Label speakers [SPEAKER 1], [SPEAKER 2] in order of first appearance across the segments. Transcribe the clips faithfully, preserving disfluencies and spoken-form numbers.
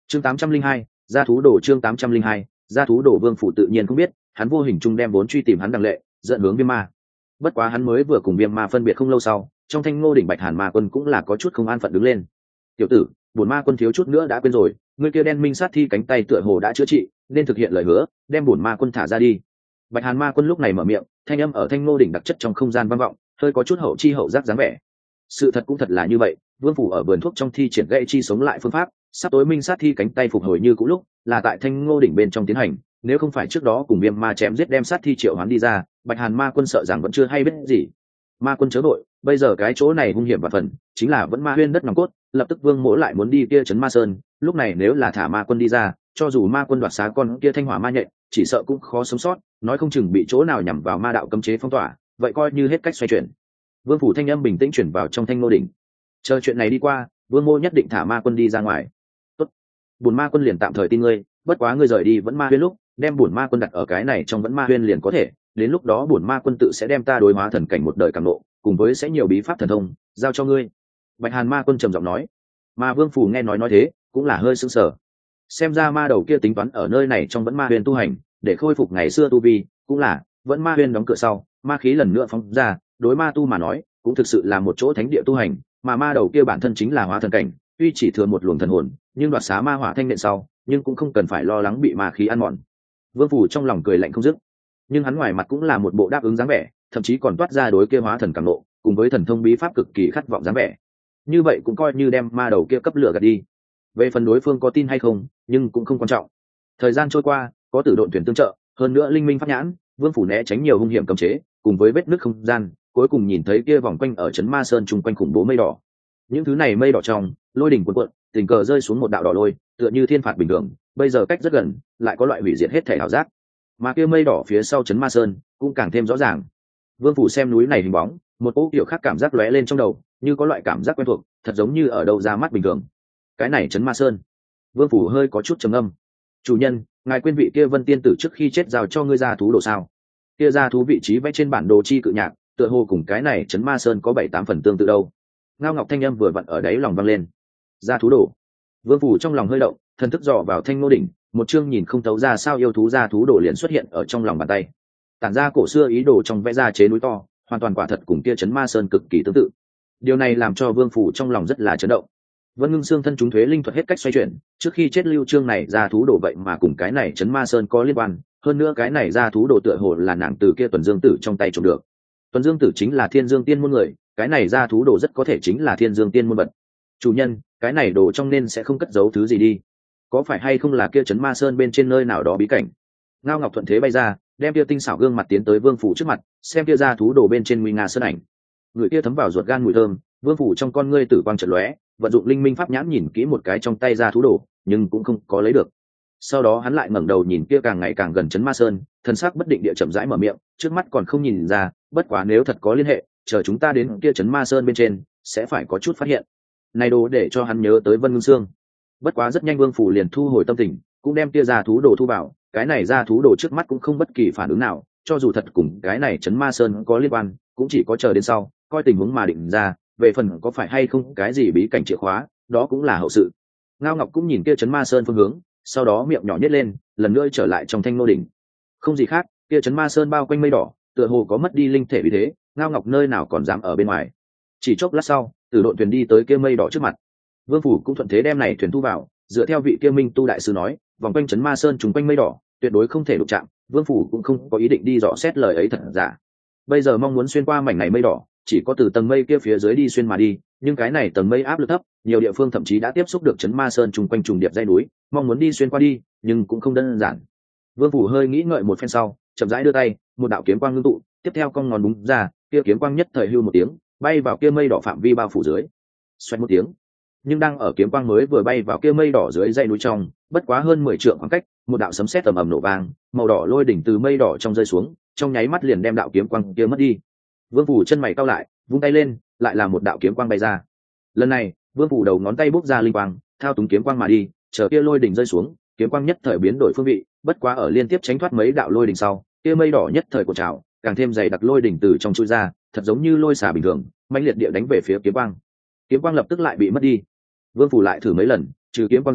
[SPEAKER 1] chương tám trăm linh hai, gia thú đồ chương tám trăm linh hai, gia thú đồ. Vương Phủ tự nhiên không biết, hắn vô hình chung đem vốn truy tìm hắn đằng lệ dẫn hướng viêm ma. Bất quá hắn mới vừa cùng viêm ma phân biệt không lâu sau, trong Thanh Ngô đỉnh Bạch Hàn Ma Quân cũng là có chút không an phận đứng lên. Tiểu tử, bổn ma quân thiếu chút nữa đã quên rồi, ngươi kia đen minh sát thi cánh tay tựa hồ đã chữa trị, nên thực hiện lời hứa, đem bổn ma quân thả ra đi. Bạch Hàn Ma Quân lúc này mở miệng, thanh âm ở Thanh Ngô đỉnh đặc chất trong không gian vang vọng, hơi có chút hậu chi hậu giác dáng vẻ. Sự thật cũng thật là như vậy, Vương Phủ ở vườn thuốc trong thi triển gậy chi sống lại phương pháp, sắp tối minh sát thi cánh tay phục hồi như cũ lúc, là tại Thanh Ngô đỉnh bên trong tiến hành, nếu không phải trước đó cùng viêm ma chém giết đem sát thi triệu hoán đi ra, Bạch Hàn Ma Quân sợ rằng vẫn chưa hay biết gì. Ma Quân chớ đội, bây giờ cái chỗ này hung hiểm và phần, chính là vẫn ma huyên đất nòng cốt, lập tức Vương Mỗ lại muốn đi kia trấn Ma Sơn, lúc này nếu là thả Ma Quân đi ra, cho dù Ma Quân đoạt xá con kia thanh hỏa ma nhện, chỉ sợ cũng khó sống sót, nói không chừng bị chỗ nào nhằm vào ma đạo cấm chế phong tỏa, vậy coi như hết cách xoay chuyển. Vương Phủ thanh âm bình tĩnh chuyển vào trong Thanh Ngô đỉnh. Chờ chuyện này đi qua, Vương Mô nhất định thả Ma Quân đi ra ngoài. Tốt, bổn Ma Quân liền tạm thời tin ngươi, bất quá ngươi rời đi vẫn ma huyên lúc, đem bổn Ma Quân đặt ở cái này trong vẫn ma huyên liền có thể, đến lúc đó bổn Ma Quân tự sẽ đem ta đối hóa thần cảnh một đời cảm nộ, cùng với sẽ nhiều bí pháp thần thông, giao cho ngươi. Bạch Hàn Ma Quân trầm giọng nói. Mà Vương Phủ nghe nói nói thế, cũng là hơi sững sờ. Xem ra ma đầu kia tính toán ở nơi này trong vẫn ma huyên tu hành, để khôi phục ngày xưa tu vi, cũng là vẫn ma huyên đóng cửa sau, ma khí lần nữa phóng ra, đối ma tu mà nói, cũng thực sự là một chỗ thánh địa tu hành, mà ma đầu kia bản thân chính là hóa thần cảnh, tuy chỉ thừa một luồng thần hồn, nhưng đoạt xá ma hỏa thanh điện sau, nhưng cũng không cần phải lo lắng bị ma khí ăn mòn. Vương Phủ trong lòng cười lạnh không dứt, nhưng hắn ngoài mặt cũng là một bộ đáp ứng dáng vẻ, thậm chí còn toát ra đối kia hóa thần cảm nộ, cùng với thần thông bí pháp cực kỳ khát vọng dáng vẻ. Như vậy cũng coi như đem ma đầu kia cấp lửa gạt đi. Về phần đối phương có tin hay không, nhưng cũng không quan trọng. Thời gian trôi qua, có tử độn thuyền tương trợ, hơn nữa linh minh pháp nhãn, Vương Phủ né tránh nhiều hung hiểm cấm chế, cùng với vết nứt không gian, cuối cùng nhìn thấy kia vòng quanh ở trấn Ma Sơn chung quanh khủng bố mây đỏ. Những thứ này mây đỏ trong, lôi đỉnh cuồn cuộn, tình cờ rơi xuống một đạo đỏ lôi, tựa như thiên phạt bình thường, bây giờ cách rất gần, lại có loại hủy diệt hết thể ảo giác. Mà kia mây đỏ phía sau trấn Ma Sơn cũng càng thêm rõ ràng. Vương Phủ xem núi này hình bóng, một cỗ kiểu khác cảm giác lóe lên trong đầu, như có loại cảm giác quen thuộc, thật giống như ở đâu ra mắt bình thường. Cái này trấn Ma Sơn. Vương Phủ hơi có chút trầm âm. Chủ nhân, ngài quên vị kia Vân Tiên tử trước khi chết giao cho ngươi ra thú đồ sao? Kia ra thú vị trí vẽ trên bản đồ chi cự nhạc, tựa hồ cùng cái này trấn Ma Sơn có bảy tám phần tương tự đâu. Ngao Ngọc thanh âm vừa vặn ở đấy lòng vang lên. Ra thú đồ. Vương Phủ trong lòng hơi động, thần thức dò vào Thanh Ngô đỉnh, một chương nhìn không thấu ra sao yêu thú ra thú đồ liền xuất hiện ở trong lòng bàn tay. Tản ra cổ xưa ý đồ trong vẽ ra chế núi to, hoàn toàn quả thật cùng kia trấn Ma Sơn cực kỳ tương tự. Điều này làm cho Vương Phủ trong lòng rất là chấn động. Vân Ngưng Xương thân chúng thuế linh thuật hết cách xoay chuyển, trước khi chết lưu chương này ra thú đồ vậy mà cùng cái này trấn Ma Sơn có liên quan, hơn nữa cái này ra thú đồ tựa hồ là nàng từ kia Tuần Dương Tử trong tay trộm được. Tuần Dương Tử chính là Thiên Dương Tiên môn người, cái này ra thú đồ rất có thể chính là Thiên Dương Tiên môn vật. Chủ nhân, cái này đồ trong nên sẽ không cất giấu thứ gì đi, có phải hay không là kia trấn Ma Sơn bên trên nơi nào đó bí cảnh? Ngao Ngọc thuận thế bay ra, đem kia tinh xảo gương mặt tiến tới Vương Phủ trước mặt, xem kia ra thú đồ bên trên nguy nga sơn ảnh. Người kia thấm vào ruột gan mùi thơm, Vương Phủ trong con ngươi tử quang chợt lóe, vận dụng linh minh pháp nhãn nhìn kỹ một cái trong tay ra thú đồ, nhưng cũng không có lấy được. Sau đó hắn lại ngẩng đầu nhìn kia càng ngày càng gần trấn Ma Sơn, thần sắc bất định địa chậm rãi mở miệng, trước mắt còn không nhìn ra, bất quá nếu thật có liên hệ, chờ chúng ta đến kia trấn Ma Sơn bên trên, sẽ phải có chút phát hiện. Này đồ để cho hắn nhớ tới Vân Ngưng Xương. Bất quá rất nhanh Vương Phủ liền thu hồi tâm tình, cũng đem kia ra thú đồ thu vào, cái này ra thú đồ trước mắt cũng không bất kỳ phản ứng nào, cho dù thật cùng cái này trấn Ma Sơn có liên quan, cũng chỉ có chờ đến sau, coi tình huống mà định ra, về phần có phải hay không cái gì bí cảnh chìa khóa, đó cũng là hậu sự. Ngao Ngọc cũng nhìn kia trấn Ma Sơn phương hướng, sau đó miệng nhỏ nhếch lên, lần nữa trở lại trong Thanh Ngô đỉnh. Không gì khác, kia trấn Ma Sơn bao quanh mây đỏ, tựa hồ có mất đi linh thể vì thế, Ngao Ngọc nơi nào còn dám ở bên ngoài. Chỉ chốc lát sau, Tử Độn thuyền đi tới kia mây đỏ trước mặt. Vương Phủ cũng thuận thế đem này thuyền thu vào, dựa theo vị kia Minh tu đại sư nói, vòng quanh trấn Ma Sơn trùng quanh mây đỏ, tuyệt đối không thể đụng chạm, Vương Phủ cũng không có ý định đi dò xét lời ấy thật giả. Bây giờ mong muốn xuyên qua mảnh này mây đỏ, chỉ có từ tầng mây kia phía dưới đi xuyên mà đi, nhưng cái này tầng mây áp lực thấp, nhiều địa phương thậm chí đã tiếp xúc được trấn Ma Sơn trùng quanh trùng điệp dãy núi, mong muốn đi xuyên qua đi, nhưng cũng không đơn giản. Vương Phủ hơi nghĩ ngợi một phen sau, chậm rãi đưa tay, một đạo kiếm quang ngưng tụ, tiếp theo cong ngón búng ra, kia kiếm quang nhất thời hưu một tiếng, bay vào kia mây đỏ phạm vi bao phủ dưới. Xoẹt một tiếng, nhưng đang ở kiếm quang mới vừa bay vào kia mây đỏ dưới dãy núi trong, bất quá hơn mười trượng khoảng cách, một đạo sấm sét ầm ầm nổ vang, màu đỏ lôi đỉnh từ mây đỏ trong rơi xuống, trong nháy mắt liền đem đạo kiếm quang kia mất đi. Vương Phủ chân mày cau lại, vung tay lên, lại là một đạo kiếm quang bay ra. Lần này, Vương Phủ đầu ngón tay bốc ra linh quang, thao túng kiếm quang mà đi, chờ kia lôi đỉnh rơi xuống, kiếm quang nhất thời biến đổi phương vị, bất quá ở liên tiếp tránh thoát mấy đạo lôi đỉnh sau, kia mây đỏ nhất thời cuộn trào, càng thêm dày đặc lôi đỉnh từ trong chui ra, thật giống như lôi xả bình thường, mãnh liệt địa đánh về phía kiếm quang. Kiếm quang lập tức lại bị mất đi. Vương Phủ lại thử mấy lần, trừ kiếm quang ra,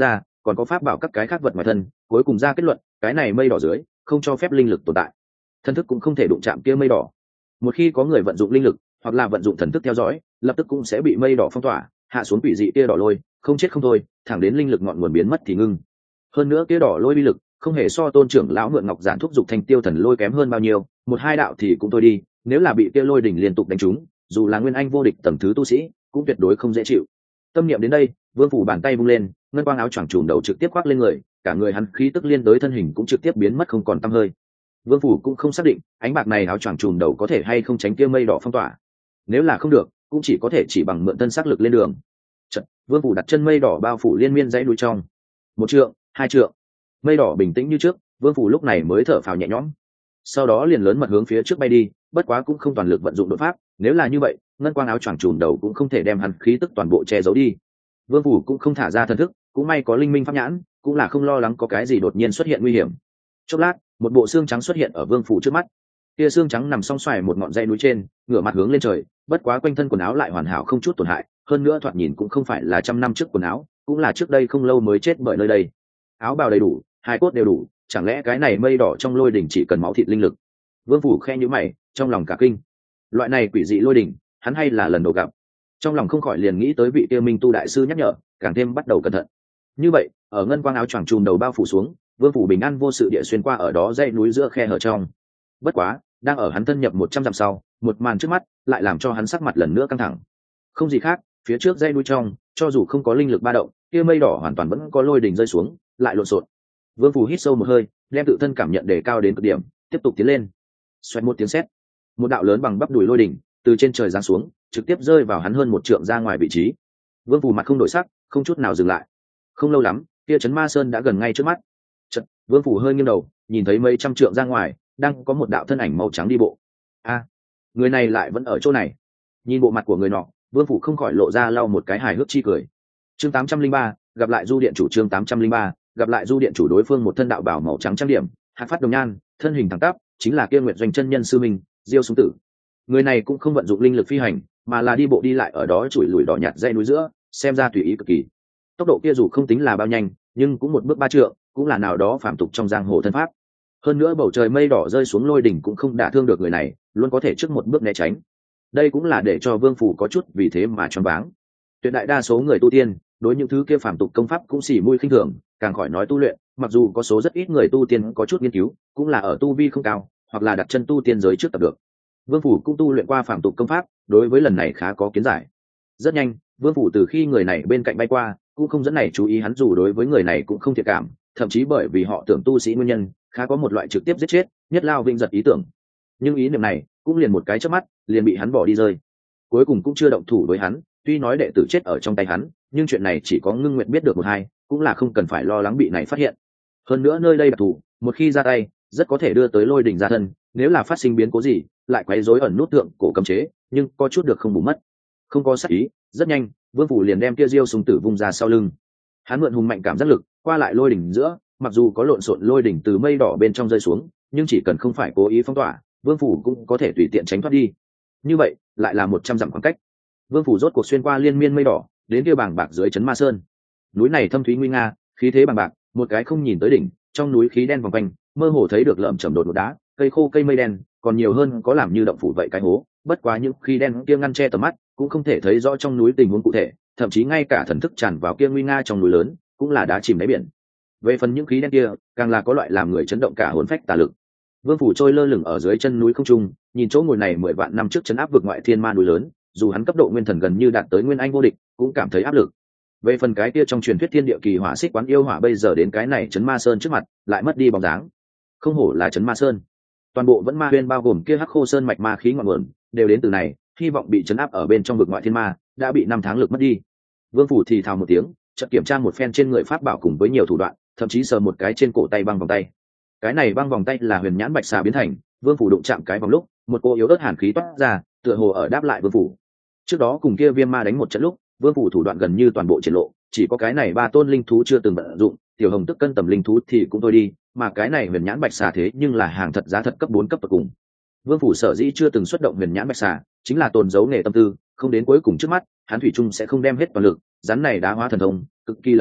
[SPEAKER 1] còn có pháp bảo các cái khác vật ngoài thân, cuối cùng ra kết luận cái này mây đỏ dưới không cho phép linh lực tồn tại, thần thức cũng không thể đụng chạm kia mây đỏ. Một khi có người vận dụng linh lực hoặc là vận dụng thần thức theo dõi, lập tức cũng sẽ bị mây đỏ phong tỏa, hạ xuống quỷ dị kia đỏ lôi, không chết không thôi, thẳng đến linh lực ngọn nguồn biến mất thì ngưng. Hơn nữa kia đỏ lôi uy lực không hề so tôn trưởng lão mượn ngọc giản thúc giục thành tiêu thần lôi kém hơn bao nhiêu, một hai đạo thì cũng thôi đi, nếu là bị kia lôi đỉnh liên tục đánh trúng, dù là nguyên anh vô địch tầng thứ tu sĩ cũng tuyệt đối không dễ chịu. Tâm niệm đến đây, Vương Phủ bàn tay vung lên, ngân quang áo choàng trùm đầu trực tiếp khoác lên người, cả người hắn khí tức liên tới thân hình cũng trực tiếp biến mất không còn tăm hơi. Vương Phủ cũng không xác định ánh bạc này áo choàng trùm đầu có thể hay không tránh kia mây đỏ phong tỏa, nếu là không được cũng chỉ có thể chỉ bằng mượn thân xác lực lên đường. Chật, Vương Phủ đặt chân mây đỏ bao phủ liên miên dãy núi trong. Một trượng, hai trượng, mây đỏ bình tĩnh như trước, Vương Phủ lúc này mới thở phào nhẹ nhõm. Sau đó liền lớn mật hướng phía trước bay đi, bất quá cũng không toàn lực vận dụng đột pháp, nếu là như vậy, ngân quang áo choàng trùm đầu cũng không thể đem hắn khí tức toàn bộ che giấu đi. Vương Phủ cũng không thả ra thần thức, cũng may có linh minh pháp nhãn, cũng là không lo lắng có cái gì đột nhiên xuất hiện nguy hiểm. Chốc lát, một bộ xương trắng xuất hiện ở Vương Phủ trước mắt. Kia xương trắng nằm song xoài một ngọn dãy núi trên, ngửa mặt hướng lên trời, bất quá quanh thân quần áo lại hoàn hảo không chút tổn hại, hơn nữa thoạt nhìn cũng không phải là trăm năm trước quần áo, cũng là trước đây không lâu mới chết bởi nơi đây. Áo bào đầy đủ, hai cốt đều đủ, chẳng lẽ cái này mây đỏ trong lôi đỉnh chỉ cần máu thịt linh lực? Vương Phủ khe nhíu mày, trong lòng cả kinh. Loại này quỷ dị lôi đỉnh, hắn hay là lần đầu gặp. Trong lòng không khỏi liền nghĩ tới vị kia Minh tu đại sư nhắc nhở, càng thêm bắt đầu cẩn thận. Như vậy, ở ngân quang áo choàng trùm đầu bao phủ xuống, Vương Phủ bình an vô sự địa xuyên qua ở đó dãy núi giữa khe hở trong. Bất quá, đang ở hắn thân nhập một trăm dặm sau, một màn trước mắt lại làm cho hắn sắc mặt lần nữa căng thẳng. Không gì khác, phía trước dãy núi trong, cho dù không có linh lực ba động, kia mây đỏ hoàn toàn vẫn có lôi đỉnh rơi xuống, lại lộn xộn. Vương Phủ hít sâu một hơi, đem tự thân cảm nhận đề cao đến cực điểm, tiếp tục tiến lên. Xoẹt một tiếng sét, một đạo lớn bằng bắp đùi lôi đỉnh từ trên trời giáng xuống, trực tiếp rơi vào hắn hơn một trượng ra ngoài vị trí. Vương Phủ mặt không đổi sắc, không chút nào dừng lại. Không lâu lắm, kia trấn Ma Sơn đã gần ngay trước mắt. Chợt, Vương Phủ hơi nghiêng đầu, nhìn thấy mấy trăm trượng ra ngoài, đang có một đạo thân ảnh màu trắng đi bộ. A, người này lại vẫn ở chỗ này. Nhìn bộ mặt của người nọ, Vương Phủ không khỏi lộ ra lau một cái hài hước chi cười. Chương tám trăm linh ba, gặp lại Du điện chủ. Chương tám trăm linh ba, gặp lại Du điện chủ. Đối phương một thân đạo bào màu trắng trang điểm, hạc phát đồng nhan, thân hình thẳng tắp, chính là kia Nguyệt Doanh chân nhân sư minh, Diêu Súng Tử. Người này cũng không vận dụng linh lực phi hành, mà là đi bộ đi lại ở đó chùi lùi đỏ nhạt dãy núi giữa, xem ra tùy ý cực kỳ. Tốc độ kia dù không tính là bao nhanh, nhưng cũng một bước ba trượng, cũng là nào đó phàm tục trong giang hồ thân pháp. Hơn nữa bầu trời mây đỏ rơi xuống lôi đỉnh cũng không đả thương được người này, luôn có thể trước một bước né tránh. Đây cũng là để cho Vương Phủ có chút vì thế mà choáng váng. Tuyệt đại đa số người tu tiên, đối những thứ kia phàm tục công pháp cũng xỉ mũi khinh thường, càng khỏi nói tu luyện, mặc dù có số rất ít người tu tiên có chút nghiên cứu, cũng là ở tu vi không cao, hoặc là đặt chân tu tiên giới trước tập được. Vương Phủ cũng tu luyện qua phàm tục công pháp, đối với lần này khá có kiến giải. Rất nhanh, Vương Phủ từ khi người này bên cạnh bay qua, cũng không dẫn này chú ý hắn, dù đối với người này cũng không thiện cảm, thậm chí bởi vì họ tưởng tu sĩ nguyên nhân, khá có một loại trực tiếp giết chết, nhất lao vinh giật ý tưởng. Nhưng ý niệm này cũng liền một cái chớp mắt, liền bị hắn bỏ đi rơi. Cuối cùng cũng chưa động thủ với hắn, tuy nói đệ tử chết ở trong tay hắn, nhưng chuyện này chỉ có Ngưng Nguyệt biết được một hai, cũng là không cần phải lo lắng bị này phát hiện. Hơn nữa nơi đây đặc thù, một khi ra tay, rất có thể đưa tới lôi đỉnh ra thân, nếu là phát sinh biến cố gì, lại quấy rối ẩn nút tượng cổ cấm chế, nhưng có chút được không bù mất. Không có sát ý, rất nhanh, Vương Phủ liền đem kia Diêu Súng Tử vung ra sau lưng. Hắn mượn hùng mạnh cảm giác lực, qua lại lôi đỉnh giữa, mặc dù có lộn xộn lôi đỉnh từ mây đỏ bên trong rơi xuống, nhưng chỉ cần không phải cố ý phong tỏa, Vương Phủ cũng có thể tùy tiện tránh thoát đi. Như vậy, lại là một trăm dặm khoảng cách. Vương Phủ rốt cuộc xuyên qua liên miên mây đỏ, đến kia bàng bạc dưới trấn Ma Sơn. Núi này thâm thúy nguy nga, khí thế bàng bạc, một cái không nhìn tới đỉnh, trong núi khí đen vòng quanh, mơ hồ thấy được lởm chởm đột ngột đá, cây khô cây mây đen, còn nhiều hơn có làm như động phủ vậy cái hố, bất quá những khí đen kia ngăn che tầm mắt, cũng không thể thấy rõ trong núi tình huống cụ thể, thậm chí ngay cả thần thức tràn vào kia nguy nga trong núi lớn, cũng là đá chìm đáy biển. Về phần những khí đen kia, càng là có loại làm người chấn động cả hồn phách tà lực. Vương Phủ trôi lơ lửng ở dưới chân núi không trung, nhìn chỗ ngồi này mười vạn năm trước chấn áp vực ngoại thiên ma núi lớn, dù hắn cấp độ nguyên thần gần như đạt tới nguyên anh vô địch, cũng cảm thấy áp lực. Về phần cái kia trong truyền thuyết thiên địa kỳ hỏa xích quán yêu hỏa, bây giờ đến cái này trấn Ma Sơn trước mặt, lại mất đi bóng dáng. Không hổ là trấn Ma Sơn, toàn bộ vẫn ma huyên bao gồm kia hắc khô sơn mạch ma khí ngọn nguồn, đều đến từ này, hy vọng bị chấn áp ở bên trong vực ngoại thiên ma, đã bị năm tháng lực mất đi. Vương Phủ thì thào một tiếng, chợt kiểm tra một phen trên người pháp bảo cùng với nhiều thủ đoạn, thậm chí sờ một cái trên cổ tay băng vòng tay. Cái này băng vòng tay là huyền nhãn bạch xà biến thành, Vương Phủ đụng chạm cái vòng lúc, một cô yếu ớt hàn khí toát ra, tựa hồ ở đáp lại Vương Phủ. Trước đó cùng kia viêm ma đánh một trận lúc, Vương Phủ thủ đoạn gần như toàn bộ triển lộ, chỉ có cái này ba tôn linh thú chưa từng vận dụng, tiểu hồng tức cân tầm linh thú thì cũng thôi đi, mà cái này huyền nhãn bạch xà thế nhưng là hàng thật giá thật cấp bốn cấp bậc cùng. Vương Phủ sở dĩ chưa từng xuất động huyền nhãn bạch xà, chính là tồn giấu nghề tâm tư, không đến cuối cùng trước mắt, hắn thủy chung sẽ không đem hết toàn lực, rắn này đã hóa thần thông, cực kỳ lợi hại,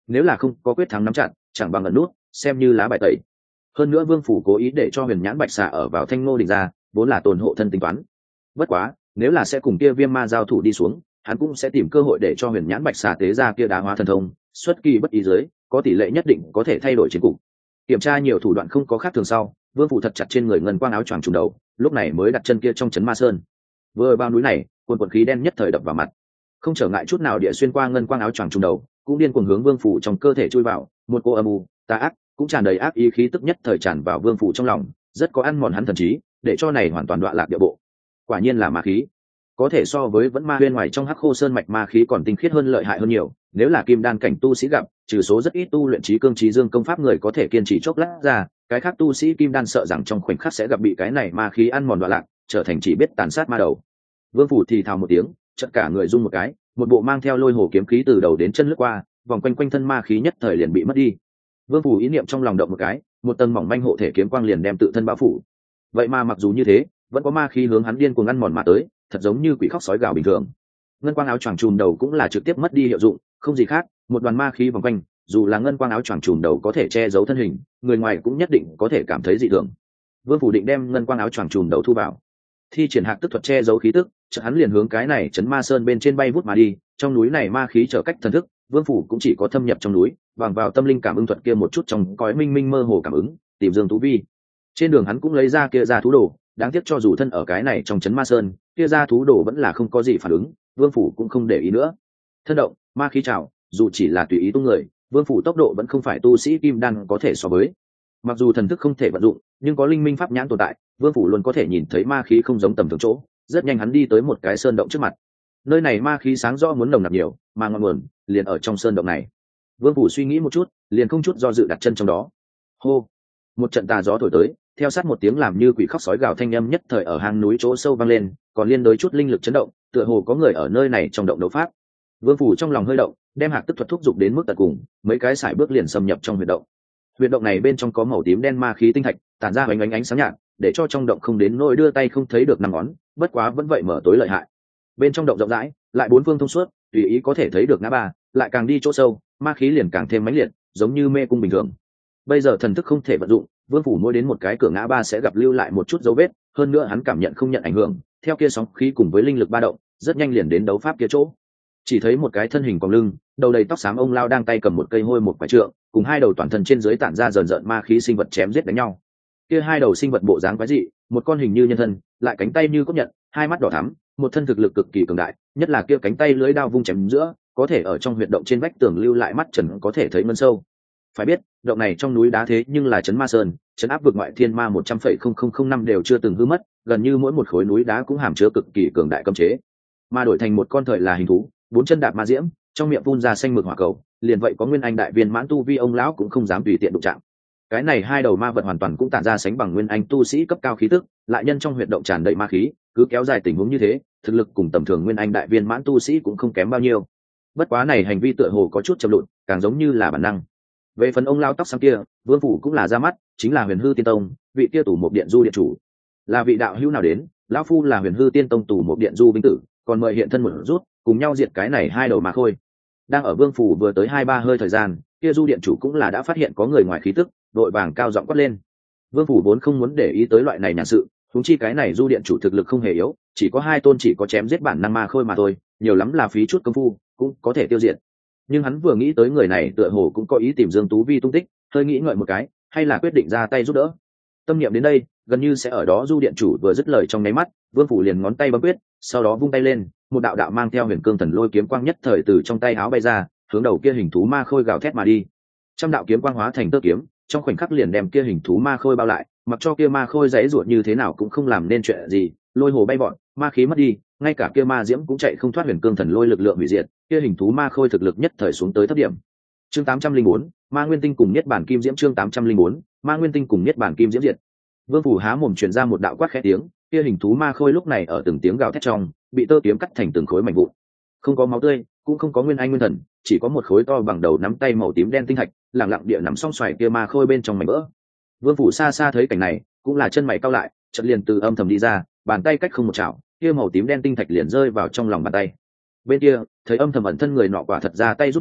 [SPEAKER 1] nếu là không có quyết thắng nắm chặt chẳng bằng ẩn nút xem như lá bài tẩy. Hơn nữa vương phủ cố ý để cho huyền nhãn bạch xà ở vào thanh ngô đỉnh ra vốn là tồn hộ thân tính toán. Bất quá nếu là sẽ cùng kia viêm ma giao thủ đi xuống, hắn cũng sẽ tìm cơ hội để cho huyền nhãn bạch xà tế ra kia đá hóa thần thông, xuất kỳ bất ý dưới có tỷ lệ nhất định có thể thay đổi chiến cục. Kiểm tra nhiều thủ đoạn không có khác thường sau, vương phủ thật chặt trên người ngân quang áo choàng trùm đầu, lúc này mới đặt chân kia trong trấn ma sơn. Vừa vào núi này, quần quần khí đen nhất thời đập vào mặt, không trở ngại chút nào địa xuyên qua ngân quang áo choàng trùm đầu, cũng điên cuồng hướng vương phủ trong cơ thể chui vào. Một cô âm u tà ác cũng tràn đầy ác ý khí tức nhất thời tràn vào vương phủ trong lòng, rất có ăn mòn hắn thần trí, để cho này hoàn toàn đọa lạc địa bộ. Quả nhiên là ma khí, có thể so với vẫn ma huyên ngoài trong hắc khô sơn mạch ma khí còn tinh khiết hơn, lợi hại hơn nhiều. Nếu là kim đan cảnh tu sĩ gặp, trừ số rất ít tu luyện trí cương trí dương công pháp người có thể kiên trì chốc lát ra, cái khác tu sĩ kim đan sợ rằng trong khoảnh khắc sẽ gặp bị cái này ma khí ăn mòn đọa lạc, trở thành chỉ biết tàn sát ma đầu. Vương phủ thì thào một tiếng, chợt cả người rung một cái, một bộ mang theo lôi hồ kiếm khí từ đầu đến chân lướt qua, vòng quanh quanh thân ma khí nhất thời liền bị mất đi. Vương phủ ý niệm trong lòng động một cái, một tầng mỏng manh hộ thể kiếm quang liền đem tự thân bao phủ. Vậy mà mặc dù như thế, vẫn có ma khí hướng hắn điên cuồng ăn mòn mà tới, thật giống như quỷ khóc sói gào bình thường. Ngân quang áo choàng trùm đầu cũng là trực tiếp mất đi hiệu dụng, không gì khác, một đoàn ma khí vòng quanh, dù là ngân quang áo choàng trùm đầu có thể che giấu thân hình, người ngoài cũng nhất định có thể cảm thấy dị thường. Vương phủ định đem ngân quang áo choàng trùm đầu thu vào, thi triển hạc tức thuật che giấu khí tức, chợt hắn liền hướng cái này chấn ma sơn bên trên bay vút mà đi. Trong núi này ma khí trở cách thần thức, vương phủ cũng chỉ có thâm nhập trong núi, bằng vào tâm linh cảm ứng thuật kia một chút trong cõi minh minh mơ hồ cảm ứng, tìm Dương Tú Vi. Trên đường hắn cũng lấy ra kia ra thú đồ, đáng tiếc cho dù thân ở cái này trong chấn ma sơn, kia ra thú đồ vẫn là không có gì phản ứng, vương phủ cũng không để ý nữa. Thân động, ma khí trào, dù chỉ là tùy ý tung người, vương phủ tốc độ vẫn không phải tu sĩ kim đan có thể so với. Mặc dù thần thức không thể vận dụng, nhưng có linh minh pháp nhãn tồn tại, vương phủ luôn có thể nhìn thấy ma khí không giống tầm thường chỗ. Rất nhanh hắn đi tới một cái sơn động trước mặt. Nơi này ma khí sáng rõ muốn nồng nặc nhiều, mà ngọn nguồn liền ở trong sơn động này. Vương phủ suy nghĩ một chút, liền không chút do dự đặt chân trong đó. Hô, một trận tà gió thổi tới, theo sát một tiếng làm như quỷ khóc sói gào thanh âm nhất thời ở hang núi chỗ sâu vang lên, còn liên đối chút linh lực chấn động, tựa hồ có người ở nơi này trong động đấu pháp. Vương phủ trong lòng hơi động, đem hạc tức thuật thúc dục đến mức tận cùng, mấy cái sải bước liền xâm nhập trong huyệt động. Huyệt động này bên trong có màu tím đen ma khí tinh thạch, tản ra ánh ánh ánh sáng nhạt, để cho trong động không đến nỗi đưa tay không thấy được năm ngón, bất quá vẫn vậy mở tối lợi hại. Bên trong động rộng rãi, lại bốn phương thông suốt, tùy ý có thể thấy được ngã ba, lại càng đi chỗ sâu, ma khí liền càng thêm mãnh liệt, giống như mê cung bình thường. Bây giờ thần thức không thể vận dụng, vương phủ mỗi đến một cái cửa ngã ba sẽ gặp lưu lại một chút dấu vết, hơn nữa hắn cảm nhận không nhận ảnh hưởng, theo kia sóng khí cùng với linh lực ba động, rất nhanh liền đến đấu pháp kia chỗ. Chỉ thấy một cái thân hình còng lưng, đầu đầy tóc xám ông lao đang tay cầm một cây hôi một quả trượng, cùng hai đầu toàn thân trên dưới tản ra rờn rợn ma khí sinh vật chém giết đánh nhau. Kia hai đầu sinh vật bộ dáng quái dị, một con hình như nhân thân, lại cánh tay như cốt nhận, hai mắt đỏ thắm, một thân thực lực cực kỳ cường đại, nhất là kia cánh tay lưỡi đao vung chém giữa, có thể ở trong huyệt động trên vách tường lưu lại mắt trần có thể thấy ngân sâu. Phải biết, động này trong núi đá thế nhưng là trấn ma sơn, trấn áp vực ngoại thiên ma một trăm phẩy không không không năm đều chưa từng hư mất, gần như mỗi một khối núi đá cũng hàm chứa cực kỳ cường đại cấm chế. Mà đổi thành một con thời là hình thú, bốn chân đạp ma diễm, trong miệng phun ra xanh mực hỏa cầu, liền vậy có nguyên anh đại viên mãn tu vi ông lão cũng không dám tùy tiện đụng chạm. Cái này hai đầu ma vật hoàn toàn cũng tản ra sánh bằng nguyên anh tu sĩ cấp cao khí tức, lại nhân trong huyệt động tràn đầy ma khí, cứ kéo dài tình huống như thế, thực lực cùng tầm thường nguyên anh đại viên mãn tu sĩ cũng không kém bao nhiêu. Bất quá này hành vi tựa hồ có chút chậm lụn, càng giống như là bản năng. Về phần ông lao tóc xám kia, vương phủ cũng là ra mắt, chính là Huyền Hư Tiên Tông, vị kia tủ một điện du điện chủ. Là vị đạo hữu nào đến? Lão phu là Huyền Hư Tiên Tông tủ một điện du binh tử, còn mời hiện thân một rút, cùng nhau diệt cái này hai đầu ma khôi. Đang ở vương phủ vừa tới hai ba hơi thời gian, kia du điện chủ cũng là đã phát hiện có người ngoài khí tức, đội vàng cao giọng quát lên. Vương phủ vốn không muốn để ý tới loại này nhàn sự, huống chi cái này du điện chủ thực lực không hề yếu, chỉ có hai tôn chỉ có chém giết bản năng ma khôi mà thôi, nhiều lắm là phí chút công phu cũng có thể tiêu diệt. Nhưng hắn vừa nghĩ tới người này tựa hồ cũng có ý tìm Dương Tú Vi tung tích, hơi nghĩ ngợi một cái, hay là quyết định ra tay giúp đỡ. Tâm niệm đến đây, gần như sẽ ở đó du điện chủ vừa dứt lời trong nháy mắt, vương phủ liền ngón tay bấm quyết, sau đó vung tay lên, một đạo đạo mang theo huyền cương thần lôi kiếm quang nhất thời từ trong tay áo bay ra, hướng đầu kia hình thú ma khôi gào thét mà đi. Trăm đạo kiếm quang hóa thành tơ kiếm, trong khoảnh khắc liền đem kia hình thú ma khôi bao lại, mặc cho kia ma khôi giãy giụa như thế nào cũng không làm nên chuyện gì, lôi hồ bay vọt, ma khí mất đi, ngay cả kia ma diễm cũng chạy không thoát huyền cương thần lôi lực lượng hủy diệt, kia hình thú ma khôi thực lực nhất thời xuống tới thấp điểm. Chương tám trăm linh bốn, Ma Nguyên Tinh cùng Niết Bàn Kim Diễm chương tám trăm linh bốn, Ma Nguyên Tinh cùng Niết Bàn Kim Diễm diệt. Vương phủ há mồm truyền ra một đạo quát khẽ tiếng, kia hình thú ma khôi lúc này ở từng tiếng gào thét trong, bị tơ kiếm cắt thành từng khối mảnh vụn. Không có máu tươi, cũng không có nguyên anh nguyên thần, chỉ có một khối to bằng đầu nắm tay màu tím đen tinh thạch, lặng lặng địa nằm song xoài kia ma khôi bên trong mảnh vỡ. Vương phủ xa xa thấy cảnh này, cũng là chân mày cau lại, chợt liền từ âm thầm đi ra, bàn tay cách không một chảo, kia màu tím đen tinh thạch liền rơi vào trong lòng bàn tay. Bên kia, thấy âm thầm ẩn thân người nọ quả thật ra tay giúp đỡ,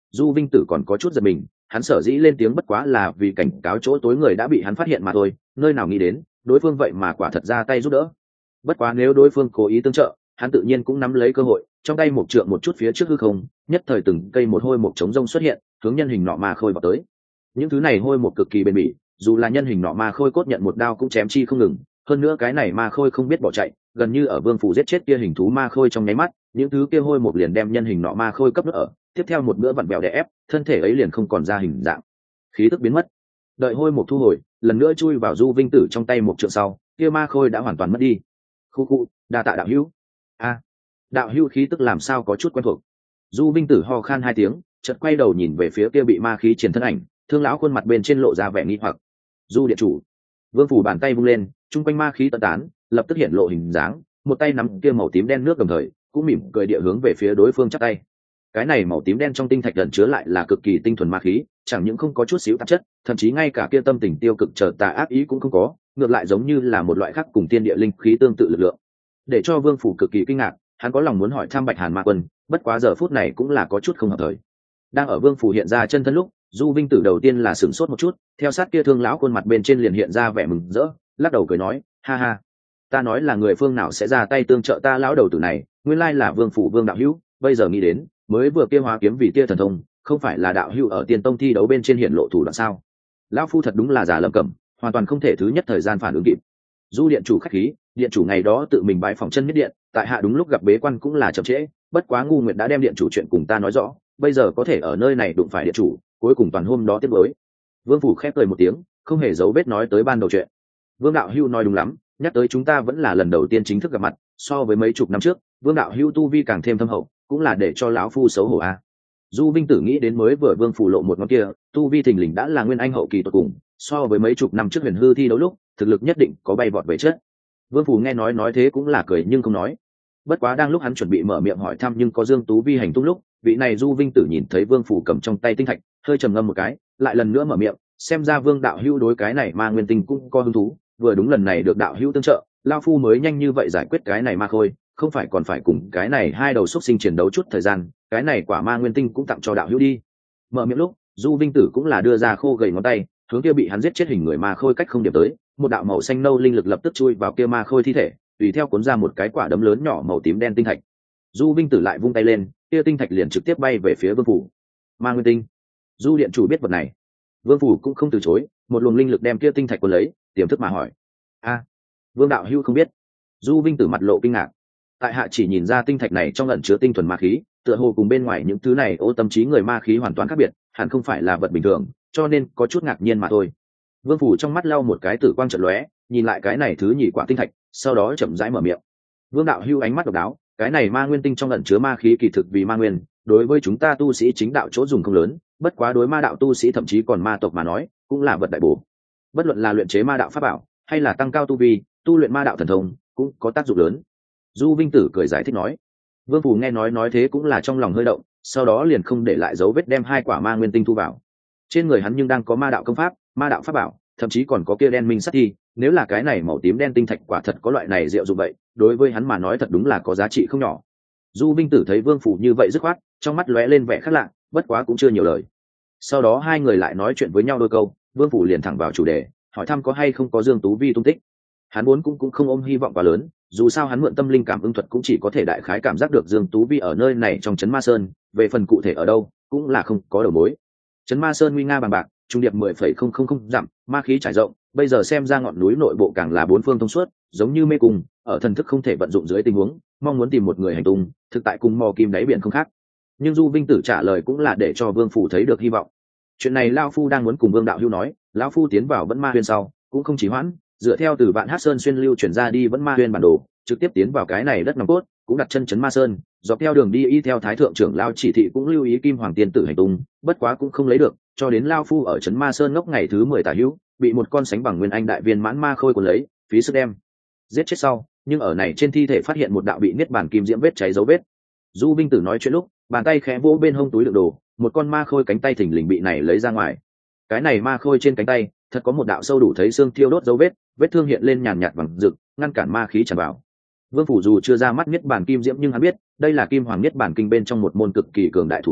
[SPEAKER 1] Du Vinh Tử còn có chút giật mình, hắn sở dĩ lên tiếng bất quá là vì cảnh cáo chỗ tối người đã bị hắn phát hiện mà thôi, nơi nào nghĩ đến đối phương vậy mà quả thật ra tay giúp đỡ. Bất quá nếu đối phương cố ý tương trợ, hắn tự nhiên cũng nắm lấy cơ hội, trong tay một trượng một chút phía trước hư không, nhất thời từng cây một hôi một trống rông xuất hiện, hướng nhân hình nọ ma khôi vào tới. Những thứ này hôi một cực kỳ bền bỉ, dù là nhân hình nọ ma khôi cốt nhận một đao cũng chém chi không ngừng. Hơn nữa cái này ma khôi không biết bỏ chạy, gần như ở vương phủ giết chết kia hình thú ma khôi trong nháy mắt, những thứ kia hôi một liền đem nhân hình nọ ma khôi cấp nước ở, tiếp theo một bữa vặn vẹo đè ép, thân thể ấy liền không còn ra hình dạng, khí tức biến mất. Đợi hôi một thu hồi, lần nữa chui vào Du Vinh Tử trong tay một trượng sau, kia ma khôi đã hoàn toàn mất đi. Khu khu, đa tạ đạo hữu. A, đạo hữu khí tức làm sao có chút quen thuộc. Du Vinh Tử ho khan hai tiếng, chợt quay đầu nhìn về phía kia bị ma khí triển thân ảnh, thương lão khuôn mặt bên trên lộ ra vẻ nghi hoặc. Du điện chủ. Vương phủ bàn tay vung lên, trung quanh ma khí tận tán, lập tức hiện lộ hình dáng, một tay nắm kia màu tím đen nước đồng thời, cũng mỉm cười địa hướng về phía đối phương chắp tay. Cái này màu tím đen trong tinh thạch ẩn chứa lại là cực kỳ tinh thuần ma khí, chẳng những không có chút xíu tạp chất, thậm chí ngay cả kia tâm tình tiêu cực trở tà ác ý cũng không có, ngược lại giống như là một loại khác cùng tiên địa linh khí tương tự lực lượng. Để cho Vương phủ cực kỳ kinh ngạc, hắn có lòng muốn hỏi thăm Bạch Hàn Ma Quân, bất quá giờ phút này cũng là có chút không hợp thời. Đang ở Vương phủ hiện ra chân thân lúc, Du Vinh Tử đầu tiên là sửng sốt một chút, theo sát kia thương lão khuôn mặt bên trên liền hiện ra vẻ mừng rỡ, lắc đầu cười nói, ha ha, ta nói là người phương nào sẽ ra tay tương trợ ta lão đầu tử này, nguyên lai là Vương phủ Vương đạo hữu, bây giờ nghĩ đến, mới vừa kia hóa kiếm vì tia thần thông, không phải là đạo hữu ở Tiên Tông thi đấu bên trên hiện lộ thủ đoạn sao? Lão phu thật đúng là giả lầm cẩm, hoàn toàn không thể thứ nhất thời gian phản ứng kịp. Du điện chủ khách khí, điện chủ ngày đó tự mình bái phòng chân nhất điện, tại hạ đúng lúc gặp bế quan cũng là chậm trễ, bất quá ngu nguyệt đã đem điện chủ chuyện cùng ta nói rõ, bây giờ có thể ở nơi này đụng phải điện chủ, cuối cùng toàn hôm đó tiếp với. Vương phủ khép cười một tiếng, không hề giấu vết nói tới ban đầu chuyện. Vương đạo hữu nói đúng lắm, nhắc tới chúng ta vẫn là lần đầu tiên chính thức gặp mặt, so với mấy chục năm trước, Vương đạo hữu tu vi càng thêm thâm hậu, cũng là để cho lão phu xấu hổ a. À. Du Vinh Tử nghĩ đến mới vừa Vương phủ lộ một ngón kia, tu vi thình lình đã là nguyên anh hậu kỳ tuyệt cùng, so với mấy chục năm trước huyền hư thi đấu lúc, thực lực nhất định có bay vọt về chất. Vương phủ nghe nói nói thế cũng là cười nhưng không nói. Bất quá đang lúc hắn chuẩn bị mở miệng hỏi thăm nhưng có Dương Tú Vi hành tung lúc, vị này Du Vinh Tử nhìn thấy Vương phủ cầm trong tay tinh thạch, hơi trầm ngâm một cái, lại lần nữa mở miệng, xem ra Vương đạo hữu đối cái này ma nguyên tinh cũng có hứng thú, vừa đúng lần này được đạo hữu tương trợ, lão phu mới nhanh như vậy giải quyết cái này ma khôi, không phải còn phải cùng cái này hai đầu xúc sinh chiến đấu chút thời gian, cái này quả ma nguyên tinh cũng tặng cho đạo hữu đi. Mở miệng lúc, Du Vinh Tử cũng là đưa ra khô gầy ngón tay, hướng kia bị hắn giết chết hình người ma khôi cách không điểm tới, một đạo màu xanh nâu linh lực lập tức chui vào kia ma khôi thi thể, tùy theo cuốn ra một cái quả đấm lớn nhỏ màu tím đen tinh thạch. Du Vinh Tử lại vung tay lên, kia tinh thạch liền trực tiếp bay về phía Vương phủ. Ma nguyên tinh. Du điện chủ biết vật này. Vương phủ cũng không từ chối, một luồng linh lực đem kia tinh thạch cuốn lấy, tiềm thức mà hỏi: "A, Vương đạo hữu không biết?" Du Vinh Tử mặt lộ kinh ngạc. Tại hạ chỉ nhìn ra tinh thạch này trong ẩn chứa tinh thuần ma khí, tựa hồ cùng bên ngoài những thứ này ô tâm trí người ma khí hoàn toàn khác biệt, hẳn không phải là vật bình thường, cho nên có chút ngạc nhiên mà thôi. Vương phủ trong mắt lau một cái tử quang chợt lóe, nhìn lại cái này thứ nhị quả tinh thạch, sau đó chậm rãi mở miệng. Vương đạo hưu ánh mắt độc đáo, cái này ma nguyên tinh trong ẩn chứa ma khí kỳ thực vì ma nguyên, đối với chúng ta tu sĩ chính đạo chỗ dùng không lớn, bất quá đối ma đạo tu sĩ thậm chí còn ma tộc mà nói, cũng là vật đại bổ. Bất luận là luyện chế ma đạo pháp bảo, hay là tăng cao tu vi, tu luyện ma đạo thần thông, cũng có tác dụng lớn. Du Vinh Tử cười giải thích nói. Vương phủ nghe nói nói thế cũng là trong lòng hơi động, sau đó liền không để lại dấu vết đem hai quả ma nguyên tinh thu vào. Trên người hắn nhưng đang có ma đạo công pháp, ma đạo pháp bảo, thậm chí còn có kia đen minh sắt thi, nếu là cái này màu tím đen tinh thạch quả thật có loại này diệu dụng vậy, đối với hắn mà nói thật đúng là có giá trị không nhỏ. Du Vinh Tử thấy Vương phủ như vậy dứt khoát, trong mắt lóe lên vẻ khác lạ, bất quá cũng chưa nhiều lời. Sau đó hai người lại nói chuyện với nhau đôi câu, Vương phủ liền thẳng vào chủ đề, hỏi thăm có hay không có Dương Tú Vi tung tích. Hắn muốn cũng cũng không ôm hy vọng quá lớn, dù sao hắn mượn tâm linh cảm ứng thuật cũng chỉ có thể đại khái cảm giác được Dương Tú Vi ở nơi này trong trấn Ma Sơn, về phần cụ thể ở đâu, cũng là không có đầu mối. Trấn Ma Sơn nguy nga bằng bạc, trung điệp mười phẩy không không không dặm, ma khí trải rộng, bây giờ xem ra ngọn núi nội bộ càng là bốn phương thông suốt, giống như mê cung, ở thần thức không thể vận dụng dưới tình huống, mong muốn tìm một người hành tung, thực tại cùng mò kim đáy biển không khác. Nhưng Du Vinh Tử trả lời cũng là để cho Vương phủ thấy được hy vọng. Chuyện này lão phu đang muốn cùng Vương đạo hữu nói, lão phu tiến vào Vẫn Ma Huyên sau, cũng không chỉ hoãn, dựa theo từ Vạn Hát Sơn xuyên lưu chuyển ra đi Vẫn Ma Huyên bản đồ, trực tiếp tiến vào cái này đất nòng cốt, cũng đặt chân trấn Ma Sơn, dọc theo đường đi y theo thái thượng trưởng lao chỉ thị cũng lưu ý Kim Hoàng tiên tử hành tung, bất quá cũng không lấy được, cho đến lao phu ở trấn Ma Sơn ngốc ngày thứ mười tả hữu, bị một con sánh bằng nguyên anh đại viên mãn ma khôi cuốn lấy, phí sức đem giết chết sau, nhưng ở này trên thi thể phát hiện một đạo bị niết bàn kim diễm vết cháy dấu vết. Du Vinh Tử nói chuyện lúc, bàn tay khẽ vỗ bên hông túi đựng đồ, một con ma khôi cánh tay thình lình bị này lấy ra ngoài. Cái này ma khôi trên cánh tay, thật có một đạo sâu đủ thấy xương thiêu đốt dấu vết, vết thương hiện lên nhàn nhạt vàng rực, ngăn cản ma khí tràn vào. Vương phủ dù chưa ra mắt niết bàn kim diễm nhưng hắn biết, đây là Kim Hoàng niết bàn kinh bên trong một môn cực kỳ cường đại thủ đoạn,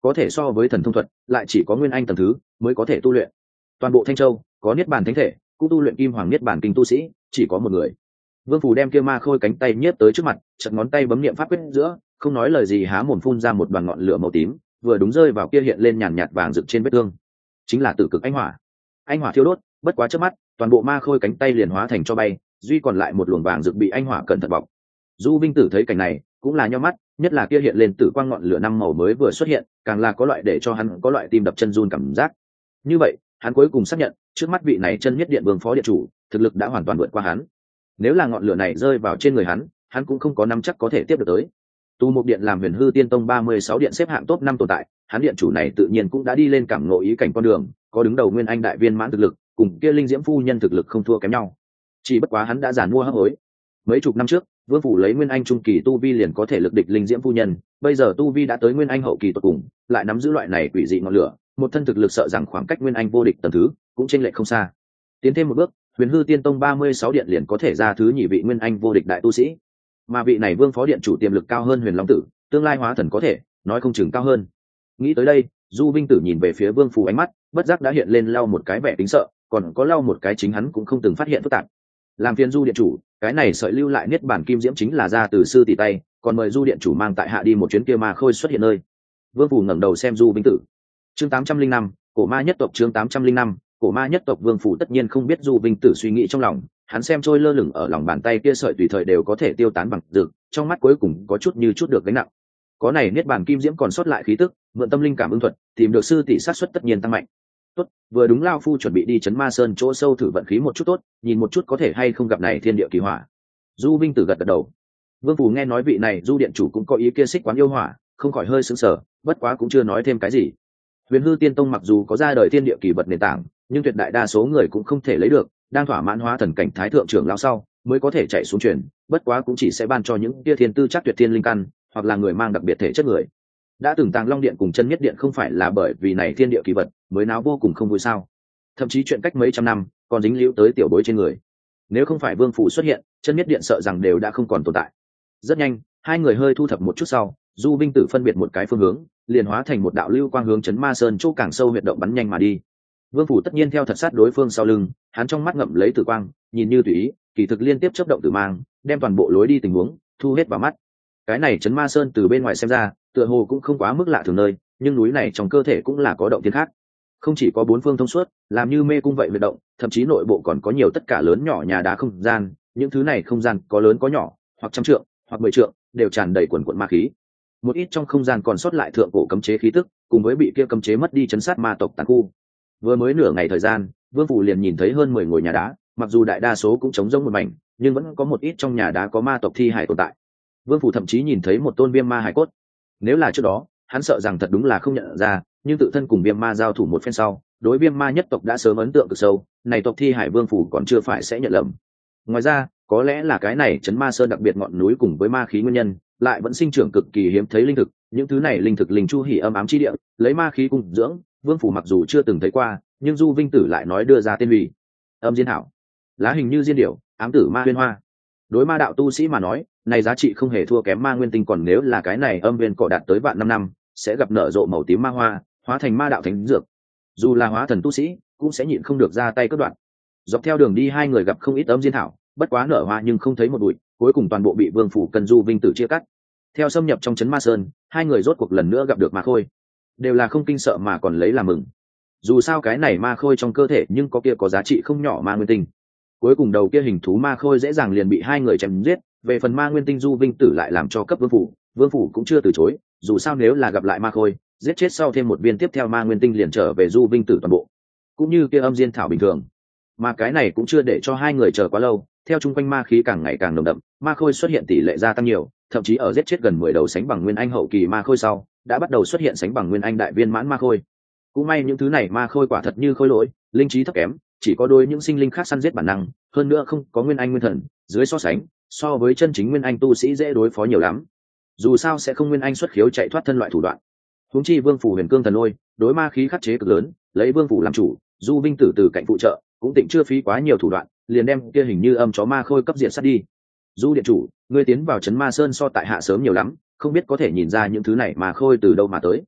[SPEAKER 1] có thể so với thần thông thuật lại chỉ có nguyên anh tầng thứ mới có thể tu luyện. Toàn bộ Thanh Châu có niết bàn thánh thể cũng tu luyện kim hoàng niết bàn kinh tu sĩ chỉ có một người. Vương Phủ đem kia ma khôi cánh tay nhiếp tới trước mặt, chật ngón tay bấm niệm pháp quyết giữa, không nói lời gì há mồm phun ra một đoàn ngọn lửa màu tím, vừa đúng rơi vào kia hiện lên nhàn nhạt vàng rực trên vết thương. Chính là tử cực anh hỏa. Anh hỏa thiêu đốt, bất quá chớp mắt, toàn bộ ma khôi cánh tay liền hóa thành cho bay, duy còn lại một luồng vàng rực bị anh hỏa cẩn thận bọc. Du Vinh Tử thấy cảnh này, cũng là nhíu mắt, nhất là kia hiện lên tử quang ngọn lửa năm màu mới vừa xuất hiện, càng là có loại để cho hắn có loại tim đập chân run cảm giác. Như vậy, hắn cuối cùng xác nhận, trước mắt vị này chân nhất điện vương phó điện chủ, thực lực đã hoàn toàn vượt qua hắn. Nếu là ngọn lửa này rơi vào trên người hắn, hắn cũng không có nắm chắc có thể tiếp được tới. Tu Mục Điện làm Huyền Hư Tiên Tông ba mươi sáu điện xếp hạng top năm tồn tại, hắn điện chủ này tự nhiên cũng đã đi lên cảm ngộ ý cảnh con đường, có đứng đầu nguyên anh đại viên mãn thực lực, cùng kia linh diễm phu nhân thực lực không thua kém nhau. Chỉ bất quá hắn đã giàn mua hấp hối. Mấy chục năm trước, Vương Phủ lấy nguyên anh trung kỳ tu vi liền có thể lực địch linh diễm phu nhân, bây giờ tu vi đã tới nguyên anh hậu kỳ tuyệt cùng, lại nắm giữ loại này quỷ dị ngọn lửa, một thân thực lực sợ rằng khoảng cách nguyên anh vô địch tầng thứ, cũng chênh lệch không xa. Tiến thêm một bước, Huyền Hư Tiên Tông ba mươi sáu điện liền có thể ra thứ nhị vị nguyên anh vô địch đại tu sĩ. Mà vị này Vương phó điện chủ tiềm lực cao hơn Huyền Long Tử, tương lai hóa thần có thể, nói không chừng cao hơn. Nghĩ tới đây, Du Vinh Tử nhìn về phía Vương Phủ ánh mắt, bất giác đã hiện lên lau một cái vẻ tính sợ, còn có lau một cái chính hắn cũng không từng phát hiện phức tạp. Làm phiền Du điện chủ, cái này sợi lưu lại niết bản kim diễm chính là ra từ sư tỷ tay, còn mời Du điện chủ mang tại hạ đi một chuyến kia ma khôi xuất hiện nơi. Vương Phủ ngẩng đầu xem Du Vinh Tử. Chương tám trăm linh năm, cổ ma nhất tộc chương tám trăm linh năm, cổ ma nhất tộc. Vương Phủ tất nhiên không biết Du Vinh Tử suy nghĩ trong lòng, hắn xem trôi lơ lửng ở lòng bàn tay kia sợi tùy thời đều có thể tiêu tán bằng dược, trong mắt cuối cùng có chút như chút được gánh nặng. Có này niết bàn kim diễm còn sót lại khí tức, mượn tâm linh cảm ứng thuật, tìm được sư tỷ sát suất tất nhiên tăng mạnh. Tốt, vừa đúng lão phu chuẩn bị đi chấn Ma Sơn chỗ sâu thử vận khí một chút tốt, nhìn một chút có thể hay không gặp này thiên địa kỳ hỏa. Du Vinh Tử gật gật đầu. Vương Phủ nghe nói vị này Du điện chủ cũng có ý kia xích quán yêu hỏa, không khỏi hơi sững sờ, bất quá cũng chưa nói thêm cái gì. Huyền Hư Tiên Tông mặc dù có ra đời thiên địa kỳ vật nền tảng, nhưng tuyệt đại đa số người cũng không thể lấy được, đang thỏa mãn hóa thần cảnh thái thượng trưởng lão sau mới có thể chạy xuống truyền, bất quá cũng chỉ sẽ ban cho những kia thiên tư chắc tuyệt thiên linh căn, hoặc là người mang đặc biệt thể chất người. Đã từng Tàng Long Điện cùng Chân Nhất Điện không phải là bởi vì này thiên địa kỳ vật mới náo vô cùng không vui sao? Thậm chí chuyện cách mấy trăm năm còn dính líu tới tiểu bối trên người. Nếu không phải Vương Phủ xuất hiện, Chân Nhất Điện sợ rằng đều đã không còn tồn tại. Rất nhanh, hai người hơi thu thập một chút sau, Du Vinh Tử phân biệt một cái phương hướng, liền hóa thành một đạo lưu quang hướng chấn Ma Sơn chỗ càng sâu huyệt động bắn nhanh mà đi. Vương Phủ tất nhiên theo thật sát đối phương sau lưng, hắn trong mắt ngậm lấy tử quang, nhìn như tùy ý, kỳ thực liên tiếp chớp động tử mang, đem toàn bộ lối đi tình huống thu hết vào mắt. Cái này chấn Ma Sơn từ bên ngoài xem ra, tựa hồ cũng không quá mức lạ thường nơi, nhưng núi này trong cơ thể cũng là có động thiên khác. Không chỉ có bốn phương thông suốt, làm như mê cung vậy huyệt động, thậm chí nội bộ còn có nhiều tất cả lớn nhỏ nhà đá không gian, những thứ này không gian có lớn có nhỏ, hoặc trăm trượng, hoặc mười trượng, đều tràn đầy quần quần ma khí. Một ít trong không gian còn sót lại thượng cổ cấm chế khí tức, cùng với bị kia cấm chế mất đi chấn sát ma tộc tàn khu. Vừa mới nửa ngày thời gian, Vương Phủ liền nhìn thấy hơn mười ngôi nhà đá, mặc dù đại đa số cũng trống rỗng một mảnh, nhưng vẫn có một ít trong nhà đá có ma tộc thi hải tồn tại. Vương Phủ thậm chí nhìn thấy một tôn viêm ma hải cốt. Nếu là trước đó, hắn sợ rằng thật đúng là không nhận ra, nhưng tự thân cùng viêm ma giao thủ một phen sau, đối viêm ma nhất tộc đã sớm ấn tượng cực sâu, này tộc thi hải Vương Phủ còn chưa phải sẽ nhận lầm. Ngoài ra, có lẽ là cái này chấn Ma Sơn đặc biệt ngọn núi cùng với ma khí nguyên nhân, lại vẫn sinh trưởng cực kỳ hiếm thấy linh thực, những thứ này linh thực linh chu hỉ âm ám chi địa, lấy ma khí cung dưỡng, Vương Phủ mặc dù chưa từng thấy qua, nhưng Du Vinh Tử lại nói đưa ra tên hủy. Âm diên hảo, lá hình như diên điểu, ám tử ma huyên hoa. Đối ma đạo tu sĩ mà nói, này giá trị không hề thua kém ma nguyên tinh, còn nếu là cái này âm viên cỏ đạt tới vạn năm năm, sẽ gặp nở rộ màu tím ma hoa, hóa thành ma đạo thánh dược. Dù là hóa thần tu sĩ, cũng sẽ nhịn không được ra tay cắt đoạn. Dọc theo đường đi hai người gặp không ít âm diên thảo, bất quá nở hoa nhưng không thấy một bụi, cuối cùng toàn bộ bị Vương Phủ cần Du Vinh Tử chia cắt. Theo xâm nhập trong trấn Ma Sơn, hai người rốt cuộc lần nữa gặp được ma khôi, đều là không kinh sợ mà còn lấy làm mừng. Dù sao cái này ma khôi trong cơ thể nhưng có kia có giá trị không nhỏ ma nguyên tinh. Cuối cùng đầu kia hình thú ma khôi dễ dàng liền bị hai người chém giết, về phần ma nguyên tinh Du Vinh Tử lại làm cho cấp Vương Phủ, Vương Phủ cũng chưa từ chối, dù sao nếu là gặp lại ma khôi, giết chết sau thêm một viên tiếp theo ma nguyên tinh liền trở về Du Vinh Tử toàn bộ, cũng như kia âm diên thảo bình thường. Mà cái này cũng chưa để cho hai người chờ quá lâu, theo chung quanh ma khí càng ngày càng nồng đậm, ma khôi xuất hiện tỷ lệ gia tăng nhiều, thậm chí ở giết chết gần mười đầu sánh bằng nguyên anh hậu kỳ ma khôi sau, đã bắt đầu xuất hiện sánh bằng nguyên anh đại viên mãn ma khôi. Cũng may những thứ này ma khôi quả thật như khôi lỗi, linh trí thấp kém, chỉ có đôi những sinh linh khác săn giết bản năng, hơn nữa không có nguyên anh nguyên thần, dưới so sánh, so với chân chính nguyên anh tu sĩ dễ đối phó nhiều lắm. Dù sao sẽ không nguyên anh xuất khiếu chạy thoát thân loại thủ đoạn. Huống chi Vương Phủ huyền cương thần lôi, đối ma khí khắc chế cực lớn, lấy Vương Phủ làm chủ, Du Vinh Tử từ cạnh phụ trợ, cũng tịnh chưa phí quá nhiều thủ đoạn, liền đem kia hình như âm chó ma khôi cấp diện sát đi. Du điện chủ, ngươi tiến vào trấn Ma Sơn so tại hạ sớm nhiều lắm, không biết có thể nhìn ra những thứ này mà khôi từ đâu mà tới.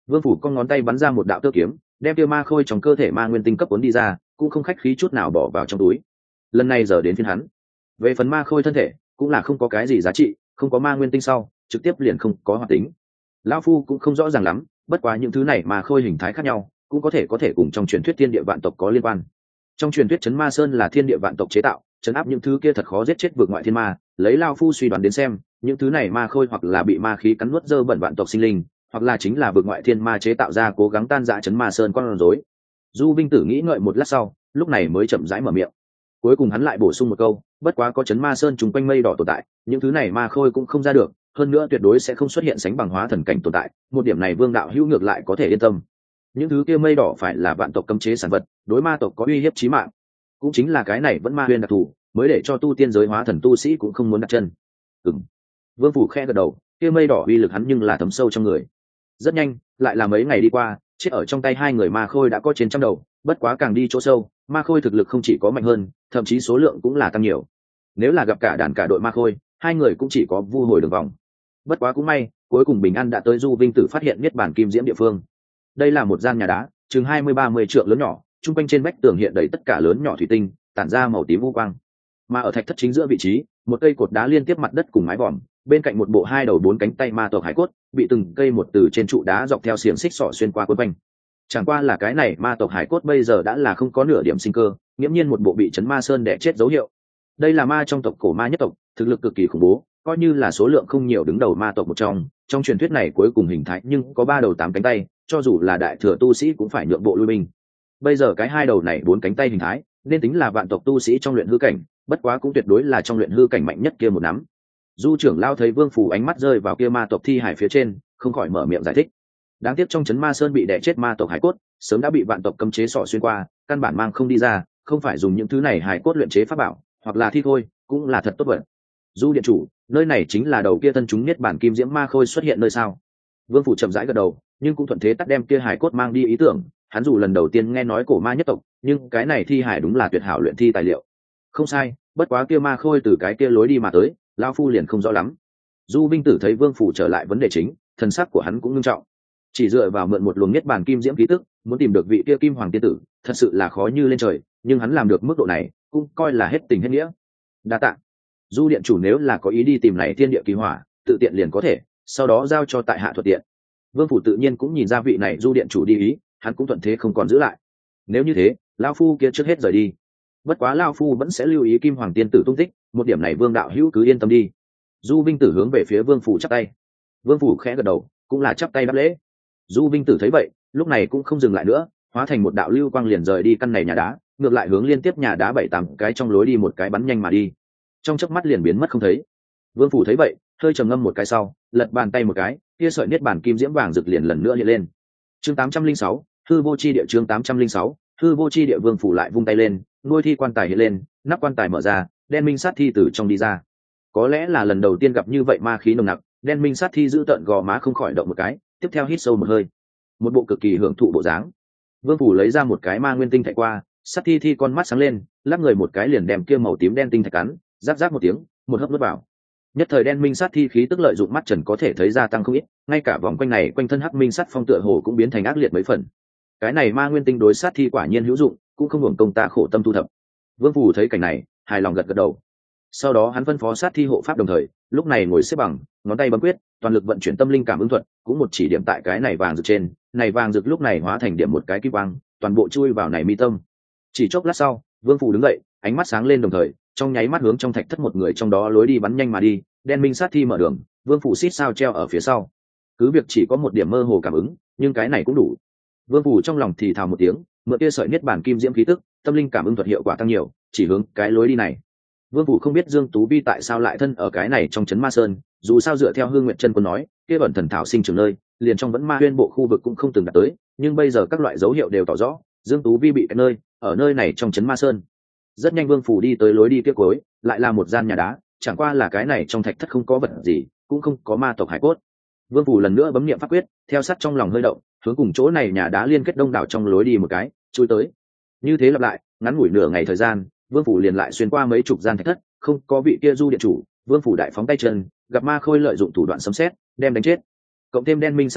[SPEAKER 1] Vương phủ con ngón tay bắn ra một đạo tơ kiếm, đem kia ma khôi trong cơ thể ma nguyên tinh cấp cuốn đi ra, cũng không khách khí chút nào bỏ vào trong túi. Lần này giờ đến phiên hắn. Về phần ma khôi thân thể, cũng là không có cái gì giá trị, không có ma nguyên tinh sau, trực tiếp liền không có hoạt tính. Lão phu cũng không rõ ràng lắm, bất quá những thứ này ma khôi hình thái khác nhau, cũng có thể có thể cùng trong truyền thuyết thiên địa vạn tộc có liên quan. Trong truyền thuyết chấn ma sơn là thiên địa vạn tộc chế tạo, chấn áp những thứ kia thật khó giết chết vượt ngoại thiên ma, lấy lão phu suy đoán đến xem, những thứ này ma khôi hoặc là bị ma khí cắn nuốt dơ bẩn vạn tộc sinh linh, hoặc là chính là vượt ngoại thiên ma chế tạo ra cố gắng tan rã chấn ma sơn con rối. Du Vinh Tử nghĩ ngợi một lát sau, lúc này mới chậm rãi mở miệng. Cuối cùng hắn lại bổ sung một câu, bất quá có chấn ma sơn trùng quanh mây đỏ tồn tại, những thứ này ma khôi cũng không ra được, hơn nữa tuyệt đối sẽ không xuất hiện sánh bằng hóa thần cảnh tồn tại, một điểm này Vương đạo hữu ngược lại có thể yên tâm. Những thứ kia mây đỏ phải là vạn tộc cấm chế sản vật, đối ma tộc có uy hiếp chí mạng. Cũng chính là cái này vẫn ma huyền đặc thù, mới để cho tu tiên giới hóa thần tu sĩ cũng không muốn đặt chân. Ừm. Vương phủ khẽ gật đầu, kia mây đỏ uy lực hắn nhưng là thấm sâu trong người. Rất nhanh, lại là mấy ngày đi qua, chết ở trong tay hai người ma khôi đã có trên trăm đầu, bất quá càng đi chỗ sâu, ma khôi thực lực không chỉ có mạnh hơn, thậm chí số lượng cũng là tăng nhiều. Nếu là gặp cả đàn cả đội ma khôi, hai người cũng chỉ có vu hồi đường vòng. Bất quá cũng may, cuối cùng bình an đã tới Du Vinh Tử phát hiện niết bàn kim diễm địa phương. Đây là một gian nhà đá, chừng hai mươi ba mươi trượng lớn nhỏ, trung quanh trên vách tường hiện đầy tất cả lớn nhỏ thủy tinh, tản ra màu tím u quang. Mà ở thạch thất chính giữa vị trí, một cây cột đá liên tiếp mặt đất cùng mái vòm, bên cạnh một bộ hai đầu bốn cánh tay ma tộc hải cốt, bị từng cây một từ trên trụ đá dọc theo xiềng xích sọ xuyên qua quấn quanh. Chẳng qua là cái này ma tộc hải cốt bây giờ đã là không có nửa điểm sinh cơ, nghiễm nhiên một bộ bị chấn ma sơn đè chết dấu hiệu. Đây là ma trong tộc cổ ma nhất tộc, thực lực cực kỳ khủng bố, coi như là số lượng không nhiều đứng đầu ma tộc một trong. Trong truyền thuyết này cuối cùng hình thái nhưng có ba đầu tám cánh tay, cho dù là đại thừa tu sĩ cũng phải nhượng bộ lui binh. Bây giờ cái hai đầu này bốn cánh tay hình thái, nên tính là vạn tộc tu sĩ trong luyện hư cảnh, bất quá cũng tuyệt đối là trong luyện hư cảnh mạnh nhất kia một nắm. Du trưởng lao thấy Vương Phủ ánh mắt rơi vào kia ma tộc thi hải phía trên, không khỏi mở miệng giải thích. Đáng tiếc trong chấn ma sơn bị đè chết ma tộc hải cốt, sớm đã bị vạn tộc cấm chế sọ xuyên qua, căn bản mang không đi ra, không phải dùng những thứ này hải cốt luyện chế pháp bảo, hoặc là thi thôi, cũng là thật tốt vận. Du điện chủ, nơi này chính là đầu kia thân chúng niết bản kim diễm ma khôi xuất hiện nơi sao? Vương Phủ chậm rãi gật đầu, nhưng cũng thuận thế tắt đem kia hải cốt mang đi ý tưởng. Hắn dù lần đầu tiên nghe nói cổ ma nhất tộc, nhưng cái này thi hải đúng là tuyệt hảo luyện thi tài liệu. Không sai, bất quá kia ma khôi từ cái kia lối đi mà tới, lão phu liền không rõ lắm. Du Vinh Tử thấy Vương Phủ trở lại vấn đề chính, thần sắc của hắn cũng nghiêm trọng. Chỉ dựa vào mượn một luồng niết bàn kim diễm khí tức, muốn tìm được vị kia kim hoàng tiên tử, thật sự là khó như lên trời, nhưng hắn làm được mức độ này, cũng coi là hết tình hết nghĩa. Đa tạ. Du điện chủ nếu là có ý đi tìm này thiên địa kỳ hỏa, tự tiện liền có thể, sau đó giao cho tại hạ thuận tiện. Vương Phủ tự nhiên cũng nhìn ra vị này Du điện chủ đi ý, hắn cũng thuận thế không còn giữ lại. Nếu như thế, lão phu kia trước hết rời đi. Bất quá lão phu vẫn sẽ lưu ý kim hoàng tiên tử tung tích, một điểm này Vương đạo hữu cứ yên tâm đi. Du Vinh Tử hướng về phía Vương Phủ chắp tay. Vương Phủ khẽ gật đầu, cũng là chắp tay đáp lễ. Du Vinh Tử thấy vậy, lúc này cũng không dừng lại nữa, hóa thành một đạo lưu quang liền rời đi căn này nhà đá, ngược lại hướng liên tiếp nhà đá bảy tám cái trong lối đi một cái bắn nhanh mà đi. Trong chớp mắt liền biến mất không thấy. Vương Phủ thấy vậy, hơi trầm ngâm một cái sau, lật bàn tay một cái, kia sợi niết bàn kim diễm vàng rực liền lần nữa hiện lên. Chương tám trăm linh sáu, hư vô chi địa. Chương tám trăm linh sáu, hư vô chi địa. Vương Phủ lại vung tay lên, nuôi thi quan tài hiện lên, nắp quan tài mở ra, đen minh sát thi từ trong đi ra. Có lẽ là lần đầu tiên gặp như vậy ma khí nồng nặc, đen minh sát thi giữ tợn gò má không khỏi động một cái, tiếp theo hít sâu một hơi, một bộ cực kỳ hưởng thụ bộ dáng. Vương Phủ lấy ra một cái ma nguyên tinh thạch qua, sát thi thi con mắt sáng lên, lắc người một cái liền đem kia màu tím đen tinh thạch cắn, giáp giáp một tiếng, một hớp nuốt vào. Nhất thời đen minh sát thi khí tức lợi dụng mắt trần có thể thấy gia tăng không ít, ngay cả vòng quanh này quanh thân hắc minh sát phong tựa hồ cũng biến thành ác liệt mấy phần. Cái này ma nguyên tinh đối sát thi quả nhiên hữu dụng, cũng không hưởng công ta khổ tâm thu thập. Vương Phủ thấy cảnh này, hài lòng gật gật đầu. Sau đó hắn phân phó sát thi hộ pháp đồng thời, lúc này ngồi xếp bằng, ngón tay bấm quyết, toàn lực vận chuyển tâm linh cảm ứng thuật, cũng một chỉ điểm tại cái này vàng rực trên, này vàng rực lúc này hóa thành điểm một cái kim quang, toàn bộ chui vào này mi tâm. Chỉ chốc lát sau, Vương Phủ đứng dậy, ánh mắt sáng lên đồng thời, trong nháy mắt hướng trong thạch thất một người trong đó lối đi bắn nhanh mà đi, đen minh sát thi mở đường, Vương Phủ xít sao treo ở phía sau. Cứ việc chỉ có một điểm mơ hồ cảm ứng, nhưng cái này cũng đủ. Vương Phủ trong lòng thì thào một tiếng, mượn kia sợi niết bản kim diễm khí tức, tâm linh cảm ứng thuật hiệu quả tăng nhiều, chỉ hướng cái lối đi này. Vương Phủ không biết Dương Tú Vi tại sao lại thân ở cái này trong trấn Ma Sơn, dù sao dựa theo Hương Nguyện Chân Quân nói, kia bẩn thần thảo sinh trưởng nơi, liền trong vẫn Ma Huyên bộ khu vực cũng không từng đạt tới, nhưng bây giờ các loại dấu hiệu đều tỏ rõ, Dương Tú Vi bị cái nơi, ở nơi này trong trấn Ma Sơn. Rất nhanh Vương Phủ đi tới lối đi kia cuối, lại là một gian nhà đá, chẳng qua là cái này trong thạch thất không có vật gì, cũng không có ma tộc hải cốt. Vương Phủ lần nữa bấm niệm pháp quyết, theo sát trong lòng hơi động, hướng cùng chỗ này nhà đá liên kết đông đảo trong lối đi một cái, chui tới. Như thế lặp lại, ngắn ngủi nửa ngày thời gian, Vương Phủ liền lại xuyên qua mấy chục gian thạch thất, không có vị kia Du điện chủ, Vương Phủ đại phóng tay chân, gặp ma khôi lợi dụng thủ đoạn sấm sét, đem đánh chết. Cộng thêm đen minh sát thi,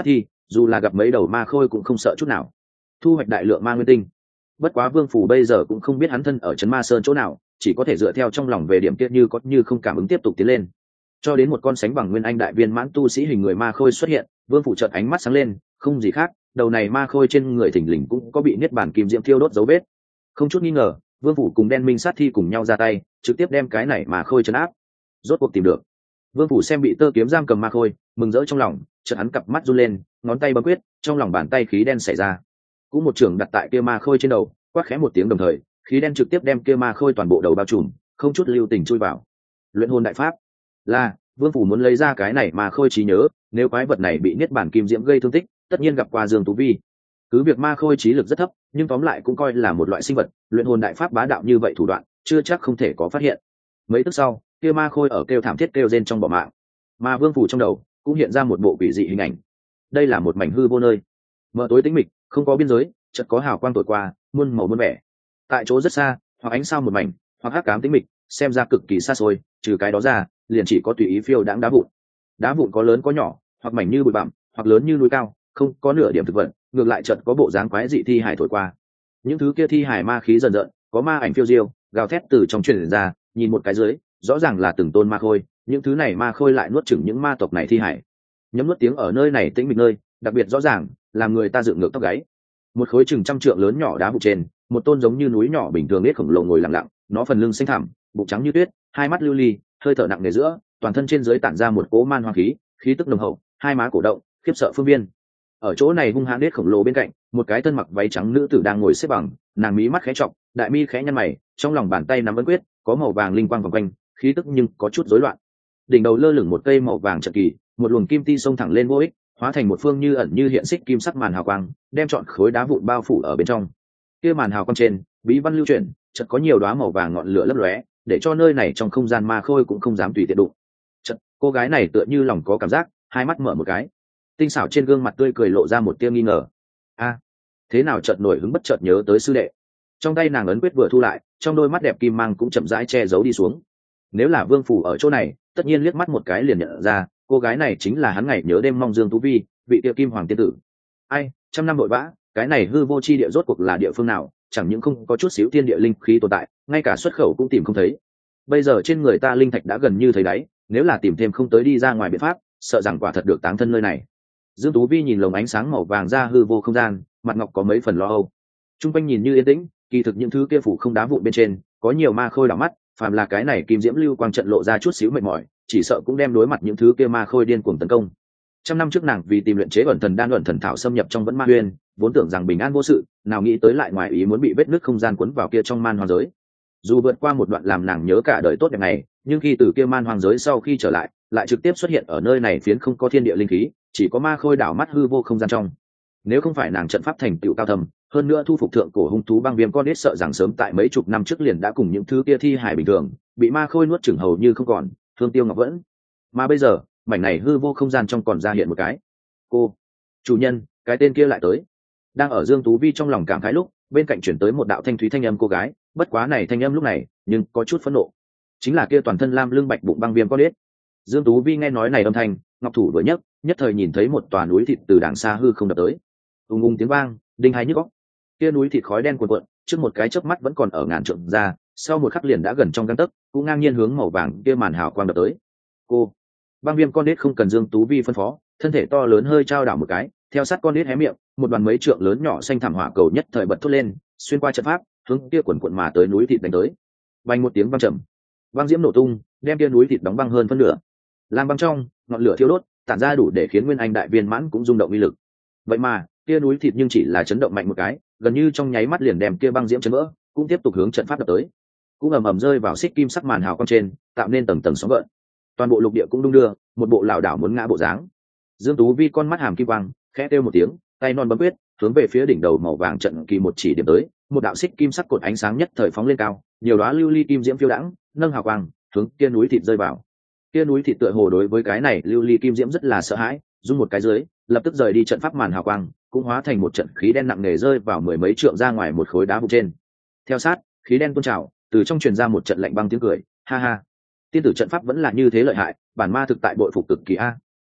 [SPEAKER 1] dù là gặp mấy đầu ma khôi cũng không sợ chút nào, thu hoạch đại lượng ma nguyên tinh. Bất quá Vương Phủ bây giờ cũng không biết hắn thân ở trấn Ma Sơn chỗ nào, chỉ có thể dựa theo trong lòng về điểm kia như có như không cảm ứng tiếp tục tiến lên, cho đến một con sánh bằng nguyên anh đại viên mãn tu sĩ hình người ma khôi xuất hiện. Vương Phủ chợt ánh mắt sáng lên, không gì khác, đầu này ma khôi trên người thình lình cũng có bị niết bàn kim diễm thiêu đốt dấu vết. Không chút nghi ngờ, Vương Phủ cùng Đen Minh sát thi cùng nhau ra tay, trực tiếp đem cái này ma khôi trấn áp. Rốt cuộc tìm được. Vương Phủ xem bị tơ kiếm giam cầm ma khôi, mừng rỡ trong lòng, chợt hắn cặp mắt run lên, ngón tay bấm quyết, trong lòng bàn tay khí đen xảy ra, cũng một trường đặt tại kia ma khôi trên đầu, quát khẽ một tiếng đồng thời, khí đen trực tiếp đem kia ma khôi toàn bộ đầu bao trùm, không chút lưu tình chui vào. Luyện hồn đại pháp là Vương Phủ muốn lấy ra cái này ma khôi trí nhớ, nếu quái vật này bị niết bản kim diễm gây thương tích, tất nhiên gặp qua Dương Tú Vi. Cứ việc ma khôi trí lực rất thấp, nhưng tóm lại cũng coi là một loại sinh vật, luyện hồn đại pháp bá đạo như vậy thủ đoạn, chưa chắc không thể có phát hiện. Mấy tức sau, kia ma khôi ở kêu thảm thiết kêu rên trong bỏ mạng, mà Vương Phủ trong đầu cũng hiện ra một bộ quỷ dị hình ảnh. Đây là một mảnh hư vô nơi, mờ tối tĩnh mịch, không có biên giới, chợt có hào quang thổi qua, muôn màu muôn vẻ. Tại chỗ rất xa, hoặc ánh sao một mảnh, hoặc hắc ám tĩnh mịch, xem ra cực kỳ xa xôi, trừ cái đó ra, liền chỉ có tùy ý phiêu đãng đá vụn. Đá vụn có lớn có nhỏ, hoặc mảnh như bụi bặm, hoặc lớn như núi cao, không có nửa điểm thực vật, ngược lại chợt có bộ dáng quái dị thi hải thổi qua. Những thứ kia thi hải ma khí dần dần, có ma ảnh phiêu diêu, gào thét từ trong truyền ra, nhìn một cái dưới, rõ ràng là từng tôn ma khôi, những thứ này ma khôi lại nuốt chửng những ma tộc này thi hải. Nhấm nuốt tiếng ở nơi này tĩnh mịch nơi, đặc biệt rõ ràng, làm người ta dựng ngược tóc gáy. Một khối chừng trăm trượng lớn nhỏ đá vụn trên, một tôn giống như núi nhỏ bình thường nết khổng lồ ngồi lặng lặng, nó phần lưng xanh thẳm, bụng trắng như tuyết, hai mắt lưu ly, hơi thở nặng nề giữa, toàn thân trên dưới tản ra một cỗ man hoang khí, khí tức nồng hậu, hai má cổ động, khiếp sợ phương viên. Ở chỗ này hung hãn nết khổng lồ bên cạnh, một cái thân mặc váy trắng nữ tử đang ngồi xếp bằng, nàng mí mắt khẽ chọc, đại mi khẽ nhăn mày, trong lòng bàn tay nắm ấn quyết, có màu vàng linh quang vòng quanh, khí tức nhưng có chút rối loạn. Đỉnh đầu lơ lửng một cây màu vàng trận kỳ, một luồng kim ti xông thẳng lên vô ích, hóa thành một phương như ẩn như hiện xích kim sắc màn hào quang, đem trọn khối đá vụn bao phủ ở bên trong. Kia màn hào quang trên, bí văn lưu chuyển, chợt có nhiều đóa màu vàng ngọn lửa lấp lóe, để cho nơi này trong không gian ma khôi cũng không dám tùy tiện đụng. Chợt, cô gái này tựa như lòng có cảm giác, hai mắt mở một cái, tinh xảo trên gương mặt tươi cười lộ ra một tia nghi ngờ. A, thế nào chợt nổi hứng bất chợt nhớ tới sư đệ. Trong tay nàng ấn quyết vừa thu lại, trong đôi mắt đẹp kim mang cũng chậm rãi che giấu đi xuống. Nếu là Vương Phủ ở chỗ này, tất nhiên liếc mắt một cái liền nhận ra, cô gái này chính là hắn ngày nhớ đêm mong Dương Tú Vi, vị tiêu kim hoàng tiên tử. Ai, trăm năm vội vã, cái này hư vô chi địa rốt cuộc là địa phương nào, chẳng những không có chút xíu thiên địa linh khí tồn tại, ngay cả xuất khẩu cũng tìm không thấy. Bây giờ trên người ta linh thạch đã gần như thấy đáy, nếu là tìm thêm không tới đi ra ngoài biện pháp, sợ rằng quả thật được táng thân nơi này. Dương Tú Vi nhìn lồng ánh sáng màu vàng ra hư vô không gian, mặt ngọc có mấy phần lo âu. Trung quanh nhìn như yên tĩnh, kỳ thực những thứ kia phủ không đá vụn bên trên, có nhiều ma khôi đảo mắt, phàm là cái này kim diễm lưu quang trận lộ ra chút xíu mệt mỏi, chỉ sợ cũng đem đối mặt những thứ kia ma khôi điên cuồng tấn công. Trăm năm trước nàng vì tìm luyện chế ẩn thần đan ẩn thần thảo xâm nhập trong vẫn ma huyên, vốn tưởng rằng bình an vô sự, nào nghĩ tới lại ngoài ý muốn bị vết nứt không gian cuốn vào kia trong man hoang giới. Dù vượt qua một đoạn làm nàng nhớ cả đời tốt đẹp này, nhưng khi từ kia man hoang giới sau khi trở lại, lại trực tiếp xuất hiện ở nơi này phiến không có thiên địa linh khí, chỉ có ma khôi đảo mắt hư vô không gian trong. Nếu không phải nàng trận pháp thành tựu cao thầm, hơn nữa thu phục thượng cổ hung thú băng viêm con đít, sợ rằng sớm tại mấy chục năm trước liền đã cùng những thứ kia thi hải bình thường bị ma khôi nuốt chửng hầu như không còn, thương tiêu ngọc vẫn. Mà bây giờ mảnh này hư vô không gian trong còn ra hiện một cái cô chủ nhân, cái tên kia lại tới. Đang ở Dương Tú Vi trong lòng cảm khái lúc, bên cạnh chuyển tới một đạo thanh thúy thanh âm cô gái, bất quá này thanh âm lúc này nhưng có chút phẫn nộ, chính là kia toàn thân lam lưng bạch bụng băng viêm con đít. Dương Tú Vi nghe nói này âm thanh, ngọc thủ vừa nhấc, nhất thời nhìn thấy một tòa núi thịt từ đàng xa hư không đập tới, ung ung tiếng vang, đinh hai nhức óc. Kia núi thịt khói đen cuồn cuộn, trước một cái chớp mắt vẫn còn ở ngàn trượng ra, sau một khắc liền đã gần trong gang tấc, cũng ngang nhiên hướng màu vàng kia màn hào quang đập tới. Cô băng viêm con đít không cần Dương Tú Vi phân phó, thân thể to lớn hơi trao đảo một cái, theo sát con đít hé miệng, một đoàn mấy trượng lớn nhỏ xanh thảm hỏa cầu nhất thời bật thốt lên, xuyên qua trận pháp, hướng kia cuộn cuộn mà tới núi thịt đánh tới. Vang một tiếng vang trầm, băng diễm nổ tung, đem kia núi thịt đóng băng hơn phân nửa. Lam băng trong, ngọn lửa thiêu đốt, tản ra đủ để khiến nguyên anh đại viên mãn cũng rung động uy lực. Vậy mà, kia núi thịt nhưng chỉ là chấn động mạnh một cái, gần như trong nháy mắt liền đem kia băng diễm chấn vỡ, cũng tiếp tục hướng trận pháp đập tới, cũng ầm ầm rơi vào xích kim sắc màn hào quang trên, tạo nên tầng tầng sóng gợn. Toàn bộ lục địa cũng đung đưa, một bộ lảo đảo muốn ngã bộ dáng. Dương Tú Vi con mắt hàm kim quang, khẽ kêu một tiếng, tay non bấm quyết, hướng về phía đỉnh đầu màu vàng trận kỳ một chỉ điểm tới, một đạo xích kim sắc cột ánh sáng nhất thời phóng lên cao, nhiều đóa lưu ly kim diễm phiêu đãng, nâng hào quang, hướng kia núi thịt rơi vào. Kia núi thịt tựa hồ đối với cái này lưu ly kim diễm rất là sợ hãi, rung một cái dưới, lập tức rời đi trận pháp màn hào quang, cũng hóa thành một trận khí đen nặng nề rơi vào mười mấy trượng ra ngoài một khối đá vụn trên. Theo sát, khí đen tuôn trào, từ trong truyền ra một trận lạnh băng tiếng cười, ha ha, tiên tử trận pháp vẫn là như thế lợi hại, bản ma thực tại bội phục cực kỳ a.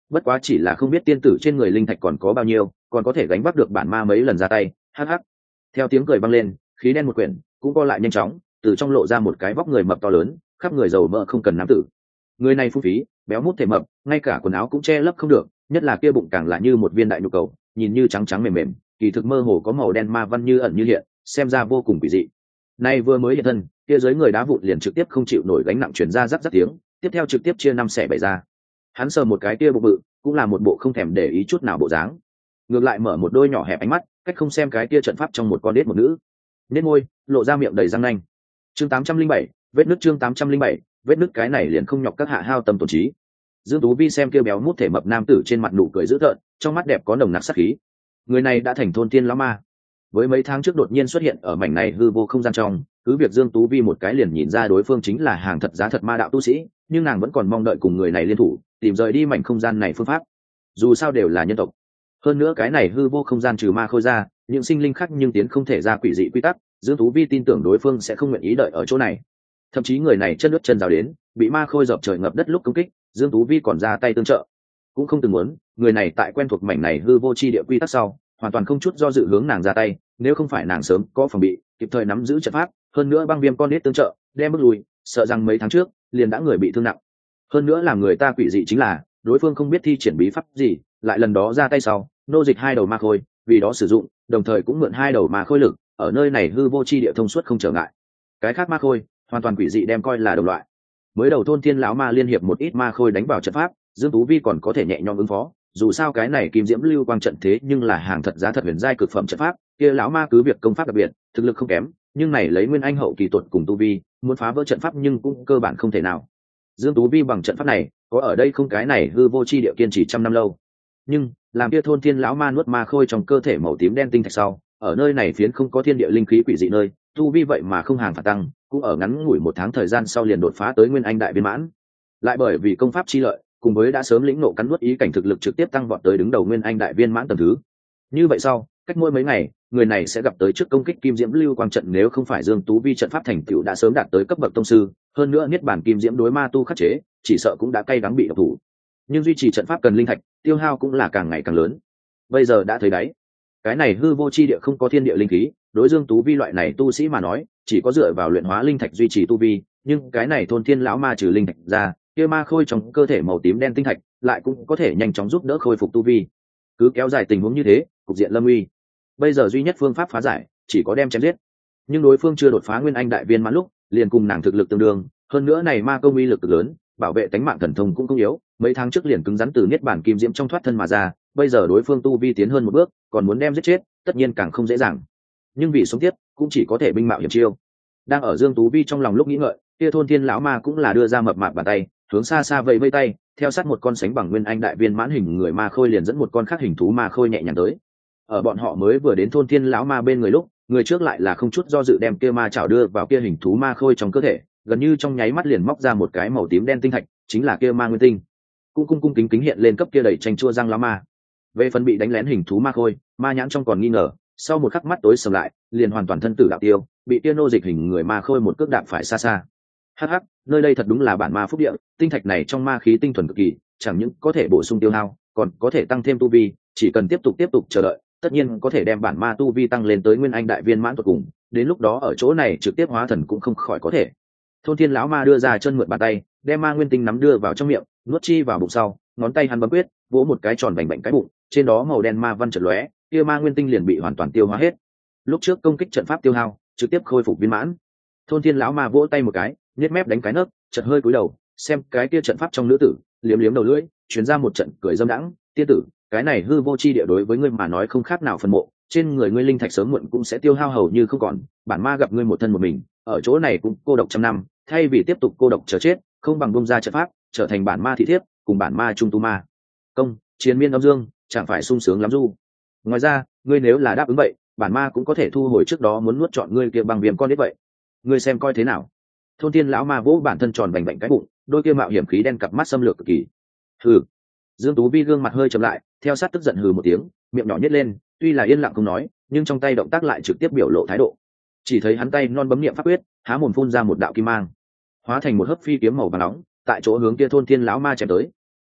[SPEAKER 1] bất quá chỉ là không biết tiên tử trên người linh thạch còn có bao nhiêu, còn có thể gánh vác được bản ma mấy lần ra tay. Hắc hắc. Theo tiếng cười vang lên, khí đen một quyển cũng co lại nhanh chóng, từ trong lộ ra một cái vóc người mập to lớn, khắp người dầu mỡ không cần nam tử. Người này phú phí, béo mút thể mập, ngay cả quần áo cũng che lấp không được, nhất là kia bụng càng là như một viên đại nụ cầu, nhìn như trắng trắng mềm mềm, kỳ thực mơ hồ có màu đen ma văn như ẩn như hiện, xem ra vô cùng kỳ dị. Nay vừa mới hiện thân, kia dưới người đá vụn liền trực tiếp không chịu nổi gánh nặng truyền ra rắc rắc tiếng, tiếp theo trực tiếp chia năm xẻ bảy ra. Hắn sờ một cái kia bụng bự, cũng là một bộ không thèm để ý chút nào bộ dáng. Ngược lại mở một đôi nhỏ hẹp ánh mắt, cách không xem cái kia trận pháp trong một con đết một nữ. Nết môi, lộ ra miệng đầy răng nanh. Chương tám trăm linh bảy, vết nứt chương tám trăm linh bảy, vết nứt cái này liền không nhọc các hạ hao tâm tổn trí. Dương Tú Vi xem kia béo mút thể mập nam tử trên mặt nụ cười dữ tợn, trong mắt đẹp có nồng nặc sát khí. Người này đã thành thôn tiên lão ma. Với mấy tháng trước đột nhiên xuất hiện ở mảnh này hư vô không gian trong, cứ việc Dương Tú Vi một cái liền nhìn ra đối phương chính là hàng thật giá thật ma đạo tu sĩ, nhưng nàng vẫn còn mong đợi cùng người này liên thủ, tìm rời đi mảnh không gian này phương pháp. Dù sao đều là nhân tộc. Hơn nữa cái này hư vô không gian trừ ma khôi ra, những sinh linh khác nhưng tiến không thể ra quỷ dị quy tắc, Dương Tú Vi tin tưởng đối phương sẽ không nguyện ý đợi ở chỗ này. Thậm chí người này chân nước chân rào đến, bị ma khôi dập trời ngập đất lúc công kích, Dương Tú Vi còn ra tay tương trợ. Cũng không từng muốn, người này tại quen thuộc mảnh này hư vô chi địa quy tắc sau, hoàn toàn không chút do dự hướng nàng ra tay, nếu không phải nàng sớm có phòng bị, kịp thời nắm giữ trận pháp, hơn nữa băng viêm con nết tương trợ, đem bước lùi, sợ rằng mấy tháng trước liền đã người bị thương nặng. Hơn nữa làm người ta quỷ dị chính là, đối phương không biết thi triển bí pháp gì, lại lần đó ra tay sau, nô dịch hai đầu ma khôi, vì đó sử dụng, đồng thời cũng mượn hai đầu ma khôi lực, ở nơi này hư vô chi địa thông suốt không trở ngại. Cái khác ma khôi, hoàn toàn quỷ dị đem coi là đồng loại. Mới đầu thôn thiên lão ma liên hiệp một ít ma khôi đánh vào trận pháp, Dương Tú Vi còn có thể nhẹ nhõm ứng phó, dù sao cái này kim diễm lưu quang trận thế nhưng là hàng thật giá thật huyền giai cực phẩm trận pháp, kia lão ma cứ việc công pháp đặc biệt, thực lực không kém, nhưng này lấy nguyên anh hậu kỳ tuột cùng tu vi, muốn phá vỡ trận pháp nhưng cũng cơ bản không thể nào. Dương Tú Vi bằng trận pháp này, có ở đây không cái này hư vô chi địa kiên trì trăm năm lâu. Nhưng, làm kia thôn thiên lão ma nuốt ma khôi trong cơ thể màu tím đen tinh thạch sau, ở nơi này phiến không có thiên địa linh khí quỷ dị nơi, tu vi vậy mà không hàng phạt tăng, cũng ở ngắn ngủi một tháng thời gian sau liền đột phá tới nguyên anh đại viên mãn. Lại bởi vì công pháp chi lợi, cùng với đã sớm lĩnh ngộ cắn nuốt ý cảnh thực lực trực tiếp tăng vọt tới đứng đầu nguyên anh đại viên mãn tầng thứ. Như vậy sau, cách mỗi mấy ngày, người này sẽ gặp tới trước công kích kim diễm lưu quang trận, nếu không phải Dương Tú Vi trận pháp thành tựu đã sớm đạt tới cấp bậc tông sư, hơn nữa niết bản kim diễm đối ma tu khắc chế, chỉ sợ cũng đã cay đắng bị độc thủ. Nhưng duy trì trận pháp cần linh thạch, tiêu hao cũng là càng ngày càng lớn. Bây giờ đã thấy đấy, cái này hư vô chi địa không có thiên địa linh khí, đối Dương Tú Vi loại này tu sĩ mà nói, chỉ có dựa vào luyện hóa linh thạch duy trì tu vi, nhưng cái này thôn thiên lão ma trừ linh thạch ra, kia ma khôi trong cơ thể màu tím đen tinh thạch lại cũng có thể nhanh chóng giúp đỡ khôi phục tu vi. Cứ kéo dài tình huống như thế, cục diện lâm uy. Bây giờ duy nhất phương pháp phá giải, chỉ có đem chém giết. Nhưng đối phương chưa đột phá nguyên anh đại viên mãn lúc, liền cùng nàng thực lực tương đương, hơn nữa này ma công uy lực cực lớn, bảo vệ tánh mạng thần thông cũng không yếu, mấy tháng trước liền cứng rắn từ niết bản kim diễm trong thoát thân mà ra, bây giờ đối phương tu vi tiến hơn một bước, còn muốn đem giết chết, tất nhiên càng không dễ dàng. Nhưng vì sống tiếp, cũng chỉ có thể binh mạo hiểm chiêu. Đang ở Dương Tú Vi trong lòng lúc nghĩ ngợi, kia thôn thiên lão ma cũng là đưa ra mập mạp bàn tay, hướng xa xa vẫy vẫy tay, theo sát một con sánh bằng nguyên anh đại viên mãn hình người ma khôi liền dẫn một con khác hình thú ma khôi nhẹ nhàng tới. Ở bọn họ mới vừa đến thôn thiên lão ma bên người lúc, người trước lại là không chút do dự đem kia ma chảo đưa vào kia hình thú ma khôi trong cơ thể, gần như trong nháy mắt liền móc ra một cái màu tím đen tinh thạch, chính là kia ma nguyên tinh. Cung cung cung kính kính hiện lên cấp kia đầy tranh chua răng lão ma. Về phần bị đánh lén hình thú ma khôi, ma nhãn trong còn nghi ngờ, sau một khắc mắt tối sầm lại, liền hoàn toàn thân tử đạo tiêu, bị kia nô dịch hình người ma khôi một cước đạp phải xa xa. Hắc hắc, nơi đây thật đúng là bản ma phúc địa, tinh thạch này trong ma khí tinh thuần cực kỳ, chẳng những có thể bổ sung tiêu hao, còn có thể tăng thêm tu vi, chỉ cần tiếp tục tiếp tục chờ đợi, tất nhiên có thể đem bản ma tu vi tăng lên tới nguyên anh đại viên mãn tuyệt cùng, đến lúc đó ở chỗ này trực tiếp hóa thần cũng không khỏi có thể. Thôn thiên lão ma đưa ra chân mượn bàn tay, đem ma nguyên tinh nắm đưa vào trong miệng, nuốt chi vào bụng sau, ngón tay hắn bấm quyết, vỗ một cái tròn bành bành cái bụng, trên đó màu đen ma văn chợt lóe, kia ma nguyên tinh liền bị hoàn toàn tiêu hóa hết. Lúc trước công kích trận pháp tiêu hao, trực tiếp khôi phục viên mãn. Thôn thiên lão ma vỗ tay một cái, nhếch mép đánh cái nấc, chợt hơi cúi đầu, xem cái kia trận pháp trong nữ tử, liếm liếm đầu lưỡi, truyền ra một trận cười dâm đãng, "Tiên tử, cái này hư vô chi địa đối với ngươi mà nói không khác nào phần mộ, trên người ngươi linh thạch sớm muộn cũng sẽ tiêu hao hầu như không còn, bản ma gặp ngươi một thân một mình, ở chỗ này cũng cô độc trăm năm, thay vì tiếp tục cô độc chờ chết, không bằng bung ra trận pháp, trở thành bản ma thị thiếp, cùng bản ma trung tu ma công, chiến miên âm dương, chẳng phải sung sướng lắm du. Ngoài ra, ngươi nếu là đáp ứng vậy, bản ma cũng có thể thu hồi trước đó muốn nuốt trọn ngươi kia bằng viêm con đít vậy. Ngươi xem coi thế nào?" Thôn thiên lão ma vỗ bản thân tròn bành bành cái bụng, đôi kia mạo hiểm khí đen cặp mắt xâm lược cực kỳ. Hừ. Dương Tú Vi gương mặt hơi chậm lại, theo sát tức giận hừ một tiếng, miệng nhỏ nhếch lên, tuy là yên lặng không nói, nhưng trong tay động tác lại trực tiếp biểu lộ thái độ. Chỉ thấy hắn tay non bấm niệm pháp quyết, há mồm phun ra một đạo kim mang, hóa thành một hấp phi kiếm màu vàng nóng, tại chỗ hướng kia thôn thiên lão ma chém tới.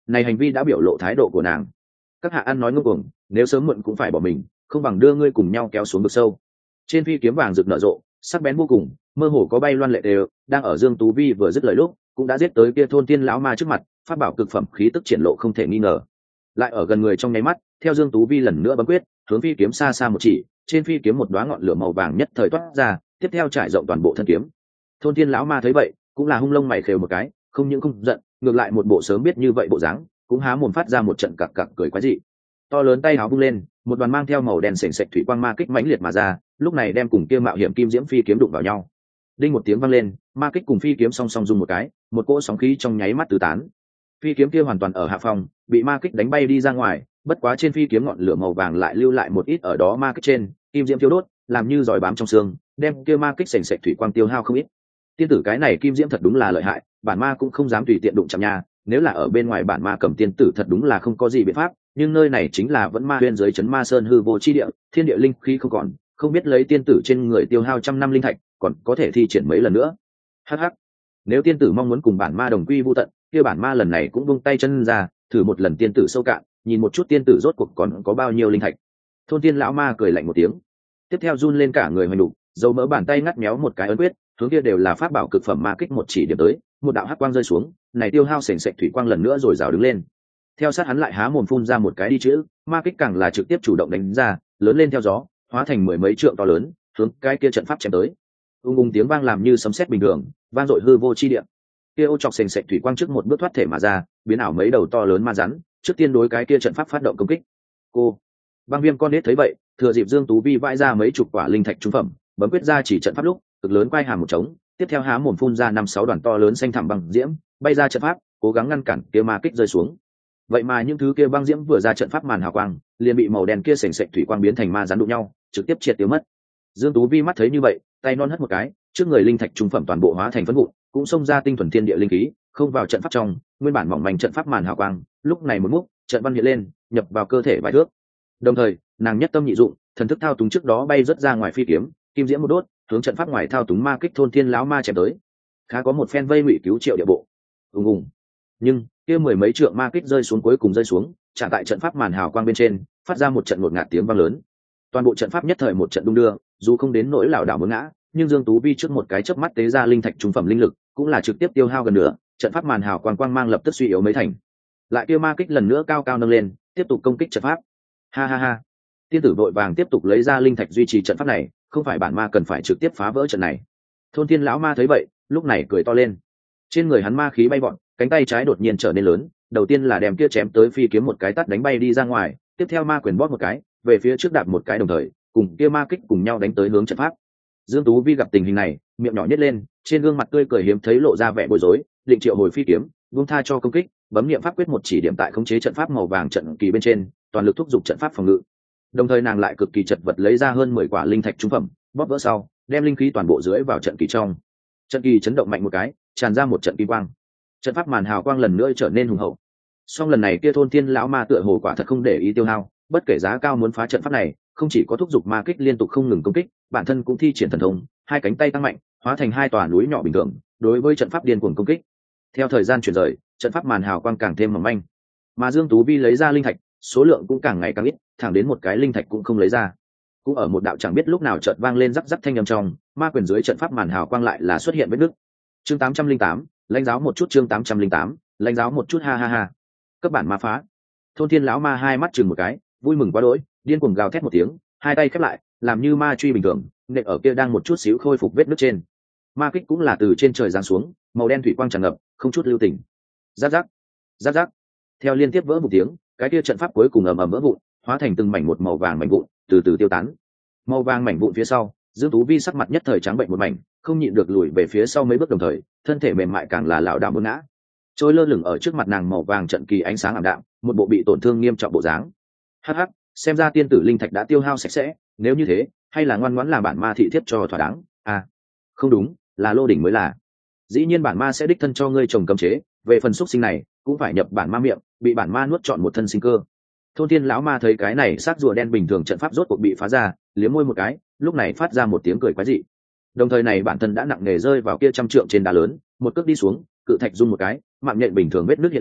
[SPEAKER 1] này hành vi đã biểu lộ thái độ của nàng. Các hạ ăn nói ngông cuồng, nếu sớm muộn cũng phải bỏ mình, không bằng đưa ngươi cùng nhau kéo xuống vực sâu. Trên phi kiếm vàng rực nở rộ, sắc bén vô cùng, mơ hồ có bay loan lệ đều, đang ở Dương Tú Vi vừa dứt lời lúc, cũng đã giết tới kia thôn tiên lão ma trước mặt, pháp bảo cực phẩm khí tức triển lộ không thể nghi ngờ. Lại ở gần người trong nháy mắt, theo Dương Tú Vi lần nữa bấm quyết, hướng phi kiếm xa xa một chỉ, trên phi kiếm một đóa ngọn lửa màu vàng nhất thời toát ra, tiếp theo trải rộng toàn bộ thân kiếm. Thôn tiên lão ma thấy vậy, cũng là hung lông mày khều một cái, không những không giận, ngược lại một bộ sớm biết như vậy bộ dáng, cũng há mồm phát ra một trận cặc cặc cười quái dị. To lớn tay áo vung lên, một đoàn mang theo màu đen sền sệt thủy quang ma kích mãnh liệt mà ra, lúc này đem cùng kia mạo hiểm kim diễm phi kiếm đụng vào nhau. Đinh một tiếng vang lên, ma kích cùng phi kiếm song song dùng một cái, một cỗ sóng khí trong nháy mắt tứ tán. Phi kiếm kia hoàn toàn ở hạ phòng, bị ma kích đánh bay đi ra ngoài, bất quá trên phi kiếm ngọn lửa màu vàng lại lưu lại một ít ở đó ma kích trên, kim diễm thiêu đốt, làm như giỏi bám trong xương, đem kia ma kích sền sệt thủy quang tiêu hao không ít. Tiên tử cái này kim diễm thật đúng là lợi hại, bản ma cũng không dám tùy tiện đụng chạm nha, nếu là ở bên ngoài bản ma cầm tiên tử thật đúng là không có gì biện pháp, nhưng nơi này chính là vẫn ma huyên dưới chấn ma sơn hư vô chi địa, thiên địa linh khí không còn, không biết lấy tiên tử trên người tiêu hao trăm năm linh thạch, còn có thể thi triển mấy lần nữa. Hắc hắc, nếu tiên tử mong muốn cùng bản ma đồng quy vu tận, kia bản ma lần này cũng buông tay chân ra, thử một lần tiên tử sâu cạn, nhìn một chút tiên tử rốt cuộc còn có bao nhiêu linh thạch. Thôn tiên lão ma cười lạnh một tiếng, tiếp theo run lên cả người hoành đục, dầu mỡ bàn tay ngắt méo một cái ấn quyết, hướng kia đều là pháp bảo cực phẩm ma kích một chỉ điểm tới, một đạo hắc quang rơi xuống, này tiêu hao sền sệt thủy quang lần nữa rồi rào đứng lên. Theo sát hắn lại há mồm phun ra một cái đi chữ, ma kích càng là trực tiếp chủ động đánh ra, lớn lên theo gió, hóa thành mười mấy trượng to lớn, hướng cái kia trận pháp chém tới. Ung ung tiếng vang làm như sấm sét bình thường, vang dội hư vô chi địa. Kia ô chọc sền sệt thủy quang trước một bước thoát thể mà ra, biến ảo mấy đầu to lớn ma rắn, trước tiên đối cái kia trận pháp phát động công kích. Cô, băng viêm con nết thấy vậy, thừa dịp Dương Tú Vi vãi ra mấy chục quả linh thạch trung phẩm, bấm quyết ra chỉ trận pháp lúc, cực lớn quay hàm một trống, tiếp theo há mồm phun ra năm sáu đoàn to lớn xanh thẳm băng diễm, bay ra trận pháp, cố gắng ngăn cản kia ma kích rơi xuống. Vậy mà những thứ kia băng diễm vừa ra trận pháp màn hào quang, liền bị màu đen kia sền sệt thủy quang biến thành ma rắn đụng nhau, trực tiếp triệt tiêu mất. Dương Tú Vi mắt thấy như vậy, tay non hất một cái, trước người linh thạch trung phẩm toàn bộ hóa thành phấn vụn, cũng xông ra tinh thuần thiên địa linh khí, không vào trận pháp trong, nguyên bản mỏng manh trận pháp màn hào quang, lúc này một múc, trận văn hiện lên, nhập vào cơ thể vài thước. Đồng thời, nàng nhất tâm nhị dụng, thần thức thao túng trước đó bay rất ra ngoài phi kiếm, kim diễm một đốt, hướng trận pháp ngoài thao túng ma kích thôn thiên lão ma chém tới. Khá có một phen vây ngụy cứu triệu địa bộ. Ùng ùng. Nhưng, kia mười mấy trượng ma kích rơi xuống cuối cùng rơi xuống, chạm tại trận pháp màn hào quang bên trên, phát ra một trận ngột ngạt tiếng vang lớn. Toàn bộ trận pháp nhất thời một trận đung đưa, dù không đến nỗi lảo đảo muốn ngã, nhưng Dương Tú Vi trước một cái chớp mắt tế ra linh thạch trung phẩm linh lực, cũng là trực tiếp tiêu hao gần nửa, trận pháp màn hào quang quang mang lập tức suy yếu mấy thành. Lại kia ma kích lần nữa cao cao nâng lên, tiếp tục công kích trận pháp. Ha ha ha. Tiên tử vội vàng tiếp tục lấy ra linh thạch duy trì trận pháp này, không phải bản ma cần phải trực tiếp phá vỡ trận này. Thôn thiên lão ma thấy vậy, lúc này cười to lên. Trên người hắn ma khí bay vọt, cánh tay trái đột nhiên trở nên lớn, đầu tiên là đem kia chém tới phi kiếm một cái tát đánh bay đi ra ngoài, tiếp theo ma quyền bóp một cái, về phía trước đạp một cái đồng thời, cùng kia ma kích cùng nhau đánh tới hướng trận pháp. Dương Tú Vi gặp tình hình này, miệng nhỏ nhếch lên, trên gương mặt tươi cười hiếm thấy lộ ra vẻ bối rối, định triệu hồi phi kiếm, buông tha cho công kích, bấm niệm pháp quyết một chỉ điểm tại khống chế trận pháp màu vàng trận kỳ bên trên, toàn lực thúc giục trận pháp phòng ngự. Đồng thời nàng lại cực kỳ chật vật lấy ra hơn mười quả linh thạch trung phẩm, bóp vỡ sau, đem linh khí toàn bộ dưới vào trận kỳ trong. Trận kỳ chấn động mạnh một cái, tràn ra một trận kim quang. Trận pháp màn hào quang lần nữa trở nên hùng hậu. Song lần này kia thôn thiên lão ma tựa hồ quả thật không để ý tiêu hao, bất kể giá cao muốn phá trận pháp này, không chỉ có thúc giục ma kích liên tục không ngừng công kích, bản thân cũng thi triển thần thông, hai cánh tay tăng mạnh, hóa thành hai tòa núi nhỏ bình thường, đối với trận pháp điên cuồng công kích. Theo thời gian chuyển rời, trận pháp màn hào quang càng thêm mỏng manh, mà Dương Tú Vi lấy ra linh thạch, số lượng cũng càng ngày càng ít, thẳng đến một cái linh thạch cũng không lấy ra. Cũng ở một đạo chẳng biết lúc nào chợt vang lên rắc rắc thanh âm trong, ma quyền dưới trận pháp màn hào quang lại là xuất hiện vết nứt. Chương tám trăm linh tám, lãnh giáo một chút chương tám trăm linh tám, lãnh giáo một chút ha ha ha. Các bản ma phá. Thôn thiên lão ma hai mắt chừng một cái, vui mừng quá đỗi, điên cuồng gào thét một tiếng, hai tay khép lại, làm như ma truy bình thường, nện ở kia đang một chút xíu khôi phục vết nứt trên. Ma kích cũng là từ trên trời giáng xuống, màu đen thủy quang tràn ngập, không chút lưu tình. Rắc rắc, rắc rắc. Theo liên tiếp vỡ một tiếng, cái kia trận pháp cuối cùng ầm ầm vỡ vụn, hóa thành từng mảnh một màu vàng mảnh vụn, từ từ tiêu tán. Màu vàng mảnh vụn phía sau, Dương Tú Vi sắc mặt nhất thời trắng bệnh một mảnh, không nhịn được lùi về phía sau mấy bước đồng thời, thân thể mềm mại càng là lảo đảo muốn ngã. Trôi lơ lửng ở trước mặt nàng màu vàng trận kỳ ánh sáng ảm đạm, một bộ bị tổn thương nghiêm trọng bộ dáng. Hắc hắc, xem ra tiên tử linh thạch đã tiêu hao sạch sẽ, nếu như thế, hay là ngoan ngoãn làm bản ma thị thiếp cho thỏa đáng. À, không đúng, là Lô đỉnh mới là. Dĩ nhiên bản ma sẽ đích thân cho ngươi trồng cấm chế, về phần xúc sinh này, cũng phải nhập bản ma miệng, bị bản ma nuốt trọn một thân sinh cơ. Thôn thiên lão ma thấy cái này xác rùa đen bình thường trận pháp rốt cuộc bị phá ra, liếm môi một cái, lúc này phát ra một tiếng cười quái dị. Đồng thời này bản thân đã nặng nề rơi vào kia trăm trượng trên đá lớn, một cước đi xuống, cự thạch rung một cái, mạng nhện bình thường vết nước hiện lên,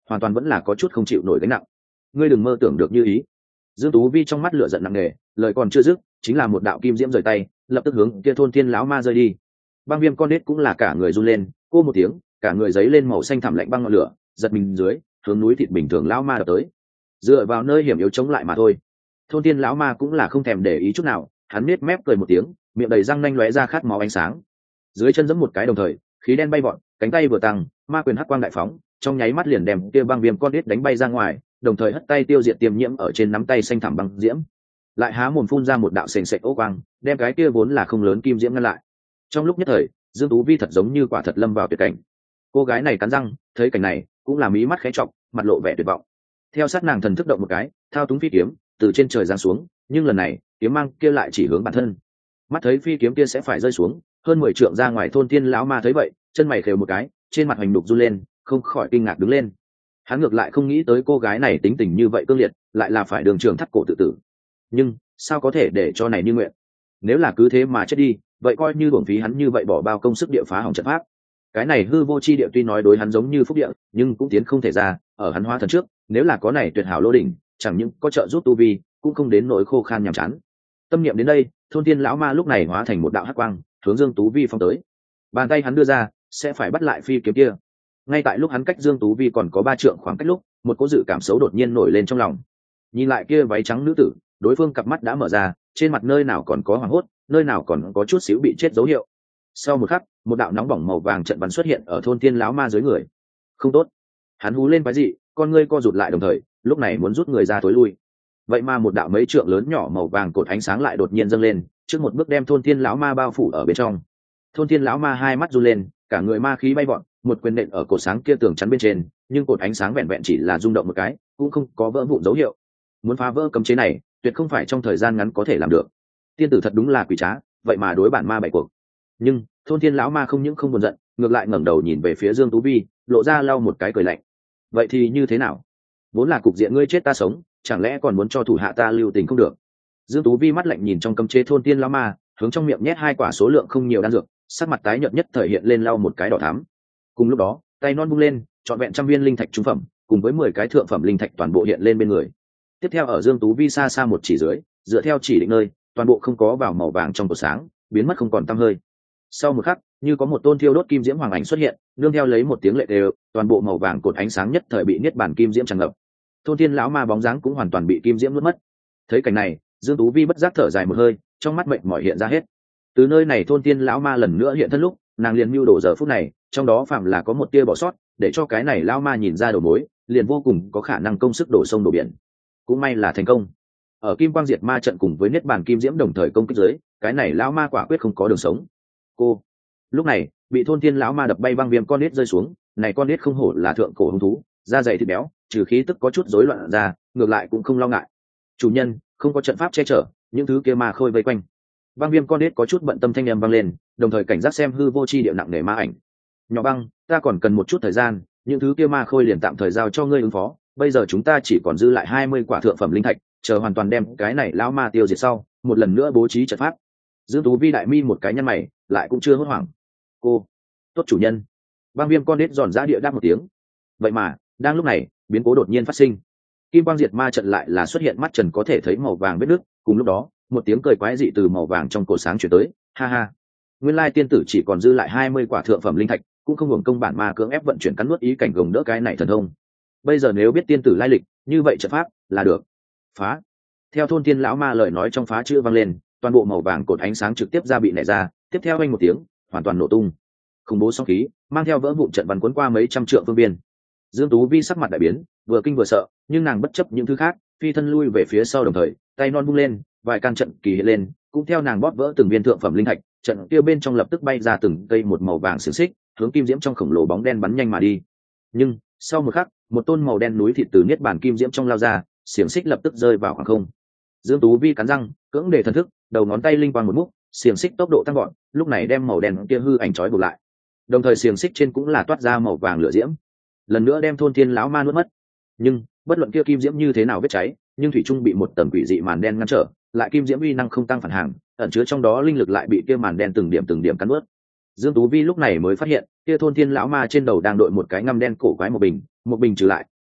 [SPEAKER 1] hoàn toàn vẫn là có chút không chịu nổi gánh nặng. Ngươi đừng mơ tưởng được như ý. Dương Tú Vi trong mắt lửa giận nặng nề, lời còn chưa dứt, chính là một đạo kim diễm rời tay, lập tức hướng kia thôn thiên lão ma rơi đi. Băng Viêm con nết cũng là cả người run lên, cô một tiếng, cả người giấy lên màu xanh thẳm lạnh băng ngọn lửa, giật mình dưới, hướng núi thịt bình thường lão ma đập tới. Dựa vào nơi hiểm yếu chống lại mà thôi. Thôn thiên lão ma cũng là không thèm để ý chút nào, hắn nhếch mép cười một tiếng, miệng đầy răng nanh lóe ra khát máu ánh sáng. Dưới chân giẫm một cái đồng thời, khí đen bay vọt, cánh tay vừa tăng, ma quyền hắc quang đại phóng, trong nháy mắt liền đem kia Băng Viêm con nết đánh bay ra ngoài, đồng thời hất tay tiêu diệt tiềm nhiễm ở trên nắm tay xanh thẳm băng diễm, lại há mồm phun ra một đạo sền sệt ố quang, đem cái kia vốn là không lớn kim diễm ngăn lại. Trong lúc nhất thời, Dương Tú Vi thật giống như quả thật lâm vào tuyệt cảnh. Cô gái này cắn răng, thấy cảnh này, cũng là mí mắt khẽ trọc, mặt lộ vẻ tuyệt vọng. Theo sát nàng thần thức động một cái, thao túng phi kiếm, từ trên trời giáng xuống, nhưng lần này, kiếm mang kia lại chỉ hướng bản thân. Mắt thấy phi kiếm kia sẽ phải rơi xuống, hơn mười trượng ra ngoài thôn tiên lão ma thấy vậy, chân mày khều một cái, trên mặt hoành đục run lên, không khỏi kinh ngạc đứng lên. Hắn ngược lại không nghĩ tới cô gái này tính tình như vậy cương liệt, lại là phải đường trường thắt cổ tự tử. Nhưng sao có thể để cho này như nguyện? Nếu là cứ thế mà chết đi, vậy coi như uổng phí hắn như vậy bỏ bao công sức địa phá hỏng trận pháp. Cái này hư vô chi địa tuy nói đối hắn giống như phúc địa, nhưng cũng tiến không thể ra. Ở hắn hóa thần trước, nếu là có này tuyệt hảo lô đỉnh, chẳng những có trợ giúp tu vi, cũng không đến nỗi khô khan nhàm chán. Tâm niệm đến đây, thôn tiên lão ma lúc này hóa thành một đạo hắc quang, hướng Dương Tú Vi phong tới. Bàn tay hắn đưa ra, sẽ phải bắt lại phi kiếm kia. Ngay tại lúc hắn cách Dương Tú Vi còn có ba trượng khoảng cách lúc, một cỗ dự cảm xấu đột nhiên nổi lên trong lòng. Nhìn lại kia váy trắng nữ tử, đối phương cặp mắt đã mở ra, trên mặt nơi nào còn có hoảng hốt, nơi nào còn có chút xíu bị chết dấu hiệu. Sau một khắc, một đạo nóng bỏng màu vàng trận bắn xuất hiện ở thôn tiên lão ma dưới người. Không tốt! Hắn hú lên quái dị, con ngươi co rụt lại đồng thời, lúc này muốn rút người ra tối lui. Vậy mà một đạo mấy trượng lớn nhỏ màu vàng cột ánh sáng lại đột nhiên dâng lên, trước một bước đem thôn tiên lão ma bao phủ ở bên trong. Thôn tiên lão ma hai mắt run lên, cả người ma khí bay vọt, một quyền nện ở cột sáng kia tường chắn bên trên, nhưng cột ánh sáng vẹn vẹn chỉ là rung động một cái, cũng không có vỡ vụn dấu hiệu. Muốn phá vỡ cấm chế này, tuyệt không phải trong thời gian ngắn có thể làm được. Tiên tử thật đúng là quỷ trá, vậy mà đối bản ma bại cuộc. Nhưng thôn thiên lão ma không những không buồn giận, ngược lại ngẩng đầu nhìn về phía Dương Tú Vi, lộ ra lau một cái cười lạnh. Vậy thì như thế nào? Vốn là cục diện ngươi chết ta sống, chẳng lẽ còn muốn cho thủ hạ ta lưu tình không được? Dương Tú Vi mắt lạnh nhìn trong cấm chế thôn thiên lão ma, hướng trong miệng nhét hai quả số lượng không nhiều đan dược, sắc mặt tái nhợt nhất thời hiện lên lau một cái đỏ thắm. Cùng lúc đó, tay non bung lên, trọn vẹn trăm viên linh thạch trung phẩm, cùng với mười cái thượng phẩm linh thạch toàn bộ hiện lên bên người. Tiếp theo ở Dương Tú Vi xa xa một chỉ dưới, dựa theo chỉ định nơi, toàn bộ không có vào màu vàng trong cột sáng, biến mất không còn tăm hơi. Sau một khắc, như có một tôn thiêu đốt kim diễm hoàng ảnh xuất hiện, nương theo lấy một tiếng lệ đều, toàn bộ màu vàng cột ánh sáng nhất thời bị niết bàn kim diễm tràn ngập. Thôn Thiên lão ma bóng dáng cũng hoàn toàn bị kim diễm nuốt mất. Thấy cảnh này, Dương Tú Vi bất giác thở dài một hơi, trong mắt mệnh mỏi hiện ra hết. Từ nơi này Thôn Thiên lão ma lần nữa hiện thân lúc, nàng liền mưu đồ giờ phút này, trong đó phạm là có một tia bỏ sót, để cho cái này lão ma nhìn ra đầu mối, liền vô cùng có khả năng công sức đổ sông đổ biển. Cũng may là thành công. Ở kim quang diệt ma trận cùng với niết bàn kim diễm đồng thời công kích dưới, cái này lão ma quả quyết không có đường sống. Cô lúc này bị Thôn Thiên lão ma đập bay băng viêm con nết rơi xuống, này con nết không hổ là thượng cổ hung thú, da dày thịt béo, trừ khí tức có chút rối loạn ra, ngược lại cũng không lo ngại. Chủ nhân, không có trận pháp che chở, những thứ kia ma khôi vây quanh. Băng viêm con nết có chút bận tâm thanh âm vang lên, đồng thời cảnh giác xem hư vô chi địa nặng nề ma ảnh. Nhỏ băng, ta còn cần một chút thời gian, những thứ kia ma khôi liền tạm thời giao cho ngươi ứng phó, bây giờ chúng ta chỉ còn dư lại hai mươi quả thượng phẩm linh thạch, chờ hoàn toàn đem cái này lão ma tiêu diệt sau, một lần nữa bố trí trận pháp. Dương Tú Vi đại mi một cái nhăn mày, lại cũng chưa hốt hoảng. Cô, tốt chủ nhân. Băng viêm con nết giòn giã địa đáp một tiếng. Vậy mà, đang lúc này, biến cố đột nhiên phát sinh. Kim quang diệt ma trận lại là xuất hiện mắt trần có thể thấy màu vàng vết nước, cùng lúc đó, một tiếng cười quái dị từ màu vàng trong cổ sáng truyền tới, ha ha. Nguyên lai tiên tử chỉ còn dư lại hai mươi quả thượng phẩm linh thạch, cũng không hưởng công bản ma cưỡng ép vận chuyển cắn nuốt ý cảnh gồng đỡ cái này thần thông. Bây giờ nếu biết tiên tử lai lịch, như vậy trận pháp là được. Phá. Theo Thôn Thiên lão ma lời nói trong phá chữ vang lên, toàn bộ màu vàng cột ánh sáng trực tiếp ra bị nảy ra, tiếp theo vang một tiếng, hoàn toàn nổ tung. Khủng bố sóng khí, mang theo vỡ vụn trận văn cuốn qua mấy trăm trượng phương biên. Dương Tú Vi sắc mặt đại biến, vừa kinh vừa sợ, nhưng nàng bất chấp những thứ khác, phi thân lui về phía sau đồng thời, tay non bung lên, vài can trận kỳ hiện lên, cũng theo nàng bóp vỡ từng viên thượng phẩm linh thạch, trận kia bên trong lập tức bay ra từng cây một màu vàng xiềng xích, hướng kim diễm trong khổng lồ bóng đen bắn nhanh mà đi. Nhưng sau một khắc, một tôn màu đen núi thịt từ niết bàn kim diễm trong lao ra, xiềng xích lập tức rơi vào khoảng không. Dương Tú Vi cắn răng, cưỡng để thần thức, đầu ngón tay linh quang một múc, xiềng xích tốc độ tăng vọt, lúc này đem màu đen kia hư ảnh trói buộc lại. Đồng thời xiềng xích trên cũng là toát ra màu vàng lửa diễm, lần nữa đem Thôn Thiên lão ma nuốt mất. Nhưng bất luận kia kim diễm như thế nào vết cháy, nhưng thủy trung bị một tầng quỷ dị màn đen ngăn trở, lại kim diễm uy năng không tăng phản hàng, ẩn chứa trong đó linh lực lại bị kia màn đen từng điểm từng điểm cắn nuốt. Dương Tú Vi lúc này mới phát hiện, kia Thôn Thiên lão ma trên đầu đang đội một cái ngăm đen cổ quái một bình, một bình trừ lại,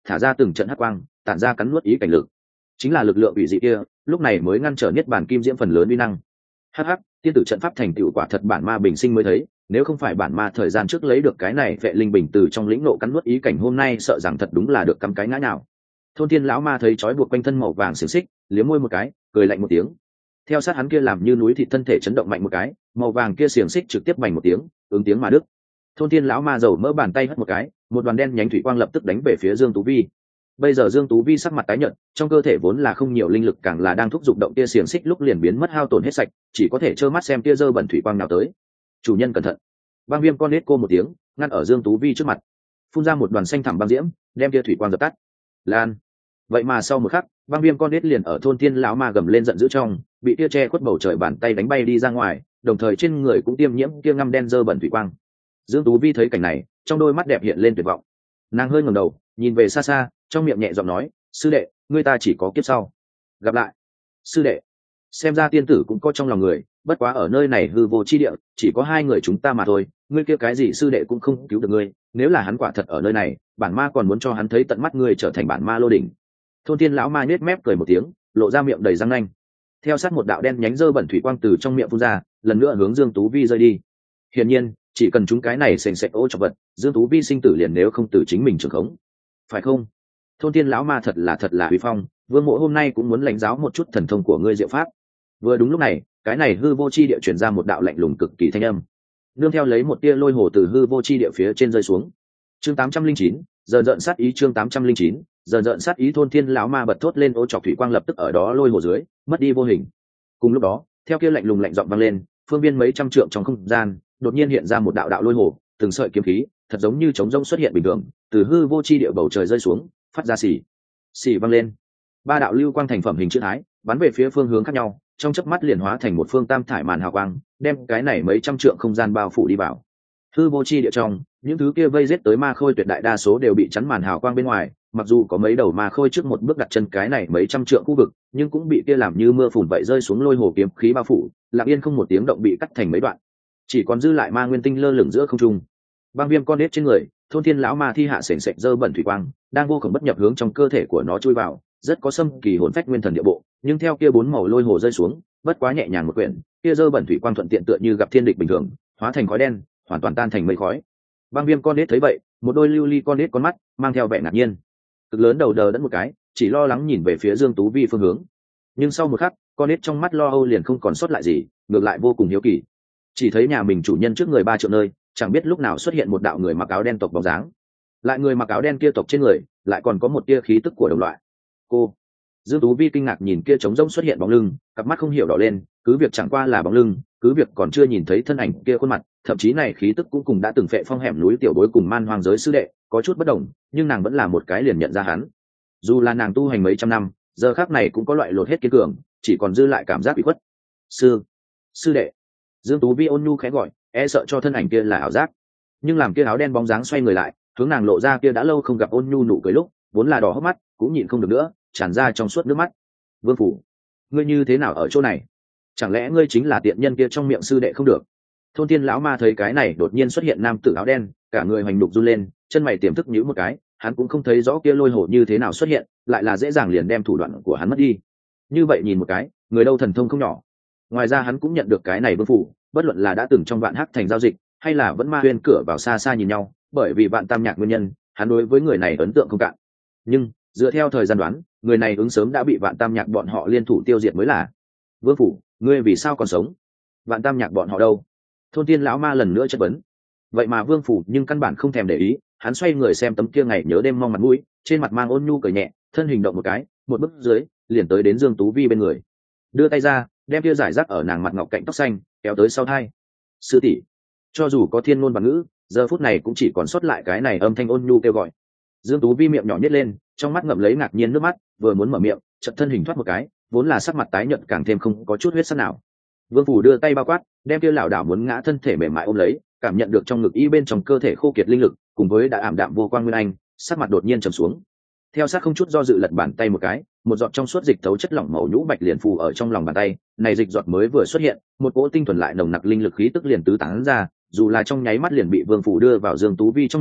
[SPEAKER 1] thả ra từng trận hắc quang tản ra cắn nuốt ý cảnh lực, chính là lực lượng ủy dị kia lúc này mới ngăn trở niết bàn kim diễm phần lớn uy năng. Hắc hắc, tiên tử trận pháp thành tựu quả thật bản ma bình sinh mới thấy, nếu không phải bản ma thời gian trước lấy được cái này vệ linh bình từ trong lĩnh nộ cắn nuốt ý cảnh, hôm nay sợ rằng thật đúng là được cắm cái ngã nào. Thôn Thiên lão ma thấy trói buộc quanh thân màu vàng xiềng xích, liếm môi một cái, cười lạnh một tiếng. Theo sát hắn kia làm như núi thịt thân thể chấn động mạnh một cái, màu vàng kia xiềng xích trực tiếp bành một tiếng, ứng tiếng mà đứt. Thôn Thiên lão ma dầu mỡ bàn tay hất một cái, một đoàn đen nhánh thủy quang lập tức đánh về phía Dương Tú Vi. Bây giờ Dương Tú Vi sắc mặt tái nhợt, trong cơ thể vốn là không nhiều linh lực càng là đang thúc giục động tia xiềng xích lúc liền biến mất hao tổn hết sạch, chỉ có thể trơ mắt xem tia dơ bẩn thủy quang nào tới. Chủ nhân cẩn thận! Băng Viêm con nết cô một tiếng, ngăn ở Dương Tú Vi trước mặt, phun ra một đoàn xanh thẳm băng diễm, đem tia thủy quang dập tắt. Lan! Vậy mà sau một khắc, Băng Viêm con nết liền ở Thôn Thiên lão ma gầm lên giận dữ trong, bị tia che khuất bầu trời bàn tay đánh bay đi ra ngoài, đồng thời trên người cũng tiêm nhiễm tia ngăm đen dơ bẩn thủy quang. Dương Tú Vi thấy cảnh này, trong đôi mắt đẹp hiện lên tuyệt vọng. Nàng hơi ngẩng đầu, nhìn về xa xa, trong miệng nhẹ giọng nói, sư đệ, ngươi ta chỉ có kiếp sau gặp lại. Sư đệ, xem ra tiên tử cũng có trong lòng người, bất quá ở nơi này hư vô chi địa chỉ có hai người chúng ta mà thôi, ngươi kia cái gì sư đệ cũng không cứu được ngươi, nếu là hắn quả thật ở nơi này, bản ma còn muốn cho hắn thấy tận mắt ngươi trở thành bản ma lô đỉnh. Thôn Thiên lão ma nhếch mép cười một tiếng, lộ ra miệng đầy răng nanh. Theo sát một đạo đen nhánh dơ bẩn thủy quang từ trong miệng phun ra, lần nữa hướng Dương Tú Vi rơi đi. Hiển nhiên, chỉ cần chúng cái này sền sệt ô chọc vật, Dương Tú Vi sinh tử liền nếu không từ chính mình trường khống, phải không? Thôn Thiên lão ma thật là thật là uy phong, Vương Mộ hôm nay cũng muốn lãnh giáo một chút thần thông của ngươi diệu pháp. Vừa đúng lúc này, cái này hư vô chi địa truyền ra một đạo lạnh lùng cực kỳ thanh âm, nương theo lấy một tia lôi hồ từ hư vô chi địa phía trên rơi xuống. Chương tám trăm linh chín, giờ giận sát ý. Chương tám trăm linh chín, giờ giận sát ý. Thôn Thiên lão ma bật thốt lên, ô chọc thủy quang lập tức ở đó lôi hồ dưới mất đi vô hình. Cùng lúc đó, theo kia lạnh lùng lạnh giọng vang lên, phương viên mấy trăm trượng trong không gian đột nhiên hiện ra một đạo đạo lôi hồ, từng sợi kiếm khí thật giống như trống rông xuất hiện bình thường, từ hư vô chi địa bầu trời rơi xuống, phát ra xì xì vang lên. Ba đạo lưu quang thành phẩm hình chữ thái bắn về phía phương hướng khác nhau, trong chớp mắt liền hóa thành một phương tam thải màn hào quang, đem cái này mấy trăm trượng không gian bao phủ đi vào. Hư vô chi địa trong, những thứ kia vây giết tới ma khôi tuyệt đại đa số đều bị chắn màn hào quang bên ngoài, mặc dù có mấy đầu ma khôi trước một bước đặt chân cái này mấy trăm trượng khu vực, nhưng cũng bị kia làm như mưa phùn vậy rơi xuống lôi hồ kiếm khí bao phủ, lặng yên không một tiếng động bị cắt thành mấy đoạn, chỉ còn dư lại ma nguyên tinh lơ lửng giữa không trung. Băng Viêm con nết trên người, Thôn Thiên lão ma thi hạ sền sệt dơ bẩn thủy quang, đang vô cùng bất nhập hướng trong cơ thể của nó chui vào, rất có xâm kỳ hồn phách nguyên thần địa bộ, nhưng theo kia bốn màu lôi hồ rơi xuống, bất quá nhẹ nhàng một quyển, kia dơ bẩn thủy quang thuận tiện tựa như gặp thiên địch bình thường, hóa thành khói đen, hoàn toàn tan thành mây khói. Băng Viêm con nết thấy vậy, một đôi lưu ly con nết con mắt mang theo vẻ ngạc nhiên, cực lớn đầu đờ đẫn một cái, chỉ lo lắng nhìn về phía Dương Tú Vi phương hướng. Nhưng sau một khắc, con nết trong mắt lo âu liền không còn sót lại gì, ngược lại vô cùng hiếu kỳ. Chỉ thấy nhà mình chủ nhân trước người ba triệu nơi, chẳng biết lúc nào xuất hiện một đạo người mặc áo đen tộc bóng dáng. Lại người mặc áo đen kia tộc trên người, lại còn có một tia khí tức của đồng loại. Cô Dương Tú Vi kinh ngạc nhìn kia trống rỗng xuất hiện bóng lưng, cặp mắt không hiểu đỏ lên, cứ việc chẳng qua là bóng lưng, cứ việc còn chưa nhìn thấy thân ảnh kia khuôn mặt, thậm chí này khí tức cũng cùng đã từng phệ phong hẻm núi tiểu bối cùng man hoang giới sư đệ có chút bất đồng, nhưng nàng vẫn là một cái liền nhận ra hắn. Dù là nàng tu hành mấy trăm năm, giờ khắc này cũng có loại lột hết kiên cường, chỉ còn dư lại cảm giác bị khuất. Sư, sư đệ. Dương Tú Vi ôn nhu khẽ gọi, e sợ cho thân ảnh kia là ảo giác. Nhưng làm kia áo đen bóng dáng xoay người lại, hướng nàng lộ ra kia đã lâu không gặp ôn nhu nụ cười lúc, vốn là đỏ hốc mắt, cũng nhịn không được nữa, tràn ra trong suốt nước mắt. Vương phủ, ngươi như thế nào ở chỗ này? Chẳng lẽ ngươi chính là tiện nhân kia trong miệng sư đệ không được? Thôn Thiên lão ma thấy cái này đột nhiên xuất hiện nam tử áo đen, cả người hoành đục run lên, chân mày tiềm thức nhíu một cái, hắn cũng không thấy rõ kia lôi hổ như thế nào xuất hiện, lại là dễ dàng liền đem thủ đoạn của hắn mất đi. Như vậy nhìn một cái, người đâu thần thông không nhỏ. Ngoài ra hắn cũng nhận được cái này vương phủ, bất luận là đã từng trong vạn hắc thành giao dịch, hay là vẫn ma huyên cửa vào xa xa nhìn nhau, bởi vì vạn tam nhạc nguyên nhân, hắn đối với người này ấn tượng không cạn. Nhưng dựa theo thời gian đoán, người này ứng sớm đã bị vạn tam nhạc bọn họ liên thủ tiêu diệt mới là. Vương phủ, ngươi vì sao còn sống? Vạn tam nhạc bọn họ đâu? Thôn Thiên lão ma lần nữa chất vấn. Vậy mà vương phủ nhưng căn bản không thèm để ý, hắn xoay người xem tấm kia ngày nhớ đêm mong mặt mũi, trên mặt mang ôn nhu cười nhẹ, thân hình động một cái, một bước dưới liền tới đến Dương Tú Vi bên người, đưa tay ra đem kia giải rác ở nàng mặt ngọc cạnh tóc xanh kéo tới sau thai. Sư tỷ. Cho dù có thiên ngôn và ngữ, giờ phút này cũng chỉ còn sót lại cái này âm thanh ôn nhu kêu gọi. Dương Tú Vi miệng nhỏ nhếch lên, trong mắt ngậm lấy ngạc nhiên nước mắt, vừa muốn mở miệng, chợt thân hình thoát một cái, vốn là sắc mặt tái nhợt càng thêm không có chút huyết sắc nào. Vương phủ đưa tay bao quát, đem kia lảo đảo muốn ngã thân thể mềm mại ôm lấy, cảm nhận được trong ngực y bên trong cơ thể khô kiệt linh lực, cùng với đã ảm đạm vô quang nguyên anh, sắc mặt đột nhiên trầm xuống. Theo sát không chút do dự lật bàn tay một cái, một giọt trong suốt dịch thấu chất lỏng màu nhũ bạch liền phù ở trong lòng bàn tay, này dịch giọt mới vừa xuất hiện, một cỗ tinh thuần lại nồng nặc linh lực khí tức liền tứ tán ra, dù là trong nháy mắt liền bị Vương phủ đưa vào Dương Tú Vi trong miệng,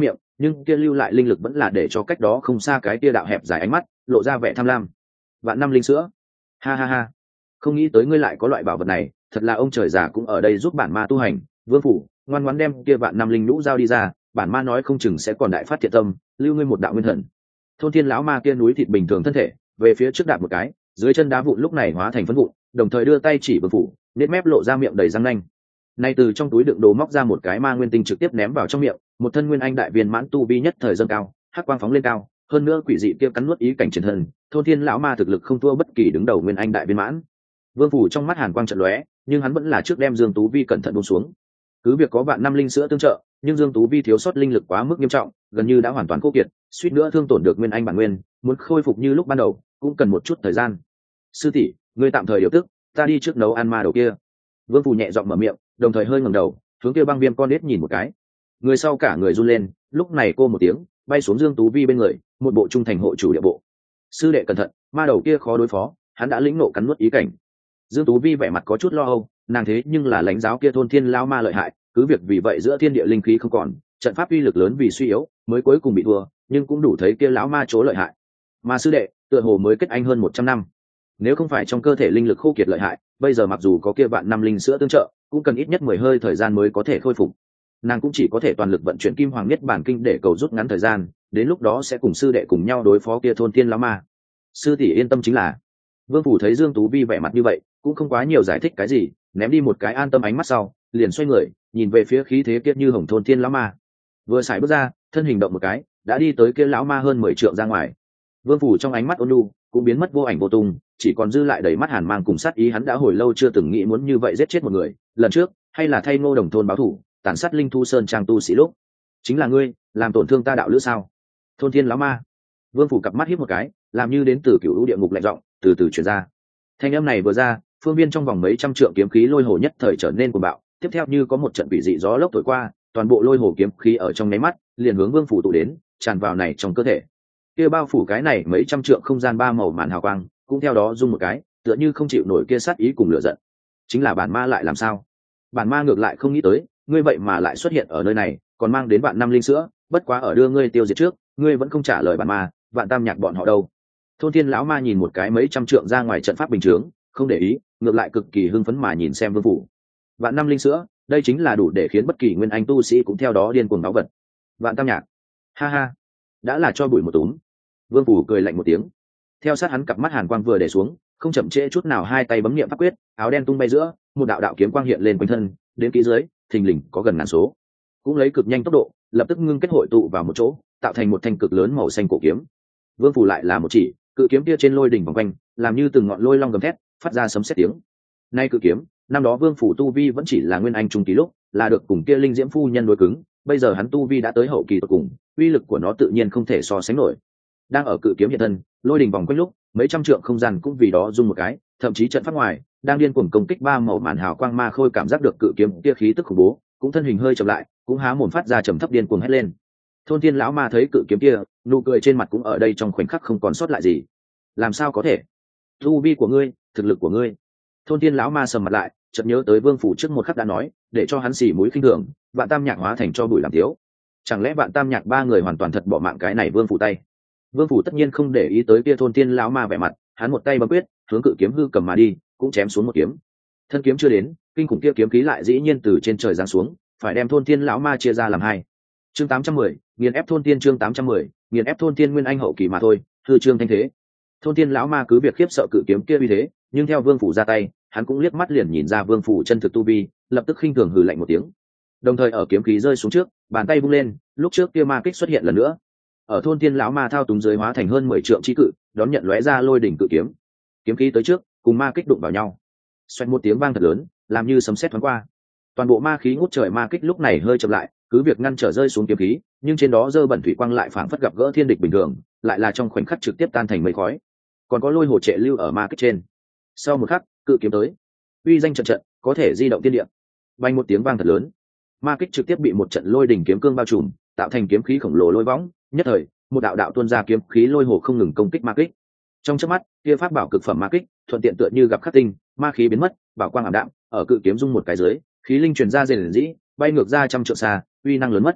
[SPEAKER 1] nhưng kia lưu lại linh lực vẫn là để cho cách đó không xa cái kia đạo hẹp dài ánh mắt lộ ra vẻ tham lam. Vạn năm linh sữa, ha ha ha, không nghĩ tới ngươi lại có loại bảo vật này, thật là ông trời già cũng ở đây giúp bản ma tu hành. Vương phủ ngoan ngoãn đem kia vạn năm linh nhũ giao đi ra, bản ma nói không chừng sẽ còn đại phát thiện tâm, lưu ngươi một đạo nguyên thần. Thôn thiên lão ma kia núi thịt bình thường thân thể về phía trước đạp một cái, dưới chân đá vụn lúc này hóa thành phấn vụn, đồng thời đưa tay chỉ vương phủ, nết mép lộ ra miệng đầy răng nanh. Nay từ trong túi đựng đồ móc ra một cái ma nguyên tinh trực tiếp ném vào trong miệng, một thân nguyên anh đại viên mãn tu vi nhất thời dâng cao, hắc quang phóng lên cao, hơn nữa quỷ dị kia cắn nuốt ý cảnh chiến thần, thôn thiên lão ma thực lực không thua bất kỳ đứng đầu nguyên anh đại viên mãn. Vương phủ trong mắt hàn quang trận lóe, nhưng hắn vẫn là trước đem Dương Tú Vi cẩn thận buông xuống. Cứ việc có vạn năm linh sữa tương trợ, nhưng Dương Tú Vi thiếu sót linh lực quá mức nghiêm trọng, gần như đã hoàn toàn khô kiệt, suýt nữa thương tổn được nguyên anh bản nguyên, muốn khôi phục như lúc ban đầu cũng cần một chút thời gian. Sư tỷ, ngươi tạm thời điều tức, ta đi trước nấu ăn ma đầu kia. Vương phủ nhẹ giọng mở miệng, đồng thời hơi ngẩng đầu, hướng kia băng viêm con nết nhìn một cái. Người sau cả người run lên, lúc này cô một tiếng bay xuống Dương Tú Vi bên người, một bộ trung thành hộ chủ địa bộ. Sư đệ cẩn thận, ma đầu kia khó đối phó, hắn đã lĩnh nộ cắn nuốt ý cảnh. Dương Tú Vi vẻ mặt có chút lo âu, nàng thế nhưng là lãnh giáo kia thôn thiên lão ma lợi hại, cứ việc vì vậy giữa thiên địa linh khí không còn, trận pháp uy lực lớn vì suy yếu, mới cuối cùng bị thua, nhưng cũng đủ thấy kia lão ma chỗ lợi hại. Mà sư đệ, tựa hồ mới kết anh hơn một trăm năm, nếu không phải trong cơ thể linh lực khô kiệt lợi hại, bây giờ mặc dù có kia vạn năm linh sữa tương trợ, cũng cần ít nhất mười hơi thời gian mới có thể khôi phục. Nàng cũng chỉ có thể toàn lực vận chuyển Kim Hoàng Niết Bản Kinh để cầu rút ngắn thời gian, đến lúc đó sẽ cùng sư đệ cùng nhau đối phó kia thôn thiên lão ma. Sư tỷ yên tâm chính là. Vương phủ thấy Dương Tú Vi vẻ mặt như vậy, cũng không quá nhiều giải thích cái gì, ném đi một cái an tâm ánh mắt sau, liền xoay người, nhìn về phía khí thế kia như hồng thôn thiên lão ma. Vừa xài bước ra, thân hình động một cái, đã đi tới kia lão ma hơn mười trượng ra ngoài. Vương phủ trong ánh mắt ôn nhu cũng biến mất vô ảnh vô tung, chỉ còn dư lại đầy mắt hàn mang cùng sát ý. Hắn đã hồi lâu chưa từng nghĩ muốn như vậy giết chết một người, lần trước hay là thay Ngô Đồng thôn báo thù, tàn sát linh thu sơn trang tu sĩ lúc, chính là ngươi làm tổn thương ta đạo lữ sao? Thôn thiên lão ma. Vương phủ cặp mắt híp một cái, làm như đến từ cựu lũ địa ngục lạnh giọng từ từ truyền ra. Thanh âm này vừa ra, phương viên trong vòng mấy trăm trượng kiếm khí lôi hồ nhất thời trở nên cuồng bạo, tiếp theo như có một trận quỷ dị gió lốc thổi qua, toàn bộ lôi hồ kiếm khí ở trong nháy mắt liền hướng Vương phủ tụ đến, tràn vào này trong cơ thể. Kia bao phủ cái này mấy trăm trượng không gian ba màu màn hào quang, cũng theo đó rung một cái, tựa như không chịu nổi kia sát ý cùng lửa giận. Chính là bản ma lại làm sao? Bản ma ngược lại không nghĩ tới, ngươi vậy mà lại xuất hiện ở nơi này, còn mang đến vạn năm linh sữa, bất quá ở đưa ngươi tiêu diệt trước, ngươi vẫn không trả lời bản ma, vạn tam nhạc bọn họ đâu? Thôn thiên lão ma nhìn một cái mấy trăm trượng ra ngoài trận pháp bình thường, không để ý, ngược lại cực kỳ hưng phấn mà nhìn xem Vương phủ. Vạn năm linh sữa, đây chính là đủ để khiến bất kỳ nguyên anh tu sĩ cũng theo đó điên cuồng náo vật. Vạn tam nhạc, ha ha, đã là cho bụi một túm. Vương phủ cười lạnh một tiếng, theo sát hắn cặp mắt hàn quang vừa để xuống, không chậm trễ chút nào hai tay bấm niệm pháp quyết, áo đen tung bay giữa, một đạo đạo kiếm quang hiện lên quanh thân, đến kỹ dưới, thình lình có gần ngàn số, cũng lấy cực nhanh tốc độ, lập tức ngưng kết hội tụ vào một chỗ, tạo thành một thanh cực lớn màu xanh cổ kiếm. Vương phủ lại là một chỉ, cự kiếm kia trên lôi đỉnh vòng quanh, làm như từng ngọn lôi long gầm thét, phát ra sấm sét tiếng. Nay cự kiếm, năm đó Vương phủ tu vi vẫn chỉ là nguyên anh trung kỳ lúc, là được cùng kia linh diễm phu nhân đối cứng, bây giờ hắn tu vi đã tới hậu kỳ tuyệt cùng, uy lực của nó tự nhiên không thể so sánh nổi. Đang ở cự kiếm hiện thân, lôi đỉnh vòng quanh lúc, mấy trăm trượng không gian cũng vì đó rung một cái, thậm chí trận pháp ngoài đang điên cuồng công kích ba màu màn hào quang ma khôi cảm giác được cự kiếm kia khí tức khủng bố, cũng thân hình hơi chậm lại, cũng há mồm phát ra trầm thấp điên cuồng hét lên. Thôn thiên lão ma thấy cự kiếm kia, nụ cười trên mặt cũng ở đây trong khoảnh khắc không còn sót lại gì. Làm sao có thể? Tu vi của ngươi, thực lực của ngươi. Thôn thiên lão ma sầm mặt lại, chợt nhớ tới Vương phủ trước một khắc đã nói, để cho hắn xỉ mũi khinh thường, vạn tam nhạc hóa thành cho bụi làm thiếu. Chẳng lẽ vạn tam nhạc ba người hoàn toàn thật bỏ mạng cái này Vương phủ tay? Vương phủ tất nhiên không để ý tới kia thôn thiên lão ma vẻ mặt, hắn một tay bấm quyết, hướng cự kiếm hư cầm mà đi, cũng chém xuống một kiếm. Thân kiếm chưa đến, kinh khủng kia kiếm khí lại dĩ nhiên từ trên trời giáng xuống, phải đem thôn thiên lão ma chia ra làm hai. Chương tám trăm mười, nghiền ép thôn thiên. Chương tám trăm mười, nghiền ép thôn thiên nguyên anh hậu kỳ mà thôi, hư chương thanh thế. Thôn thiên lão ma cứ việc khiếp sợ cự kiếm kia uy thế, nhưng theo Vương phủ ra tay, hắn cũng liếc mắt liền nhìn ra Vương phủ chân thực tu vi, lập tức khinh thường hừ lạnh một tiếng. Đồng thời ở kiếm khí rơi xuống trước, bàn tay vung lên, lúc trước kia ma kích xuất hiện lần nữa. Ở thôn thiên lão ma thao túng dưới hóa thành hơn mười trượng chi cự, đón nhận lóe ra lôi đỉnh cự kiếm. Kiếm khí tới trước, cùng ma kích đụng vào nhau. Xoẹt một tiếng vang thật lớn, làm như sấm sét thoáng qua. Toàn bộ ma khí ngút trời ma kích lúc này hơi chậm lại, cứ việc ngăn trở rơi xuống kiếm khí, nhưng trên đó dơ bẩn thủy quang lại phảng phất gặp gỡ thiên địch bình thường, lại là trong khoảnh khắc trực tiếp tan thành mây khói. Còn có lôi hồ trệ lưu ở ma kích trên. Sau một khắc, cự kiếm tới, uy danh trận trận, có thể di động thiên địa. Vang một tiếng vang thật lớn, ma kích trực tiếp bị một trận lôi đỉnh kiếm cương bao trùm, tạo thành kiếm khí khổng lồ lôi võng, nhất thời, một đạo đạo tuôn ra kiếm khí lôi hồ không ngừng công kích ma kích. Trong chớp mắt, kia pháp bảo cực phẩm ma kích, thuận tiện tựa như gặp khắc tinh, ma khí biến mất, bảo quang ảm đạm, ở cự kiếm dung một cái dưới, khí linh truyền ra rền rĩ, bay ngược ra trăm trượng xa, uy năng lớn mất.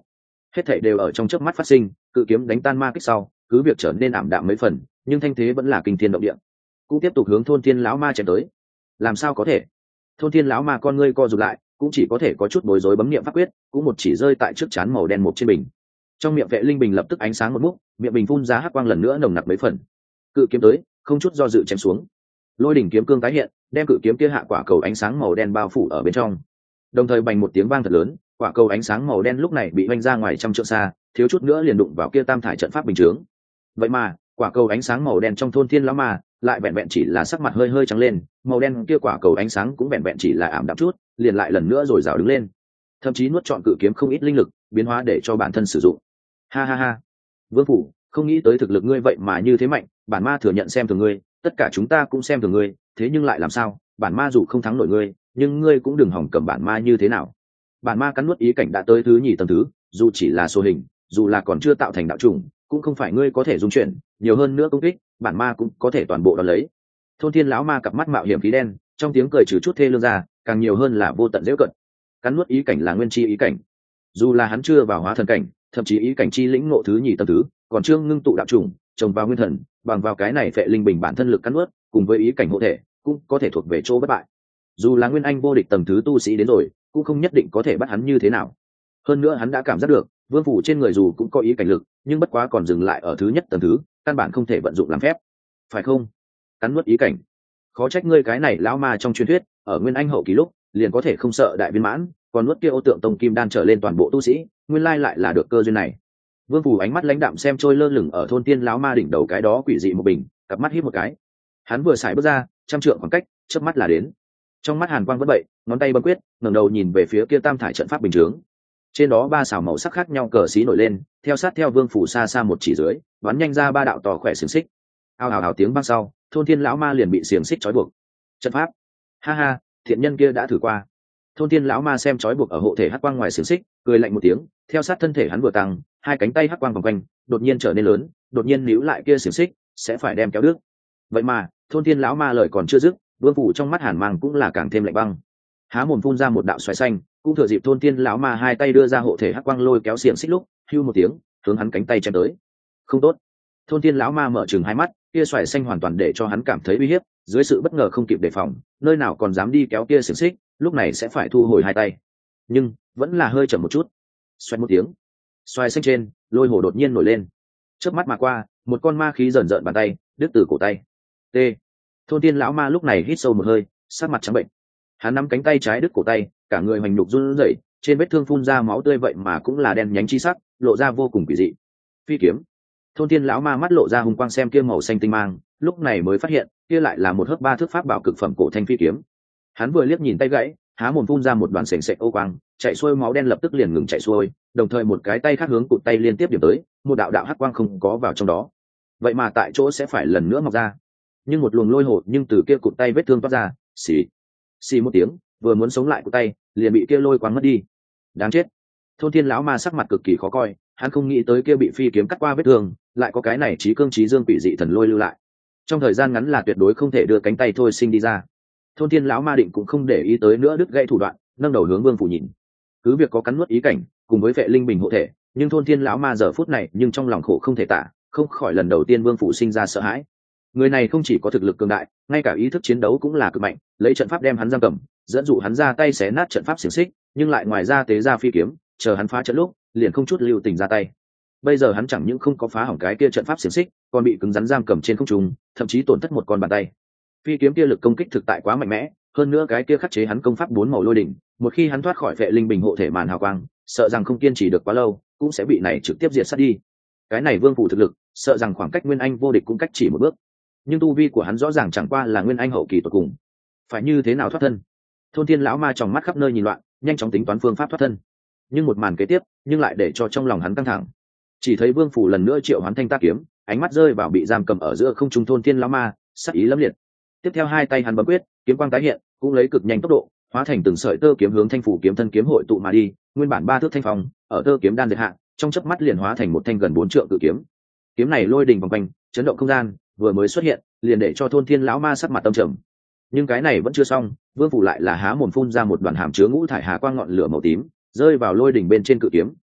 [SPEAKER 1] hết thảy đều ở trong chớp mắt phát sinh. Cự kiếm đánh tan ma kích sau, cứ việc trở nên ảm đạm mấy phần, nhưng thanh thế vẫn là kinh thiên động địa. Cũng tiếp tục hướng thôn thiên lão ma chém tới. Làm sao có thể? Thôn thiên lão ma con ngươi co rụt lại, cũng chỉ có thể có chút bối rối bấm niệm pháp quyết, cũng một chỉ rơi tại trước chán màu đen một trên bình. Trong miệng vệ linh bình lập tức ánh sáng một múc, miệng bình phun ra hắc quang lần nữa nồng nặc mấy phần. Cự kiếm tới, không chút do dự chém xuống. Lôi đỉnh kiếm cương tái hiện, đem cự kiếm kia hạ quả cầu ánh sáng màu đen bao phủ ở bên trong. Đồng thời bành một tiếng vang thật lớn, quả cầu ánh sáng màu đen lúc này bị vanh ra ngoài trăm trượng xa, thiếu chút nữa liền đụng vào kia tam thải trận pháp bình chướng. Vậy mà, quả cầu ánh sáng màu đen trong thôn thiên lão ma lại vẹn vẹn chỉ là sắc mặt hơi hơi trắng lên, màu đen kia quả cầu ánh sáng cũng vẹn vẹn chỉ là ảm đạm chút, liền lại lần nữa rồi rào đứng lên. Thậm chí nuốt trọn cự kiếm không ít linh lực, biến hóa để cho bản thân sử dụng. Ha ha ha. Vương phủ, không nghĩ tới thực lực ngươi vậy mà như thế mạnh, bản ma thừa nhận xem thường ngươi, tất cả chúng ta cũng xem thường ngươi, thế nhưng lại làm sao, bản ma dù không thắng nổi ngươi, nhưng ngươi cũng đừng hỏng cầm bản ma như thế nào. Bản ma cắn nuốt ý cảnh đã tới thứ nhì tầng thứ, dù chỉ là số hình, dù là còn chưa tạo thành đạo trùng, cũng không phải ngươi có thể dung chuyển, nhiều hơn nữa công kích, bản ma cũng có thể toàn bộ đón lấy. Thôn thiên lão ma cặp mắt mạo hiểm khí đen, trong tiếng cười trừ chút thê lương ra, càng nhiều hơn là vô tận dễ cận. Cắn nuốt ý cảnh là nguyên chi ý cảnh, dù là hắn chưa vào hóa thần cảnh, thậm chí ý cảnh chi lĩnh ngộ thứ nhì tầng thứ, còn chưa ngưng tụ đạo trùng, trồng vào nguyên thần, bằng vào cái này phệ linh bình bản thân lực cắn nuốt, cùng với ý cảnh hộ thể, cũng có thể thuộc về chỗ bất bại. Dù là nguyên anh vô địch tầng thứ tu sĩ đến rồi, cũng không nhất định có thể bắt hắn như thế nào. Hơn nữa hắn đã cảm giác được, vương phủ trên người dù cũng có ý cảnh lực, nhưng bất quá còn dừng lại ở thứ nhất tầng thứ, căn bản không thể vận dụng làm phép, phải không? Cắn nuốt ý cảnh, khó trách ngươi cái này lão ma trong truyền thuyết, ở nguyên anh hậu kỳ lúc liền có thể không sợ đại viên mãn, còn nuốt kia ô tượng tông kim đan trở lên toàn bộ tu sĩ, nguyên lai lại là được cơ duyên này. Vương phủ ánh mắt lãnh đạm xem trôi lơ lửng ở thôn tiên lão ma đỉnh đầu cái đó quỷ dị một bình, cặp mắt híp một cái. Hắn vừa xài bước ra, trăm trượng khoảng cách, chớp mắt là đến. Trong mắt hàn quang vẫn vậy, ngón tay bấm quyết, ngẩng đầu nhìn về phía kia tam thải trận pháp bình chướng. Trên đó ba xào màu sắc khác nhau cờ xí nổi lên, theo sát theo vương phủ xa xa một chỉ dưới, bắn nhanh ra ba đạo tò khỏe xiềng xích. Ao ào ào tiếng vang sau, thôn thiên lão ma liền bị xiềng xích trói buộc. Trận pháp, ha ha, thiện nhân kia đã thử qua. Thôn thiên lão ma xem trói buộc ở hộ thể hắc quang ngoài xiềng xích, cười lạnh một tiếng, theo sát thân thể hắn vừa tăng, hai cánh tay hắc quang vòng quanh, đột nhiên trở nên lớn, đột nhiên níu lại kia xiềng xích, sẽ phải đem kéo đứt. Vậy mà, thôn thiên lão ma lời còn chưa dứt, vương phủ trong mắt hàn mang cũng là càng thêm lạnh băng. Há mồm phun ra một đạo xoáy xanh, cũng thừa dịp thôn thiên lão ma hai tay đưa ra hộ thể hắc quang lôi kéo xiềng xích lúc, hưu một tiếng, hướng hắn cánh tay chém tới. Không tốt. Thôn thiên lão ma mở trừng hai mắt, kia xoáy xanh hoàn toàn để cho hắn cảm thấy uy hiếp, dưới sự bất ngờ không kịp đề phòng, nơi nào còn dám đi kéo kia xiềng xích, lúc này sẽ phải thu hồi hai tay. Nhưng vẫn là hơi chậm một chút. Xoẹt một tiếng, xoáy xanh trên, lôi hồ đột nhiên nổi lên. Chớp mắt mà qua, một con ma khí rờn rợn bàn tay, đứt từ cổ tay. T. Thôn thiên lão ma lúc này hít sâu một hơi, sắc mặt trắng bệnh. Hắn nắm cánh tay trái đứt cổ tay, cả người hoành nhục run rẩy, trên vết thương phun ra máu tươi vậy mà cũng là đen nhánh chi sắc, lộ ra vô cùng quỷ dị. Phi kiếm. Thôn thiên lão ma mắt lộ ra hung quang xem kia màu xanh tinh mang, lúc này mới phát hiện, kia lại là một hớp ba thước pháp bảo cực phẩm cổ thanh phi kiếm. Hắn vừa liếc nhìn tay gãy, há mồm phun ra một đoàn sền sệt ô quang, chạy xuôi máu đen lập tức liền ngừng chạy xuôi, đồng thời một cái tay khác hướng cụt tay liên tiếp điểm tới, một đạo đạo hắc quang không có vào trong đó. Vậy mà tại chỗ sẽ phải lần nữa mọc ra. Nhưng một luồng lôi hột nhưng từ kia cụt tay vết thương toát ra, xì xì một tiếng, vừa muốn sống lại cụt tay, liền bị kia lôi quang mất đi. Đáng chết. Thôn thiên lão ma sắc mặt cực kỳ khó coi, hắn không nghĩ tới kia bị phi kiếm cắt qua vết thương, lại có cái này trí cương trí dương quỷ dị thần lôi lưu lại. Trong thời gian ngắn là tuyệt đối không thể đưa cánh tay thôi sinh đi ra. Thôn thiên lão ma định cũng không để ý tới nữa đứt gãy thủ đoạn, nâng đầu hướng vương phủ nhìn. Cứ việc có cắn nuốt ý cảnh, cùng với vệ linh bình hộ thể, nhưng thôn thiên lão ma giờ phút này nhưng trong lòng khổ không thể tả, không khỏi lần đầu tiên vương phủ sinh ra sợ hãi. Người này không chỉ có thực lực cường đại, ngay cả ý thức chiến đấu cũng là cực mạnh, lấy trận pháp đem hắn giam cầm, dẫn dụ hắn ra tay xé nát trận pháp xiềng xích, nhưng lại ngoài ra tế ra phi kiếm, chờ hắn phá trận lúc, liền không chút lưu tình ra tay. Bây giờ hắn chẳng những không có phá hỏng cái kia trận pháp xiềng xích, còn bị cứng rắn giam cầm trên không trung, thậm chí tổn thất một con bàn tay. Phi kiếm kia lực công kích thực tại quá mạnh mẽ, hơn nữa cái kia khắc chế hắn công pháp bốn màu lôi đỉnh, một khi hắn thoát khỏi vệ linh bình hộ thể màn hào quang, sợ rằng không kiên trì được quá lâu, cũng sẽ bị này trực tiếp diệt sát đi. Cái này vương phủ thực lực, sợ rằng khoảng cách nguyên anh vô địch cũng cách chỉ một bước. Nhưng tu vi của hắn rõ ràng chẳng qua là nguyên anh hậu kỳ tuyệt cùng, phải như thế nào thoát thân? Thôn thiên lão ma tròng mắt khắp nơi nhìn loạn, nhanh chóng tính toán phương pháp thoát thân. Nhưng một màn kế tiếp, nhưng lại để cho trong lòng hắn căng thẳng. Chỉ thấy vương phủ lần nữa triệu hoán thanh tác kiếm, ánh mắt rơi vào bị giam cầm ở giữa không trung thôn thiên lão ma, sắc ý lẫm liệt. Tiếp theo hai tay hắn bấm quyết, kiếm quang tái hiện, cũng lấy cực nhanh tốc độ, hóa thành từng sợi tơ kiếm hướng thanh phủ kiếm thân kiếm hội tụ mà đi. Nguyên bản ba thước thanh phong, ở tơ kiếm đan dệt hạ, trong chớp mắt liền hóa thành một thanh gần bốn trượng cự kiếm. Kiếm này lôi đình vòng quanh, chấn động không gian, vừa mới xuất hiện, liền để cho thôn thiên lão ma sắc mặt tâm trầm. Nhưng cái này vẫn chưa xong, vương phủ lại là há mồm phun ra một đoàn hàm chứa ngũ thải hà quang ngọn lửa màu tím, rơi vào lôi đỉnh bên trên cự kiếm,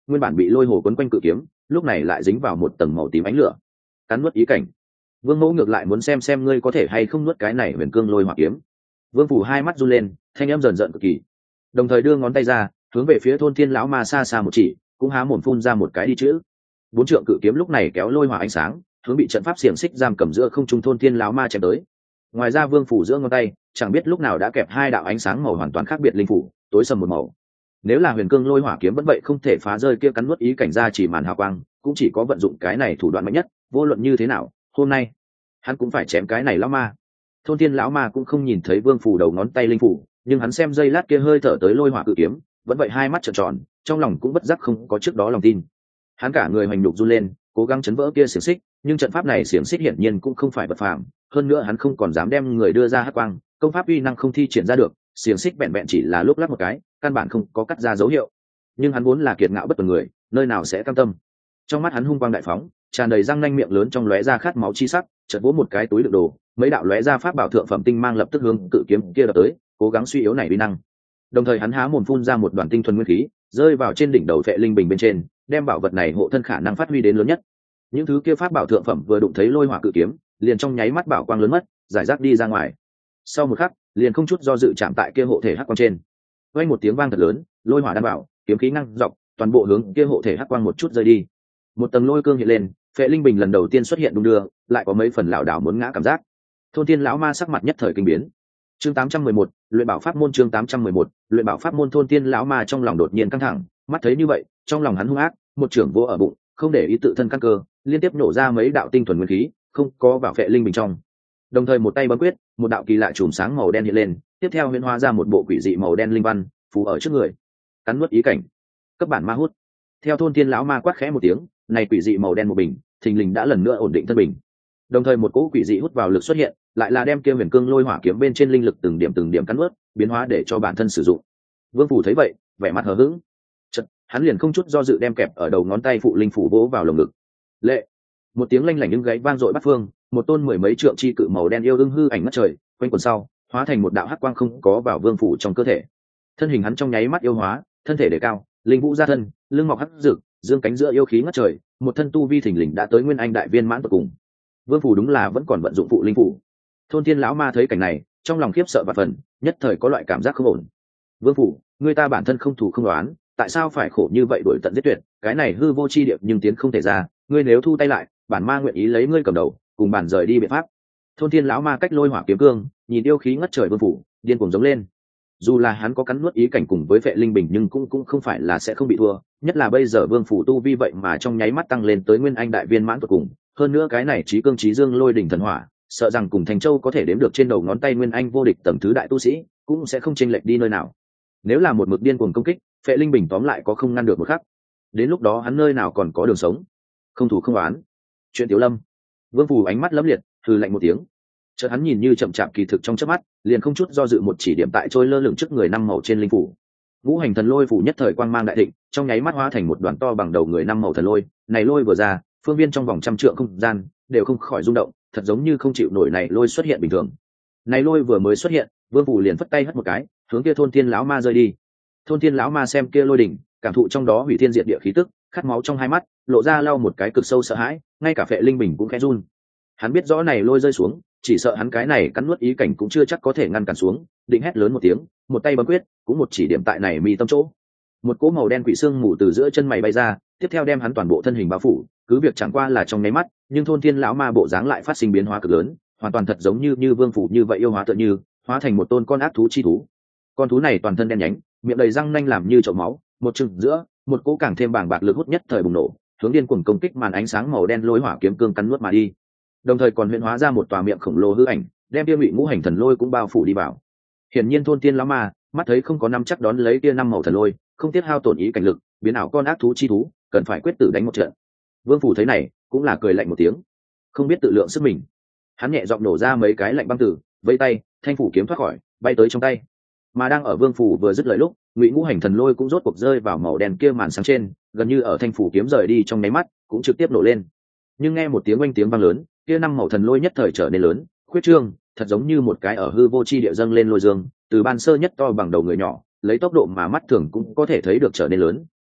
[SPEAKER 1] nguyên bản bị lôi hồ quấn quanh cự kiếm lúc này lại dính vào một tầng màu tím ánh lửa. Cắn nuốt ý cảnh. Vương Mẫu ngược lại muốn xem xem ngươi có thể hay không nuốt cái này huyền cương lôi hỏa kiếm. Vương Phủ hai mắt run lên, thanh âm dần dần cực kỳ, đồng thời đưa ngón tay ra hướng về phía thôn thiên lão ma xa xa một chỉ, cũng há mồm phun ra một cái đi chữ. Bốn trượng cự kiếm lúc này kéo lôi hỏa ánh sáng hướng bị trận pháp xiềng xích giam cầm giữa không trung thôn thiên lão ma chém tới. Ngoài ra Vương Phủ giữa ngón tay chẳng biết lúc nào đã kẹp hai đạo ánh sáng màu hoàn toàn khác biệt linh phủ, tối sầm một màu. Nếu là huyền cương lôi hỏa kiếm vẫn vậy không thể phá rơi kia cắn nuốt ý cảnh ra chỉ màn hào quang, cũng chỉ có vận dụng cái này thủ đoạn mạnh nhất, vô luận như thế nào hôm nay hắn cũng phải chém cái này lão ma. Thôn thiên lão ma cũng không nhìn thấy Vương Phủ đầu ngón tay linh phủ, nhưng hắn xem dây lát kia hơi thở tới lôi hỏa cự kiếm vẫn vậy hai mắt trợn tròn, trong lòng cũng bất giác không có trước đó lòng tin. Hắn cả người hoành nhục run lên, cố gắng chấn vỡ kia xiềng xích, nhưng trận pháp này xiềng xích hiển nhiên cũng không phải vật phàm, hơn nữa hắn không còn dám đem người đưa ra hắc quang, công pháp uy năng không thi triển ra được, xiềng xích vẹn vẹn chỉ là lúc lắc một cái, căn bản không có cắt ra dấu hiệu. Nhưng hắn vốn là kiệt ngạo bất tuần người, nơi nào sẽ cam tâm. Trong mắt hắn hung quang đại phóng, tràn đầy răng nanh miệng lớn trong lóe ra khát máu chi sắc, chợt vỗ một cái túi đựng đồ, mấy đạo lóe ra pháp bảo thượng phẩm tinh mang lập tức hướng cự kiếm kia đập tới, cố gắng suy yếu này uy năng. Đồng thời hắn há mồm phun ra một đoàn tinh thuần nguyên khí, rơi vào trên đỉnh đầu Phệ Linh Bình bên trên, đem bảo vật này hộ thân khả năng phát huy đến lớn nhất. Những thứ kia pháp bảo thượng phẩm vừa đụng thấy lôi hỏa cự kiếm, liền trong nháy mắt bảo quang lớn mất, giải rác đi ra ngoài. Sau một khắc, liền không chút do dự chạm tại kia hộ thể hắc quang trên. Vang một tiếng vang thật lớn, lôi hỏa đan bảo, kiếm khí năng dọc, toàn bộ hướng kia hộ thể hắc quang một chút rơi đi. Một tầng lôi cương hiện lên, Phệ Linh Bình lần đầu tiên xuất hiện đung đưa, lại có mấy phần lảo đảo muốn ngã cảm giác. Thôn Thiên lão ma sắc mặt nhất thời kinh biến. Chương tám trăm mười một, luyện bảo pháp môn. Chương tám trăm mười một, luyện bảo pháp môn. Thôn Thiên lão ma trong lòng đột nhiên căng thẳng, mắt thấy như vậy, trong lòng hắn hung ác, một trưởng vô ở bụng, không để ý tự thân căn cơ, liên tiếp nổ ra mấy đạo tinh thuần nguyên khí, không có vào Phệ Linh Bình trong. Đồng thời một tay bấm quyết, một đạo kỳ lạ chùm sáng màu đen hiện lên, tiếp theo huyễn hóa ra một bộ quỷ dị màu đen linh văn, phủ ở trước người. Cắn nuốt ý cảnh, cấp bản ma hút. Theo Thôn Thiên lão ma quát khẽ một tiếng, này quỷ dị màu đen một bình, thình lình đã lần nữa ổn định thân bình. Đồng thời một cỗ quỷ dị hút vào lực xuất hiện, lại là đem kia huyền cương lôi hỏa kiếm bên trên linh lực từng điểm từng điểm cắn nuốt, biến hóa để cho bản thân sử dụng. Vương Phủ thấy vậy, vẻ mặt hờ hững, chợt hắn liền không chút do dự đem kẹp ở đầu ngón tay phụ linh phủ vỗ vào lồng ngực. Lệ, một tiếng lanh lảnh nhưng gáy vang dội bát phương, một tôn mười mấy trượng chi cự màu đen yêu ưng hư ảnh ngất trời, quanh quần sau, hóa thành một đạo hắc quang không có vào Vương Phủ trong cơ thể. Thân hình hắn trong nháy mắt yêu hóa, thân thể đề cao, linh vũ ra thân, lưng mọc hắc rực, dương cánh giữa yêu khí ngất trời, một thân tu vi thình lình đã tới nguyên anh đại viên mãn tột cùng. Vương Phủ đúng là vẫn còn vận dụng phụ linh phủ. Thôn Thiên lão ma thấy cảnh này, trong lòng khiếp sợ và phần, nhất thời có loại cảm giác không ổn. Vương Phủ, người ta bản thân không thủ không đoán, tại sao phải khổ như vậy đuổi tận giết tuyệt, cái này hư vô chi điệp nhưng tiến không thể ra, ngươi nếu thu tay lại, bản ma nguyện ý lấy ngươi cầm đầu, cùng bản rời đi biện pháp. Thôn Thiên lão ma cách lôi hỏa kiếm cương, nhìn yêu khí ngất trời Vương Phủ, điên cuồng giống lên. Dù là hắn có cắn nuốt ý cảnh cùng với Phệ Linh Bình nhưng cũng cũng không phải là sẽ không bị thua, nhất là bây giờ Vương Phủ tu vi vậy mà trong nháy mắt tăng lên tới nguyên anh đại viên mãn tột cùng, hơn nữa cái này trí cương trí dương lôi đỉnh thần hỏa, sợ rằng cùng Thành Châu có thể đếm được trên đầu ngón tay nguyên anh vô địch tầng thứ đại tu sĩ, cũng sẽ không chênh lệch đi nơi nào. Nếu là một mực điên cuồng công kích, Phệ Linh Bình tóm lại có không ngăn được một khắc. Đến lúc đó hắn nơi nào còn có đường sống. Không thủ không oán. Chuyện Tiểu Lâm. Vương Phủ ánh mắt lấm liệt, hừ lạnh một tiếng. Chợt hắn nhìn như chậm chạp kỳ thực trong chớp mắt, liền không chút do dự một chỉ điểm tại trôi lơ lửng trước người năm màu trên linh phủ. Ngũ hành thần lôi phủ nhất thời quang mang đại thịnh, trong nháy mắt hóa thành một đoàn to bằng đầu người năm màu thần lôi, này lôi vừa ra, phương viên trong vòng trăm trượng không gian đều không khỏi rung động, thật giống như không chịu nổi này lôi xuất hiện bình thường. Này lôi vừa mới xuất hiện, Vương Phủ liền phất tay hất một cái, hướng kia Thôn Thiên lão ma rơi đi. Thôn Thiên lão ma xem kia lôi đỉnh, cảm thụ trong đó hủy thiên diệt địa khí tức, khát máu trong hai mắt, lộ ra lau một cái cực sâu sợ hãi, ngay cả Phệ Linh Bình cũng khẽ run. Hắn biết rõ này lôi rơi xuống, chỉ sợ hắn cái này cắn nuốt ý cảnh cũng chưa chắc có thể ngăn cản xuống, định hét lớn một tiếng, một tay bấm quyết, cũng một chỉ điểm tại này mi tâm chỗ. Một cỗ màu đen quỷ xương mù từ giữa chân mày bay ra, tiếp theo đem hắn toàn bộ thân hình bao phủ, cứ việc chẳng qua là trong nháy mắt, nhưng Thôn Thiên lão ma bộ dáng lại phát sinh biến hóa cực lớn, hoàn toàn thật giống như như Vương Phủ như vậy yêu hóa tựa như, hóa thành một tôn con ác thú chi thú. Con thú này toàn thân đen nhánh, miệng đầy răng nanh làm như chậu máu, một chừng giữa, một cỗ càng thêm bàng bạc lực hút nhất thời bùng nổ, hướng điên cuồng công kích màn ánh sáng màu đen lôi hỏa kiếm cương cắn nuốt mà đi. Đồng thời còn huyễn hóa ra một tòa miệng khổng lồ hư ảnh, đem kia Ngụy Ngũ hành thần lôi cũng bao phủ đi vào. Hiển nhiên Thôn Thiên lão ma mắt thấy không có năm chắc đón lấy kia năm màu thần lôi, không tiếc hao tổn ý cảnh lực, biến ảo con ác thú chi thú, cần phải quyết tử đánh một trận. Vương Phủ thấy này, cũng là cười lạnh một tiếng, không biết tự lượng sức mình. Hắn nhẹ giọng nổ ra mấy cái lạnh băng tử, vẫy tay, thanh phủ kiếm thoát khỏi, bay tới trong tay. Mà đang ở Vương Phủ vừa dứt lời lúc, Ngụy Ngũ hành thần lôi cũng rốt cuộc rơi vào màu đen kia màn sáng trên, gần như ở thanh phủ kiếm rời đi trong nháy mắt, cũng trực tiếp nổ lên. Nhưng nghe một tiếng oanh tiếng vang lớn, kia năm màu thần lôi nhất thời trở nên lớn, khuyết trương, thật giống như một cái ở hư vô chi địa dâng lên lôi dương, từ ban sơ nhất to bằng đầu người nhỏ, lấy tốc độ mà mắt thường cũng có thể thấy được trở nên lớn,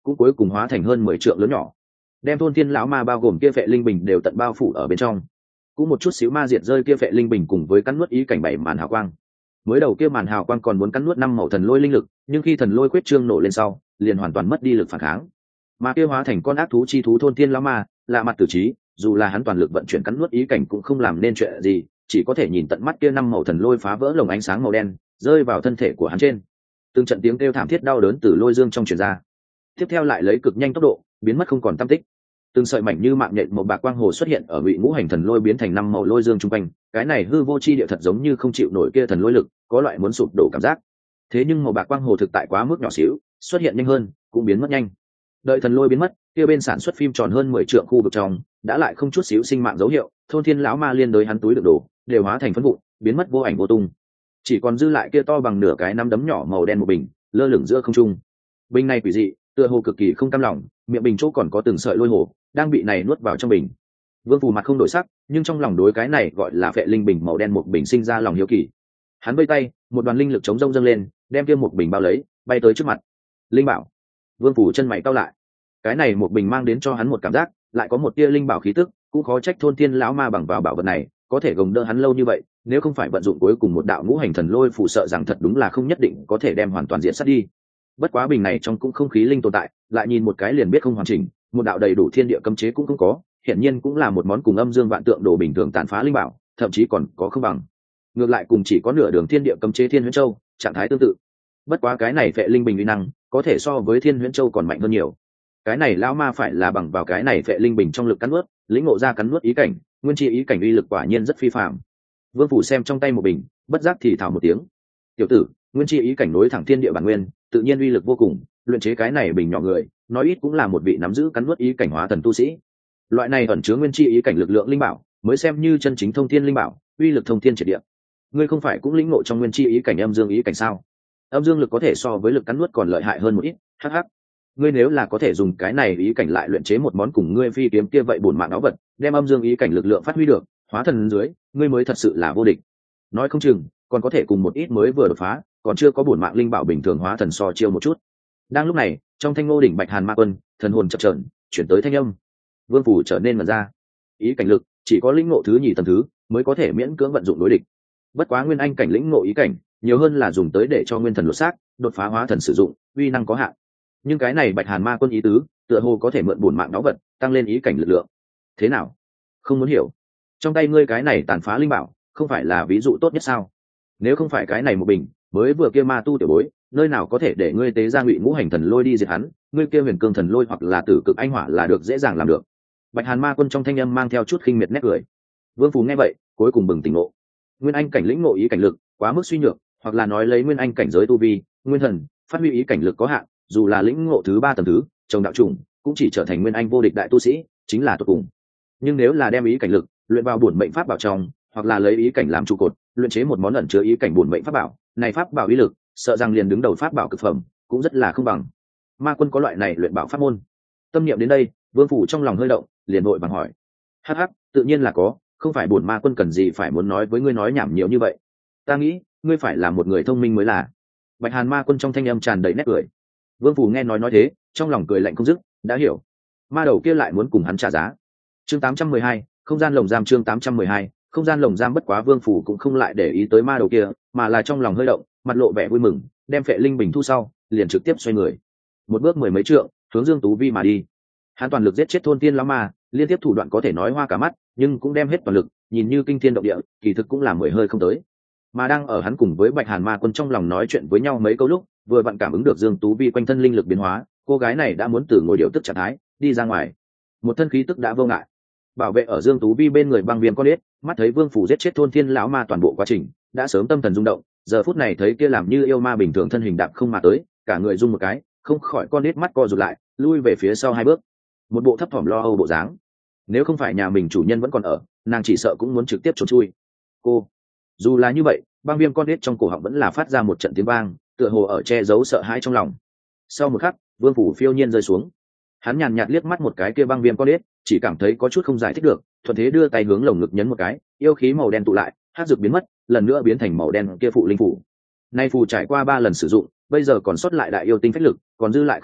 [SPEAKER 1] cũng cuối cùng hóa thành hơn mười trượng lớn nhỏ, đem thôn thiên lão ma bao gồm kia vệ linh bình đều tận bao phủ ở bên trong. Cũng một chút xíu ma diệt rơi kia vệ linh bình cùng với cắn nuốt ý cảnh bảy màn hào quang. Mới đầu kia màn hào quang còn muốn cắn nuốt năm màu thần lôi linh lực, nhưng khi thần lôi quyết trương nổ lên sau, liền hoàn toàn mất đi lực phản kháng. Mà kia hóa thành con ác thú chi thú thôn thiên lão ma, lạ mặt tử trí, dù là hắn toàn lực vận chuyển cắn nuốt ý cảnh cũng không làm nên chuyện gì, chỉ có thể nhìn tận mắt kia năm màu thần lôi phá vỡ lồng ánh sáng màu đen, rơi vào thân thể của hắn trên. Từng trận tiếng kêu thảm thiết đau đớn từ lôi dương trong truyền ra. Tiếp theo lại lấy cực nhanh tốc độ, biến mất không còn tăm tích. Từng sợi mảnh như mạng nhện một bạc quang hồ xuất hiện ở ngụy ngũ hành thần lôi biến thành năm màu lôi dương trung quanh, cái này hư vô chi địa thật giống như không chịu nổi kia thần lôi lực, có loại muốn sụp đổ cảm giác. Thế nhưng màu bạc quang hồ thực tại quá mức nhỏ xíu, xuất hiện nhanh hơn, cũng biến mất nhanh. Đợi thần lôi biến mất, kia bên sản xuất phim tròn hơn mười trượng khu vực trong, đã lại không chút xíu sinh mạng dấu hiệu, thôn thiên lão ma liên đối hắn túi đựng đồ, đều hóa thành phấn vụn, biến mất vô ảnh vô tung. Chỉ còn dư lại kia to bằng nửa cái nắm đấm nhỏ màu đen một bình, lơ lửng giữa không trung. Bình này quỷ dị, tựa hồ cực kỳ không cam lòng, miệng bình chỗ còn có từng sợi lôi hồ, đang bị này nuốt vào trong bình. Vương Phù mặt không đổi sắc, nhưng trong lòng đối cái này gọi là vệ linh bình màu đen một bình sinh ra lòng hiếu kỳ. Hắn vây tay, một đoàn linh lực chống rông dâng lên, đem kia một bình bao lấy, bay tới trước mặt. Linh bảo. Vương Phù chân mày cau lại. Cái này một bình mang đến cho hắn một cảm giác, lại có một tia linh bảo khí tức, cũng khó trách thôn thiên lão ma bằng vào bảo vật này, có thể gồng đỡ hắn lâu như vậy, nếu không phải vận dụng cuối cùng một đạo ngũ hành thần lôi phù sợ rằng thật đúng là không nhất định có thể đem hoàn toàn diện sát đi. Bất quá bình này trong cũng không khí linh tồn tại, lại nhìn một cái liền biết không hoàn chỉnh, một đạo đầy đủ thiên địa cấm chế cũng không có, hiển nhiên cũng là một món cùng âm dương vạn tượng đồ bình thường tàn phá linh bảo, thậm chí còn có không bằng. Ngược lại cùng chỉ có nửa đường thiên địa cấm chế Thiên Huyễn Châu, trạng thái tương tự. Bất quá cái này vệ linh bình uy năng, có thể so với Thiên Huyễn Châu còn mạnh hơn nhiều. Cái này lão ma phải là bằng vào cái này vệ linh bình trong lực cắn nuốt, lĩnh ngộ ra cắn nuốt ý cảnh, nguyên chi ý cảnh uy lực quả nhiên rất phi phàm. Vương Phủ xem trong tay một bình, bất giác thì thào một tiếng. Tiểu tử, nguyên chi ý cảnh nối thẳng thiên địa bản nguyên, tự nhiên uy lực vô cùng, luyện chế cái này bình nhỏ người, nói ít cũng là một vị nắm giữ cắn nuốt ý cảnh hóa thần tu sĩ. Loại này ẩn chứa nguyên chi ý cảnh lực lượng linh bảo, mới xem như chân chính thông thiên linh bảo, uy lực thông thiên triệt địa. Ngươi không phải cũng lĩnh ngộ trong nguyên chi ý cảnh âm dương ý cảnh sao? Âm dương lực có thể so với lực cắn nuốt còn lợi hại hơn một ít, hắc hắc. Ngươi nếu là có thể dùng cái này ý cảnh lại luyện chế một món cùng ngươi phi kiếm kia vậy bổn mạng áo vật, đem âm dương ý cảnh lực lượng phát huy được, hóa thần dưới, ngươi mới thật sự là vô địch. Nói không chừng, còn có thể cùng một ít mới vừa đột phá, còn chưa có bổn mạng linh bảo bình thường hóa thần so chiêu một chút. Đang lúc này, trong thanh ngô đỉnh Bạch Hàn Ma Quân, thần hồn chập chờn, chuyển tới thanh âm. Vương Phủ trở nên mở ra. Ý cảnh lực, chỉ có lĩnh ngộ thứ nhì tầng thứ, mới có thể miễn cưỡng vận dụng đối địch. Bất quá nguyên anh cảnh lĩnh ngộ ý cảnh, nhiều hơn là dùng tới để cho nguyên thần lột xác, đột phá hóa thần sử dụng, uy năng có hạn. Nhưng cái này Bạch Hàn Ma Quân ý tứ, tựa hồ có thể mượn bổn mạng đáo vật, tăng lên ý cảnh lực lượng. Thế nào? Không muốn hiểu. Trong tay ngươi cái này tàn phá linh bảo, không phải là ví dụ tốt nhất sao? Nếu không phải cái này một bình, mới vừa kia ma tu tiểu bối, nơi nào có thể để ngươi tế ra ngụy ngũ hành thần lôi đi diệt hắn, ngươi kia huyền cương thần lôi hoặc là tử cực anh hỏa là được dễ dàng làm được. Bạch Hàn Ma Quân trong thanh âm mang theo chút khinh miệt nét cười. Vương Phù nghe vậy, cuối cùng bừng tỉnh ngộ. Nguyên anh cảnh lĩnh ngộ ý cảnh lực, quá mức suy nhược, hoặc là nói lấy nguyên anh cảnh giới tu vi, nguyên thần, phát huy ý cảnh lực có hạn, dù là lĩnh ngộ thứ ba tầng thứ, trong đạo chủng, cũng chỉ trở thành nguyên anh vô địch đại tu sĩ, chính là tuyệt cùng. Nhưng nếu là đem ý cảnh lực luyện vào bổn mệnh pháp bảo trong, hoặc là lấy ý cảnh làm trụ cột, luyện chế một món ẩn chứa ý cảnh bổn mệnh pháp bảo, này pháp bảo uy lực, sợ rằng liền đứng đầu pháp bảo cực phẩm, cũng rất là không bằng. Ma Quân có loại này luyện bảo pháp môn. Tâm niệm đến đây, Vương Phủ trong lòng hơi động, liền vội vàng hỏi. Hắc hắc, tự nhiên là có, không phải bổn Ma Quân cần gì phải muốn nói với ngươi nói nhảm nhiều như vậy. Ta nghĩ, ngươi phải là một người thông minh mới là. Bạch Hàn Ma Quân trong thanh âm tràn đầy nét cười. Vương Phủ nghe nói nói thế, trong lòng cười lạnh không dứt, đã hiểu. Ma đầu kia lại muốn cùng hắn trả giá. Chương tám trăm mười hai, không gian lồng giam chương tám trăm mười hai, không gian lồng giam bất quá Vương Phủ cũng không lại để ý tới ma đầu kia, mà là trong lòng hơi động, mặt lộ vẻ vui mừng, đem phệ linh bình thu sau, liền trực tiếp xoay người. Một bước mười mấy trượng, hướng Dương Tú Vi mà đi. Hắn toàn lực giết chết thôn tiên lão ma, liên tiếp thủ đoạn có thể nói hoa cả mắt, nhưng cũng đem hết toàn lực, nhìn như kinh thiên động địa, kỳ thực cũng là mười hơi không tới. Mà đang ở hắn cùng với Bạch Hàn Ma Quân trong lòng nói chuyện với nhau mấy câu lúc, vừa vặn cảm ứng được Dương Tú Vi quanh thân linh lực biến hóa, cô gái này đã muốn từ ngồi điều tức trạng thái đi ra ngoài, một thân khí tức đã vô ngại. Bảo vệ ở Dương Tú Vi bên người băng viêm con ếch, mắt thấy Vương Phủ giết chết thôn thiên lão ma toàn bộ quá trình, đã sớm tâm thần rung động, giờ phút này thấy kia làm như yêu ma bình thường thân hình đạp không mà tới, cả người rung một cái, không khỏi con ếch mắt co rụt lại, lui về phía sau hai bước, một bộ thấp thỏm lo âu bộ dáng. Nếu không phải nhà mình chủ nhân vẫn còn ở, nàng chỉ sợ cũng muốn trực tiếp trốn chui. Cô, dù là như vậy, băng viêm con ếch trong cổ họng vẫn là phát ra một trận tiếng vang, tựa hồ ở che giấu sợ hãi trong lòng. Sau một khắc, Vương Phủ phiêu nhiên rơi xuống. Hắn nhàn nhạt liếc mắt một cái kia băng viêm con ếch, chỉ cảm thấy có chút không giải thích được, thuận thế đưa tay hướng lồng ngực nhấn một cái, yêu khí màu đen tụ lại, hắc dược biến mất, lần nữa biến thành màu đen kia phụ linh phủ. Nay phù trải qua ba lần sử dụng, bây giờ còn sót lại đại yêu tinh phách lực, còn dư lại không nhiều,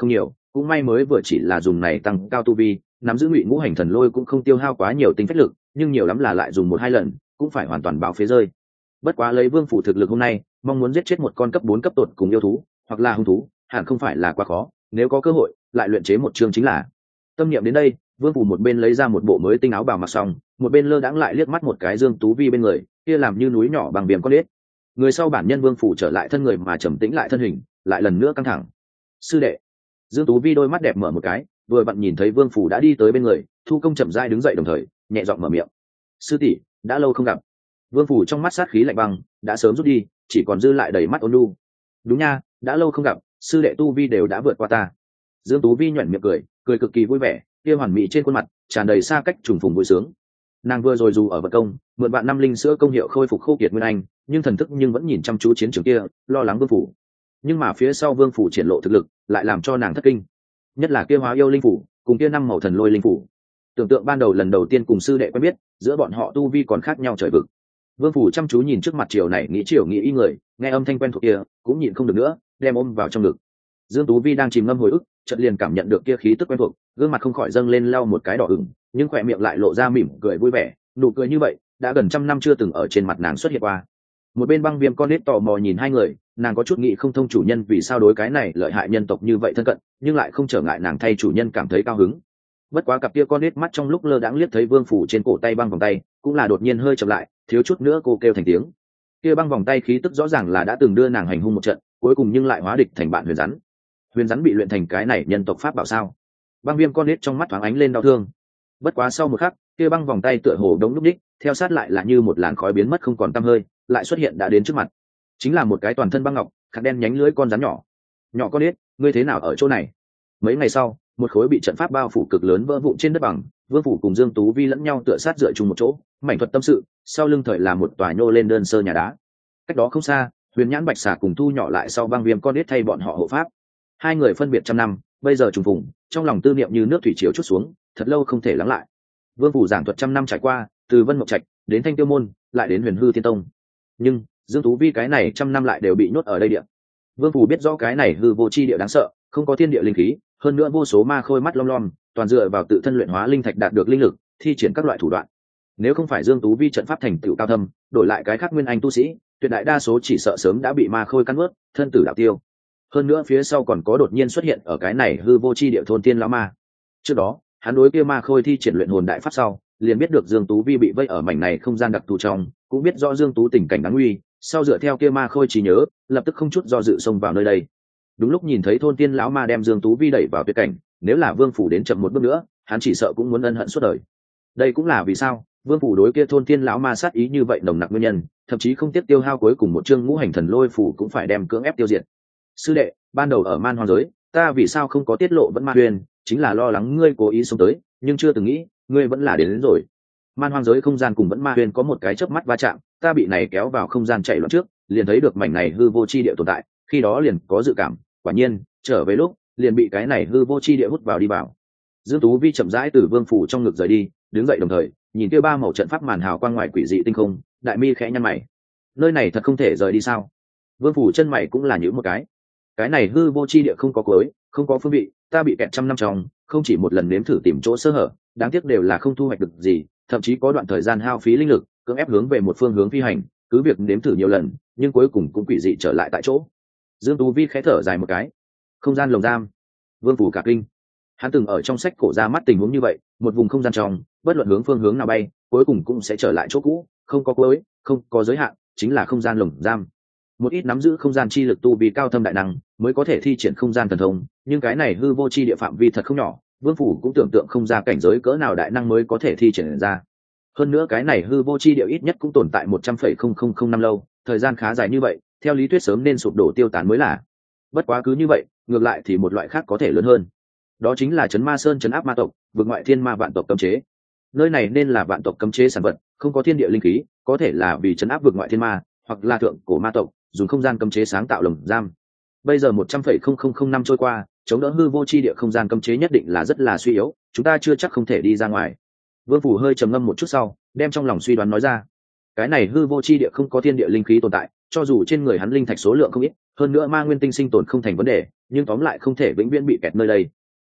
[SPEAKER 1] cũng may mới vừa chỉ là dùng này tăng cao tu vi, nắm giữ ngụy ngũ hành thần lôi cũng không tiêu hao quá nhiều tinh phách lực, nhưng nhiều lắm là lại dùng một hai lần cũng phải hoàn toàn báo phế rơi. Bất quá lấy vương phủ thực lực hôm nay, mong muốn giết chết một con cấp bốn cấp tột cùng yêu thú hoặc là hung thú hẳn không phải là quá khó, nếu có cơ hội lại luyện chế một chương chính là. Tâm niệm đến đây, vương phủ một bên lấy ra một bộ mới tinh áo bào mặc xong, một bên lơ đãng lại liếc mắt một cái Dương Tú Vi bên người kia làm như núi nhỏ bằng viêm con đít. Người sau bản nhân vương phủ trở lại thân người mà trầm tĩnh lại thân hình, lại lần nữa căng thẳng. Sư đệ. Dương Tú Vi đôi mắt đẹp mở một cái, vừa vặn nhìn thấy vương phủ đã đi tới bên người, thu công chậm rãi đứng dậy đồng thời nhẹ giọng mở miệng. Sư tỷ, đã lâu không gặp. Vương phủ trong mắt sát khí lạnh băng đã sớm rút đi, chỉ còn dư lại đầy mắt ôn nhu. Đúng nha, đã lâu không gặp, sư đệ tu vi đều đã vượt qua ta. Dương Tú Vi nhuyễn miệng cười, cười cực kỳ vui vẻ, kia hoàn mỹ trên khuôn mặt tràn đầy xa cách trùng phùng vui sướng. Nàng vừa rồi dù ở vật công mượn bạn năm linh sữa công hiệu khôi phục khô kiệt nguyên anh, nhưng thần thức nhưng vẫn nhìn chăm chú chiến trường kia, lo lắng vương phủ. Nhưng mà phía sau vương phủ triển lộ thực lực lại làm cho nàng thất kinh, nhất là kia hóa yêu linh phủ cùng kia năm màu thần lôi linh phủ. Tưởng tượng ban đầu lần đầu tiên cùng sư đệ quen biết, giữa bọn họ tu vi còn khác nhau trời vực. Vương phủ chăm chú nhìn trước mặt triều này nghĩ triều nghĩ ý người, nghe âm thanh quen thuộc kia cũng nhịn không được nữa đem ôm vào trong ngực. Dương Tú Vi đang chìm ngâm hồi ức, chợt liền cảm nhận được kia khí tức quen thuộc, gương mặt không khỏi dâng lên lau một cái đỏ ửng, nhưng khỏe miệng lại lộ ra mỉm cười vui vẻ, nụ cười như vậy đã gần trăm năm chưa từng ở trên mặt nàng xuất hiện qua. Một bên băng viêm con nít tò mò nhìn hai người, nàng có chút nghĩ không thông chủ nhân vì sao đối cái này lợi hại nhân tộc như vậy thân cận, nhưng lại không trở ngại nàng thay chủ nhân cảm thấy cao hứng. Bất quá cặp kia con nít mắt trong lúc lơ đãng liếc thấy vương phủ trên cổ tay băng vòng tay, cũng là đột nhiên hơi chậm lại, thiếu chút nữa cô kêu thành tiếng. Kia băng vòng tay khí tức rõ ràng là đã từng đưa nàng hành hung một trận, cuối cùng nhưng lại hóa địch thành bạn huyền rắn. Huyền rắn bị luyện thành cái này nhân tộc pháp bảo sao? Băng viêm con nít trong mắt thoáng ánh lên đau thương. Bất quá sau một khắc, kia băng vòng tay tựa hồ đống lúc đích, theo sát lại là như một làn khói biến mất không còn tăm hơi, lại xuất hiện đã đến trước mặt. Chính là một cái toàn thân băng ngọc, khắc đen nhánh lưới con rắn nhỏ. Nhỏ con nít, ngươi thế nào ở chỗ này? Mấy ngày sau, một khối bị trận pháp bao phủ cực lớn vỡ vụn trên đất bằng, vương phủ cùng Dương Tú Vi lẫn nhau tựa sát dựa chung một chỗ, mảnh thuật tâm sự, sau lưng thời là một tòa nhô lên đơn sơ nhà đá. Cách đó không xa, huyền nhãn bạch xà cùng thu nhỏ lại sau băng viêm con nít thay bọn họ hộ pháp. Hai người phân biệt trăm năm, bây giờ trùng phùng, trong lòng tư niệm như nước thủy triều chút xuống, thật lâu không thể lắng lại. Vương phủ giảng thuật trăm năm trải qua, từ Vân Mộng Trạch đến Thanh Tiêu môn, lại đến Huyền Hư Thiên Tông. Nhưng Dương Tú Vi cái này trăm năm lại đều bị nhốt ở đây địa. Vương phủ biết rõ cái này hư vô chi địa đáng sợ, không có thiên địa linh khí, hơn nữa vô số ma khôi mắt lom lom, toàn dựa vào tự thân luyện hóa linh thạch đạt được linh lực, thi triển các loại thủ đoạn. Nếu không phải Dương Tú Vi trận pháp thành tựu cao thâm, đổi lại cái khác nguyên anh tu sĩ, tuyệt đại đa số chỉ sợ sớm đã bị ma khôi cắn nuốt, thân tử đạo tiêu. Hơn nữa phía sau còn có đột nhiên xuất hiện ở cái này hư vô chi địa thôn tiên lão ma. Trước đó, hắn đối kia ma khôi thi triển luyện hồn đại pháp sau, liền biết được Dương Tú Vi bị vây ở mảnh này không gian đặc thù trong, cũng biết rõ Dương Tú tình cảnh đáng nguy, sau dựa theo kia ma khôi trí nhớ, lập tức không chút do dự xông vào nơi đây. Đúng lúc nhìn thấy thôn tiên lão ma đem Dương Tú Vi đẩy vào tuyệt cảnh, nếu là Vương phủ đến chậm một bước nữa, hắn chỉ sợ cũng muốn ân hận suốt đời. Đây cũng là vì sao Vương phủ đối kia thôn tiên lão ma sát ý như vậy nồng nặc nguyên nhân, thậm chí không tiếc tiêu hao cuối cùng một chương ngũ hành thần lôi phủ cũng phải đem cưỡng ép tiêu diệt. Sư đệ, ban đầu ở man hoang giới, ta vì sao không có tiết lộ vẫn ma huyền, chính là lo lắng ngươi cố ý xông tới, nhưng chưa từng nghĩ ngươi vẫn là đến, đến rồi. Man hoang giới không gian cùng vẫn ma huyền có một cái chớp mắt va chạm, ta bị này kéo vào không gian chạy loạn trước, liền thấy được mảnh này hư vô chi địa tồn tại, khi đó liền có dự cảm, quả nhiên trở về lúc liền bị cái này hư vô chi địa hút vào đi vào. Dương Tú Vi chậm rãi từ Vương phủ trong ngực rời đi, đứng dậy đồng thời nhìn kia ba màu trận pháp màn hào quang ngoài quỷ dị tinh không, đại mi khẽ nhăn mày. Nơi này thật không thể rời đi sao? Vương phủ chân mày cũng là nhíu một cái. Cái này hư vô chi địa không có cuối, không có phương vị, ta bị kẹt trăm năm trong, không chỉ một lần nếm thử tìm chỗ sơ hở, đáng tiếc đều là không thu hoạch được gì, thậm chí có đoạn thời gian hao phí linh lực, cưỡng ép hướng về một phương hướng phi hành, cứ việc nếm thử nhiều lần, nhưng cuối cùng cũng quỷ dị trở lại tại chỗ. Dương Tú Vi khẽ thở dài một cái. Không gian lồng giam. Vương phủ cả kinh. Hắn từng ở trong sách cổ ra mắt tình huống như vậy, một vùng không gian trong, bất luận hướng phương hướng nào bay, cuối cùng cũng sẽ trở lại chỗ cũ, không có cuối, không có giới hạn, chính là không gian lồng giam. Một ít nắm giữ không gian chi lực tu vi cao thâm đại năng mới có thể thi triển không gian thần thông, nhưng cái này hư vô chi địa phạm vi thật không nhỏ, Vương phủ cũng tưởng tượng không ra cảnh giới cỡ nào đại năng mới có thể thi triển ra. Hơn nữa cái này hư vô chi địa ít nhất cũng tồn tại một trăm phẩy không không không năm lâu, thời gian khá dài như vậy, theo lý thuyết sớm nên sụp đổ tiêu tán mới là. Bất quá cứ như vậy, ngược lại thì một loại khác có thể lớn hơn. Đó chính là trấn Ma Sơn trấn áp ma tộc, vực ngoại thiên ma vạn tộc cấm chế. Nơi này nên là vạn tộc cấm chế sản vật, không có thiên địa linh khí, có thể là vì trấn áp vực ngoại thiên ma, hoặc là thượng cổ ma tộc, dùng không gian cấm chế sáng tạo lồng giam. Bây giờ một trăm phẩy không không không năm trôi qua, chống đỡ hư vô chi địa không gian cấm chế nhất định là rất là suy yếu, chúng ta chưa chắc không thể đi ra ngoài. Vương phủ hơi trầm ngâm một chút sau, đem trong lòng suy đoán nói ra. Cái này hư vô chi địa không có thiên địa linh khí tồn tại, cho dù trên người hắn linh thạch số lượng không ít, hơn nữa ma nguyên tinh sinh tồn không thành vấn đề, nhưng tóm lại không thể vĩnh viễn bị kẹt nơi đây.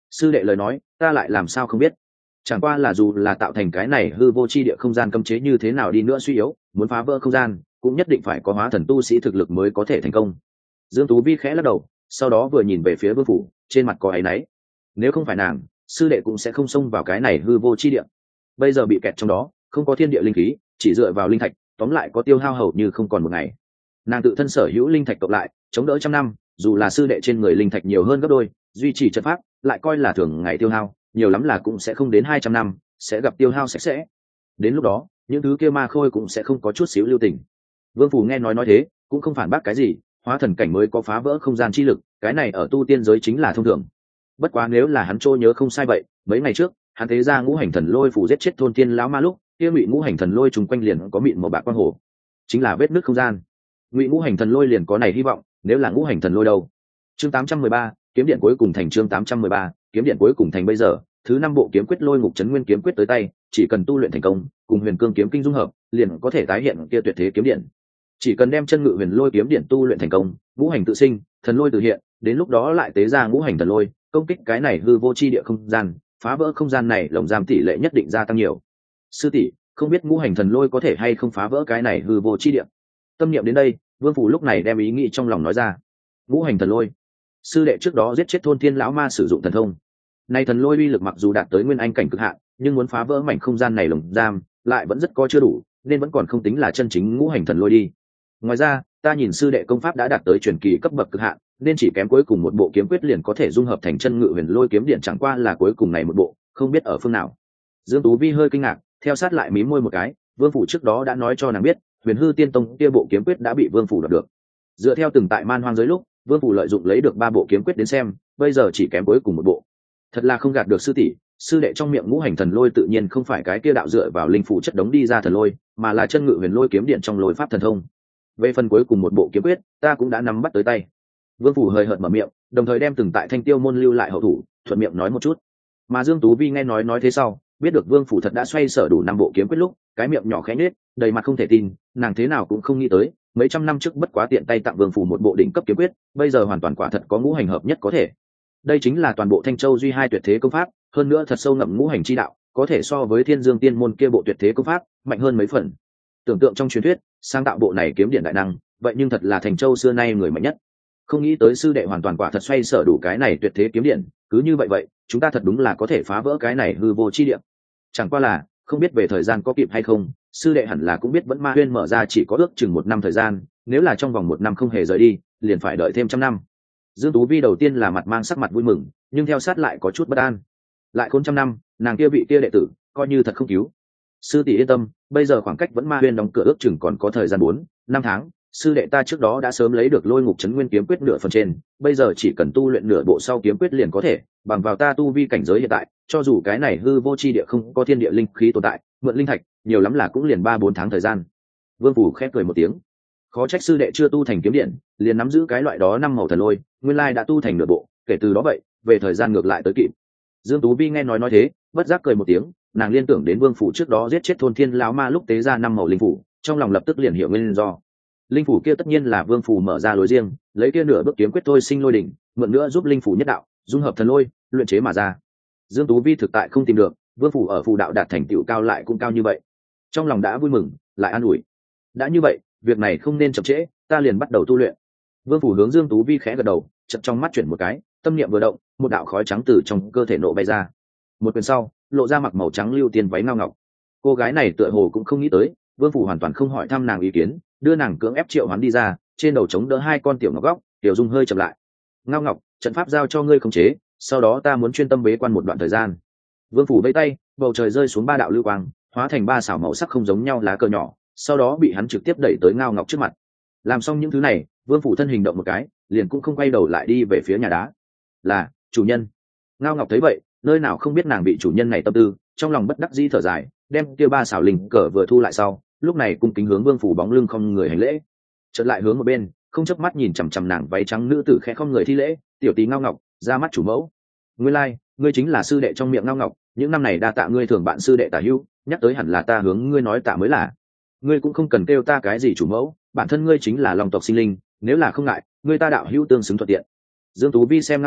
[SPEAKER 1] Sư đệ lời nói ta lại làm sao không biết, chẳng qua là dù là tạo thành cái này hư vô chi địa không gian cấm chế như thế nào đi nữa suy yếu, muốn phá vỡ không gian cũng nhất định phải có hóa thần tu sĩ thực lực mới có thể thành công. Dương Tú Vi khẽ lắc đầu, sau đó vừa nhìn về phía Vương phủ, trên mặt có áy náy. Nếu không phải nàng, sư đệ cũng sẽ không xông vào cái này hư vô chi địa. Bây giờ bị kẹt trong đó, không có thiên địa linh khí, chỉ dựa vào linh thạch, tóm lại có tiêu hao hầu như không còn một ngày. Nàng tự thân sở hữu linh thạch cộng lại, chống đỡ trăm năm, dù là sư đệ trên người linh thạch nhiều hơn gấp đôi, duy trì trận pháp, lại coi là thường ngày tiêu hao, nhiều lắm là cũng sẽ không đến hai trăm năm, sẽ gặp tiêu hao sạch sẽ. Đến lúc đó, những thứ kia ma khôi cũng sẽ không có chút xíu lưu tình. Vương phủ nghe nói nói thế, cũng không phản bác cái gì, hóa thần cảnh mới có phá vỡ không gian chi lực, cái này ở tu tiên giới chính là thông thường. Bất quá nếu là hắn trôi nhớ không sai vậy, mấy ngày trước, hắn thấy ra ngũ hành thần lôi phủ giết chết thôn tiên lão ma lúc, kia ngụy ngũ hành thần lôi trùng quanh liền có mịn màu bạc quang hồ, chính là vết nứt không gian. Ngụy ngũ hành thần lôi liền có này hy vọng, nếu là ngũ hành thần lôi đâu. Chương tám trăm mười ba, kiếm điện cuối cùng thành. Chương tám trăm mười ba, kiếm điện cuối cùng thành. Bây giờ, thứ năm bộ kiếm quyết Lôi Ngục Chấn Nguyên kiếm quyết tới tay, chỉ cần tu luyện thành công, cùng Huyền Cương kiếm kinh dung hợp, liền có thể tái hiện kia tuyệt thế kiếm điện. Chỉ cần đem chân ngự huyền lôi kiếm điện tu luyện thành công, ngũ hành tự sinh, thần lôi tự hiện, đến lúc đó lại tế ra ngũ hành thần lôi, công kích cái này hư vô chi địa không gian, phá vỡ không gian này, lồng giam tỷ lệ nhất định gia tăng nhiều. Sư tỷ, không biết ngũ hành thần lôi có thể hay không phá vỡ cái này hư vô chi địa. Tâm niệm đến đây, Vương phủ lúc này đem ý nghĩ trong lòng nói ra. Ngũ hành thần lôi, sư đệ trước đó giết chết thôn thiên lão ma sử dụng thần thông. Nay thần lôi uy lực mặc dù đạt tới nguyên anh cảnh cực hạn, nhưng muốn phá vỡ mảnh không gian này lồng giam, lại vẫn rất có chưa đủ, nên vẫn còn không tính là chân chính ngũ hành thần lôi đi. Ngoài ra, ta nhìn sư đệ công pháp đã đạt tới truyền kỳ cấp bậc cực hạn, nên chỉ kém cuối cùng một bộ kiếm quyết liền có thể dung hợp thành chân ngự huyền lôi kiếm điện, chẳng qua là cuối cùng này một bộ, không biết ở phương nào. Dương Tú Vi hơi kinh ngạc, theo sát lại mím môi một cái, Vương phủ trước đó đã nói cho nàng biết, Huyền Hư Tiên Tông kia bộ kiếm quyết đã bị Vương phủ đoạt được. Dựa theo từng tại man hoang giới lúc, Vương phủ lợi dụng lấy được ba bộ kiếm quyết đến xem, bây giờ chỉ kém cuối cùng một bộ. Thật là không gạt được sư tỷ, sư đệ trong miệng ngũ hành thần lôi tự nhiên không phải cái kia đạo dựa vào linh phủ chất đống đi ra thần lôi, mà là chân ngự huyền lôi kiếm điện trong lôi pháp thần thông. Về phần cuối cùng một bộ kiếm quyết, ta cũng đã nắm bắt tới tay. Vương phủ hơi hợt mở miệng, đồng thời đem từng tại Thanh Tiêu môn lưu lại hậu thủ, thuận miệng nói một chút. Mà Dương Tú Vi nghe nói nói thế sau, biết được Vương phủ thật đã xoay sở đủ năm bộ kiếm quyết lúc, cái miệng nhỏ khẽ nhếch, đầy mặt không thể tin, nàng thế nào cũng không nghĩ tới, mấy trăm năm trước bất quá tiện tay tặng Vương phủ một bộ đỉnh cấp kiếm quyết, bây giờ hoàn toàn quả thật có ngũ hành hợp nhất có thể. Đây chính là toàn bộ Thanh Châu duy hai tuyệt thế công pháp, hơn nữa thật sâu ngậm ngũ hành chi đạo, có thể so với Thiên Dương Tiên môn kia bộ tuyệt thế công pháp, mạnh hơn mấy phần. Tưởng tượng trong truyền thuyết, sáng tạo bộ này kiếm điện đại năng, vậy nhưng thật là Thành Châu xưa nay người mạnh nhất. Không nghĩ tới sư đệ hoàn toàn quả thật xoay sở đủ cái này tuyệt thế kiếm điện, cứ như vậy vậy, chúng ta thật đúng là có thể phá vỡ cái này hư vô chi địa. Chẳng qua là, không biết về thời gian có kịp hay không, sư đệ hẳn là cũng biết vẫn Ma Huyên mở ra chỉ có ước chừng một năm thời gian, nếu là trong vòng một năm không hề rời đi, liền phải đợi thêm trăm năm. Dương Tú Vi đầu tiên là mặt mang sắc mặt vui mừng, nhưng theo sát lại có chút bất an. Lại khốn trăm năm, nàng kia vị kia đệ tử, coi như thật không cứu. Sư tỷ yên tâm, bây giờ khoảng cách vẫn Ma Huyên đóng cửa ước chừng còn có thời gian bốn, năm tháng, sư đệ ta trước đó đã sớm lấy được Lôi Ngục Chấn Nguyên kiếm quyết nửa phần trên, bây giờ chỉ cần tu luyện nửa bộ sau kiếm quyết liền có thể, bằng vào ta tu vi cảnh giới hiện tại, cho dù cái này hư vô chi địa không có thiên địa linh khí tồn tại, mượn linh thạch, nhiều lắm là cũng liền ba bốn tháng thời gian. Vương phủ khép cười một tiếng. Khó trách sư đệ chưa tu thành kiếm điện, liền nắm giữ cái loại đó năm màu thần lôi, nguyên lai đã tu thành nửa bộ, kể từ đó vậy, về thời gian ngược lại tới kịp. Dương Tú Vi nghe nói nói thế, bất giác cười một tiếng, nàng liên tưởng đến Vương phủ trước đó giết chết thôn thiên lão ma lúc tế ra năm màu linh phủ, trong lòng lập tức liền hiểu nguyên do. Linh phủ kia tất nhiên là Vương phủ mở ra lối riêng, lấy kia nửa bước kiếm quyết thôi sinh lôi đỉnh, mượn nữa giúp linh phủ nhất đạo, dung hợp thần lôi, luyện chế mà ra. Dương Tú Vi thực tại không tìm được, Vương phủ ở phù đạo đạt thành tựu cao lại cũng cao như vậy. Trong lòng đã vui mừng, lại an ủi. Đã như vậy, việc này không nên chậm trễ, ta liền bắt đầu tu luyện. Vương phủ hướng Dương Tú Vi khẽ gật đầu, chợt trong mắt chuyển một cái, tâm niệm vừa động, một đạo khói trắng từ trong cơ thể nộ bay ra. Một quyền sau, lộ ra mặc màu trắng lưu tiên váy ngao ngọc. Cô gái này tựa hồ cũng không nghĩ tới, Vương phủ hoàn toàn không hỏi thăm nàng ý kiến, đưa nàng cưỡng ép triệu hoán đi ra, trên đầu chống đỡ hai con tiểu ngọc góc, tiểu dung hơi chậm lại. Ngao ngọc, trận pháp giao cho ngươi khống chế, sau đó ta muốn chuyên tâm bế quan một đoạn thời gian. Vương phủ vẫy tay, bầu trời rơi xuống ba đạo lưu quang, hóa thành ba xảo màu sắc không giống nhau lá cờ nhỏ, sau đó bị hắn trực tiếp đẩy tới Ngao Ngọc trước mặt. Làm xong những thứ này, Vương phủ thân hình động một cái, liền cũng không quay đầu lại đi về phía nhà đá. Là chủ nhân. Ngao Ngọc thấy vậy, nơi nào không biết nàng bị chủ nhân này tâm tư, trong lòng bất đắc dĩ thở dài, đem kia ba xảo linh cờ vừa thu lại sau, lúc này cung kính hướng Vương phủ bóng lưng không người hành lễ, chợt lại hướng một bên, không chớp mắt nhìn chằm chằm nàng váy trắng nữ tử khẽ không người thi lễ, tiểu tí Ngao Ngọc, ra mắt chủ mẫu. Ngươi lai, like, ngươi chính là sư đệ trong miệng Ngao Ngọc, những năm này đa tạ ngươi thường bạn sư đệ tả hữu, nhắc tới hẳn là ta hướng ngươi nói tạ mới là. Ngươi cũng không cần kêu ta cái gì chủ mẫu, bản thân ngươi chính là long tộc sinh linh, nếu là không ngại, ngươi ta đạo hữu tương xứng thuận tiện. Dương Tú Vi xem Ngao Ngọc,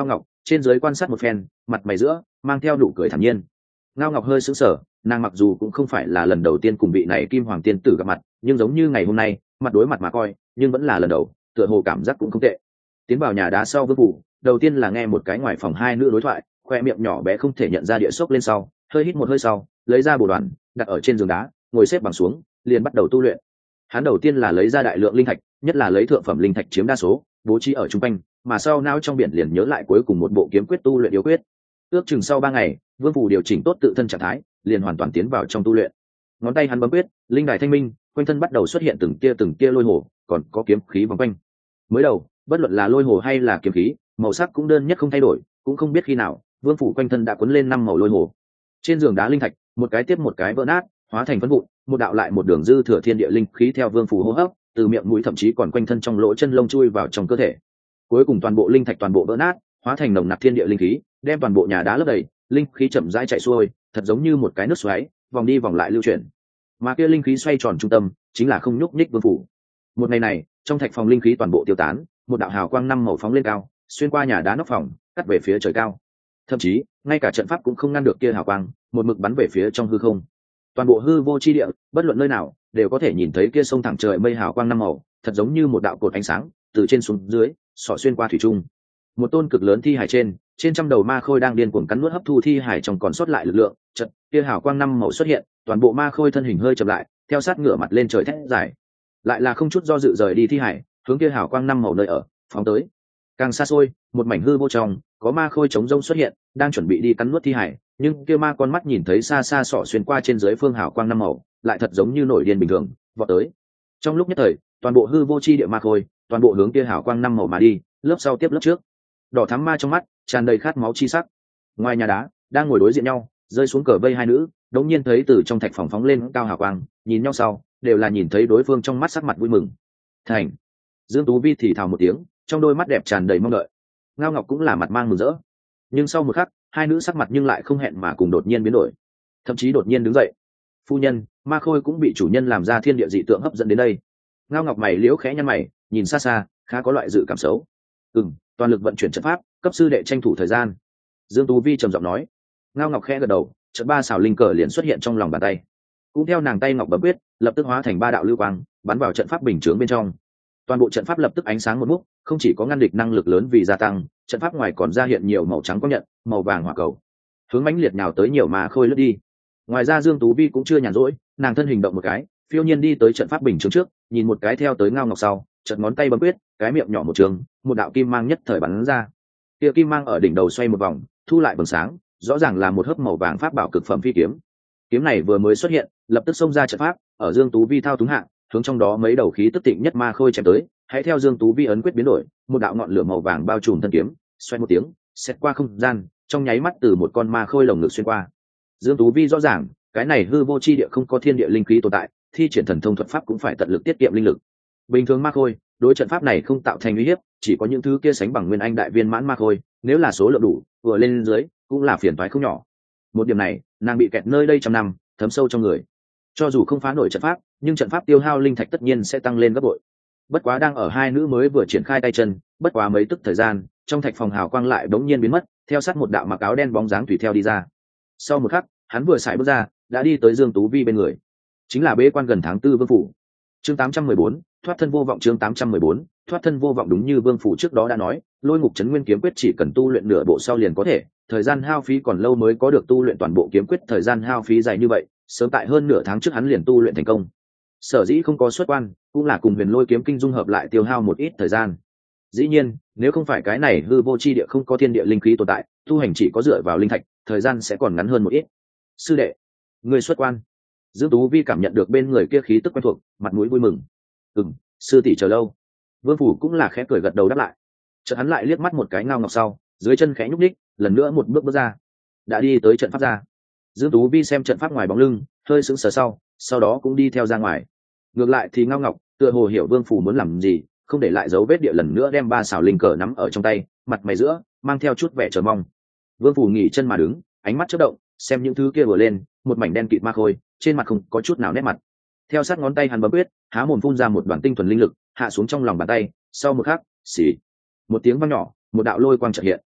[SPEAKER 1] trên dưới quan sát một phen, mặt mày giữa mang theo nụ cười thản nhiên. Ngao Ngọc hơi sững sờ, nàng mặc dù cũng không phải là lần đầu tiên cùng vị này Kim Hoàng tiên tử gặp mặt, nhưng giống như ngày hôm nay mặt đối mặt mà coi, nhưng vẫn là lần đầu, tựa hồ cảm giác cũng không tệ. Tiến vào nhà đá sau Vương Phủ, đầu tiên là nghe một cái ngoài phòng hai nữ đối thoại, khoe miệng nhỏ bé không thể nhận ra địa sốc lên sau, hơi hít một hơi sau, lấy ra bồ đoàn đặt ở trên giường đá, ngồi xếp bằng xuống, liền bắt đầu tu luyện. Hắn đầu tiên là lấy ra đại lượng linh thạch, nhất là lấy thượng phẩm linh thạch chiếm đa số, bố trí ở trung quanh, mà sau não trong biển liền nhớ lại cuối cùng một bộ kiếm quyết tu luyện yếu quyết. Ước chừng sau ba ngày, Vương Phủ điều chỉnh tốt tự thân trạng thái, liền hoàn toàn tiến vào trong tu luyện. Ngón tay hắn bấm quyết, linh đài thanh minh, quanh thân bắt đầu xuất hiện từng tia từng tia lôi hồ, còn có kiếm khí vòng quanh. Mới đầu, bất luận là lôi hồ hay là kiếm khí, màu sắc cũng đơn nhất không thay đổi, cũng không biết khi nào, Vương Phủ quanh thân đã cuốn lên năm màu lôi hồ. Trên giường đá linh thạch, một cái tiếp một cái vỡ nát, hóa thành phấn vụn, một đạo lại một đường dư thừa thiên địa linh khí theo Vương Phủ hô hấp, từ miệng mũi thậm chí còn quanh thân trong lỗ chân lông chui vào trong cơ thể. Cuối cùng toàn bộ linh thạch toàn bộ vỡ nát, hóa thành nồng nặc thiên địa linh khí, đem toàn bộ nhà đá lấp đầy, linh khí chậm rãi chạy xuôi, thật giống như một cái nước xoáy, vòng đi vòng lại lưu chuyển. Mà kia linh khí xoay tròn trung tâm, chính là không nhúc nhích Vương Phủ. Một ngày này, trong thạch phòng linh khí toàn bộ tiêu tán, một đạo hào quang năm màu phóng lên cao, xuyên qua nhà đá nóc phòng, cắt về phía trời cao. Thậm chí, ngay cả trận pháp cũng không ngăn được kia hào quang, một mực bắn về phía trong hư không. Toàn bộ hư vô chi địa, bất luận nơi nào, đều có thể nhìn thấy kia sông thẳng trời mây hào quang năm màu, thật giống như một đạo cột ánh sáng, từ trên xuống dưới, xỏ xuyên qua thủy trung. Một tôn cực lớn thi hải trên, trên trăm đầu ma khôi đang điên cuồng cắn nuốt hấp thu thi hải trong còn sót lại lực lượng, chợt, kia hào quang năm màu xuất hiện, toàn bộ ma khôi thân hình hơi chậm lại, theo sát ngửa mặt lên trời thét dài. Lại là không chút do dự rời đi thi hải, hướng kia hào quang năm màu nơi ở, phóng tới. Càng xa xôi, một mảnh hư vô trong, có ma khôi chống rông xuất hiện, đang chuẩn bị đi cắn nuốt thi hải, nhưng kia ma con mắt nhìn thấy xa xa xỏ xuyên qua trên dưới phương hào quang năm màu, lại thật giống như nổi điên bình thường, vọt tới. Trong lúc nhất thời, toàn bộ hư vô chi địa ma khôi, toàn bộ hướng kia hào quang năm màu mà đi, lớp sau tiếp lớp trước. Đỏ thắm ma trong mắt, tràn đầy khát máu chi sắc. Ngoài nhà đá, đang ngồi đối diện nhau, rơi xuống cờ vây hai nữ, đống nhiên thấy từ trong thạch phòng phóng lên cao hào quang, nhìn nhau sau, đều là nhìn thấy đối phương trong mắt sắc mặt vui mừng. Thành. Dương Tú Vi thì thào một tiếng, trong đôi mắt đẹp tràn đầy mong đợi. Ngao Ngọc cũng là mặt mang mừng rỡ. Nhưng sau một khắc, hai nữ sắc mặt nhưng lại không hẹn mà cùng đột nhiên biến đổi, thậm chí đột nhiên đứng dậy. Phu nhân, ma khôi cũng bị chủ nhân làm ra thiên địa dị tượng hấp dẫn đến đây. Ngao Ngọc mày liễu khẽ nhăn mày, nhìn xa xa, khá có loại dự cảm xấu. Ừm, toàn lực vận chuyển trận pháp, cấp sư đệ tranh thủ thời gian. Dương Tú Vi trầm giọng nói. Ngao Ngọc khẽ gật đầu, trận ba xảo linh cờ liền xuất hiện trong lòng bàn tay. Cũng theo nàng tay ngọc bấm quyết, lập tức hóa thành ba đạo lưu quang, bắn vào trận pháp bình chướng bên trong. Toàn bộ trận pháp lập tức ánh sáng một múc, không chỉ có ngăn địch năng lực lớn vì gia tăng, trận pháp ngoài còn ra hiện nhiều màu trắng có nhận, màu vàng hỏa cầu, hướng mãnh liệt nào tới nhiều mà khôi lướt đi. Ngoài ra Dương Tú Vi cũng chưa nhàn rỗi, nàng thân hình động một cái, phiêu nhiên đi tới trận pháp bình chướng trước, nhìn một cái theo tới Ngao Ngọc sau, chợt ngón tay bấm quyết, cái miệng nhỏ một trường, một đạo kim mang nhất thời bắn ra. Kia kim mang ở đỉnh đầu xoay một vòng, thu lại bừng sáng, rõ ràng là một hớp màu vàng pháp bảo cực phẩm phi kiếm. Kiếm này vừa mới xuất hiện, lập tức xông ra trận pháp, ở Dương Tú Vi thao túng hạ, hướng trong đó mấy đầu khí tức tịnh nhất ma khôi chém tới. Hãy theo Dương Tú Vi ấn quyết biến đổi, một đạo ngọn lửa màu vàng bao trùm thân kiếm, xoay một tiếng, xét qua không gian, trong nháy mắt từ một con ma khôi lồng ngực xuyên qua. Dương Tú Vi rõ ràng, cái này hư vô chi địa không có thiên địa linh khí tồn tại, thi triển thần thông thuật pháp cũng phải tận lực tiết kiệm linh lực. Bình thường ma khôi, đối trận pháp này không tạo thành uy hiếp, chỉ có những thứ kia sánh bằng nguyên anh đại viên mãn ma khôi, nếu là số lượng đủ, vừa lên dưới, cũng là phiền toái không nhỏ. Một điểm này, nàng bị kẹt nơi đây trăm năm, thấm sâu trong người. Cho dù không phá nổi trận pháp, nhưng trận pháp tiêu hao linh thạch tất nhiên sẽ tăng lên gấp bội. Bất quá đang ở hai nữ mới vừa triển khai tay chân, bất quá mấy tức thời gian, trong thạch phòng hào quang lại bỗng nhiên biến mất, theo sát một đạo mặc áo đen bóng dáng tùy theo đi ra. Sau một khắc, hắn vừa xài bước ra, đã đi tới Dương Tú Vi bên người. Chính là bế quan gần tháng tư Vương Phủ. Chương tám trăm mười bốn, thoát thân vô vọng. Chương tám trăm mười bốn, thoát thân vô vọng. Đúng như Vương Phủ trước đó đã nói, Lôi Ngục Trấn Nguyên kiếm quyết chỉ cần tu luyện nửa bộ sau liền có thể, thời gian hao phí còn lâu mới có được tu luyện toàn bộ kiếm quyết, thời gian hao phí dài như vậy, sớm tại hơn nửa tháng trước hắn liền tu luyện thành công. Sở dĩ không có xuất quan, cũng là cùng Huyền Lôi kiếm kinh dung hợp lại tiêu hao một ít thời gian. Dĩ nhiên, nếu không phải cái này hư vô chi địa không có thiên địa linh khí tồn tại, tu hành chỉ có dựa vào linh thạch, thời gian sẽ còn ngắn hơn một ít. Sư đệ, người xuất quan. Dương Tú Vi cảm nhận được bên người kia khí tức quen thuộc, mặt mũi vui mừng. Ừm, sư tỷ chờ lâu. Vương Phủ cũng là khẽ cười gật đầu đáp lại. Chợt hắn lại liếc mắt một cái Ngao Ngọc sau, dưới chân khẽ nhúc nhích, lần nữa một bước bước ra, đã đi tới trận pháp ra. Dương Tú Vi xem trận pháp ngoài bóng lưng, hơi sững sờ sau, sau đó cũng đi theo ra ngoài. Ngược lại thì Ngao Ngọc tựa hồ hiểu Vương Phủ muốn làm gì, không để lại dấu vết địa lần nữa đem ba xảo linh cờ nắm ở trong tay, mặt mày giữa mang theo chút vẻ chờ mong. Vương Phủ nghỉ chân mà đứng, ánh mắt chớp động, xem những thứ kia vừa lên, một mảnh đen kịt ma khôi, trên mặt không có chút nào nét mặt. Theo sát ngón tay hắn bấm quyết, há mồm phun ra một đoàn tinh thuần linh lực, hạ xuống trong lòng bàn tay, sau một khắc, xì, một tiếng vang nhỏ, một đạo lôi quang chợt hiện.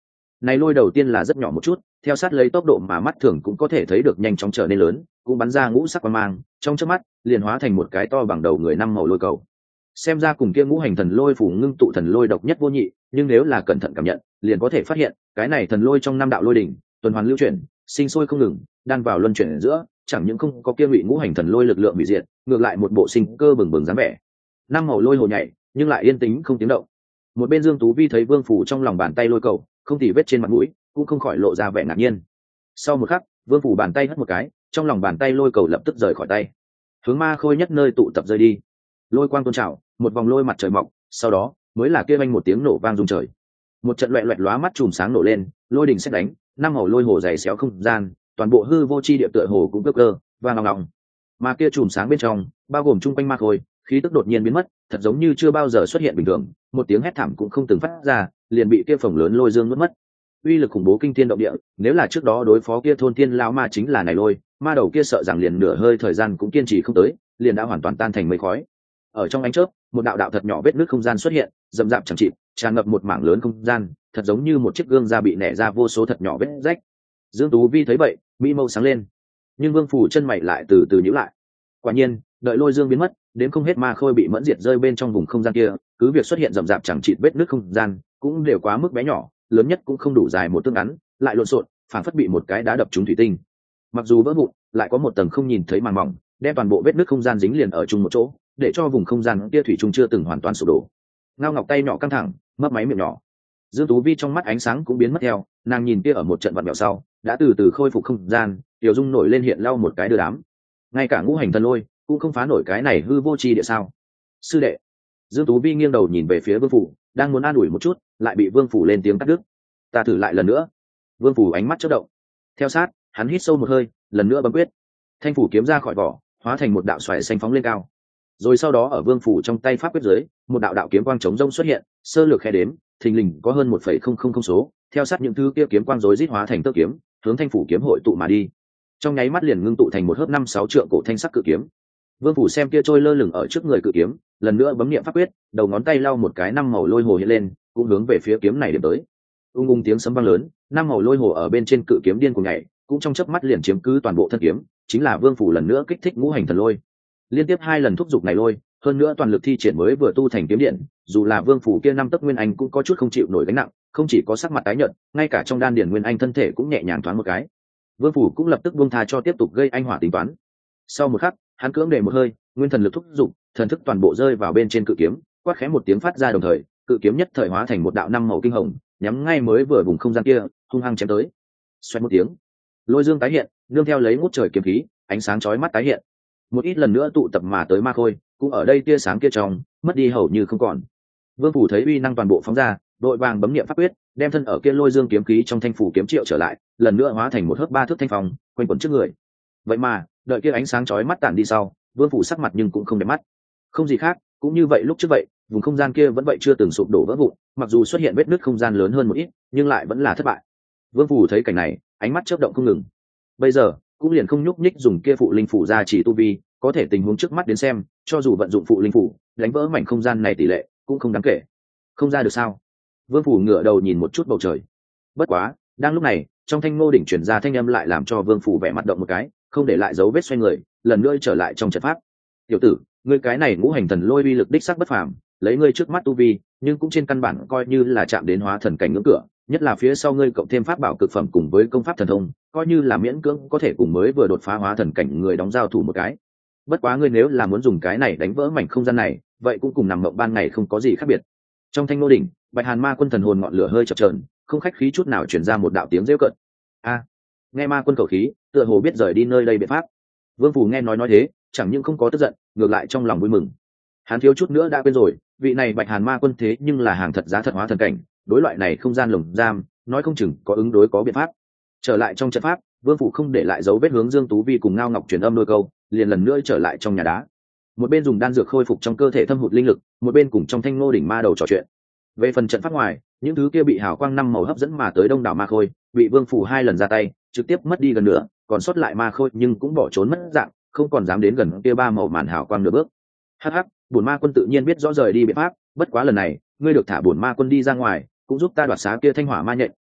[SPEAKER 1] Này lôi đầu tiên là rất nhỏ một chút, theo sát lấy tốc độ mà mắt thường cũng có thể thấy được nhanh chóng trở nên lớn, cũng bắn ra ngũ sắc quang mang, trong chớp mắt liền hóa thành một cái to bằng đầu người năm màu lôi cầu. Xem ra cùng kia ngũ hành thần lôi phủ ngưng tụ thần lôi độc nhất vô nhị, nhưng nếu là cẩn thận cảm nhận, liền có thể phát hiện, cái này thần lôi trong năm đạo lôi đỉnh, tuần hoàn lưu chuyển, sinh sôi không ngừng, đan vào luân chuyển ở giữa, chẳng những không có kia ngụy ngũ hành thần lôi lực lượng hủy diệt, ngược lại một bộ sinh cơ bừng bừng dáng vẻ. Năm màu lôi hồ nhảy, nhưng lại yên tĩnh không tiếng động. Một bên Dương Tú Vi thấy Vương Phủ trong lòng bàn tay lôi cầu, không tì vết trên mặt mũi, cũng không khỏi lộ ra vẻ ngạc nhiên. Sau một khắc, Vương Phủ bàn tay hất một cái, trong lòng bàn tay lôi cầu lập tức rời khỏi tay, hướng ma khôi nhất nơi tụ tập rơi đi. Lôi quang tôn trào, một vòng lôi mặt trời mọc, sau đó mới là kia vang một tiếng nổ vang rung trời. Một trận loẹt loẹt lóa mắt chùm sáng nổ lên, lôi đỉnh sét đánh, năm màu lôi hồ dày xéo không gian, toàn bộ hư vô chi địa tựa hồ cũng cơ cơ, và ngọng ngọng. Mà kia chùm sáng bên trong, bao gồm trung quanh ma khôi, khí tức đột nhiên biến mất, thật giống như chưa bao giờ xuất hiện bình thường, một tiếng hét thảm cũng không từng phát ra, liền bị kia phồng lớn lôi dương nuốt mất. Uy lực khủng bố kinh thiên động địa, nếu là trước đó đối phó kia thôn tiên lão ma chính là này lôi, ma đầu kia sợ rằng liền nửa hơi thời gian cũng kiên trì không tới, liền đã hoàn toàn tan thành mây khói. Ở trong ánh chớp, một đạo đạo thật nhỏ vết nứt không gian xuất hiện, rậm rạp chẳng chịt, tràn ngập một mảng lớn không gian, thật giống như một chiếc gương da bị nẻ ra vô số thật nhỏ vết rách. Dương Tú Vi thấy vậy, mỹ mâu sáng lên, nhưng Vương Phủ chân mày lại từ từ nhíu lại. Quả nhiên, đợi lôi dương biến mất, đến không hết ma khôi bị mẫn diệt rơi bên trong vùng không gian kia, cứ việc xuất hiện rậm rạp chẳng chịt vết nứt không gian, cũng đều quá mức bé nhỏ, lớn nhất cũng không đủ dài một tương ngắn, lại lộn xộn, phản phất bị một cái đá đập trúng thủy tinh. Mặc dù vỡ vụn, lại có một tầng không nhìn thấy màng mỏng, đem toàn bộ vết nứt không gian dính liền ở chung một chỗ, để cho vùng không gian kia thủy chung chưa từng hoàn toàn sụp đổ. Ngao Ngọc tay nhỏ căng thẳng, mấp máy miệng nhỏ. Dương Tú Vi trong mắt ánh sáng cũng biến mất theo, nàng nhìn kia ở một trận vặn vẹo sau, đã từ từ khôi phục không gian, tiểu dung nổi lên hiện lau một cái đưa đám. Ngay cả ngũ hành thần lôi cũng không phá nổi cái này hư vô chi địa sao? Sư đệ. Dương Tú Vi nghiêng đầu nhìn về phía Vương Phủ, đang muốn an ủi một chút, lại bị Vương Phủ lên tiếng cắt đứt. Ta thử lại lần nữa. Vương Phủ ánh mắt chớp động. Theo sát, hắn hít sâu một hơi, lần nữa bấm quyết. Thanh phủ kiếm ra khỏi vỏ, hóa thành một đạo xoáy xanh phóng lên cao. Rồi sau đó ở Vương Phủ trong tay pháp quyết dưới, một đạo đạo kiếm quang chống rông xuất hiện, sơ lược khe đếm, thình lình có hơn một phẩy không không không số. Theo sát những thứ kia kiếm quang rối rít hóa thành tơ kiếm, hướng Thanh phủ kiếm hội tụ mà đi. Trong nháy mắt liền ngưng tụ thành một hớp năm sáu trượng cổ thanh sắc cự kiếm. Vương Phủ xem kia trôi lơ lửng ở trước người cự kiếm, lần nữa bấm niệm pháp quyết, đầu ngón tay lau một cái năm màu lôi hồ hiện lên, cũng hướng về phía kiếm này điểm tới. Ung ung tiếng sấm vang lớn, năm màu lôi hồ ở bên trên cự kiếm điên cuồng nhảy, cũng trong chớp mắt liền chiếm cứ toàn bộ thân kiếm, chính là Vương Phủ lần nữa kích thích ngũ hành thần lôi. Liên tiếp hai lần thúc giục này lôi, hơn nữa toàn lực thi triển mới vừa tu thành kiếm điện, dù là Vương Phủ kia năm tấc nguyên anh cũng có chút không chịu nổi gánh nặng, không chỉ có sắc mặt tái nhợt, ngay cả trong đan điền nguyên anh thân thể cũng nhẹ nhàng thoáng một cái. Vương Phủ cũng lập tức buông tha cho tiếp tục gây anh hỏa tính toán. Sau một khắc, hắn cưỡng để một hơi, nguyên thần lực thúc giục, thần thức toàn bộ rơi vào bên trên cự kiếm, quát khẽ một tiếng phát ra đồng thời, cự kiếm nhất thời hóa thành một đạo năm màu kinh hồng, nhắm ngay mới vừa vùng không gian kia, hung hăng chém tới. Xoẹt một tiếng, lôi dương tái hiện, nương theo lấy ngút trời kiếm khí, ánh sáng chói mắt tái hiện. Một ít lần nữa tụ tập mà tới ma khôi, cũng ở đây tia sáng kia trong, mất đi hầu như không còn. Vương Phủ thấy uy năng toàn bộ phóng ra, đội vàng bấm niệm pháp quyết, đem thân ở kia lôi dương kiếm khí trong thanh phủ kiếm triệu trở lại, lần nữa hóa thành một hớp ba thước thanh phong, quanh quẩn trước người. Vậy mà, đợi kia ánh sáng chói mắt tản đi sau, Vương Phủ sắc mặt nhưng cũng không đẹp mắt. Không gì khác, cũng như vậy lúc trước vậy, vùng không gian kia vẫn vậy chưa từng sụp đổ vỡ vụn, mặc dù xuất hiện vết nứt không gian lớn hơn một ít, nhưng lại vẫn là thất bại. Vương Phủ thấy cảnh này, ánh mắt chớp động không ngừng. Bây giờ, cũng liền không nhúc nhích dùng kia phụ linh phủ ra chỉ tu vi, có thể tình huống trước mắt đến xem, cho dù vận dụng phụ linh phủ, đánh vỡ mảnh không gian này tỷ lệ cũng không đáng kể. Không ra được sao? Vương Phủ ngửa đầu nhìn một chút bầu trời. Bất quá, đang lúc này, trong thanh ngô đỉnh truyền ra thanh âm lại làm cho Vương Phủ vẻ mặt động một cái, không để lại dấu vết xoay người, lần nữa trở lại trong trận pháp. Tiểu tử, ngươi cái này ngũ hành thần lôi uy lực đích sắc bất phàm, lấy ngươi trước mắt tu vi, nhưng cũng trên căn bản coi như là chạm đến hóa thần cảnh ngưỡng cửa, nhất là phía sau ngươi cộng thêm pháp bảo cực phẩm cùng với công pháp thần thông, coi như là miễn cưỡng có thể cùng mới vừa đột phá hóa thần cảnh người đóng giao thủ một cái. Bất quá ngươi nếu là muốn dùng cái này đánh vỡ mảnh không gian này, vậy cũng cùng nằm mộng ban ngày không có gì khác biệt. Trong thanh ngô đỉnh, Bạch Hàn Ma Quân thần hồn ngọn lửa hơi chập chờn, không khách khí chút nào truyền ra một đạo tiếng rêu cợt. A, nghe Ma Quân khẩu khí, tựa hồ biết rời đi nơi đây biện pháp. Vương Phủ nghe nói nói thế, chẳng những không có tức giận, ngược lại trong lòng vui mừng. Hắn thiếu chút nữa đã quên rồi, vị này Bạch Hàn Ma Quân thế nhưng là hàng thật giá thật hóa thần cảnh, đối loại này không gian lồng giam, nói không chừng có ứng đối có biện pháp. Trở lại trong trận pháp, Vương Phủ không để lại dấu vết hướng Dương Tú Vi cùng Ngao Ngọc truyền âm đôi câu, liền lần nữa trở lại trong nhà đá. Một bên dùng đan dược khôi phục trong cơ thể thâm hụt linh lực, một bên cùng trong thanh ngô đỉnh ma đầu trò chuyện. Về phần trận pháp ngoài, những thứ kia bị hào quang năm màu hấp dẫn mà tới đông đảo ma khôi, bị Vương Phủ hai lần ra tay, trực tiếp mất đi gần nữa, còn sót lại ma khôi nhưng cũng bỏ trốn mất dạng, không còn dám đến gần kia ba màu màn hào quang nửa bước. Hắc hắc, bổn ma quân tự nhiên biết rõ rời đi biện pháp, bất quá lần này, ngươi được thả bổn ma quân đi ra ngoài, cũng giúp ta đoạt xá kia thanh hỏa ma nhện,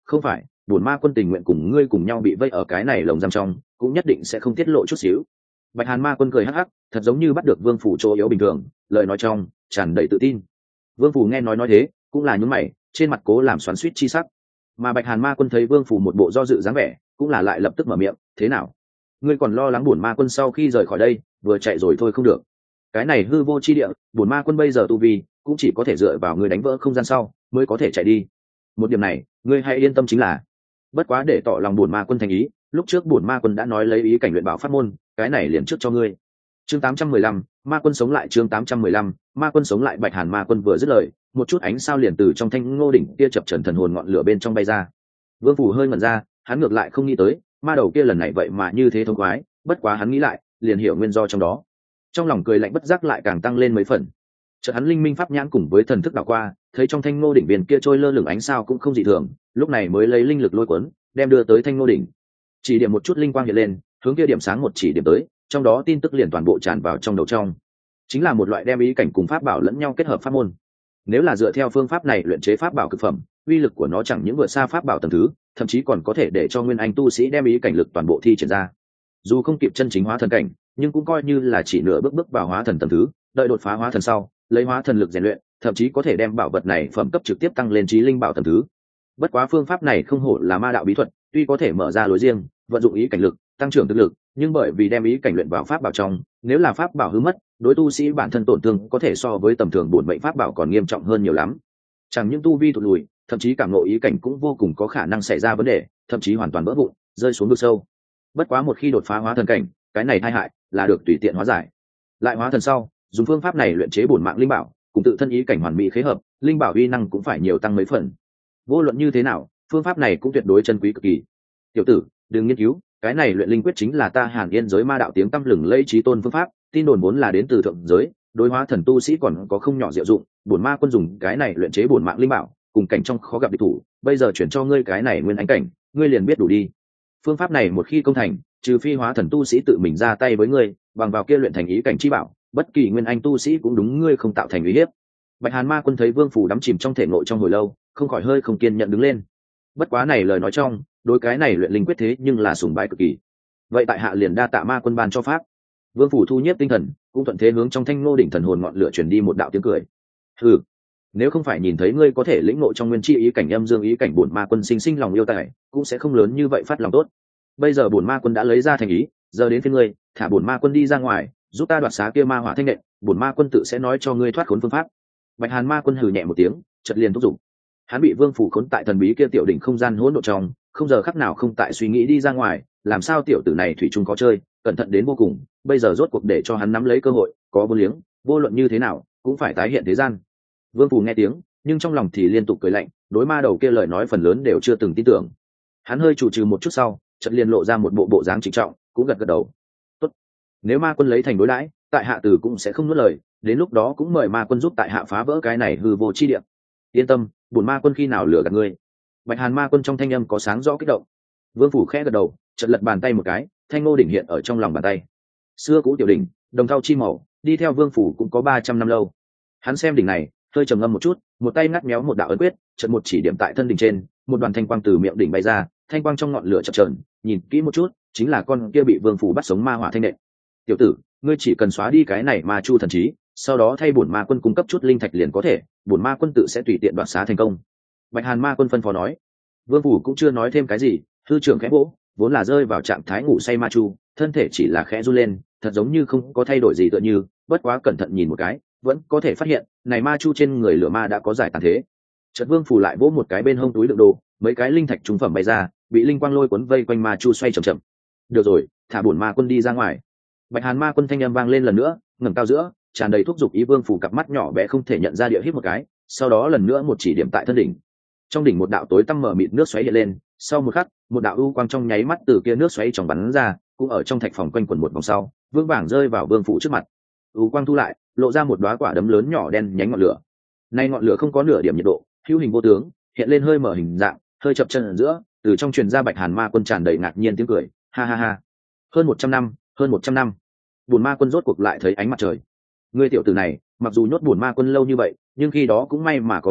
[SPEAKER 1] không phải, bổn ma quân tình nguyện cùng ngươi cùng nhau bị vây ở cái này lồng giam trong, cũng nhất định sẽ không tiết lộ chút xíu. Bạch Hàn ma quân cười hắc hắc, thật giống như bắt được vương phủ chỗ yếu bình thường, lời nói trong tràn đầy tự tin. Vương phủ nghe nói nói thế, cũng là nhún mày, trên mặt cố làm xoắn xuýt chi sắc. Mà Bạch Hàn ma quân thấy vương phủ một bộ do dự dáng vẻ, cũng là lại lập tức mở miệng, thế nào, ngươi còn lo lắng bổn ma quân sau khi rời khỏi đây vừa chạy rồi thôi không được? Cái này hư vô chi địa, bổn ma quân bây giờ tu vi cũng chỉ có thể dựa vào ngươi đánh vỡ không gian sau mới có thể chạy đi. Một điểm này ngươi hãy yên tâm chính là. Bất quá để tỏ lòng bổn ma quân thành ý, lúc trước bổn ma quân đã nói lấy ý cảnh luyện bảo pháp môn, cái này liền trước cho ngươi. Chương tám trăm mười lăm, ma quân sống lại. Chương tám trăm mười lăm, ma quân sống lại. Bạch Hàn ma quân vừa dứt lời, một chút ánh sao liền từ trong thanh ngô đỉnh kia chập trần thần hồn ngọn lửa bên trong bay ra. Vương phủ hơi ngẩn ra, hắn ngược lại không nghĩ tới ma đầu kia lần này vậy mà như thế thông khoái, bất quá hắn nghĩ lại liền hiểu nguyên do trong đó, trong lòng cười lạnh bất giác lại càng tăng lên mấy phần. Chợt hắn linh minh pháp nhãn cùng với thần thức đảo qua, thấy trong thanh ngô đỉnh viên kia trôi lơ lửng ánh sao cũng không dị thường, lúc này mới lấy linh lực lôi cuốn đem đưa tới thanh ngô đỉnh, chỉ điểm một chút linh quang hiện lên, hướng kia điểm sáng một chỉ điểm tới, trong đó tin tức liền toàn bộ tràn vào trong đầu trong, chính là một loại đem ý cảnh cùng pháp bảo lẫn nhau kết hợp pháp môn. Nếu là dựa theo phương pháp này luyện chế pháp bảo cực phẩm, uy lực của nó chẳng những vượt xa pháp bảo tầng thứ, thậm chí còn có thể để cho nguyên anh tu sĩ đem ý cảnh lực toàn bộ thi triển ra. Dù không kịp chân chính hóa thần cảnh, nhưng cũng coi như là chỉ nửa bước bước vào hóa thần tầng thứ, đợi đột phá hóa thần sau, lấy hóa thần lực rèn luyện, thậm chí có thể đem bảo vật này phẩm cấp trực tiếp tăng lên chí linh bảo tầng thứ. Bất quá phương pháp này không hổ là ma đạo bí thuật, tuy có thể mở ra lối riêng, vận dụng ý cảnh lực, tăng trưởng thực lực, nhưng bởi vì đem ý cảnh luyện vào pháp bảo trong, nếu là pháp bảo hư mất, đối tu sĩ bản thân tổn thương có thể so với tầm thường bổn mệnh pháp bảo còn nghiêm trọng hơn nhiều lắm. Chẳng những tu vi thụt lùi, thậm chí cảm ngộ ý cảnh cũng vô cùng có khả năng xảy ra vấn đề, thậm chí hoàn toàn vỡ vụn, rơi xuống vực sâu. Bất quá một khi đột phá hóa thần cảnh, cái này tai hại là được tùy tiện hóa giải. Lại hóa thần sau, dùng phương pháp này luyện chế bổn mạng linh bảo, cùng tự thân ý cảnh hoàn mỹ khế hợp, linh bảo uy năng cũng phải nhiều tăng mấy phần. Vô luận như thế nào, phương pháp này cũng tuyệt đối chân quý cực kỳ. Tiểu tử, đừng nghiên cứu, cái này luyện linh quyết chính là ta Hàn Yên giới ma đạo tiếng tăm lừng lẫy chí tôn phương pháp, tin đồn vốn là đến từ thượng giới, đối hóa thần tu sĩ còn có không nhỏ diệu dụng, bổn ma quân dùng cái này luyện chế bổn mạng linh bảo, cùng cảnh trong khó gặp địch thủ, bây giờ chuyển cho ngươi cái này nguyên ánh cảnh, ngươi liền biết đủ đi. Phương pháp này một khi công thành, trừ phi hóa thần tu sĩ tự mình ra tay với ngươi, bằng vào kia luyện thành ý cảnh chi bảo, bất kỳ nguyên anh tu sĩ cũng đúng ngươi không tạo thành uy hiếp. Bạch Hàn ma quân thấy Vương phủ đắm chìm trong thể nội trong hồi lâu, không khỏi hơi không kiên nhận đứng lên. Bất quá này lời nói trong, đối cái này luyện linh quyết thế nhưng là sùng bái cực kỳ. Vậy tại hạ liền đa tạ ma quân ban cho pháp. Vương phủ thu nhiếp tinh thần, cũng thuận thế hướng trong thanh ngô đỉnh thần hồn ngọn lửa truyền đi một đạo tiếng cười. Hừ, nếu không phải nhìn thấy ngươi có thể lĩnh ngộ trong nguyên chi ý cảnh âm dương ý cảnh bổn ma quân sinh sinh lòng yêu tài, cũng sẽ không lớn như vậy phát lòng tốt. Bây giờ bổn ma quân đã lấy ra thành ý, giờ đến phiên ngươi, thả bổn ma quân đi ra ngoài, giúp ta đoạt xá kia ma hỏa thanh nện, bổn ma quân tự sẽ nói cho ngươi thoát khốn phương pháp. Bạch Hàn ma quân hừ nhẹ một tiếng, chợt liền thúc giục. Hắn bị Vương phủ khốn tại thần bí kia tiểu đỉnh không gian hỗn độn trong, không giờ khắc nào không tại suy nghĩ đi ra ngoài, làm sao tiểu tử này thủy chung có chơi, cẩn thận đến vô cùng, bây giờ rốt cuộc để cho hắn nắm lấy cơ hội, có vô liếng, vô luận như thế nào cũng phải tái hiện thế gian. Vương phủ nghe tiếng, nhưng trong lòng thì liên tục cười lạnh, đối ma đầu kia lời nói phần lớn đều chưa từng tin tưởng. Hắn hơi chủ trừ một chút sau, chợt liền lộ ra một bộ bộ dáng trịnh trọng, cũng gật gật đầu. Tốt, nếu ma quân lấy thành đối đãi, tại hạ tử cũng sẽ không nuốt lời, đến lúc đó cũng mời ma quân giúp tại hạ phá vỡ cái này hư vô chi địa. Yên tâm, bổn ma quân khi nào lừa gạt ngươi. Bạch Hàn ma quân trong thanh âm có sáng rõ kích động. Vương phủ khẽ gật đầu, chợt lật bàn tay một cái, thanh ngô đỉnh hiện ở trong lòng bàn tay. Xưa cũ tiểu đỉnh, đồng thau chi màu, đi theo Vương phủ cũng có ba trăm năm lâu. Hắn xem đỉnh này, hơi trầm ngâm một chút, một tay ngắt méo một đạo ấn quyết, chợt một chỉ điểm tại thân đỉnh trên, một đoàn thanh quang từ miệng đỉnh bay ra, thanh quang trong ngọn lửa chập chờn, nhìn kỹ một chút, chính là con kia bị Vương phủ bắt sống ma hỏa thanh nện. Tiểu tử, ngươi chỉ cần xóa đi cái này ma chu thần trí, sau đó thay bổn ma quân cung cấp chút linh thạch liền có thể, bổn ma quân tự sẽ tùy tiện đoạt xá thành công. Bạch Hàn ma quân phân phó nói. Vương phủ cũng chưa nói thêm cái gì, hư trưởng khẽ vỗ, vốn là rơi vào trạng thái ngủ say ma chu, thân thể chỉ là khẽ run lên, thật giống như không có thay đổi gì tựa như, bất quá cẩn thận nhìn một cái, vẫn có thể phát hiện, này ma chu trên người lửa ma đã có giải tàn thế. Chợt Vương phủ lại vỗ một cái bên hông túi đựng đồ, mấy cái linh thạch trung phẩm bay ra, bị linh quang lôi cuốn vây quanh ma chu xoay chậm chậm. Được rồi, thả bổn ma quân đi ra ngoài. Bạch Hàn ma quân thanh âm vang lên lần nữa, ngẩng cao giữa, tràn đầy thúc giục ý. Vương phủ cặp mắt nhỏ bé không thể nhận ra địa hít một cái, sau đó lần nữa một chỉ điểm tại thân đỉnh. Trong đỉnh một đạo tối tăm mở mịt nước xoáy hiện lên, sau một khắc, một đạo u quang trong nháy mắt từ kia nước xoáy trong bắn ra, cũng ở trong thạch phòng quanh quẩn một vòng sau, vương vàng rơi vào Vương phủ trước mặt. U quang thu lại, lộ ra một đóa quả đấm lớn nhỏ đen nhánh ngọn lửa. Nay ngọn lửa không có nửa điểm nhiệt độ, hữu hình vô tướng, hiện lên hơi mở hình dạng, hơi chập chân ở giữa, từ trong truyền ra Bạch Hàn ma quân tràn đầy ngạc nhiên tiếng cười, ha ha ha. Hơn một trăm năm, hơn một trăm năm. Bổn ma quân rốt cuộc lại thấy ánh mặt trời. Ngươi tiểu tử này, mặc dù nhốt bổn ma quân lâu như vậy, nhưng khi đó cũng may mà có ngươi,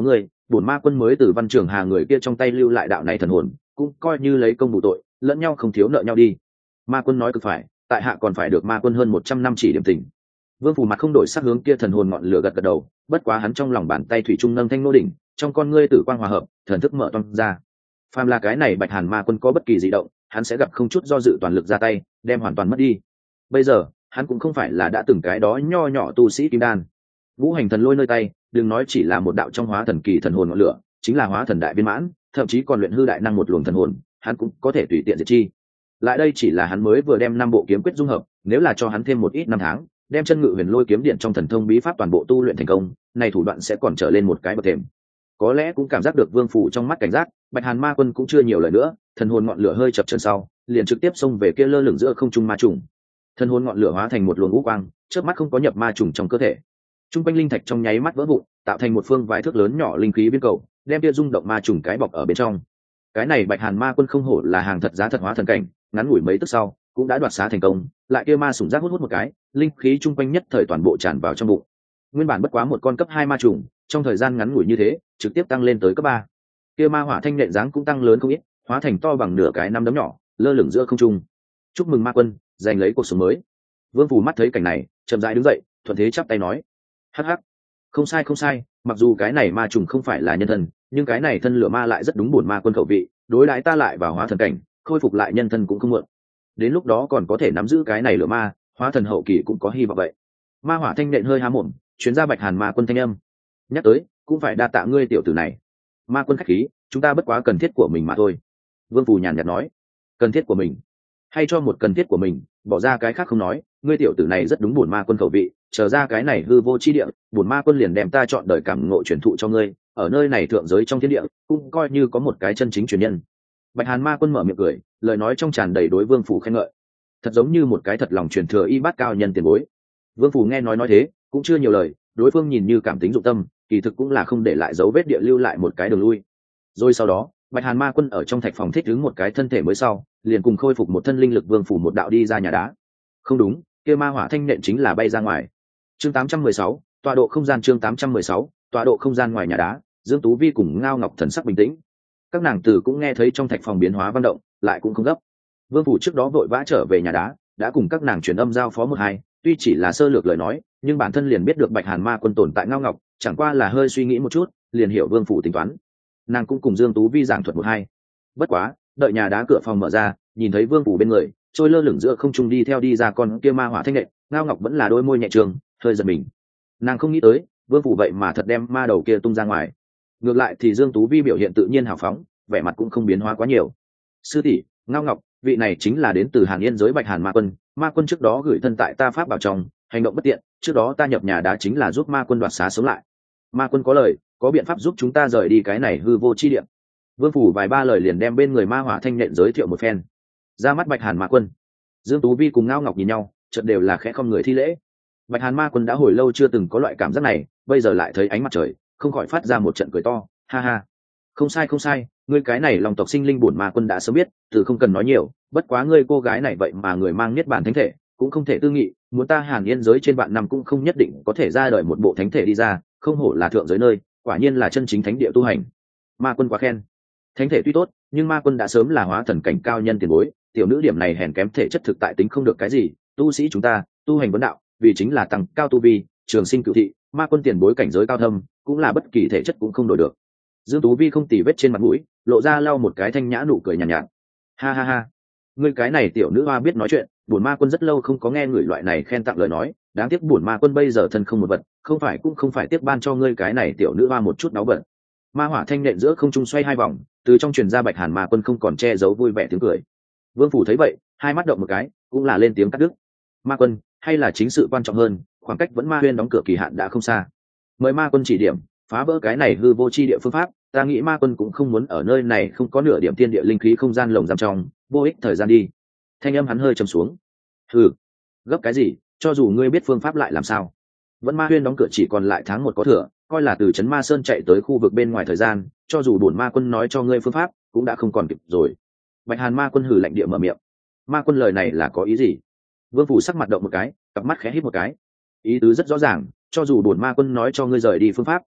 [SPEAKER 1] bổn ma quân mới từ Văn Trường Hà người kia trong tay lưu lại đạo này thần hồn, cũng coi như lấy công bù tội, lẫn nhau không thiếu nợ nhau đi. Ma quân nói cực phải, tại hạ còn phải được ma quân hơn một trăm năm chỉ điểm tình. Vương Phủ mặt không đổi sắc hướng kia thần hồn ngọn lửa gật gật đầu, bất quá hắn trong lòng bàn tay thủy trung nâng thanh nô đỉnh, trong con ngươi tử quang hòa hợp, thần thức mở toang ra. Phàm là cái này Bạch Hàn ma quân có bất kỳ dị động, hắn sẽ gặp không chút do dự toàn lực ra tay, đem hoàn toàn mất đi. Bây giờ, hắn cũng không phải là đã từng cái đó nho nhỏ tu sĩ kim đan. Ngũ hành thần lôi nơi tay, đừng nói chỉ là một đạo trong hóa thần kỳ thần hồn ngọn lửa, chính là hóa thần đại viên mãn, thậm chí còn luyện hư đại năng một luồng thần hồn, hắn cũng có thể tùy tiện diệt chi. Lại đây chỉ là hắn mới vừa đem năm bộ kiếm quyết dung hợp, nếu là cho hắn thêm một ít năm tháng, đem chân ngự huyền lôi kiếm điện trong thần thông bí pháp toàn bộ tu luyện thành công, này thủ đoạn sẽ còn trở lên một cái bậc thềm. Có lẽ cũng cảm giác được Vương Phủ trong mắt cảnh giác, Bạch Hàn ma quân cũng chưa nhiều lời nữa, thần hồn ngọn lửa hơi chập chờn sau, liền trực tiếp xông về kia lơ lửng giữa không trung ma trùng. Thần hồn ngọn lửa hóa thành một luồng ngũ quang, chớp mắt không có nhập ma trùng trong cơ thể. Trung quanh linh thạch trong nháy mắt vỡ vụn, tạo thành một phương vài thước lớn nhỏ linh khí biên cầu, đem kia rung động ma trùng cái bọc ở bên trong. Cái này Bạch Hàn ma quân không hổ là hàng thật giá thật hóa thần cảnh, ngắn ngủi mấy tức sau, cũng đã đoạt xá thành công, lại kia ma sủng giác hút hút một cái, linh khí trung quanh nhất thời toàn bộ tràn vào trong bụng. Nguyên bản bất quá một con cấp hai ma trùng, trong thời gian ngắn ngủi như thế, trực tiếp tăng lên tới cấp ba. Kia ma hỏa thanh nện dáng cũng tăng lớn không ít, hóa thành to bằng nửa cái năm đấm nhỏ, lơ lửng giữa không trung. Chúc mừng ma quân, giành lấy cuộc sống mới. Vương Phủ mắt thấy cảnh này, chậm rãi đứng dậy, thuận thế chắp tay nói: "Hắc hắc, không sai không sai, mặc dù cái này ma trùng không phải là nhân thân, nhưng cái này thân lửa ma lại rất đúng bổn ma quân khẩu vị, đối đãi ta lại vào hóa thần cảnh, khôi phục lại nhân thân cũng không muộn. Đến lúc đó còn có thể nắm giữ cái này lửa ma, hóa thần hậu kỳ cũng có hy vọng vậy." Ma hỏa thanh nện hơi há mồm, chuyến ra Bạch Hàn ma quân thanh âm. Nhắc tới, cũng phải đa tạ ngươi tiểu tử này. Ma quân khách khí, chúng ta bất quá cần thiết của mình mà thôi. Vương Phủ nhàn nhạt nói. Cần thiết của mình? Hay cho một cần thiết của mình, bỏ ra cái khác không nói, ngươi tiểu tử này rất đúng bổn ma quân khẩu vị, trở ra cái này hư vô chi địa, bổn ma quân liền đem ta chọn đời cảm ngộ truyền thụ cho ngươi, ở nơi này thượng giới trong thiên địa, cũng coi như có một cái chân chính truyền nhân. Bạch Hàn ma quân mở miệng cười, lời nói trong tràn đầy đối Vương Phủ khen ngợi, thật giống như một cái thật lòng truyền thừa y bát cao nhân tiền bối. Vương Phủ nghe nói nói thế, cũng chưa nhiều lời, đối phương nhìn như cảm tính dụng tâm, kỳ thực cũng là không để lại dấu vết địa lưu lại một cái đường lui. Rồi sau đó, Bạch Hàn ma quân ở trong thạch phòng thích ứng một cái thân thể mới sau, liền cùng khôi phục một thân linh lực Vương Phủ một đạo đi ra nhà đá. Không đúng, kia ma hỏa thanh nện chính là bay ra ngoài. Chương tám trăm mười sáu, tọa độ không gian. Chương tám trăm mười sáu, tọa độ không gian. Ngoài nhà đá, Dương Tú Vi cùng Ngao Ngọc thần sắc bình tĩnh. Các nàng tử cũng nghe thấy trong thạch phòng biến hóa văn động, lại cũng không gấp. Vương Phủ trước đó vội vã trở về nhà đá, đã cùng các nàng truyền âm giao phó một hai, tuy chỉ là sơ lược lời nói, nhưng bản thân liền biết được Bạch Hàn ma quân tồn tại Ngao Ngọc, chẳng qua là hơi suy nghĩ một chút, liền hiểu Vương Phủ tính toán. Nàng cũng cùng Dương Tú Vi giảng thuật một hai. Bất quá, đợi nhà đá cửa phòng mở ra, nhìn thấy Vương Phủ bên người trôi lơ lửng giữa không trung đi theo đi ra con kia ma hỏa thanh nện, Ngao Ngọc vẫn là đôi môi nhẹ trường, hơi giật mình. Nàng không nghĩ tới, Vương Phủ vậy mà thật đem ma đầu kia tung ra ngoài. Ngược lại thì Dương Tú Vi biểu hiện tự nhiên hào phóng, vẻ mặt cũng không biến hóa quá nhiều. Sư tỷ, Ngao Ngọc, vị này chính là đến từ Hàn Yên giới Bạch Hàn ma quân, ma quân trước đó gửi thân tại ta pháp bảo trong, hành động bất tiện, trước đó ta nhập nhà đá chính là giúp ma quân đoạt xá sống lại. Ma quân có lời, có biện pháp giúp chúng ta rời đi cái này hư vô chi địa. Vương Phủ vài ba lời liền đem bên người ma hỏa thanh nện giới thiệu một phen. Ra mắt Bạch Hàn ma quân, Dương Tú Vi cùng Ngao Ngọc nhìn nhau, chợt đều là khẽ không người thi lễ. Bạch Hàn ma quân đã hồi lâu chưa từng có loại cảm giác này, bây giờ lại thấy ánh mặt trời, không khỏi phát ra một trận cười to, ha ha. Không sai không sai, ngươi cái này lòng tộc sinh linh bổn ma quân đã sớm biết, từ không cần nói nhiều, bất quá ngươi cô gái này vậy mà người mang niết bàn thánh thể, cũng không thể tư nghị, muốn ta Hàn Yên giới trên vạn năm cũng không nhất định có thể ra đời một bộ thánh thể đi ra, không hổ là thượng giới nơi, quả nhiên là chân chính thánh địa tu hành. Ma quân quá khen. Thánh thể tuy tốt, nhưng ma quân đã sớm là hóa thần cảnh cao nhân tiền bối, tiểu nữ điểm này hèn kém thể chất thực tại tính không được cái gì, tu sĩ chúng ta tu hành vấn đạo, vì chính là tăng cao tu vi, trường sinh cửu thị, ma quân tiền bối cảnh giới cao thâm, cũng là bất kỳ thể chất cũng không đổi được. Dương Tú Vi không tì vết trên mặt mũi, lộ ra lau một cái thanh nhã nụ cười nhàn nhạt, nhạt. Ha ha ha, ngươi cái này tiểu nữ hoa biết nói chuyện, bổn ma quân rất lâu không có nghe người loại này khen tặng lời nói, đáng tiếc bổn ma quân bây giờ thân không một vật, không phải cũng không phải tiếc ban cho ngươi cái này tiểu nữ hoa một chút náo bẩn. Ma hỏa thanh nện giữa không trung xoay hai vòng, từ trong truyền ra Bạch Hàn ma quân không còn che giấu vui vẻ tiếng cười. Vương Phủ thấy vậy, hai mắt động một cái, cũng là lên tiếng cắt đứt. Ma quân, hay là chính sự quan trọng hơn, khoảng cách vẫn ma huyên đóng cửa kỳ hạn đã không xa. Mời ma quân chỉ điểm, phá vỡ cái này hư vô chi địa phương pháp, ta nghĩ ma quân cũng không muốn ở nơi này không có nửa điểm tiên địa linh khí không gian lồng giam trong, vô ích thời gian đi. Thanh âm hắn hơi trầm xuống. Hừ, gấp cái gì, cho dù ngươi biết phương pháp lại làm sao? Vẫn ma huyên đóng cửa chỉ còn lại tháng một có thừa, coi là từ trấn Ma Sơn chạy tới khu vực bên ngoài thời gian, cho dù bổn ma quân nói cho ngươi phương pháp, cũng đã không còn kịp rồi. Bạch Hàn ma quân hừ lạnh địa mở miệng. Ma quân lời này là có ý gì? Vương Phủ sắc mặt động một cái, cặp mắt khẽ hít một cái. Ý tứ rất rõ ràng, cho dù bổn ma quân nói cho ngươi rời đi phương pháp,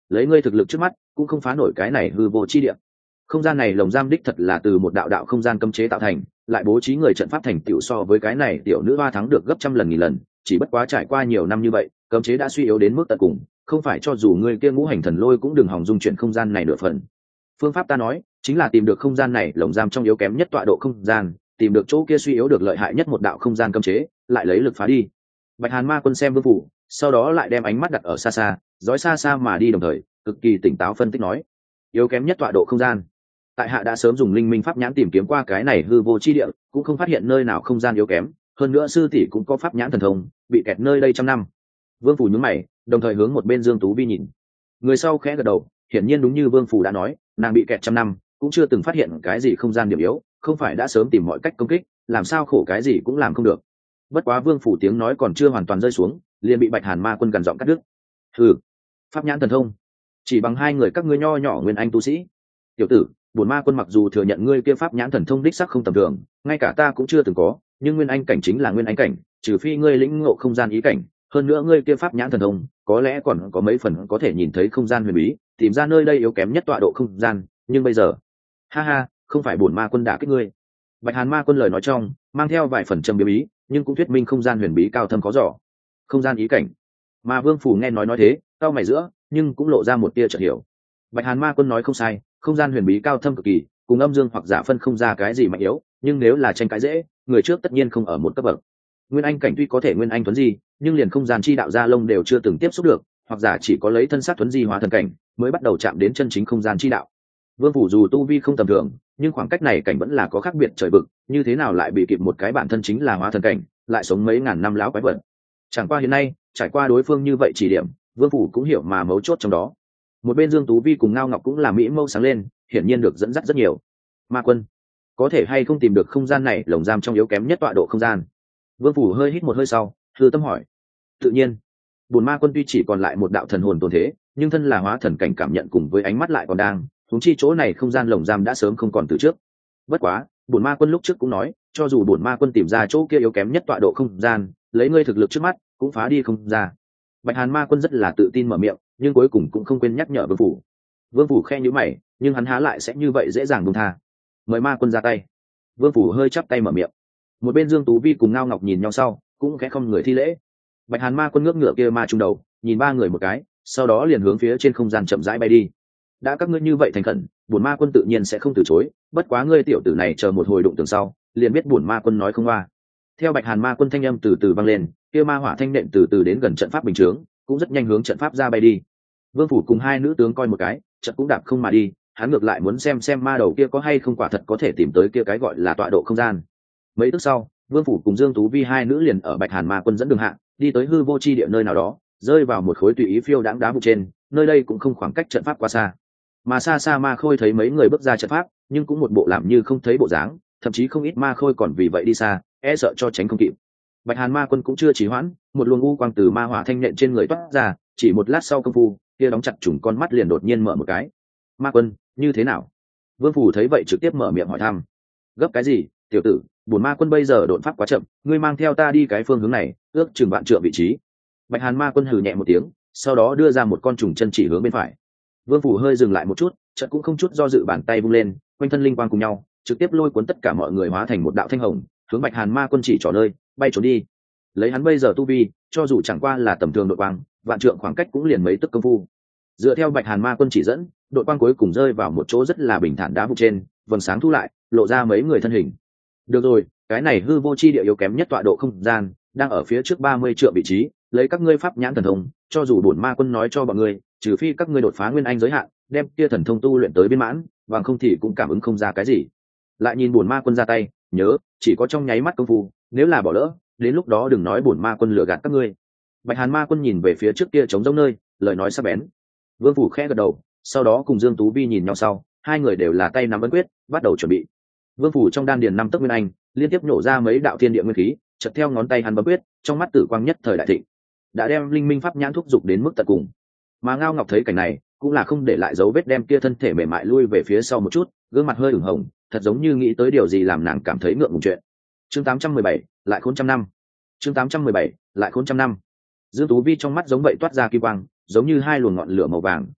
[SPEAKER 1] lấy ngươi thực lực trước mắt cũng không phá nổi cái này hư vô chi địa. Không gian này lồng giam đích thật là từ một đạo đạo không gian cấm chế tạo thành, lại bố trí người trận pháp thành tựu so với cái này tiểu nữ hoa thắng được gấp trăm lần nghìn lần, chỉ bất quá trải qua nhiều năm như vậy, cấm chế đã suy yếu đến mức tận cùng, không phải cho dù ngươi kia ngũ hành thần lôi cũng đừng hòng dung chuyển không gian này nửa phần. Phương pháp ta nói, chính là tìm được không gian này lồng giam trong yếu kém nhất tọa độ không gian, tìm được chỗ kia suy yếu được lợi hại nhất một đạo không gian cấm chế, lại lấy lực phá đi. Bạch Hàn Ma Quân xem Vương Phủ, sau đó lại đem ánh mắt đặt ở xa xa, dõi xa xa mà đi, đồng thời cực kỳ tỉnh táo phân tích nói: yếu kém nhất tọa độ không gian. Tại hạ đã sớm dùng linh minh pháp nhãn tìm kiếm qua cái này hư vô chi địa, cũng không phát hiện nơi nào không gian yếu kém, hơn nữa sư tỷ cũng có pháp nhãn thần thông, bị kẹt nơi đây trăm năm. Vương Phủ nhướng mày, đồng thời hướng một bên Dương Tú Vi nhìn. Người sau khẽ gật đầu, hiển nhiên đúng như Vương Phủ đã nói, nàng bị kẹt trăm năm, cũng chưa từng phát hiện cái gì không gian điểm yếu, không phải đã sớm tìm mọi cách công kích, làm sao khổ cái gì cũng làm không được. Bất quá Vương Phủ tiếng nói còn chưa hoàn toàn rơi xuống, liền bị Bạch Hàn Ma Quân gần giọng cắt đứt. Hừ, pháp nhãn thần thông, chỉ bằng hai người các ngươi nho nhỏ nguyên anh tu sĩ. Tiểu tử, Bổn Ma Quân mặc dù thừa nhận ngươi kia pháp nhãn thần thông đích sắc không tầm thường, ngay cả ta cũng chưa từng có, nhưng nguyên anh cảnh chính là nguyên anh cảnh, trừ phi ngươi lĩnh ngộ không gian ý cảnh, hơn nữa ngươi kia pháp nhãn thần thông, có lẽ còn có mấy phần có thể nhìn thấy không gian huyền bí, tìm ra nơi đây yếu kém nhất tọa độ không gian, nhưng bây giờ, ha ha, không phải Bổn Ma Quân đả kích ngươi. Bạch Hàn Ma Quân lời nói trong mang theo vài phần trầm biếm ý, nhưng cũng thuyết minh không gian huyền bí cao thâm khó dò. Không gian ý cảnh. Mà Vương Phủ nghe nói nói thế, cau mày giữa, nhưng cũng lộ ra một tia chợt hiểu. Bạch Hàn Ma Quân nói không sai, không gian huyền bí cao thâm cực kỳ, cùng âm dương hoặc giả phân không ra cái gì mạnh yếu, nhưng nếu là tranh cãi dễ, người trước tất nhiên không ở một cấp bậc. Nguyên anh cảnh tuy có thể nguyên anh tuấn di, nhưng liền không gian chi đạo gia lông đều chưa từng tiếp xúc được, hoặc giả chỉ có lấy thân xác tuấn di hóa thần cảnh, mới bắt đầu chạm đến chân chính không gian chi đạo. Vương Phủ dù tu vi không tầm thường, nhưng khoảng cách này cảnh vẫn là có khác biệt trời vực, như thế nào lại bị kịp một cái bản thân chính là hóa thần cảnh, lại sống mấy ngàn năm lão quái vật. Chẳng qua hiện nay, trải qua đối phương như vậy chỉ điểm, Vương Phủ cũng hiểu mà mấu chốt trong đó. Một bên Dương Tú Vi cùng Ngao Ngọc cũng là mỹ mâu sáng lên, hiển nhiên được dẫn dắt rất nhiều. Ma Quân, có thể hay không tìm được không gian này lồng giam trong yếu kém nhất tọa độ không gian? Vương Phủ hơi hít một hơi sau, hư tâm hỏi. Tự nhiên. Bổn Ma Quân tuy chỉ còn lại một đạo thần hồn tồn thế, nhưng thân là hóa thần cảnh cảm nhận cùng với ánh mắt lại còn đang, huống chi chỗ này không gian lồng giam đã sớm không còn từ trước. Bất quá, Bổn Ma Quân lúc trước cũng nói, cho dù Bổn Ma Quân tìm ra chỗ kia yếu kém nhất tọa độ không gian, lấy ngươi thực lực trước mắt, cũng phá đi không ra. Bạch Hàn Ma Quân rất là tự tin mở miệng, nhưng cuối cùng cũng không quên nhắc nhở Vương Phủ. Vương Phủ khe nhíu mày, nhưng hắn há lại sẽ như vậy dễ dàng buông tha. Mời Ma Quân ra tay. Vương Phủ hơi chắp tay mở miệng. Một bên Dương Tú Vi cùng Ngao Ngọc nhìn nhau sau, cũng khẽ không người thi lễ. Bạch Hàn Ma Quân ngước ngựa kia ma trung đầu, nhìn ba người một cái, sau đó liền hướng phía trên không gian chậm rãi bay đi. Đã các ngươi như vậy thành khẩn, Bổn Ma Quân tự nhiên sẽ không từ chối, bất quá ngươi tiểu tử này chờ một hồi đụng tường sau, liền biết Bổn Ma Quân nói không qua. Theo Bạch Hàn Ma Quân thanh âm từ từ vang lên, kia ma hỏa thanh nện từ từ đến gần trận pháp bình chướng, cũng rất nhanh hướng trận pháp ra bay đi. Vương Phủ cùng hai nữ tướng coi một cái, trận cũng đạp không mà đi, hắn ngược lại muốn xem xem ma đầu kia có hay không quả thật có thể tìm tới kia cái gọi là tọa độ không gian. Mấy tức sau, Vương Phủ cùng Dương Tú Vi hai nữ liền ở Bạch Hàn Ma Quân dẫn đường hạ, đi tới hư vô chi địa nơi nào đó, rơi vào một khối tùy ý phiêu đãng đá vụ trên, nơi đây cũng không khoảng cách trận pháp quá xa. Mà xa xa Ma Khôi thấy mấy người bước ra trận pháp, nhưng cũng một bộ làm như không thấy bộ dáng, thậm chí không ít Ma Khôi còn vì vậy đi xa, e sợ cho tránh không kịp. Bạch Hàn Ma Quân cũng chưa trì hoãn, một luồng u quang từ ma hỏa thanh nện trên người toát ra, chỉ một lát sau công phu, kia đóng chặt trùng con mắt liền đột nhiên mở một cái. Ma Quân, như thế nào? Vương Phủ thấy vậy trực tiếp mở miệng hỏi thăm. Gấp cái gì, tiểu tử, Bổn Ma Quân bây giờ độn pháp quá chậm, ngươi mang theo ta đi cái phương hướng này, ước chừng vạn trượng vị trí. Bạch Hàn Ma Quân hừ nhẹ một tiếng, sau đó đưa ra một con trùng chân chỉ hướng bên phải. Vương Phủ hơi dừng lại một chút, chợt cũng không chút do dự bàn tay vung lên, quanh thân linh quang cùng nhau, trực tiếp lôi cuốn tất cả mọi người hóa thành một đạo thanh hồng, hướng Bạch Hàn Ma Quân chỉ trỏ nơi, bay trốn đi. Lấy hắn bây giờ tu vi, cho dù chẳng qua là tầm thường đội quang, vạn trượng khoảng cách cũng liền mấy tức công phu. Dựa theo Bạch Hàn Ma Quân chỉ dẫn, đội quang cuối cùng rơi vào một chỗ rất là bình thản đá vụ trên, vầng sáng thu lại, lộ ra mấy người thân hình. Được rồi, cái này hư vô chi địa yếu kém nhất tọa độ không gian, đang ở phía trước ba mươi trượng vị trí, lấy các ngươi pháp nhãn thần thông, cho dù Bổn Ma Quân nói cho bọn ngươi, trừ phi các ngươi đột phá nguyên anh giới hạn, đem kia thần thông tu luyện tới viên mãn, bằng không thì cũng cảm ứng không ra cái gì. Lại nhìn Bổn Ma Quân ra tay, nhớ, chỉ có trong nháy mắt công phu, nếu là bỏ lỡ, đến lúc đó đừng nói Bổn Ma Quân lừa gạt các ngươi. Bạch Hàn Ma Quân nhìn về phía trước kia trống rỗng nơi, lời nói sắc bén. Vương Phủ khẽ gật đầu, sau đó cùng Dương Tú Vi nhìn nhau sau, hai người đều là tay nắm ấn quyết, bắt đầu chuẩn bị. Vương Phủ trong đan điền năm tấc nguyên anh, liên tiếp nổ ra mấy đạo thiên địa nguyên khí, chợt theo ngón tay hắn bấm quyết, trong mắt tử quang nhất thời đại thịnh, đã đem linh minh pháp nhãn thúc dục đến mức tận cùng. Mà Ngao Ngọc thấy cảnh này, cũng là không để lại dấu vết đem kia thân thể mềm mại lui về phía sau một chút, gương mặt hơi ửng hồng, thật giống như nghĩ tới điều gì làm nàng cảm thấy ngượng ngùng chuyện. Chương tám trăm mười bảy, lại khốn trăm năm. Chương tám trăm mười bảy, lại khốn trăm năm. Dương Tú Vi trong mắt giống vậy toát ra kim quang, giống như hai luồng ngọn lửa màu vàng,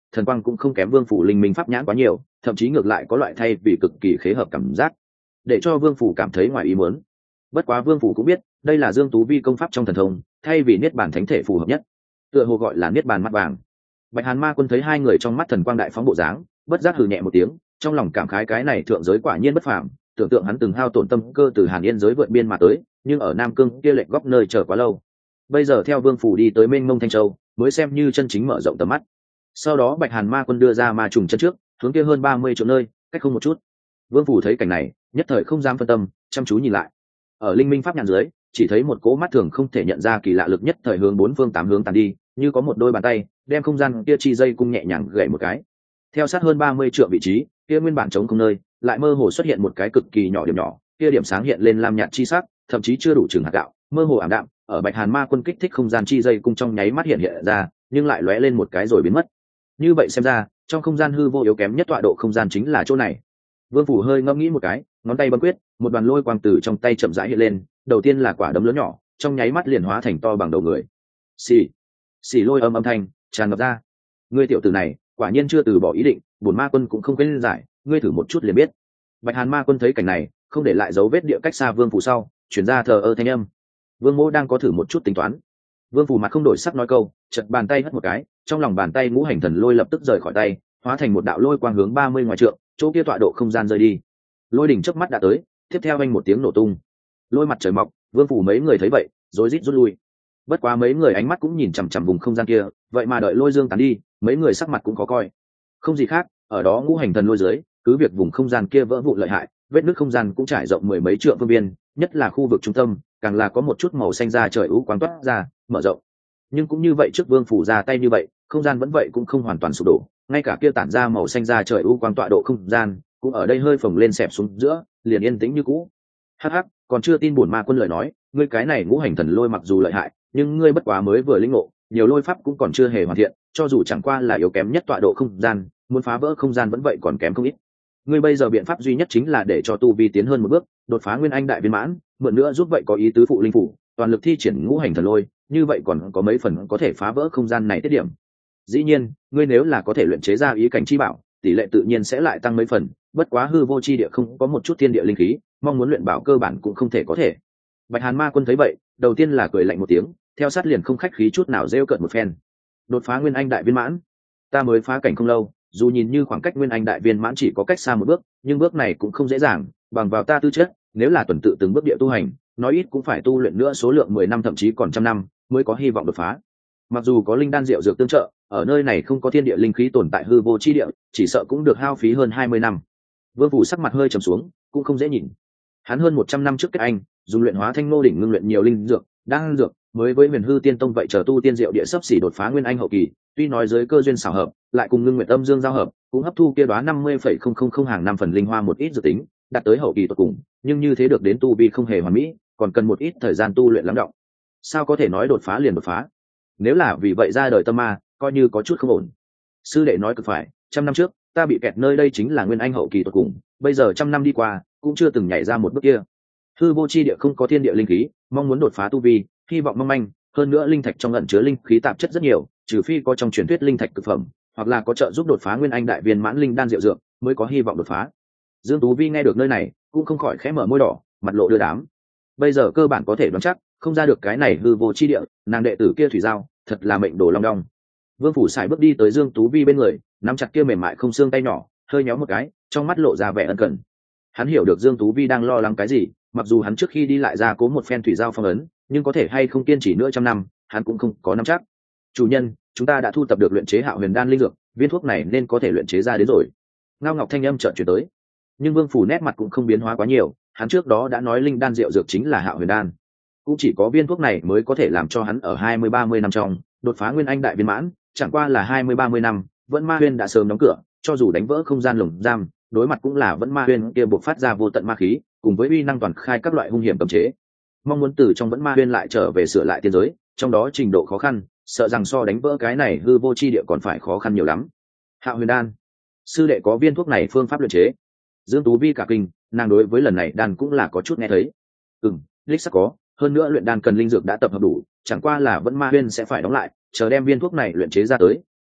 [SPEAKER 1] thần quang cũng không kém vương phủ linh minh pháp nhãn quá nhiều, thậm chí ngược lại có loại thay vì cực kỳ khế hợp cảm giác, để cho vương phủ cảm thấy ngoài ý muốn. Bất quá vương phủ cũng biết đây là Dương Tú Vi công pháp trong thần thông, thay vì niết bàn thánh thể phù hợp nhất, tựa hồ gọi là niết bàn mắt vàng. Bạch Hàn Ma Quân thấy hai người trong mắt thần quang đại phóng bộ dáng, bất giác hừ nhẹ một tiếng, trong lòng cảm khái cái này thượng giới quả nhiên bất phàm, tưởng tượng hắn từng hao tổn tâm cơ từ Hàn Yên giới vượt biên mà tới, nhưng ở Nam Cương kia lệnh góc nơi chờ quá lâu. Bây giờ theo vương phủ đi tới mênh mông Thanh Châu, mới xem như chân chính mở rộng tầm mắt. Sau đó Bạch Hàn Ma Quân đưa ra ma trùng chân trước, hướng kia hơn ba mươi chỗ nơi, cách không một chút. Vương phủ thấy cảnh này, nhất thời không dám phân tâm, chăm chú nhìn lại. Ở linh minh pháp nhãn dưới, chỉ thấy một cỗ mắt thường không thể nhận ra kỳ lạ lực nhất thời hướng bốn phương tám hướng tàn đi, như có một đôi bàn tay đem không gian kia chi dây cung nhẹ nhàng gảy một cái. Theo sát hơn ba mươi trượng vị trí, kia nguyên bản trống không nơi, lại mơ hồ xuất hiện một cái cực kỳ nhỏ điểm nhỏ, kia điểm sáng hiện lên lam nhạt chi sắc, thậm chí chưa đủ chừng hạt gạo, mơ hồ ảm đạm, ở Bạch Hàn Ma Quân kích thích không gian chi dây cung trong nháy mắt hiện hiện ra, nhưng lại lóe lên một cái rồi biến mất. Như vậy xem ra, trong không gian hư vô yếu kém nhất tọa độ không gian chính là chỗ này. Vương phủ hơi ngẫm nghĩ một cái, ngón tay bấm quyết, một đoàn lôi quang từ trong tay chậm rãi hiện lên, đầu tiên là quả đấm lớn nhỏ, trong nháy mắt liền hóa thành to bằng đầu người. Xì, xì lôi âm âm thanh tràn ngập ra. Ngươi tiểu tử này, quả nhiên chưa từ bỏ ý định, bổn Ma Quân cũng không quên giải, ngươi thử một chút liền biết. Bạch Hàn Ma Quân thấy cảnh này, không để lại dấu vết địa cách xa Vương phủ sau, chuyển ra thờ ơ thanh âm. Vương Mỗ đang có thử một chút tính toán. Vương phủ mặt không đổi sắc nói câu, chợt bàn tay hất một cái, trong lòng bàn tay ngũ hành thần lôi lập tức rời khỏi tay, hóa thành một đạo lôi quang hướng ba mươi ngoài trượng, chỗ kia tọa độ không gian rơi đi. Lôi đỉnh chớp mắt đã tới, tiếp theo anh một tiếng nổ tung. Lôi mặt trời mọc, Vương phủ mấy người thấy vậy, rối rít rút lui. Bất quá mấy người ánh mắt cũng nhìn chằm chằm vùng không gian kia, vậy mà đợi lôi dương tán đi, mấy người sắc mặt cũng khó coi. Không gì khác, ở đó ngũ hành thần lôi dưới, cứ việc vùng không gian kia vỡ vụn lợi hại, vết nứt không gian cũng trải rộng mười mấy trượng phương biên, nhất là khu vực trung tâm, càng là có một chút màu xanh da trời ú quang toát ra, mở rộng. Nhưng cũng như vậy trước Vương phủ ra tay như vậy, không gian vẫn vậy cũng không hoàn toàn sụp đổ, ngay cả kia tản ra màu xanh da trời ú quang tọa độ không gian, cũng ở đây hơi phồng lên xẹp xuống giữa, liền yên tĩnh như cũ. Hắc hắc, còn chưa tin bổn Ma Quân lời nói, ngươi cái này ngũ hành thần lôi mặc dù lợi hại, nhưng ngươi bất quá mới vừa lĩnh ngộ, nhiều lôi pháp cũng còn chưa hề hoàn thiện, cho dù chẳng qua là yếu kém nhất tọa độ không gian, muốn phá vỡ không gian vẫn vậy còn kém không ít. Ngươi bây giờ biện pháp duy nhất chính là để cho tu vi tiến hơn một bước, đột phá nguyên anh đại viên mãn, mượn nữa giúp vậy có ý tứ phụ linh phủ, toàn lực thi triển ngũ hành thần lôi, như vậy còn có mấy phần có thể phá vỡ không gian này tiết điểm. Dĩ nhiên, ngươi nếu là có thể luyện chế ra ý cảnh chi bảo, tỷ lệ tự nhiên sẽ lại tăng mấy phần, bất quá hư vô chi địa không có một chút thiên địa linh khí, mong muốn luyện bảo cơ bản cũng không thể có thể. Bạch Hàn Ma Quân thấy vậy, đầu tiên là cười lạnh một tiếng, theo sát liền không khách khí chút nào rêu cợt một phen. Đột phá nguyên anh đại viên mãn, ta mới phá cảnh không lâu, dù nhìn như khoảng cách nguyên anh đại viên mãn chỉ có cách xa một bước, nhưng bước này cũng không dễ dàng, bằng vào ta tư chất, nếu là tuần tự từng bước địa tu hành, nói ít cũng phải tu luyện nữa số lượng mười năm thậm chí còn trăm năm mới có hy vọng đột phá. Mặc dù có linh đan diệu dược tương trợ, ở nơi này không có thiên địa linh khí tồn tại hư vô chi địa, chỉ sợ cũng được hao phí hơn hai mươi năm. Vương phủ sắc mặt hơi trầm xuống, cũng không dễ nhìn. Hắn hơn một trăm năm trước kết anh, dùng luyện hóa thanh nô đỉnh ngưng luyện nhiều linh dược, đan dược, mới với Huyền Hư Tiên Tông vậy chờ tu tiên diệu địa sắp xỉ đột phá nguyên anh hậu kỳ, tuy nói giới cơ duyên xảo hợp, lại cùng ngưng nguyệt âm dương giao hợp, cũng hấp thu kia đoá năm mươi phẩy không không không hàng năm phần linh hoa một ít dự tính, đạt tới hậu kỳ tuyệt cùng, nhưng như thế được đến tu vi không hề hoàn mỹ, còn cần một ít thời gian tu luyện lắng đọng. Sao có thể nói đột phá liền đột phá? Nếu là vì vậy ra đời tâm ma, coi như có chút không ổn. Sư đệ nói cực phải, trăm năm trước, ta bị kẹt nơi đây chính là nguyên anh hậu kỳ tuyệt cùng, bây giờ trăm năm đi qua, cũng chưa từng nhảy ra một bước kia. Hư vô chi địa không có thiên địa linh khí, mong muốn đột phá tu vi, hy vọng mong manh, hơn nữa linh thạch trong ẩn chứa linh khí tạp chất rất nhiều, trừ phi có trong truyền thuyết linh thạch cực phẩm, hoặc là có trợ giúp đột phá nguyên anh đại viên mãn linh đan diệu dược, mới có hy vọng đột phá. Dương Tú Vi nghe được nơi này, cũng không khỏi khẽ mở môi đỏ, mặt lộ đưa đám. Bây giờ cơ bản có thể đoán chắc, không ra được cái này hư vô chi địa, nàng đệ tử kia thủy giao, thật là mệnh đồ long đong. Vương phủ sải bước đi tới Dương Tú Vi bên người, nắm chặt kia mềm mại không xương tay nhỏ, hơi nhéo một cái, trong mắt lộ ra vẻ ân cần. Hắn hiểu được Dương Tú Vi đang lo lắng cái gì, mặc dù hắn trước khi đi lại ra cố một phen thủy giao phong ấn, nhưng có thể hay không kiên trì nữa trăm năm, hắn cũng không có nắm chắc. Chủ nhân, chúng ta đã thu tập được luyện chế Hạo Huyền đan linh dược, viên thuốc này nên có thể luyện chế ra đến rồi. Ngao Ngọc thanh âm chợt truyền tới. Nhưng Vương phủ nét mặt cũng không biến hóa quá nhiều, hắn trước đó đã nói linh đan diệu dược chính là Hạo Huyền đan, cũng chỉ có viên thuốc này mới có thể làm cho hắn ở hai mươi ba mươi năm trong đột phá nguyên anh đại viên mãn, chẳng qua là hai mươi ba mươi năm, Vẫn Ma Huyên đã sớm đóng cửa, cho dù đánh vỡ không gian lồng giam, đối mặt cũng là Vẫn Ma Huyên kia buộc phát ra vô tận ma khí, cùng với uy năng toàn khai các loại hung hiểm cấm chế. Mong muốn từ trong Vẫn Ma Huyên lại trở về sửa lại tiên giới, trong đó trình độ khó khăn, sợ rằng so đánh vỡ cái này hư vô chi địa còn phải khó khăn nhiều lắm. Hạo Huyền đan, sư đệ có viên thuốc này phương pháp luyện chế? Dương Tú Vi cả kinh, nàng đối với lần này đan cũng là có chút nghe thấy. Ừm, đích xác có, hơn nữa luyện đan cần linh dược đã tập hợp đủ, chẳng qua là Vẫn Ma Huyên sẽ phải đóng lại, chờ đem viên thuốc này luyện chế ra tới,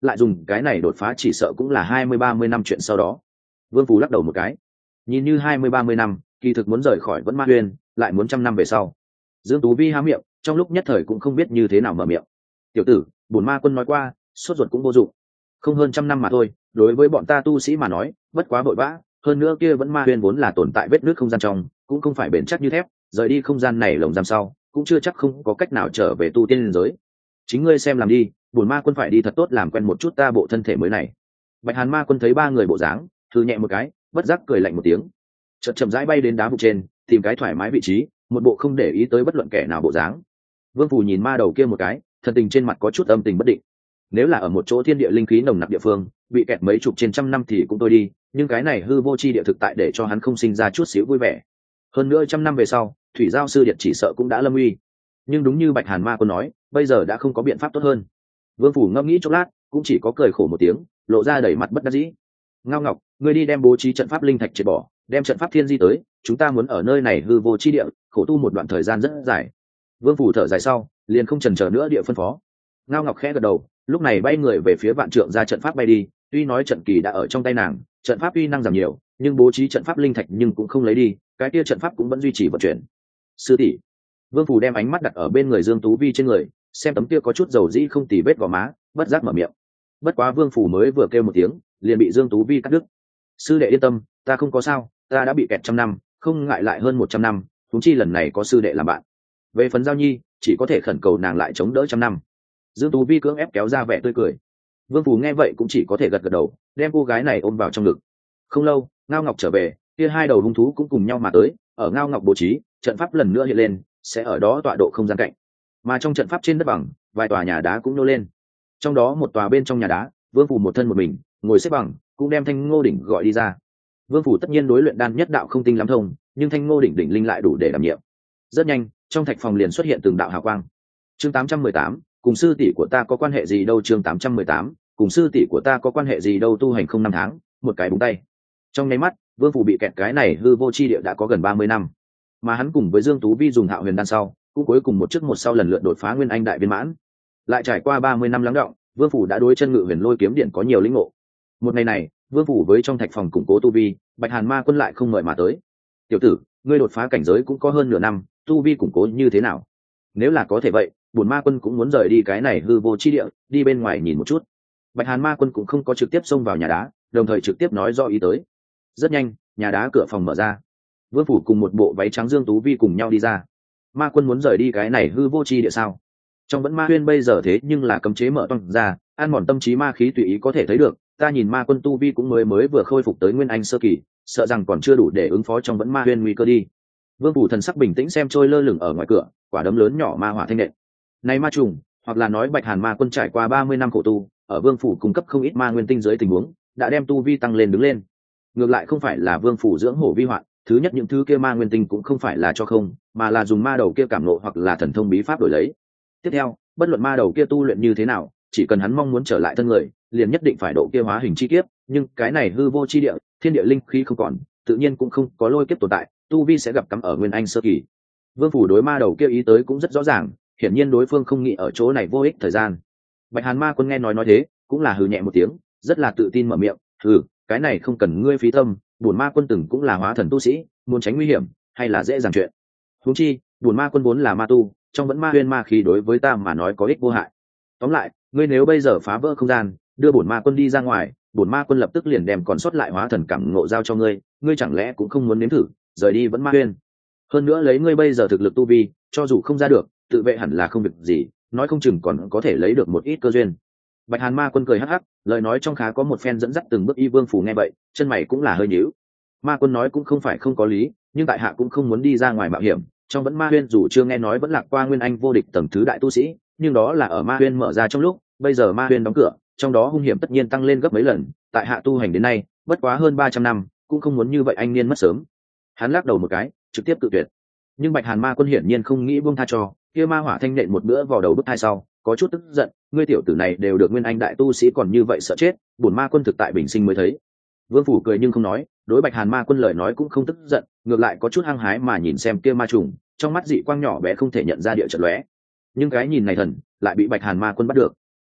[SPEAKER 1] lại dùng cái này đột phá chỉ sợ cũng là hai mươi ba mươi năm chuyện sau đó. Vương Phù lắc đầu một cái, nhìn như hai mươi ba mươi năm, kỳ thực muốn rời khỏi vẫn ma huyên lại muốn trăm năm về sau. Dương Tú Vi há miệng, trong lúc nhất thời cũng không biết như thế nào mở miệng. Tiểu tử, bổn ma quân nói qua, sốt ruột cũng vô dụng, không hơn trăm năm mà thôi, đối với bọn ta tu sĩ mà nói bất quá vội vã. Hơn nữa kia vẫn ma huyên vốn là tồn tại vết nước không gian trong, cũng không phải bền chắc như thép, rời đi không gian này lồng giam sau cũng chưa chắc không có cách nào trở về tu tiên liên giới. Chính ngươi xem làm đi, bổn ma quân phải đi thật tốt làm quen một chút ta bộ thân thể mới này. Bạch Hàn ma quân thấy ba người bộ dáng, thư nhẹ một cái, bất giác cười lạnh một tiếng, chợt chậm rãi bay đến đá vụ trên, tìm cái thoải mái vị trí, một bộ không để ý tới bất luận kẻ nào bộ dáng. Vương Phù nhìn ma đầu kia một cái, thần tình trên mặt có chút âm tình bất định. Nếu là ở một chỗ thiên địa linh khí nồng nặc địa phương, bị kẹt mấy chục trên trăm năm thì cũng tôi đi, nhưng cái này hư vô chi địa thực tại để cho hắn không sinh ra chút xíu vui vẻ. Hơn nữa trăm năm về sau, thủy giao sư điện chỉ sợ cũng đã lâm uy. Nhưng đúng như Bạch Hàn ma quân nói, bây giờ đã không có biện pháp tốt hơn. Vương Phủ ngẫm nghĩ chốc lát, cũng chỉ có cười khổ một tiếng, lộ ra đầy mặt bất đắc dĩ. Ngao Ngọc, ngươi đi đem bố trí trận pháp linh thạch triệt bỏ, đem trận pháp thiên di tới, chúng ta muốn ở nơi này hư vô chi địa khổ tu một đoạn thời gian rất dài. Vương Phủ thở dài sau, liền không chần chờ nữa địa phân phó. Ngao Ngọc khẽ gật đầu, lúc này bay người về phía vạn trượng ra trận pháp bay đi. Tuy nói trận kỳ đã ở trong tay nàng, trận pháp uy năng giảm nhiều, nhưng bố trí trận pháp linh thạch nhưng cũng không lấy đi, cái kia trận pháp cũng vẫn duy trì vận chuyển. Sư tỷ. Vương Phủ đem ánh mắt đặt ở bên người Dương Tú Vi trên người, xem tấm kia có chút dầu dĩ không tì vết vào má, bất giác mở miệng. Bất quá Vương Phủ mới vừa kêu một tiếng, liền bị Dương Tú Vi cắt đứt. Sư đệ yên tâm, ta không có sao, ta đã bị kẹt trăm năm, không ngại lại hơn một trăm năm, huống chi lần này có sư đệ làm bạn. Về phần Giao Nhi, chỉ có thể khẩn cầu nàng lại chống đỡ trăm năm. Dương Tú Vi cưỡng ép kéo ra vẻ tươi cười. Vương Phủ nghe vậy cũng chỉ có thể gật gật đầu, đem cô gái này ôm vào trong ngực. Không lâu, Ngao Ngọc trở về, kia hai đầu hung thú cũng cùng nhau mà tới, ở Ngao Ngọc bố trí, trận pháp lần nữa hiện lên, sẽ ở đó tọa độ không gian cạnh. Mà trong trận pháp trên đất bằng, vài tòa nhà đá cũng nô lên. Trong đó một tòa bên trong nhà đá, Vương Phủ một thân một mình, ngồi xếp bằng, cũng đem Thanh Ngô đỉnh gọi đi ra. Vương Phủ tất nhiên đối luyện đan nhất đạo không tinh lắm thông, nhưng Thanh Ngô đỉnh đỉnh linh lại đủ để đảm nhiệm. Rất nhanh, trong thạch phòng liền xuất hiện từng đạo hào quang. Chương tám trăm mười tám, cùng sư tỷ của ta có quan hệ gì đâu? Chương tám trăm mười tám, cùng sư tỷ của ta có quan hệ gì đâu? Tu hành không năm tháng, một cái búng tay. Trong nháy mắt, Vương Phủ bị kẹt cái này hư vô chi địa đã có gần ba mươi năm. Mà hắn cùng với Dương Tú Vi dùng Hạo Huyền đan sau, cũng cuối cùng một trước một sau lần lượt đột phá nguyên anh đại viên mãn. Lại trải qua ba mươi năm lắng đọng, Vương Phủ đã đối chân ngự huyền lôi kiếm điện có nhiều lĩnh ngộ. Một ngày này, Vương Phủ với trong thạch phòng củng cố tu vi, Bạch Hàn ma quân lại không mời mà tới. Tiểu tử, ngươi đột phá cảnh giới cũng có hơn nửa năm, tu vi củng cố như thế nào? Nếu là có thể vậy, bổn ma quân cũng muốn rời đi cái này hư vô chi địa, đi bên ngoài nhìn một chút. Bạch Hàn ma quân cũng không có trực tiếp xông vào nhà đá, đồng thời trực tiếp nói rõ ý tới. Rất nhanh, nhà đá cửa phòng mở ra. Vương Phủ cùng một bộ váy trắng Dương Tú Vi cùng nhau đi ra. Ma quân muốn rời đi cái này hư vô chi địa sao? Trong vẫn ma huyên bây giờ thế nhưng là cấm chế mở toang ra, ăn mòn tâm trí ma khí tùy ý có thể thấy được. Ta nhìn ma quân tu vi cũng mới mới vừa khôi phục tới nguyên anh sơ kỳ, sợ rằng còn chưa đủ để ứng phó trong vẫn ma huyên nguy cơ đi. Vương Phủ thần sắc bình tĩnh xem trôi lơ lửng ở ngoài cửa, quả đấm lớn nhỏ ma hỏa thanh nện. Này ma trùng, hoặc là nói Bạch Hàn ma quân trải qua ba mươi năm khổ tu, ở Vương Phủ cung cấp không ít ma nguyên tinh dưới tình huống, đã đem tu vi tăng lên đứng lên. Ngược lại không phải là Vương Phủ dưỡng hổ vi hoạn, thứ nhất những thứ kia ma nguyên tinh cũng không phải là cho không, mà là dùng ma đầu kia cảm ngộ hoặc là thần thông bí pháp đổi lấy. Tiếp theo, bất luận ma đầu kia tu luyện như thế nào, chỉ cần hắn mong muốn trở lại thân người, liền nhất định phải độ kia hóa hình chi kiếp, nhưng cái này hư vô chi địa, thiên địa linh khí không còn, tự nhiên cũng không có lôi kiếp tồn tại, tu vi sẽ gặp cắm ở nguyên anh sơ kỳ. Vương Phủ đối ma đầu kia ý tới cũng rất rõ ràng, hiển nhiên đối phương không nghĩ ở chỗ này vô ích thời gian. Bạch Hàn ma quân nghe nói nói thế, cũng là hừ nhẹ một tiếng, rất là tự tin mở miệng, "Hừ, cái này không cần ngươi phí tâm, bổn ma quân từng cũng là hóa thần tu sĩ, muốn tránh nguy hiểm, hay là dễ dàng chuyện. Huống chi, bổn ma quân vốn là ma tu, trong vẫn ma huyên ma khí đối với ta mà nói có ích vô hại. Tóm lại, ngươi nếu bây giờ phá vỡ không gian, đưa bổn ma quân đi ra ngoài, bổn ma quân lập tức liền đem còn sót lại hóa thần cảm ngộ giao cho ngươi, ngươi chẳng lẽ cũng không muốn nếm thử, rời đi vẫn ma huyên? Hơn nữa lấy ngươi bây giờ thực lực tu vi, cho dù không ra được, tự vệ hẳn là không việc gì, nói không chừng còn có thể lấy được một ít cơ duyên." Bạch Hàn ma quân cười hắc hắc, lời nói trong khá có một phen dẫn dắt từng bước. Y Vương Phủ nghe vậy, chân mày cũng là hơi nhíu. Ma quân nói cũng không phải không có lý, nhưng tại hạ cũng không muốn đi ra ngoài mạo hiểm. Trong vẫn ma huyên dù chưa nghe nói vẫn lạc qua nguyên anh vô địch tầng thứ đại tu sĩ, nhưng đó là ở ma huyên mở ra trong lúc, bây giờ ma huyên đóng cửa, trong đó hung hiểm tất nhiên tăng lên gấp mấy lần. Tại hạ tu hành đến nay, bất quá hơn ba trăm năm, cũng không muốn như vậy anh niên mất sớm. Hắn lắc đầu một cái, trực tiếp tự tuyệt. Nhưng Bạch Hàn ma quân hiển nhiên không nghĩ buông tha cho, kia ma hỏa thanh nện một bữa vào đầu bức hai sau, có chút tức giận, ngươi tiểu tử này đều được nguyên anh đại tu sĩ còn như vậy sợ chết, bổn ma quân thực tại bình sinh mới thấy. Vương Phủ cười nhưng không nói, đối Bạch Hàn ma quân lời nói cũng không tức giận, ngược lại có chút hăng hái mà nhìn xem kia ma trùng, trong mắt dị quang nhỏ bé không thể nhận ra địa trận lóe. Nhưng cái nhìn này thần lại bị Bạch Hàn ma quân bắt được.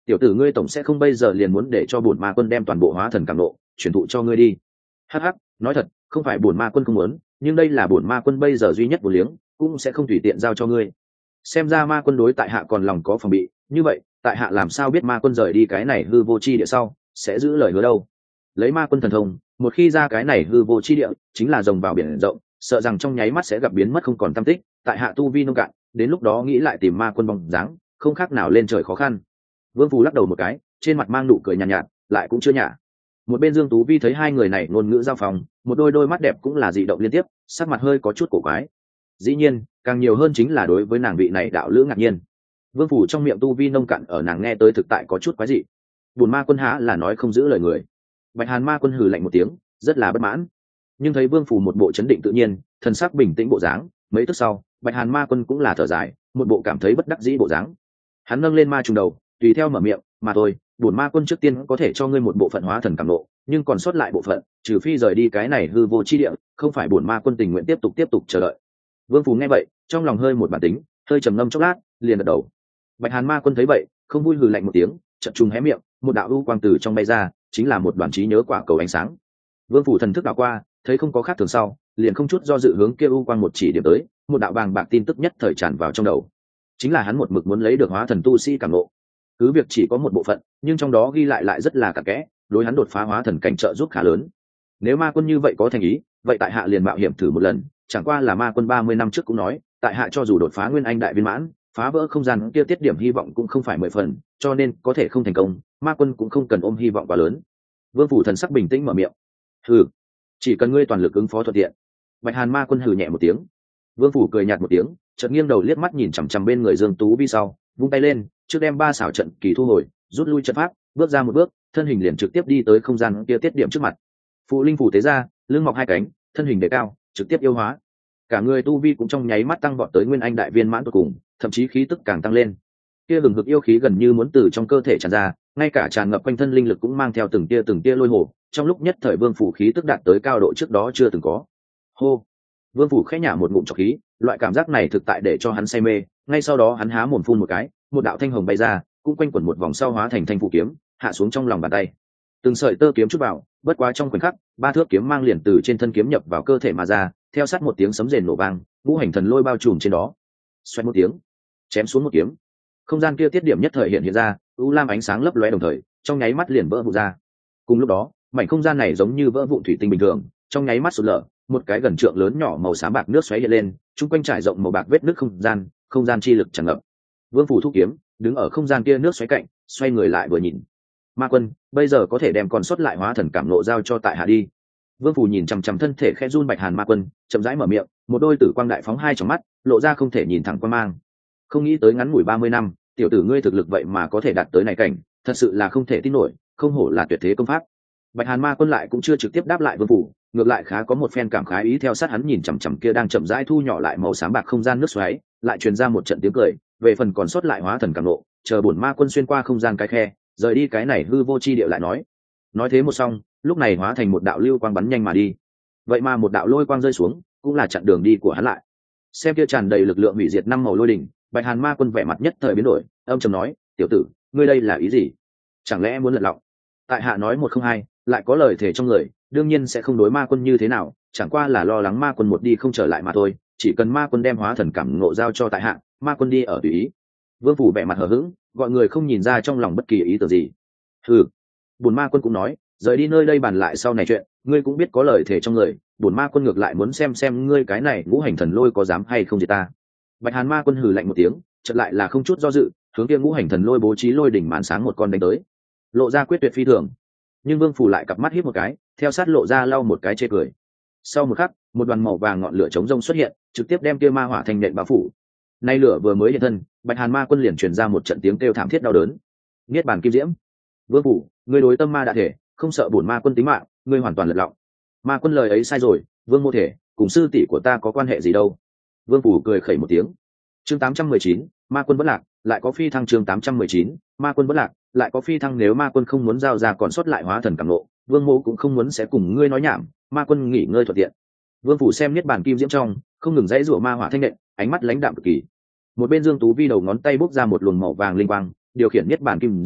[SPEAKER 1] tiểu tử ngươi tổng sẽ không bây giờ liền muốn để cho bổn ma quân đem toàn bộ hóa thần cảm nộ chuyển thụ cho ngươi đi. Hắc hắc, nói thật, không phải bổn ma quân không muốn, nhưng đây là bổn ma quân bây giờ duy nhất một liếng, cũng sẽ không tùy tiện giao cho ngươi. Xem ra ma quân đối tại hạ còn lòng có phòng bị, như vậy tại hạ làm sao biết ma quân rời đi cái này hư vô chi địa sau sẽ giữ lời hứa đâu. Lấy ma quân thần thông, một khi ra cái này hư vô chi địa chính là rồng vào biển rộng, sợ rằng trong nháy mắt sẽ gặp biến mất không còn tâm tích. Tại hạ tu vi nông cạn, đến lúc đó nghĩ lại tìm ma quân bóng dáng không khác nào lên trời khó khăn. Vương Phù lắc đầu một cái, trên mặt mang nụ cười nhàn nhạt, nhạt lại cũng chưa nhả. Một bên Dương Tú Vi thấy hai người này ngôn ngữ giao phòng, một đôi đôi mắt đẹp cũng là dị động liên tiếp, sắc mặt hơi có chút cổ quái. Dĩ nhiên càng nhiều hơn chính là đối với nàng vị này đạo lữ ngạc nhiên. Vương Phủ trong miệng tu vi nông cạn ở nàng nghe tới thực tại có chút quái dị. Buồn ma quân há là nói không giữ lời người. Bạch Hàn ma quân hừ lạnh một tiếng, rất là bất mãn. Nhưng thấy Vương Phủ một bộ chấn định tự nhiên, thần sắc bình tĩnh bộ dáng, mấy tức sau Bạch Hàn ma quân cũng là thở dài, một bộ cảm thấy bất đắc dĩ bộ dáng. Hắn nâng lên ma trùng đầu, tùy theo mở miệng, mà thôi, buồn ma quân trước tiên có thể cho ngươi một bộ phận hóa thần cảm nộ, nhưng còn sót lại bộ phận, trừ phi rời đi cái này hư vô chi địa, không phải buồn ma quân tình nguyện tiếp tục tiếp tục chờ đợi. Vương Phù nghe vậy, trong lòng hơi một bản tính, hơi trầm ngâm chốc lát, liền gật đầu. Bạch Hàn ma quân thấy vậy, không vui hừ lạnh một tiếng, chợt trùng hé miệng, một đạo u quang từ trong bay ra, chính là một đoàn trí nhớ quả cầu ánh sáng. Vương Phù thần thức đảo qua, thấy không có khác thường sau, liền không chút do dự hướng kia u quang một chỉ điểm tới, một đạo vàng bạc tin tức nhất thời tràn vào trong đầu. Chính là hắn một mực muốn lấy được hóa thần tu sĩ cảm ngộ. Cứ việc chỉ có một bộ phận, nhưng trong đó ghi lại lại rất là cặn kẽ, đối hắn đột phá hóa thần cảnh trợ giúp khá lớn. Nếu ma quân như vậy có thành ý, vậy tại hạ liền mạo hiểm thử một lần, chẳng qua là ma quân ba mươi năm trước cũng nói, tại hạ cho dù đột phá nguyên anh đại viên mãn, phá vỡ không gian kia tiết điểm hy vọng cũng không phải mười phần, cho nên có thể không thành công, ma quân cũng không cần ôm hy vọng quá lớn. Vương Phủ thần sắc bình tĩnh mở miệng. Hừ, chỉ cần ngươi toàn lực ứng phó thuận tiện. Bạch Hàn ma quân hừ nhẹ một tiếng. Vương Phủ cười nhạt một tiếng, chợt nghiêng đầu liếc mắt nhìn chằm chằm bên người Dương Tú Vi sau, vung tay lên, trước đem ba xảo trận kỳ thu hồi, rút lui trận pháp, bước ra một bước, thân hình liền trực tiếp đi tới không gian kia tiết điểm trước mặt. Phụ linh phủ tế ra, lưng mọc hai cánh, thân hình đề cao, trực tiếp yêu hóa. Cả người tu vi cũng trong nháy mắt tăng vọt tới nguyên anh đại viên mãn cuối cùng, thậm chí khí tức càng tăng lên. Kia hừng hực yêu khí gần như muốn từ trong cơ thể tràn ra, ngay cả tràn ngập quanh thân linh lực cũng mang theo từng tia từng tia lôi hồ, trong lúc nhất thời Vương Phủ khí tức đạt tới cao độ trước đó chưa từng có. Hô. Vương Phủ khẽ nhả một ngụm trọc khí, loại cảm giác này thực tại để cho hắn say mê, ngay sau đó hắn há mồm phun một cái, một đạo thanh hồng bay ra, cũng quanh quẩn một vòng sau hóa thành thanh phủ kiếm, hạ xuống trong lòng bàn tay. Từng sợi tơ kiếm chút vào, bất quá trong khoảnh khắc, ba thước kiếm mang liền từ trên thân kiếm nhập vào cơ thể mà ra, theo sát một tiếng sấm rền nổ vang, ngũ hành thần lôi bao trùm trên đó. Xoẹt một tiếng, chém xuống một kiếm. Không gian kia tiết điểm nhất thời hiện hiện ra, u lam ánh sáng lấp lóe đồng thời, trong nháy mắt liền vỡ vụn ra. Cùng lúc đó, mảnh không gian này giống như vỡ vụn thủy tinh bình thường, trong nháy mắt sụt lở, một cái gần trượng lớn nhỏ màu xám bạc nước xoáy hiện lên, chung quanh trải rộng màu bạc vết nước không gian, không gian chi lực tràn ngập. Vương Phủ thu kiếm, đứng ở không gian kia nước xoáy cạnh, xoay người lại vừa nhìn. Ma quân, bây giờ có thể đem còn sót lại hóa thần cảm nộ giao cho tại hạ đi. Vương Phủ nhìn chằm chằm thân thể khẽ run Bạch Hàn ma quân, chậm rãi mở miệng, một đôi tử quang đại phóng hai trong mắt, lộ ra không thể nhìn thẳng quan mang. Không nghĩ tới ngắn ngủi ba mươi năm, tiểu tử ngươi thực lực vậy mà có thể đạt tới này cảnh, thật sự là không thể tin nổi, không hổ là tuyệt thế công pháp. Bạch Hàn ma quân lại cũng chưa trực tiếp đáp lại Vương Phủ, ngược lại khá có một phen cảm khái ý theo sát hắn nhìn chằm chằm kia đang chậm rãi thu nhỏ lại màu xám bạc không gian nước xoáy, lại truyền ra một trận tiếng cười, về phần còn sót lại hóa thần cảm nộ, chờ bổn ma quân xuyên qua không gian cái khe, rời đi cái này hư vô chi địa lại nói. Nói thế một xong, lúc này hóa thành một đạo lưu quang bắn nhanh mà đi. Vậy mà một đạo lôi quang rơi xuống, cũng là chặn đường đi của hắn lại. Xem kia tràn đầy lực lượng hủy diệt năm màu lôi đỉnh, Bạch Hàn ma quân vẻ mặt nhất thời biến đổi, âm trầm nói, tiểu tử, ngươi đây là ý gì? Chẳng lẽ muốn lật lọng? Tại hạ nói một không hai, lại có lời thể trong người, đương nhiên sẽ không đối ma quân như thế nào, chẳng qua là lo lắng ma quân một đi không trở lại mà thôi, chỉ cần ma quân đem hóa thần cảm ngộ giao cho tại hạ, ma quân đi ở tùy ý. Vương Phủ vẻ mặt hờ hững, gọi người không nhìn ra trong lòng bất kỳ ý tưởng gì. Ừ, bổn ma quân cũng nói, rời đi nơi đây bàn lại sau này chuyện, ngươi cũng biết có lời thể trong người, bổn ma quân ngược lại muốn xem xem ngươi cái này ngũ hành thần lôi có dám hay không diệt ta. Bạch Hàn ma quân hừ lạnh một tiếng, chợt lại là không chút do dự, hướng kia ngũ hành thần lôi bố trí lôi đỉnh màn sáng một con đánh tới, lộ ra quyết tuyệt phi thường. Nhưng Vương Phủ lại cặp mắt híp một cái, theo sát lộ ra lau một cái chê cười. Sau một khắc, một đoàn màu vàng ngọn lửa chống rông xuất hiện, trực tiếp đem kia ma hỏa thành nện bao phủ. Nay lửa vừa mới hiện thân, Bạch Hàn ma quân liền truyền ra một trận tiếng kêu thảm thiết đau đớn. Niết bàn kim diễm. Vương Phủ, ngươi đối tâm ma đã thể, không sợ bổn ma quân tính mạng, ngươi hoàn toàn lật lọng. Ma quân lời ấy sai rồi, Vương mô thể, cùng sư tỷ của ta có quan hệ gì đâu. Vương Phủ cười khẩy một tiếng. Chương tám trăm mười chín, ma quân bất lạc, lại có phi thăng. Chương tám trăm mười chín, ma quân bất lạc, lại có phi thăng. Nếu ma quân không muốn giao ra còn sót lại hóa thần cảm ngộ, Vương mô cũng không muốn sẽ cùng ngươi nói nhảm, ma quân nghỉ ngơi thuận tiện. Vương Phủ xem niết bàn kim diễm trong, không ngừng dãy rủa ma hỏa thanh nện, ánh mắt lãnh đạm cực kỳ. Một bên Dương Tú Vi đầu ngón tay bốc ra một luồng màu vàng linh quang, điều khiển niết bàn kim diễm,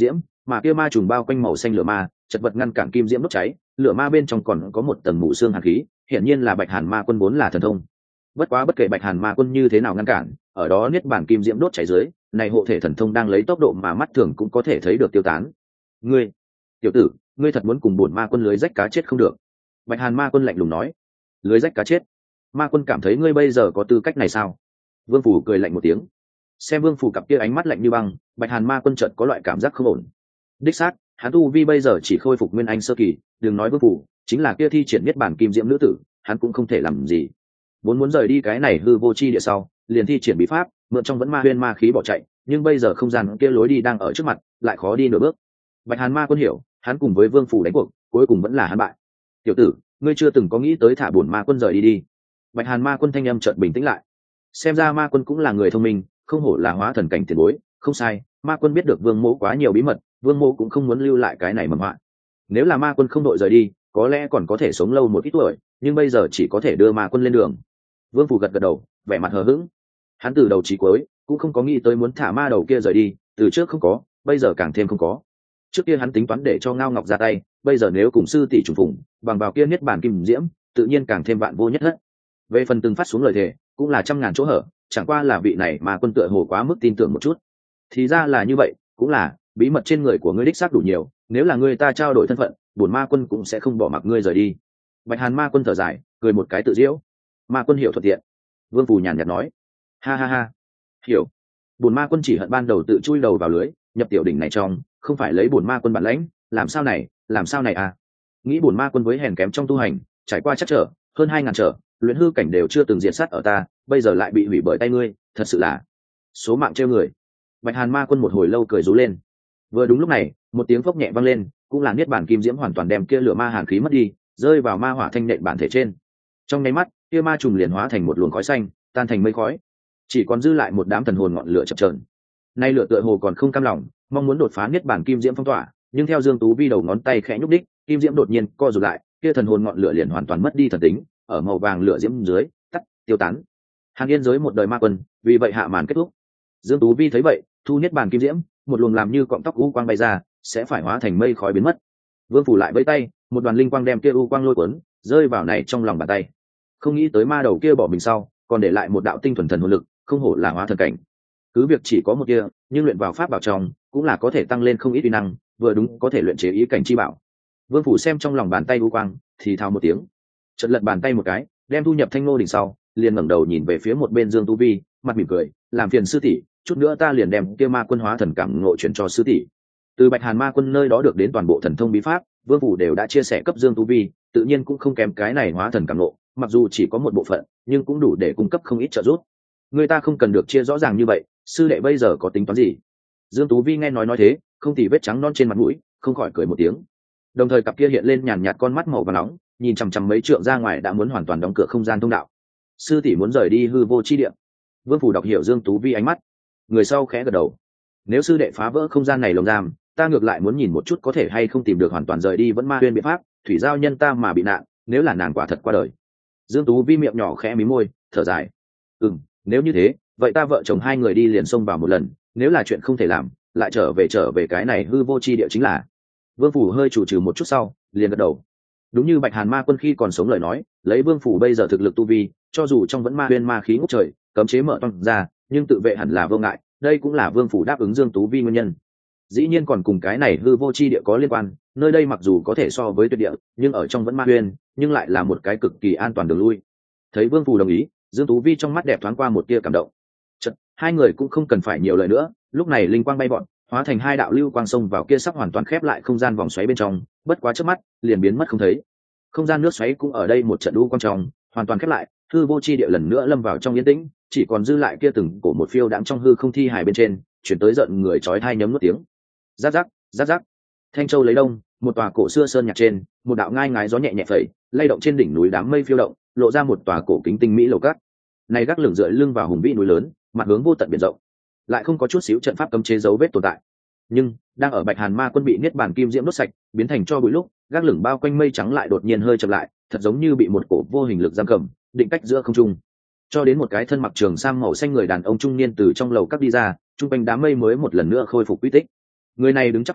[SPEAKER 1] mà kia ma trùng bao quanh màu xanh lửa ma chật vật ngăn cản kim diễm đốt cháy, lửa ma bên trong còn có một tầng mù xương hàn khí, hiển nhiên là Bạch Hàn Ma Quân vốn là thần thông. Bất quá bất kể Bạch Hàn Ma Quân như thế nào ngăn cản, ở đó niết bản kim diễm đốt cháy dưới, này hộ thể thần thông đang lấy tốc độ mà mắt thường cũng có thể thấy được tiêu tán. Ngươi, tiểu tử, ngươi thật muốn cùng bổn ma quân lưới rách cá chết không được. Bạch Hàn Ma Quân lạnh lùng nói. Lưới rách cá chết? Ma Quân cảm thấy ngươi bây giờ có tư cách này sao? Vương Phủ cười lạnh một tiếng. Xem Vương Phủ cặp kia ánh mắt lạnh như băng, Bạch Hàn Ma Quân chợt có loại cảm giác không ổn. Đích xác, hắn tu vi bây giờ chỉ khôi phục nguyên anh sơ kỳ, đừng nói Vương Phủ, chính là kia thi triển niết bản kim diễm nữ tử, hắn cũng không thể làm gì. Muốn muốn rời đi cái này hư vô chi địa sau, liền thi triển bí pháp, mượn trong vẫn ma huyên ma khí bỏ chạy, nhưng bây giờ không gian kia lối đi đang ở trước mặt, lại khó đi nửa bước. Bạch Hàn Ma Quân hiểu, hắn cùng với Vương Phủ đánh cuộc, cuối cùng vẫn là hắn bại. Tiểu tử, ngươi chưa từng có nghĩ tới thả bổn ma quân rời đi đi. Bạch Hàn Ma Quân thanh âm chợt bình tĩnh lại. Xem ra ma quân cũng là người thông minh, không hổ là hóa thần cảnh tiền bối. Không sai, ma quân biết được Vương Mỗ quá nhiều bí mật, Vương Mỗ cũng không muốn lưu lại cái này mầm họa. Nếu là ma quân không đội rời đi, có lẽ còn có thể sống lâu một ít tuổi, nhưng bây giờ chỉ có thể đưa ma quân lên đường. Vương Phủ gật gật đầu, vẻ mặt hờ hững. Hắn từ đầu chí cuối cũng không có nghĩ tới muốn thả ma đầu kia rời đi, từ trước không có, bây giờ càng thêm không có. Trước kia hắn tính toán để cho Ngao Ngọc ra tay, bây giờ nếu cùng sư tỷ trùng phùng, bằng vào kia niết bản kim diễm, tự nhiên càng thêm vạn vô nhất hết. Về phần từng phát xuống lời thề, cũng là trăm ngàn chỗ hở, chẳng qua là vị này mà quân tựa hồ quá mức tin tưởng một chút. Thì ra là như vậy, cũng là bí mật trên người của ngươi đích xác đủ nhiều, nếu là ngươi ta trao đổi thân phận, bổn ma quân cũng sẽ không bỏ mặc ngươi rời đi. Bạch Hàn Ma Quân thở dài, cười một cái tự diễu. Ma quân hiểu thuận tiện. Vương Phủ nhàn nhạt nói. Ha ha ha, hiểu. Bổn ma quân chỉ hận ban đầu tự chui đầu vào lưới, nhập tiểu đỉnh này trong, không phải lấy bổn ma quân bản lãnh, làm sao này, làm sao này à? Nghĩ bổn ma quân với hèn kém trong tu hành, trải qua chắc trở, hơn hai ngàn trở, luyện hư cảnh đều chưa từng diệt sát ở ta, bây giờ lại bị hủy bởi tay ngươi, thật sự là số mạng trêu người. Bạch Hàn Ma Quân một hồi lâu cười rú lên. Vừa đúng lúc này, một tiếng phốc nhẹ vang lên, cũng là niết bản kim diễm hoàn toàn đem kia lửa ma hàn khí mất đi, rơi vào ma hỏa thanh nện bản thể trên. Trong nháy mắt, kia ma trùng liền hóa thành một luồng khói xanh, tan thành mây khói, chỉ còn dư lại một đám thần hồn ngọn lửa chập chờn. Nay lửa tựa hồ còn không cam lòng, mong muốn đột phá niết bản kim diễm phong tỏa, nhưng theo Dương Tú Vi đầu ngón tay khẽ nhúc đích, kim diễm đột nhiên co rụt lại, kia thần hồn ngọn lửa liền hoàn toàn mất đi thần tính, ở màu vàng lửa diễm dưới tắt tiêu tán. Hàn Yên giới một đời ma quân, vì vậy hạ màn kết thúc. Dương Tú Vi thấy vậy, thu niết bàn kim diễm, một luồng làm như cọng tóc u quang bay ra, sẽ phải hóa thành mây khói biến mất. Vương Phủ lại vẫy tay, một đoàn linh quang đem kia u quang lôi cuốn, rơi vào này trong lòng bàn tay. Không nghĩ tới ma đầu kia bỏ mình sau, còn để lại một đạo tinh thuần thần hồn lực, không hổ là hóa thần cảnh. Cứ việc chỉ có một kia, nhưng luyện vào pháp bảo trong, cũng là có thể tăng lên không ít uy năng, vừa đúng có thể luyện chế ý cảnh chi bảo. Vương Phủ xem trong lòng bàn tay u quang, thì thào một tiếng, chợt lật bàn tay một cái, đem thu nhập thanh ngô đỉnh sau, liền ngẩng đầu nhìn về phía một bên Dương Tú Vi, mặt mỉm cười, làm phiền sư tỷ, chút nữa ta liền đem kia ma quân hóa thần cảm ngộ chuyển cho sư tỷ. Từ Bạch Hàn Ma Quân nơi đó được đến toàn bộ thần thông bí pháp, Vương Phủ đều đã chia sẻ cấp Dương Tú Vi, tự nhiên cũng không kém cái này hóa thần cảm ngộ, mặc dù chỉ có một bộ phận, nhưng cũng đủ để cung cấp không ít trợ giúp. Người ta không cần được chia rõ ràng như vậy, sư đệ bây giờ có tính toán gì? Dương Tú Vi nghe nói nói thế, không tì vết trắng non trên mặt mũi, không khỏi cười một tiếng. Đồng thời cặp kia hiện lên nhàn nhạt con mắt màu vàng nóng, nhìn chằm chằm mấy trượng ra ngoài đã muốn hoàn toàn đóng cửa không gian thông đạo. Sư tỷ muốn rời đi hư vô chi địa. Vương Phủ đọc hiểu Dương Tú Vi ánh mắt, người sau khẽ gật đầu. Nếu sư đệ phá vỡ không gian này lồng giam, ta ngược lại muốn nhìn một chút có thể hay không tìm được hoàn toàn rời đi vẫn ma huyên biện pháp, thủy giao nhân ta mà bị nạn, nếu là nàng quả thật qua đời. Dương Tú Vi miệng nhỏ khẽ mí môi, thở dài. Ừm, nếu như thế, vậy ta vợ chồng hai người đi liền xông vào một lần, nếu là chuyện không thể làm, lại trở về trở về cái này hư vô chi địa chính là. Vương Phủ hơi chủ trừ một chút sau, liền gật đầu. Đúng như Bạch Hàn Ma Quân khi còn sống lời nói, lấy Vương Phủ bây giờ thực lực tu vi, cho dù trong vẫn ma huyên ma khí ngút trời, cấm chế mở toang ra, nhưng tự vệ hẳn là vô ngại, đây cũng là Vương Phủ đáp ứng Dương Tú Vi nguyên nhân. Dĩ nhiên còn cùng cái này hư vô chi địa có liên quan, nơi đây mặc dù có thể so với tuyệt địa, nhưng ở trong vẫn ma huyên, nhưng lại là một cái cực kỳ an toàn đường lui. Thấy Vương Phủ đồng ý, Dương Tú Vi trong mắt đẹp thoáng qua một tia cảm động. Chật, hai người cũng không cần phải nhiều lời nữa, lúc này linh quang bay bọn, hóa thành hai đạo lưu quang sông vào kia sắp hoàn toàn khép lại không gian vòng xoáy bên trong, bất quá chớp mắt, liền biến mất không thấy. Không gian nước xoáy cũng ở đây một trận lưu quang trong, hoàn toàn khép lại, hư vô chi địa lần nữa lâm vào trong yên tĩnh, chỉ còn dư lại kia từng cổ một phiêu đãng trong hư không thi hài bên trên, chuyển tới giận người chói tai nhấm nuốt tiếng. Rắc rắc, rắc rắc. Thanh Châu lấy đông, một tòa cổ xưa sơn nhạc trên, một đạo ngai ngái gió nhẹ nhẹ phẩy, lay động trên đỉnh núi đám mây phiêu động, lộ ra một tòa cổ kính tinh mỹ lầu cát. Này gác lửng dựa lưng vào hùng vĩ núi lớn, mặt hướng vô tận biển rộng, lại không có chút xíu trận pháp cấm chế dấu vết tồn tại. Nhưng đang ở Bạch Hàn Ma Quân bị niết bàn kim diễm đốt sạch, biến thành cho bụi lúc, gác lửng bao quanh mây trắng lại đột nhiên hơi chậm lại, thật giống như bị một cổ vô hình lực giam cầm, định cách giữa không trung. Cho đến một cái thân mặc trường sam màu xanh người đàn ông trung niên từ trong lầu các đi ra, trung quanh đám mây mới một lần nữa khôi phục quy tích. Người này đứng chắp tay,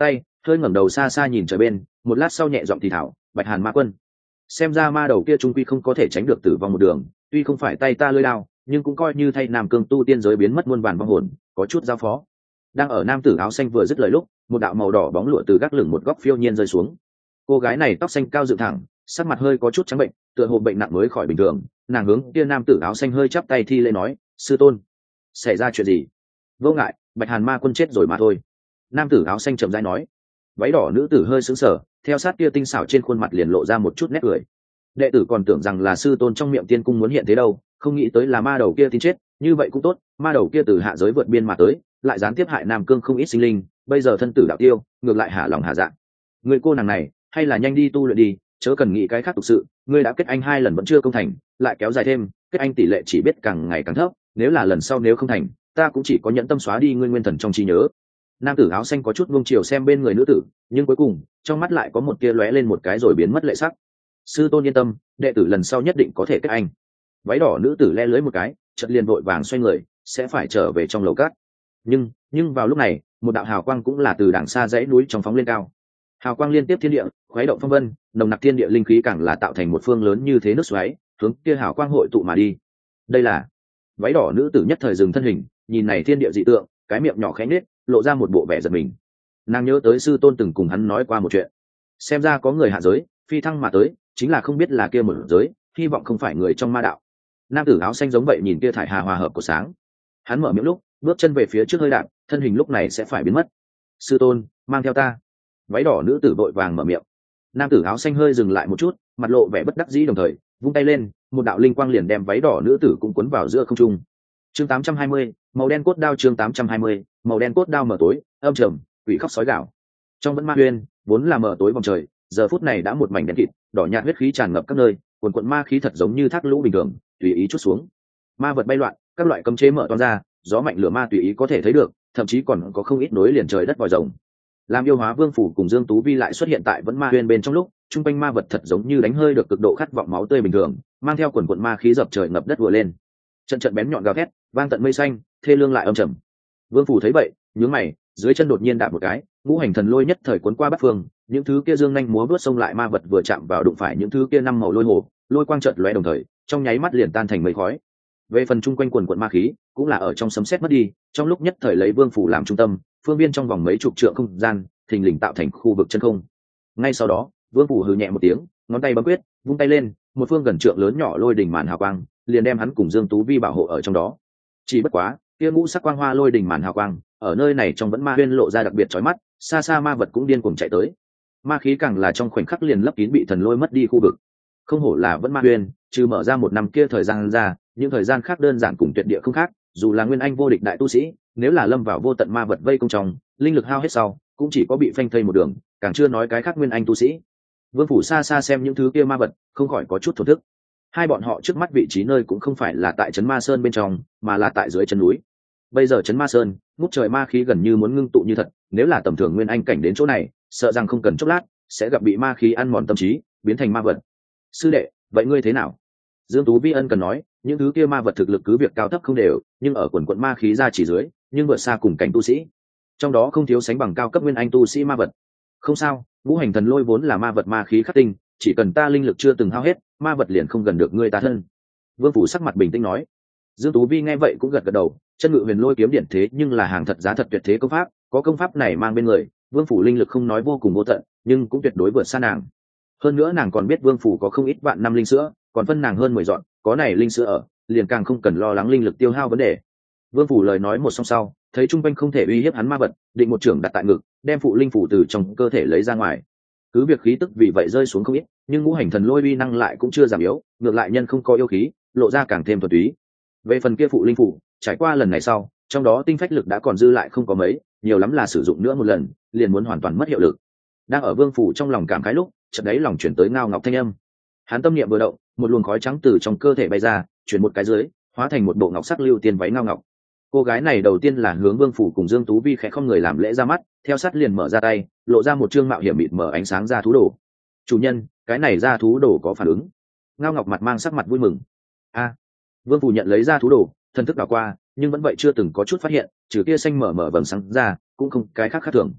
[SPEAKER 1] hơi ngẩng đầu xa xa nhìn trời bên, một lát sau nhẹ giọng thì thảo, bạch hàn ma quân. Xem ra ma đầu kia trung quy không có thể tránh được tử vong một đường, tuy không phải tay ta lưỡi đao, nhưng cũng coi như thay nam cương tu tiên giới biến mất muôn vàn vong hồn, có chút giao phó. Đang ở nam tử áo xanh vừa dứt lời lúc, một đạo màu đỏ bóng lụa từ gác lửng một góc phiêu nhiên rơi xuống. Cô gái này tóc xanh cao dựng thẳng, sắc mặt hơi có chút trắng bệnh, tựa hồ bệnh nặng mới khỏi bình thường. Nàng hướng kia nam tử áo xanh hơi chắp tay thi lễ nói, sư tôn, xảy ra chuyện gì? Vô ngại, bạch hàn ma quân chết rồi mà thôi. Nam tử áo xanh chậm rãi nói. Váy đỏ nữ tử hơi sững sờ, theo sát kia tinh xảo trên khuôn mặt liền lộ ra một chút nét cười. Đệ tử còn tưởng rằng là sư tôn trong miệng tiên cung muốn hiện thế đâu, không nghĩ tới là ma đầu kia tin chết. Như vậy cũng tốt, ma đầu kia từ hạ giới vượt biên mà tới, lại gián tiếp hại nam cương không ít sinh linh, bây giờ thân tử đạo tiêu, ngược lại hạ lòng hạ dạ. Người cô nàng này, hay là nhanh đi tu luyện đi, chớ cần nghĩ cái khác thực sự. Ngươi đã kết anh hai lần vẫn chưa công thành, lại kéo dài thêm, kết anh tỷ lệ chỉ biết càng ngày càng thấp. Nếu là lần sau nếu không thành, ta cũng chỉ có nhẫn tâm xóa đi ngươi nguyên thần trong trí nhớ. Nam tử áo xanh có chút nuông chiều xem bên người nữ tử, nhưng cuối cùng trong mắt lại có một tia lóe lên một cái rồi biến mất lệ sắc. Sư tôn yên tâm, đệ tử lần sau nhất định có thể kết anh. Váy đỏ nữ tử le lưới một cái, chợt liền vội vàng xoay người, sẽ phải trở về trong lầu cát. Nhưng, nhưng vào lúc này, một đạo hào quang cũng là từ đằng xa dãy núi trong phóng lên cao. Hào quang liên tiếp thiên địa, khuấy động phong vân, nồng nặc thiên địa linh khí càng là tạo thành một phương lớn như thế nước xoáy, hướng kia hào quang hội tụ mà đi. Đây là váy đỏ nữ tử nhất thời dừng thân hình, nhìn này thiên địa dị tượng, cái miệng nhỏ khẽ nhếch, lộ ra một bộ vẻ giật mình. Nàng nhớ tới sư tôn từng cùng hắn nói qua một chuyện, xem ra có người hạ giới phi thăng mà tới, chính là không biết là kia một giới, hy vọng không phải người trong ma đạo. Nam tử áo xanh giống vậy nhìn kia thải hà hòa hợp của sáng, hắn mở miệng lúc bước chân về phía trước hơi đạp, thân hình lúc này sẽ phải biến mất. Sư tôn, mang theo ta. Váy đỏ nữ tử vội vàng mở miệng. Nam tử áo xanh hơi dừng lại một chút, mặt lộ vẻ bất đắc dĩ, đồng thời vung tay lên, một đạo linh quang liền đem váy đỏ nữ tử cũng cuốn vào giữa không trung. Chương tám trăm hai mươi, màu đen cốt đao. Chương tám trăm hai mươi, màu đen cốt đao mở tối, âm trầm, quỷ khóc sói gào. Trong vẫn ma huyên, vốn là mở tối vòng trời, giờ phút này đã một mảnh đen kịt, đỏ nhạt huyết khí tràn ngập các nơi, cuồn cuộn ma khí thật giống như thác lũ bình thường, tùy ý chút xuống. Ma vật bay loạn, các loại cấm chế mở toang ra, gió mạnh lửa ma tùy ý có thể thấy được, thậm chí còn có không ít nối liền trời đất vòi rồng. Làm yêu hóa vương phủ cùng Dương Tú Vi lại xuất hiện tại vẫn ma huyên bên trong lúc, trung quanh ma vật thật giống như đánh hơi được cực độ khát vọng máu tươi bình thường, mang theo quần quần ma khí dập trời ngập đất vừa lên. Trận trận bén nhọn gào thét, vang tận mây xanh, thê lương lại âm trầm. Vương phủ thấy vậy, nhướng mày, dưới chân đột nhiên đạp một cái, ngũ hành thần lôi nhất thời cuốn qua bát phương, những thứ kia dương nhanh múa vớt xông lại ma vật vừa chạm vào đụng phải những thứ kia năm màu lôi hồ, lôi quang chợt lóe đồng thời, trong nháy mắt liền tan thành mây khói. Về phần trung quanh quần quần ma khí, cũng là ở trong sấm sét mất đi, trong lúc nhất thời lấy vương phủ làm trung tâm, phương viên trong vòng mấy chục trượng không gian, thình lình tạo thành khu vực chân không. Ngay sau đó, vương phủ hừ nhẹ một tiếng, ngón tay bấm quyết, vung tay lên, một phương gần trượng lớn nhỏ lôi đỉnh màn hào quang, liền đem hắn cùng Dương Tú Vi bảo hộ ở trong đó. Chỉ bất quá, kia ngũ sắc quang hoa lôi đỉnh màn hào quang, ở nơi này trong vẫn ma huyên lộ ra đặc biệt chói mắt, xa xa ma vật cũng điên cuồng chạy tới. Ma khí càng là trong khoảnh khắc liền lấp kín bị thần lôi mất đi khu vực. Không hổ là vẫn ma huyên, trừ mở ra một năm kia thời gian ra, những thời gian khác đơn giản cùng tuyệt địa không khác, dù là nguyên anh vô địch đại tu sĩ, nếu là lâm vào vô tận ma vật vây công trong, linh lực hao hết sau, cũng chỉ có bị phanh thây một đường, càng chưa nói cái khác nguyên anh tu sĩ. Vương phủ xa xa xem những thứ kia ma vật, không khỏi có chút thổn thức. Hai bọn họ trước mắt vị trí nơi cũng không phải là tại trấn Ma Sơn bên trong, mà là tại dưới chân núi. Bây giờ trấn Ma Sơn, ngút trời ma khí gần như muốn ngưng tụ như thật, nếu là tầm thường nguyên anh cảnh đến chỗ này, sợ rằng không cần chốc lát, sẽ gặp bị ma khí ăn mòn tâm trí, biến thành ma vật. Sư đệ, vậy ngươi thế nào? Dương Tú Vi ân cần nói, những thứ kia ma vật thực lực cứ việc cao thấp không đều, nhưng ở quần quận ma khí ra chỉ dưới, nhưng vượt xa cùng cảnh tu sĩ. Trong đó không thiếu sánh bằng cao cấp nguyên anh tu sĩ ma vật. Không sao, ngũ hành thần lôi vốn là ma vật ma khí khắc tinh, chỉ cần ta linh lực chưa từng hao hết, ma vật liền không gần được ngươi ta thân. Vương phủ sắc mặt bình tĩnh nói. Dương Tú Vi nghe vậy cũng gật gật đầu, chân ngự huyền lôi kiếm điển thế nhưng là hàng thật giá thật tuyệt thế công pháp, có công pháp này mang bên người, Vương phủ linh lực không nói vô cùng vô tận, nhưng cũng tuyệt đối vượt xa nàng. Hơn nữa nàng còn biết Vương phủ có không ít vạn năm linh sữa, còn phân nàng hơn mười dọn, có này linh sữa ở, liền càng không cần lo lắng linh lực tiêu hao vấn đề. Vương phủ lời nói một song sau, thấy trung quanh không thể uy hiếp hắn ma vật, định một trưởng đặt tại ngực, đem phụ linh phủ từ trong cơ thể lấy ra ngoài. Cứ việc khí tức vì vậy rơi xuống không ít, nhưng ngũ hành thần lôi uy năng lại cũng chưa giảm yếu, ngược lại nhân không có yêu khí, lộ ra càng thêm thuần túy. Về phần kia phụ linh phủ, trải qua lần này sau, trong đó tinh phách lực đã còn dư lại không có mấy, nhiều lắm là sử dụng nữa một lần, liền muốn hoàn toàn mất hiệu lực. Đang ở Vương phủ trong lòng cảm khái lúc, chợt đấy lòng chuyển tới ngao ngọc thanh âm. Hắn tâm niệm vừa động, một luồng khói trắng từ trong cơ thể bay ra, chuyển một cái dưới, hóa thành một bộ ngọc sắc lưu tiên váy ngao ngọc. Cô gái này đầu tiên là hướng Vương phủ cùng Dương Tú Vi khẽ không người làm lễ ra mắt, theo sát liền mở ra tay, lộ ra một trương mạo hiểm mịt mở ánh sáng ra thú đồ. Chủ nhân, cái này ra thú đồ có phản ứng. Ngao ngọc mặt mang sắc mặt vui mừng. A. Vương phủ nhận lấy ra thú đồ, thần thức đảo qua, nhưng vẫn vậy chưa từng có chút phát hiện, trừ kia xanh mở mở vầng sáng ra, cũng không cái khác khác thường.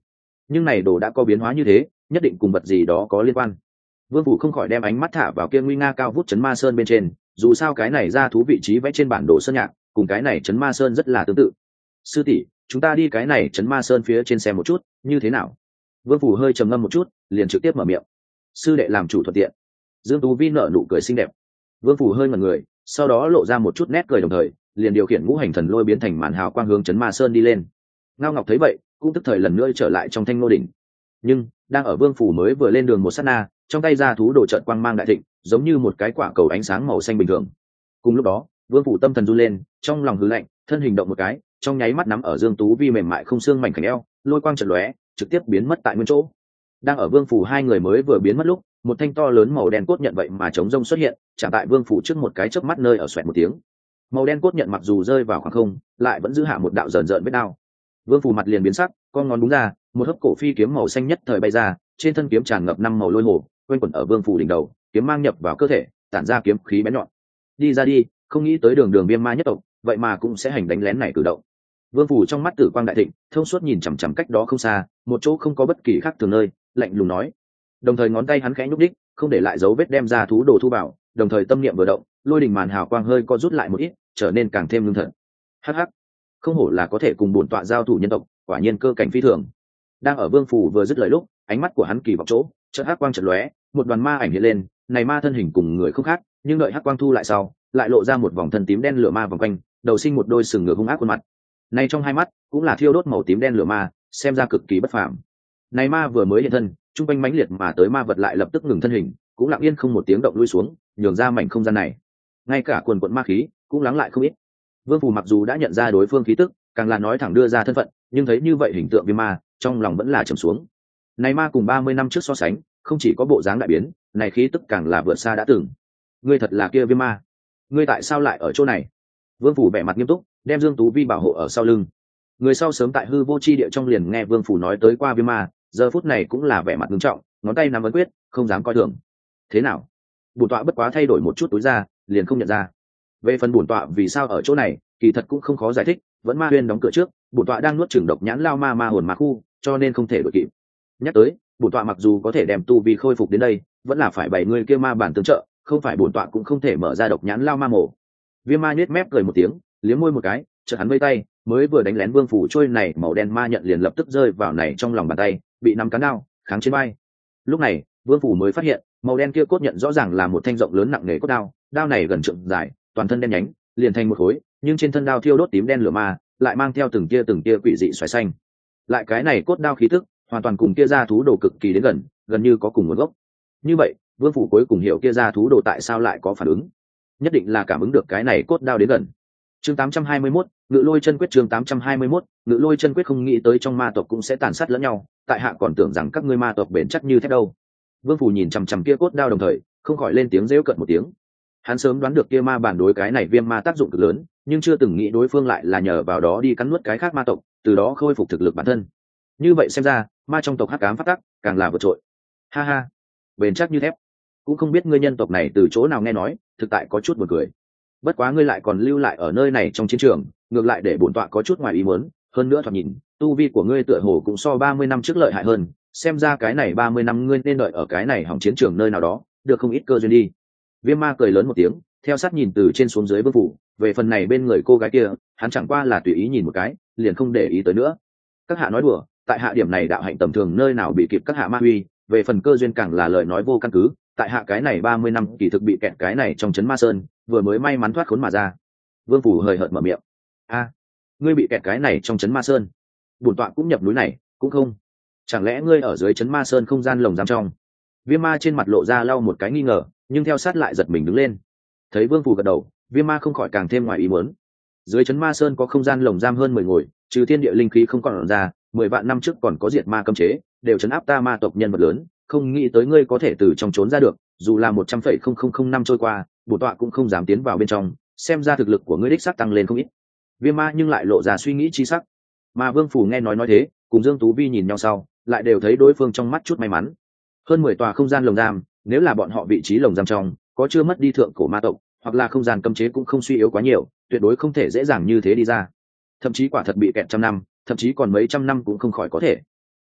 [SPEAKER 1] nhưng này đồ đã có biến hóa như thế, nhất định cùng vật gì đó có liên quan. Vương Phủ không khỏi đem ánh mắt thả vào kia nguy nga cao vút chấn ma sơn bên trên, dù sao cái này ra thú vị trí vẽ trên bản đồ sơn nhạc cùng cái này chấn ma sơn rất là tương tự. Sư tỷ, chúng ta đi cái này chấn ma sơn phía trên xem một chút như thế nào? Vương Phủ hơi trầm ngâm một chút, liền trực tiếp mở miệng. Sư đệ làm chủ thuận tiện. Dương Tú Vi nở nụ cười xinh đẹp. Vương Phủ hơi ngẩn người, sau đó lộ ra một chút nét cười đồng thời liền điều khiển ngũ hành thần lôi biến thành màn hào quang hướng chấn ma sơn đi lên. Ngao Ngọc thấy vậy cũng tức thời lần nữa trở lại trong thanh ngô đỉnh, nhưng đang ở Vương Phủ mới vừa lên đường một sát na, trong tay ra thú đồ trận quang mang đại thịnh, giống như một cái quả cầu ánh sáng màu xanh bình thường. Cùng lúc đó Vương Phủ tâm thần run lên, trong lòng hư lạnh, thân hình động một cái, trong nháy mắt nắm ở Dương Tú Vi mềm mại không xương mảnh khảnh eo, lôi quang chợt lóe, trực tiếp biến mất tại nguyên chỗ. Đang ở Vương Phủ hai người mới vừa biến mất lúc, một thanh to lớn màu đen cốt nhận vậy mà chống rông xuất hiện, chạm tại Vương Phủ trước một cái chớp mắt nơi ở xoẹt một tiếng. Màu đen cốt nhận mặc dù rơi vào khoảng không, lại vẫn giữ hạ một đạo rờn rợn vết đao. Vương Phủ mặt liền biến sắc, con ngón đúng ra, một hấp cổ phi kiếm màu xanh nhất thời bay ra, trên thân kiếm tràn ngập năm màu lôi hồ, quanh quẩn ở Vương Phủ đỉnh đầu, kiếm mang nhập vào cơ thể, tản ra kiếm khí bén nhọn. Đi ra đi, không nghĩ tới đường đường viêm ma nhất tộc, vậy mà cũng sẽ hành đánh lén này cử động. Vương Phủ trong mắt tử quang đại thịnh, thông suốt nhìn chằm chằm cách đó không xa, một chỗ không có bất kỳ khác thường nơi, lạnh lùng nói. Đồng thời ngón tay hắn khẽ nhúc đích, không để lại dấu vết đem ra thú đồ thu bảo, đồng thời tâm niệm vừa động, lôi đỉnh màn hào quang hơi co rút lại một ít, trở nên càng thêm lương thần. Hắc hắc, không hổ là có thể cùng bổn tọa giao thủ nhân tộc, quả nhiên cơ cảnh phi thường. Đang ở Vương Phủ vừa dứt lời lúc, ánh mắt của hắn kỳ vọng chỗ, chợt hắc quang chợt lóe, một đoàn ma ảnh hiện lên, này ma thân hình cùng người không khác, nhưng đợi hắc quang thu lại sau, lại lộ ra một vòng thân tím đen lửa ma vòng quanh, đầu sinh một đôi sừng ngựa hung ác khuôn mặt. Này trong hai mắt cũng là thiêu đốt màu tím đen lửa ma, xem ra cực kỳ bất phàm. Này ma vừa mới hiện thân, trung quanh mãnh liệt mà tới ma vật lại lập tức ngừng thân hình, cũng lặng yên không một tiếng động lui xuống, nhường ra mảnh không gian này. Ngay cả quần quần ma khí cũng lắng lại không ít. Vương Phủ mặc dù đã nhận ra đối phương khí tức, càng là nói thẳng đưa ra thân phận, nhưng thấy như vậy hình tượng viêm ma, trong lòng vẫn là trầm xuống. Này ma cùng ba mươi năm trước so sánh, không chỉ có bộ dáng đại biến, này khí tức càng là vượt xa đã từng. Ngươi thật là kia viêm ma, ngươi tại sao lại ở chỗ này? Vương Phủ vẻ mặt nghiêm túc, đem Dương Tú Vi bảo hộ ở sau lưng. Người sau sớm tại hư vô chi địa trong liền nghe Vương Phủ nói tới qua viêm ma, giờ phút này cũng là vẻ mặt nghiêm trọng, ngón tay nắm ấn quyết, không dám coi thường. Thế nào? Bổn tọa bất quá thay đổi một chút túi ra, liền không nhận ra. Về phần bổn tọa vì sao ở chỗ này, kỳ thật cũng không khó giải thích, vẫn ma huyên đóng cửa trước, bổn tọa đang nuốt chửng độc nhãn lao ma ma hồn ma khu, cho nên không thể đuổi kịp. Nhắc tới, bổn tọa mặc dù có thể đem tu vi khôi phục đến đây, vẫn là phải bảy người kia ma bản tương trợ, không phải bổn tọa cũng không thể mở ra độc nhãn lao ma mổ. Viêm ma nhếch mép cười một tiếng, liếm môi một cái, chợt hắn vây tay, mới vừa đánh lén Vương Phủ trôi này màu đen ma nhận liền lập tức rơi vào này trong lòng bàn tay, bị nắm cán đao kháng trên vai. Lúc này Vương Phủ mới phát hiện, màu đen kia cốt nhận rõ ràng là một thanh rộng lớn nặng nề cốt đao, đao này gần trượng dài, toàn thân đen nhánh, liền thành một khối, nhưng trên thân đao thiêu đốt tím đen lửa ma, lại mang theo từng tia từng tia quỷ dị xoáy xanh. Lại cái này cốt đao khí tức, hoàn toàn cùng kia ra thú đồ cực kỳ đến gần, gần như có cùng nguồn gốc. Như vậy, Vương Phủ cuối cùng hiểu kia ra thú đồ tại sao lại có phản ứng, nhất định là cảm ứng được cái này cốt đao đến gần. Chương tám trăm hai mươi mốt, Ngự Lôi Chân Quyết. Chương tám trăm hai mươi mốt, Ngự Lôi Chân Quyết. Không nghĩ tới trong ma tộc cũng sẽ tàn sát lẫn nhau, tại hạ còn tưởng rằng các ngươi ma tộc bền chắc như thế đâu. Vương Phủ nhìn chằm chằm kia cốt đao đồng thời, không khỏi lên tiếng giễu cợt một tiếng. Hắn sớm đoán được kia ma bản đối cái này viêm ma tác dụng cực lớn, nhưng chưa từng nghĩ đối phương lại là nhờ vào đó đi cắn nuốt cái khác ma tộc, từ đó khôi phục thực lực bản thân. Như vậy xem ra, ma trong tộc hắc ám phát tắc, càng là vượt trội. Ha ha, bền chắc như thép. Cũng không biết ngươi nhân tộc này từ chỗ nào nghe nói, thực tại có chút buồn cười. Bất quá ngươi lại còn lưu lại ở nơi này trong chiến trường, ngược lại để bổn tọa có chút ngoài ý muốn, hơn nữa thoạt nhìn, tu vi của ngươi tựa hồ cũng so ba mươi năm trước lợi hại hơn, xem ra cái này ba mươi năm ngươi nên đợi ở cái này hỏng chiến trường nơi nào đó, được không ít cơ duyên đi. Viêm ma cười lớn một tiếng, theo sát nhìn từ trên xuống dưới Vương Phủ, về phần này bên người cô gái kia, hắn chẳng qua là tùy ý nhìn một cái, liền không để ý tới nữa. Các hạ nói đùa, tại hạ điểm này đạo hạnh tầm thường nơi nào bị kịp các hạ ma huy, về phần cơ duyên càng là lời nói vô căn cứ, tại hạ cái này ba mươi năm kỳ thực bị kẹt cái này trong trấn ma sơn, vừa mới may mắn thoát khốn mà ra. Vương Phủ hời hợt mở miệng. A, ngươi bị kẹt cái này trong trấn ma sơn? Bổn tọa cũng nhập núi này, cũng không. Chẳng lẽ ngươi ở dưới trấn ma sơn không gian lồng giam trong? Viêm ma trên mặt lộ ra lau một cái nghi ngờ, nhưng theo sát lại giật mình đứng lên. Thấy Vương Phủ gật đầu, Viêm ma không khỏi càng thêm ngoài ý muốn. Dưới trấn ma sơn có không gian lồng giam hơn mười ngồi, trừ thiên địa linh khí không còn ra, mười vạn năm trước còn có diệt ma cấm chế, đều trấn áp ta ma tộc nhân vật lớn, không nghĩ tới ngươi có thể từ trong trốn ra được, dù là một trăm phẩy không không không năm trôi qua, bổn tọa cũng không dám tiến vào bên trong, xem ra thực lực của ngươi đích xác tăng lên không ít. Viêm ma nhưng lại lộ ra suy nghĩ chi sắc. Mà Vương Phủ nghe nói nói thế, cùng Dương Tú Vi nhìn nhau sau, lại đều thấy đối phương trong mắt chút may mắn. Hơn mười tòa không gian lồng giam, nếu là bọn họ vị trí lồng giam trong, có chưa mất đi thượng cổ ma tộc, hoặc là không gian cấm chế cũng không suy yếu quá nhiều, tuyệt đối không thể dễ dàng như thế đi ra. Thậm chí quả thật bị kẹt trăm năm, thậm chí còn mấy trăm năm cũng không khỏi có thể.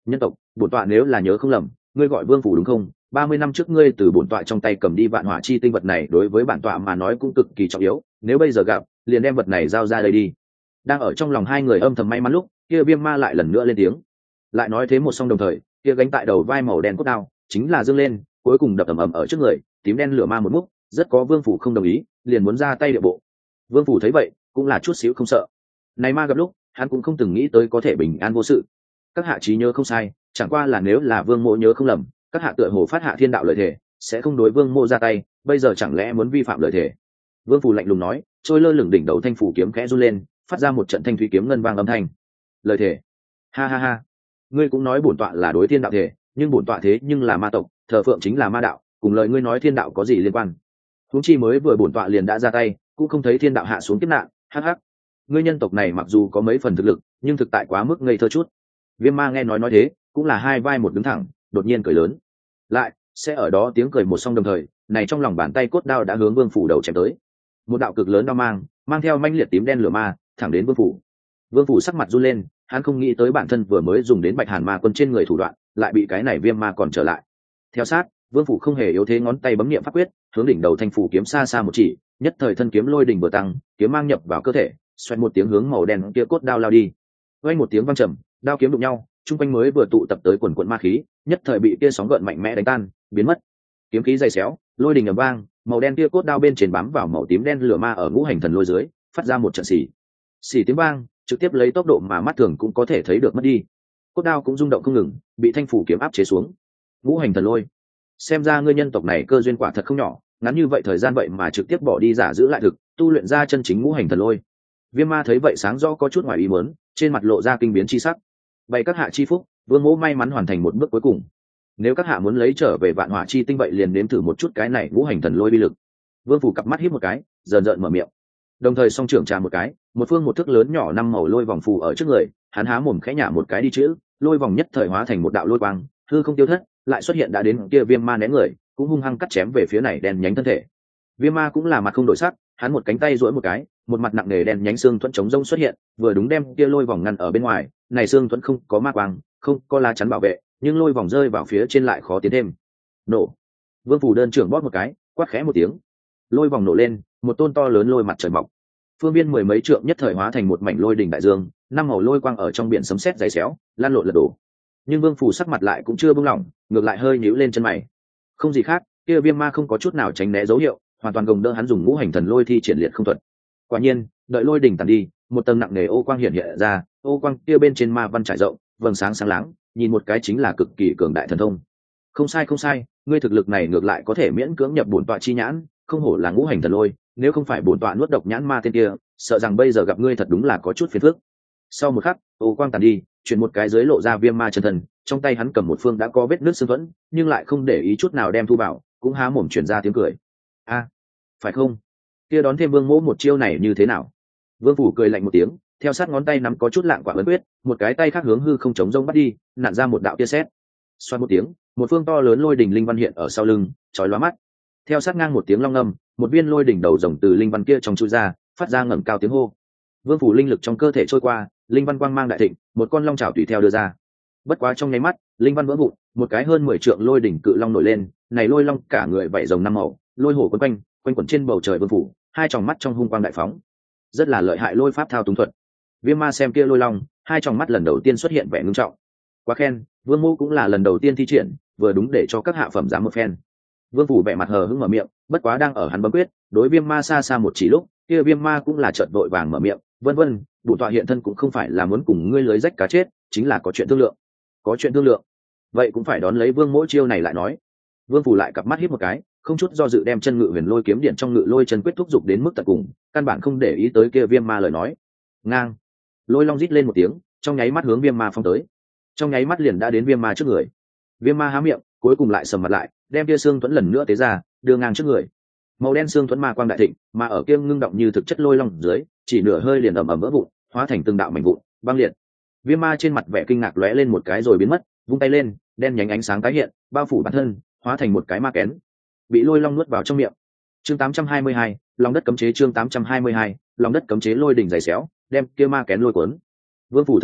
[SPEAKER 1] nhân tộc, bổn tọa nếu là nhớ không lầm, ngươi gọi vương phủ đúng không? Ba mươi năm trước ngươi từ bổn tọa trong tay cầm đi vạn hỏa chi tinh vật này đối với bản tọa mà nói cũng cực kỳ trọng yếu, nếu bây giờ gặp, liền đem vật này giao ra đây đi. Đang ở trong lòng hai người âm thầm may mắn lúc, kia Viêm Ma lại lần nữa lên tiếng. Lại nói thế một song đồng thời, kia gánh tại đầu vai màu đen cốt đao, chính là dương lên, cuối cùng đập ầm ầm ở trước người, tím đen lửa ma một múc, rất có vương phủ không đồng ý, liền muốn ra tay địa bộ. Vương phủ thấy vậy, cũng là chút xíu không sợ. Này ma gặp lúc, hắn cũng không từng nghĩ tới có thể bình an vô sự. Các hạ trí nhớ không sai, chẳng qua là nếu là Vương Mộ nhớ không lầm, các hạ tựa hồ phát hạ thiên đạo lợi thể, sẽ không đối Vương Mộ ra tay, bây giờ chẳng lẽ muốn vi phạm lợi thể? Vương phủ lạnh lùng nói, trôi lơ lửng đỉnh đầu thanh phủ kiếm khẽ run lên, phát ra một trận thanh thủy kiếm ngân vang âm thanh. Lợi thể? Ha ha ha, ngươi cũng nói bổn tọa là đối thiên đạo thể, nhưng bổn tọa thế nhưng là ma tộc, thờ phượng chính là ma đạo, cùng lời ngươi nói thiên đạo có gì liên quan? Huống chi mới vừa bổn tọa liền đã ra tay, cũng không thấy thiên đạo hạ xuống kiếp nạn. Hắc hắc, ngươi nhân tộc này mặc dù có mấy phần thực lực, nhưng thực tại quá mức ngây thơ chút. Viêm Ma nghe nói nói thế, cũng là hai vai một đứng thẳng, đột nhiên cười lớn. Lại sẽ ở đó tiếng cười một song đồng thời, này trong lòng bàn tay cốt đao đã hướng vương phủ đầu chém tới. Một đạo cực lớn đao mang, mang theo manh liệt tím đen lửa ma, thẳng đến vương phủ. Vương phủ sắc mặt run lên, hắn không nghĩ tới bản thân vừa mới dùng đến Bạch Hàn Ma Quân trên người thủ đoạn, lại bị cái này Viêm Ma còn trở lại. Theo sát, vương phủ không hề yếu thế, ngón tay bấm niệm pháp quyết, hướng đỉnh đầu thanh phủ kiếm xa xa một chỉ, nhất thời thân kiếm lôi đỉnh vừa tăng, kiếm mang nhập vào cơ thể, xoẹt một tiếng hướng màu đen kia cốt đao lao đi. Vang một tiếng vang trầm, đao kiếm đụng nhau, trung quanh mới vừa tụ tập tới quần quần ma khí, nhất thời bị kia sóng gợn mạnh mẽ đánh tan, biến mất. Kiếm khí dày xéo, lôi đình ầm vang, màu đen kia cốt đao bên trên bám vào màu tím đen lửa ma ở ngũ hành thần lôi dưới, phát ra một trận xì xì tiếng vang, trực tiếp lấy tốc độ mà mắt thường cũng có thể thấy được mất đi. Cốt đao cũng rung động không ngừng, bị thanh phủ kiếm áp chế xuống. Ngũ hành thần lôi, xem ra ngươi nhân tộc này cơ duyên quả thật không nhỏ, ngắn như vậy thời gian vậy mà trực tiếp bỏ đi giả giữ lại thực, tu luyện ra chân chính ngũ hành thần lôi. Viêm Ma thấy vậy sáng rõ có chút ngoài ý muốn, trên mặt lộ ra kinh biến chi sắc. Bày các hạ chi phúc, Vương Mỗ may mắn hoàn thành một bước cuối cùng. Nếu các hạ muốn lấy trở về vạn hỏa chi tinh vậy liền nếm thử một chút cái này ngũ hành thần lôi bi lực. Vương phủ cặp mắt híp một cái, dần dần mở miệng. Đồng thời song trưởng trà một cái, một phương một thước lớn nhỏ năm màu lôi vòng phù ở trước người, hắn há mồm khẽ nhả một cái đi chữ, lôi vòng nhất thời hóa thành một đạo lôi quang, hư không tiêu thất, lại xuất hiện đã đến kia Viêm Ma né người, cũng hung hăng cắt chém về phía này đen nhánh thân thể. Viêm Ma cũng là mặt không đổi sắc, hắn một cánh tay duỗi một cái, một mặt nặng nề đen nhánh xương thuẫn chống rông xuất hiện, vừa đúng đem kia lôi vòng ngăn ở bên ngoài. Này xương thuẫn không có ma quang, không có lá chắn bảo vệ, nhưng lôi vòng rơi vào phía trên lại khó tiến thêm. Nổ! Vương phủ đơn trưởng bóp một cái, quát khẽ một tiếng, lôi vòng nổ lên, một tôn to lớn lôi mặt trời mọc, phương viên mười mấy trượng nhất thời hóa thành một mảnh lôi đỉnh đại dương, năm màu lôi quang ở trong biển sấm sét giấy xéo, lan lộn lật đổ. Nhưng Vương phủ sắc mặt lại cũng chưa buông lỏng, ngược lại hơi nhíu lên chân mày. Không gì khác, kia Viêm Ma không có chút nào tránh né dấu hiệu, hoàn toàn gồng đỡ hắn dùng ngũ hành thần lôi thi triển liệt không thuật. Quả nhiên, đợi lôi đỉnh tàn đi, một tầng nặng nề ô quang hiện hiện ra, ô quang kia bên trên ma văn trải rộng, vầng sáng sáng láng, nhìn một cái chính là cực kỳ cường đại thần thông. Không sai không sai, ngươi thực lực này ngược lại có thể miễn cưỡng nhập bổn tọa chi nhãn, không hổ là ngũ hành thần lôi, nếu không phải bổn tọa nuốt độc nhãn ma tên kia, sợ rằng bây giờ gặp ngươi thật đúng là có chút phiền phức. Sau một khắc, ô quang tàn đi, chuyển một cái dưới lộ ra Viêm Ma chân thần, trong tay hắn cầm một phương đã có vết nứt xương thuẫn, nhưng lại không để ý chút nào đem thu vào, cũng há mồm truyền ra tiếng cười. A, phải không? Kia đón thêm Vương Mỗ một chiêu này như thế nào? Vương phủ cười lạnh một tiếng, theo sát ngón tay nắm có chút lạng quả ấn quyết, một cái tay khác hướng hư không chống rông bắt đi, nặn ra một đạo tia sét. Xoát một tiếng, một phương to lớn lôi đỉnh linh văn hiện ở sau lưng, chói lóa mắt. Theo sát ngang một tiếng long ngâm, một viên lôi đỉnh đầu rồng từ linh văn kia trong chui ra, phát ra ngẩng cao tiếng hô. Vương phủ linh lực trong cơ thể trôi qua, linh văn quang mang đại thịnh, một con long chảo tùy theo đưa ra. Bất quá trong nháy mắt, linh văn vỡ vụn, một cái hơn mười trượng lôi đỉnh cự long nổi lên, này lôi long cả người vảy rồng năm màu, lôi hổ quấn quanh, quanh quẩn trên bầu trời Vương phủ, hai tròng mắt trong hung quang đại phóng. Rất là lợi hại lôi pháp thao túng thuật. Viêm Ma xem kia lôi long, hai tròng mắt lần đầu tiên xuất hiện vẻ ngưng trọng. Quá khen, Vương Mô cũng là lần đầu tiên thi triển, vừa đúng để cho các hạ phẩm dám một phen. Vương phủ vẻ mặt hờ hững mở miệng, bất quá đang ở hắn bấm quyết, đối Viêm Ma xa xa một chỉ lúc, kia Viêm Ma cũng là chợt vội vàng mở miệng, vân vân, bổn tọa hiện thân cũng không phải là muốn cùng ngươi lưới rách cá chết, chính là có chuyện thương lượng. Có chuyện thương lượng, vậy cũng phải đón lấy Vương Mỗ chiêu này lại nói. Vương phủ lại cặp mắt híp một cái, không chút do dự đem chân ngự huyền lôi kiếm điện trong ngự lôi chân quyết thúc giục đến mức tận cùng, căn bản không để ý tới kia Viêm Ma lời nói. Ngang, lôi long rít lên một tiếng, trong nháy mắt hướng Viêm Ma phong tới, trong nháy mắt liền đã đến Viêm Ma trước người. Viêm Ma há miệng, cuối cùng lại sầm mặt lại, đem kia xương thuẫn lần nữa tế ra, đưa ngang trước người. Màu đen xương thuẫn ma quang đại thịnh, mà ở kia ngưng động như thực chất lôi long dưới, chỉ nửa hơi liền ầm ầm vỡ vụn, hóa thành từng đạo mảnh vụn, băng liệt. Viêm Ma trên mặt vẻ kinh ngạc lóe lên một cái rồi biến mất, vung tay lên, đen nhánh ánh sáng tái hiện, bao phủ bản thân, hóa thành một cái ma kén, bị lôi long nuốt vào trong miệng. Chương tám trăm hai mươi hai, lòng đất cấm chế. Chương tám trăm hai mươi hai, lòng đất cấm chế lôi đỉnh dày xéo, đem kia ma kén lôi cuốn. Vương phủ thấy vậy,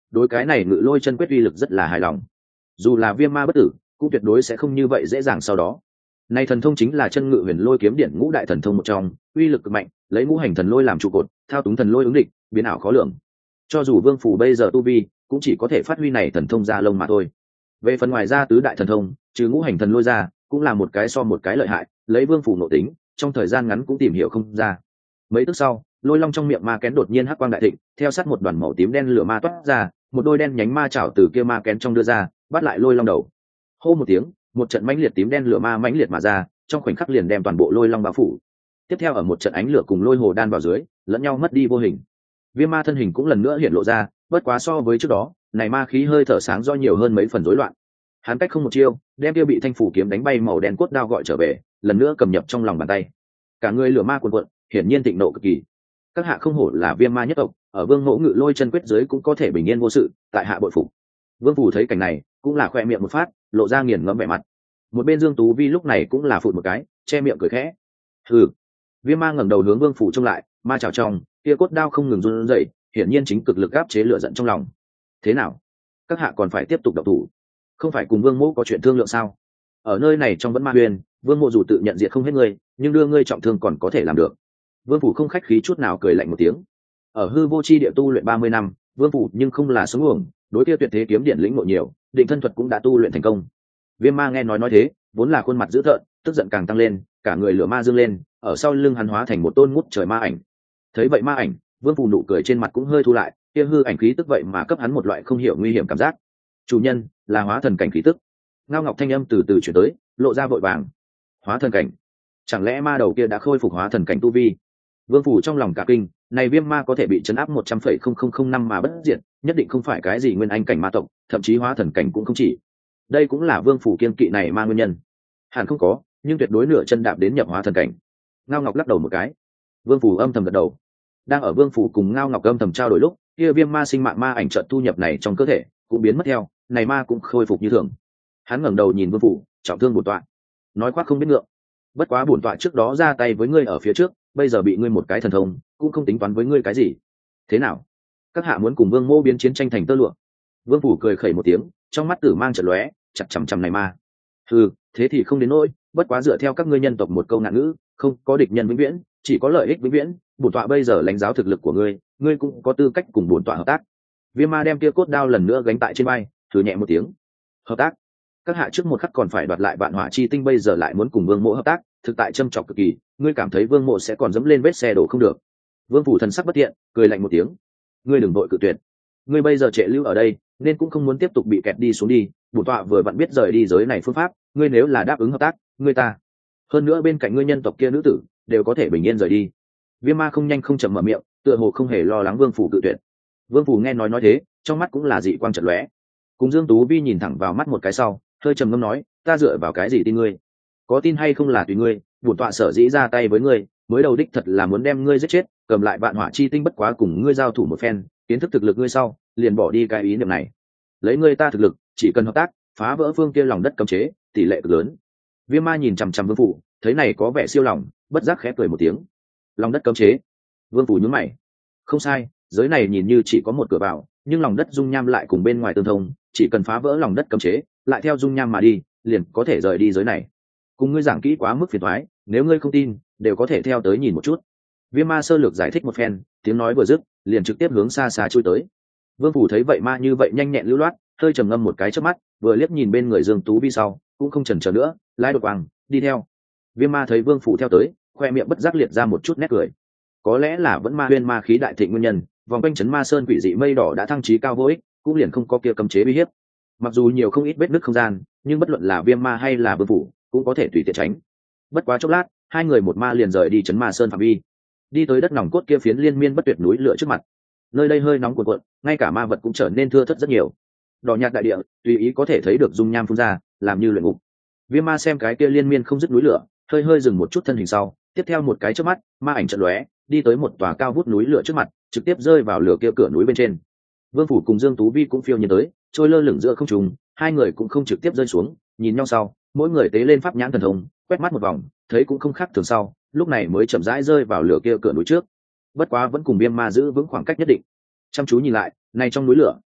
[SPEAKER 1] đối cái này ngự lôi chân quyết uy lực rất là hài lòng. Dù là viêm ma bất tử cũng tuyệt đối sẽ không như vậy dễ dàng sau đó. Này thần thông chính là chân ngự huyền lôi kiếm điển ngũ đại thần thông một trong, uy lực cực mạnh, lấy ngũ hành thần lôi làm trụ cột, thao túng thần lôi ứng địch, biến ảo khó lường. Cho dù vương phủ bây giờ tu vi cũng chỉ có thể phát huy này thần thông ra lông mà thôi. Về phần ngoài ra tứ đại thần thông, trừ ngũ hành thần lôi ra, cũng là một cái so một cái lợi hại, lấy vương phủ nội tính, trong thời gian ngắn cũng tìm hiểu không ra. Mấy tức sau, lôi long trong miệng ma kén đột nhiên hắc quang đại thịnh, theo sát một đoàn màu tím đen lửa ma toát ra, một đôi đen nhánh ma chảo từ kia ma kén trong đưa ra, bắt lại lôi long đầu. Hô một tiếng, một trận mãnh liệt tím đen lửa ma mãnh liệt mà ra, trong khoảnh khắc liền đem toàn bộ lôi long bao phủ. Tiếp theo ở một trận ánh lửa cùng lôi hồ đan vào dưới, lẫn nhau mất đi vô hình. Viêm ma thân hình cũng lần nữa hiện lộ ra, bất quá so với trước đó, này ma khí hơi thở sáng do nhiều hơn mấy phần rối loạn. Hắn cách không một chiêu, đem kia bị thanh phủ kiếm đánh bay màu đen cốt đao gọi trở về, lần nữa cầm nhập trong lòng bàn tay. Cả người lửa ma cuồn cuộn, hiển nhiên thịnh nộ cực kỳ. Các hạ không hổ là viêm ma nhất tộc, ở vương mẫu ngự lôi chân quyết dưới cũng có thể bình yên vô sự, tại hạ bội phục. Vương phủ thấy cảnh này, cũng là khoe miệng một phát, lộ ra nghiền ngẫm vẻ mặt. Một bên Dương Tú Vi lúc này cũng là phụt một cái, che miệng cười khẽ. Hừ. Viêm ma ngẩng đầu hướng vương phủ trông lại, ma chảo trong, kia cốt đao không ngừng run rẩy, hiển nhiên chính cực lực áp chế lửa giận trong lòng. Thế nào? Các hạ còn phải tiếp tục động thủ? Không phải cùng vương mẫu có chuyện thương lượng sao? Ở nơi này trong vẫn ma huyền, vương mộ dù tự nhận diệt không hết ngươi, nhưng đưa ngươi trọng thương còn có thể làm được. Vương phủ không khách khí chút nào cười lạnh một tiếng. Ở hư vô chi địa tu luyện ba mươi năm, vương phủ nhưng không là sống uổng, đối kia tuyệt thế kiếm điện lĩnh ngộ nhiều, định thân thuật cũng đã tu luyện thành công. Viêm ma nghe nói nói thế, vốn là khuôn mặt dữ tợn, tức giận càng tăng lên, cả người lửa ma dương lên, ở sau lưng hắn hóa thành một tôn ngút trời ma ảnh. Thấy vậy ma ảnh, vương phủ nụ cười trên mặt cũng hơi thu lại, kia hư ảnh khí tức vậy mà cấp hắn một loại không hiểu nguy hiểm cảm giác. Chủ nhân là hóa thần cảnh khí tức. Ngao ngọc thanh âm từ từ chuyển tới, lộ ra vội vàng. Hóa thần cảnh? Chẳng lẽ ma đầu kia đã khôi phục hóa thần cảnh tu vi? Vương phủ trong lòng cả kinh, này viêm ma có thể bị chấn áp một trăm phẩy không không không năm mà bất diệt, nhất định không phải cái gì nguyên anh cảnh ma tộc, thậm chí hóa thần cảnh cũng không chỉ. Đây cũng là vương phủ kiên kỵ này ma nguyên nhân. Hẳn không có, nhưng tuyệt đối nửa chân đạp đến nhập hóa thần cảnh. Ngao ngọc lắc đầu một cái. Vương phủ âm thầm gật đầu. Đang ở vương phủ cùng Ngao ngọc âm thầm trao đổi lúc, kia viêm ma sinh mạng ma ảnh trận thu nhập này trong cơ thể cũng biến mất theo, này ma cũng khôi phục như thường. Hắn ngẩng đầu nhìn vương phủ, trọng thương bổn tọa, nói khoác không biết ngượng. Bất quá bổn tọa trước đó ra tay với ngươi ở phía trước, bây giờ bị ngươi một cái thần thông, cũng không tính toán với ngươi cái gì. Thế nào? Các hạ muốn cùng vương mô biến chiến tranh thành tơ lụa? Vương phủ cười khẩy một tiếng, trong mắt tử mang chợt lóe, chặt chằm chằm này ma. Ừ, thế thì không đến nỗi, bất quá dựa theo các ngươi nhân tộc một câu ngạn ngữ, không có địch nhân vĩnh viễn, chỉ có lợi ích vĩnh viễn. Bổn tọa bây giờ lãnh giáo thực lực của ngươi, ngươi cũng có tư cách cùng bổn tọa hợp tác. Viêm ma đem kia cốt đao lần nữa gánh tại trên vai, thử nhẹ một tiếng. Hợp tác? Các hạ trước một khắc còn phải đoạt lại vạn hỏa chi tinh, bây giờ lại muốn cùng vương mộ hợp tác, thực tại châm chọc cực kỳ. Ngươi cảm thấy vương mộ sẽ còn dẫm lên vết xe đổ không được? Vương phủ thần sắc bất thiện, cười lạnh một tiếng. Ngươi đừng vội cự tuyệt. Ngươi bây giờ trệ lưu ở đây, nên cũng không muốn tiếp tục bị kẹt đi xuống đi. Bổn tọa vừa vặn biết rời đi giới này phương pháp, ngươi nếu là đáp ứng hợp tác, ngươi ta. Hơn nữa bên cạnh ngươi nhân tộc kia nữ tử đều có thể bình yên rời đi. Viêm ma không nhanh không chậm mở miệng, tựa hồ không hề lo lắng vương phủ cự tuyệt. Vương phủ nghe nói nói thế, trong mắt cũng là dị quang chợt lóe. Cùng Dương Tú Vi nhìn thẳng vào mắt một cái sau, hơi trầm ngâm nói, ta dựa vào cái gì tin ngươi? Có tin hay không là tùy ngươi, bổn tọa sở dĩ ra tay với ngươi, mới đầu đích thật là muốn đem ngươi giết chết, cầm lại vạn hỏa chi tinh, bất quá cùng ngươi giao thủ một phen, kiến thức thực lực ngươi sau, liền bỏ đi cái ý niệm này. Lấy ngươi ta thực lực, chỉ cần hợp tác, phá vỡ phương kia lòng đất cấm chế, tỷ lệ cực lớn. Viêm ma nhìn chằm chằm vương phủ, thấy này có vẻ siêu lòng, bất giác khẽ cười một tiếng. Lòng đất cấm chế? Vương phủ nhướng mày. Không sai, giới này nhìn như chỉ có một cửa vào, nhưng lòng đất dung nham lại cùng bên ngoài tương thông, chỉ cần phá vỡ lòng đất cấm chế, lại theo dung nham mà đi, liền có thể rời đi giới này. Cùng ngươi giảng kỹ quá mức phiền toái, nếu ngươi không tin, đều có thể theo tới nhìn một chút. Viêm ma sơ lược giải thích một phen, tiếng nói vừa dứt, liền trực tiếp hướng xa xa chui tới. Vương phủ thấy vậy ma như vậy nhanh nhẹn lưu loát, hơi trầm ngâm một cái chớp mắt, vừa liếc nhìn bên người Dương Tú Vi sau, cũng không chần chờ nữa, lái đột quang, đi theo. Viêm ma thấy Vương phủ theo tới, khoe miệng bất giác liệt ra một chút nét cười. Có lẽ là vẫn ma huyên ma khí đại thịnh nguyên nhân, vòng quanh trấn ma sơn quỷ dị mây đỏ đã thăng trí cao vô ích, cũng liền không có kia cấm chế uy hiếp. Mặc dù nhiều không ít vết nứt không gian, nhưng bất luận là Viêm ma hay là Vương phủ, cũng có thể tùy tiện tránh. Bất quá chốc lát, hai người một ma liền rời đi trấn ma sơn phạm vi, đi tới đất nòng cốt kia phiến liên miên bất tuyệt núi lửa trước mặt. Nơi đây hơi nóng cuồn cuộn, ngay cả ma vật cũng trở nên thưa thớt rất nhiều. Đỏ nhạt đại địa, tùy ý có thể thấy được dung nham phun ra, làm như luyện ngục. Viêm ma xem cái kia liên miên không dứt núi lửa, hơi hơi dừng một chút thân hình sau, tiếp theo một cái chớp mắt, ma ảnh chợt lóe, đi tới một tòa cao vút núi lửa trước mặt, trực tiếp rơi vào lửa kia cửa núi bên trên. Vương phủ cùng Dương Tú Vi cũng phiêu nhiên tới, trôi lơ lửng giữa không trung, hai người cũng không trực tiếp rơi xuống, nhìn nhau sau, mỗi người tế lên pháp nhãn thần thông, quét mắt một vòng, thấy cũng không khác thường sau, lúc này mới chậm rãi rơi vào lửa kia cửa núi trước. Bất quá vẫn cùng Viêm ma giữ vững khoảng cách nhất định. Chăm chú nhìn lại, này trong núi lửa,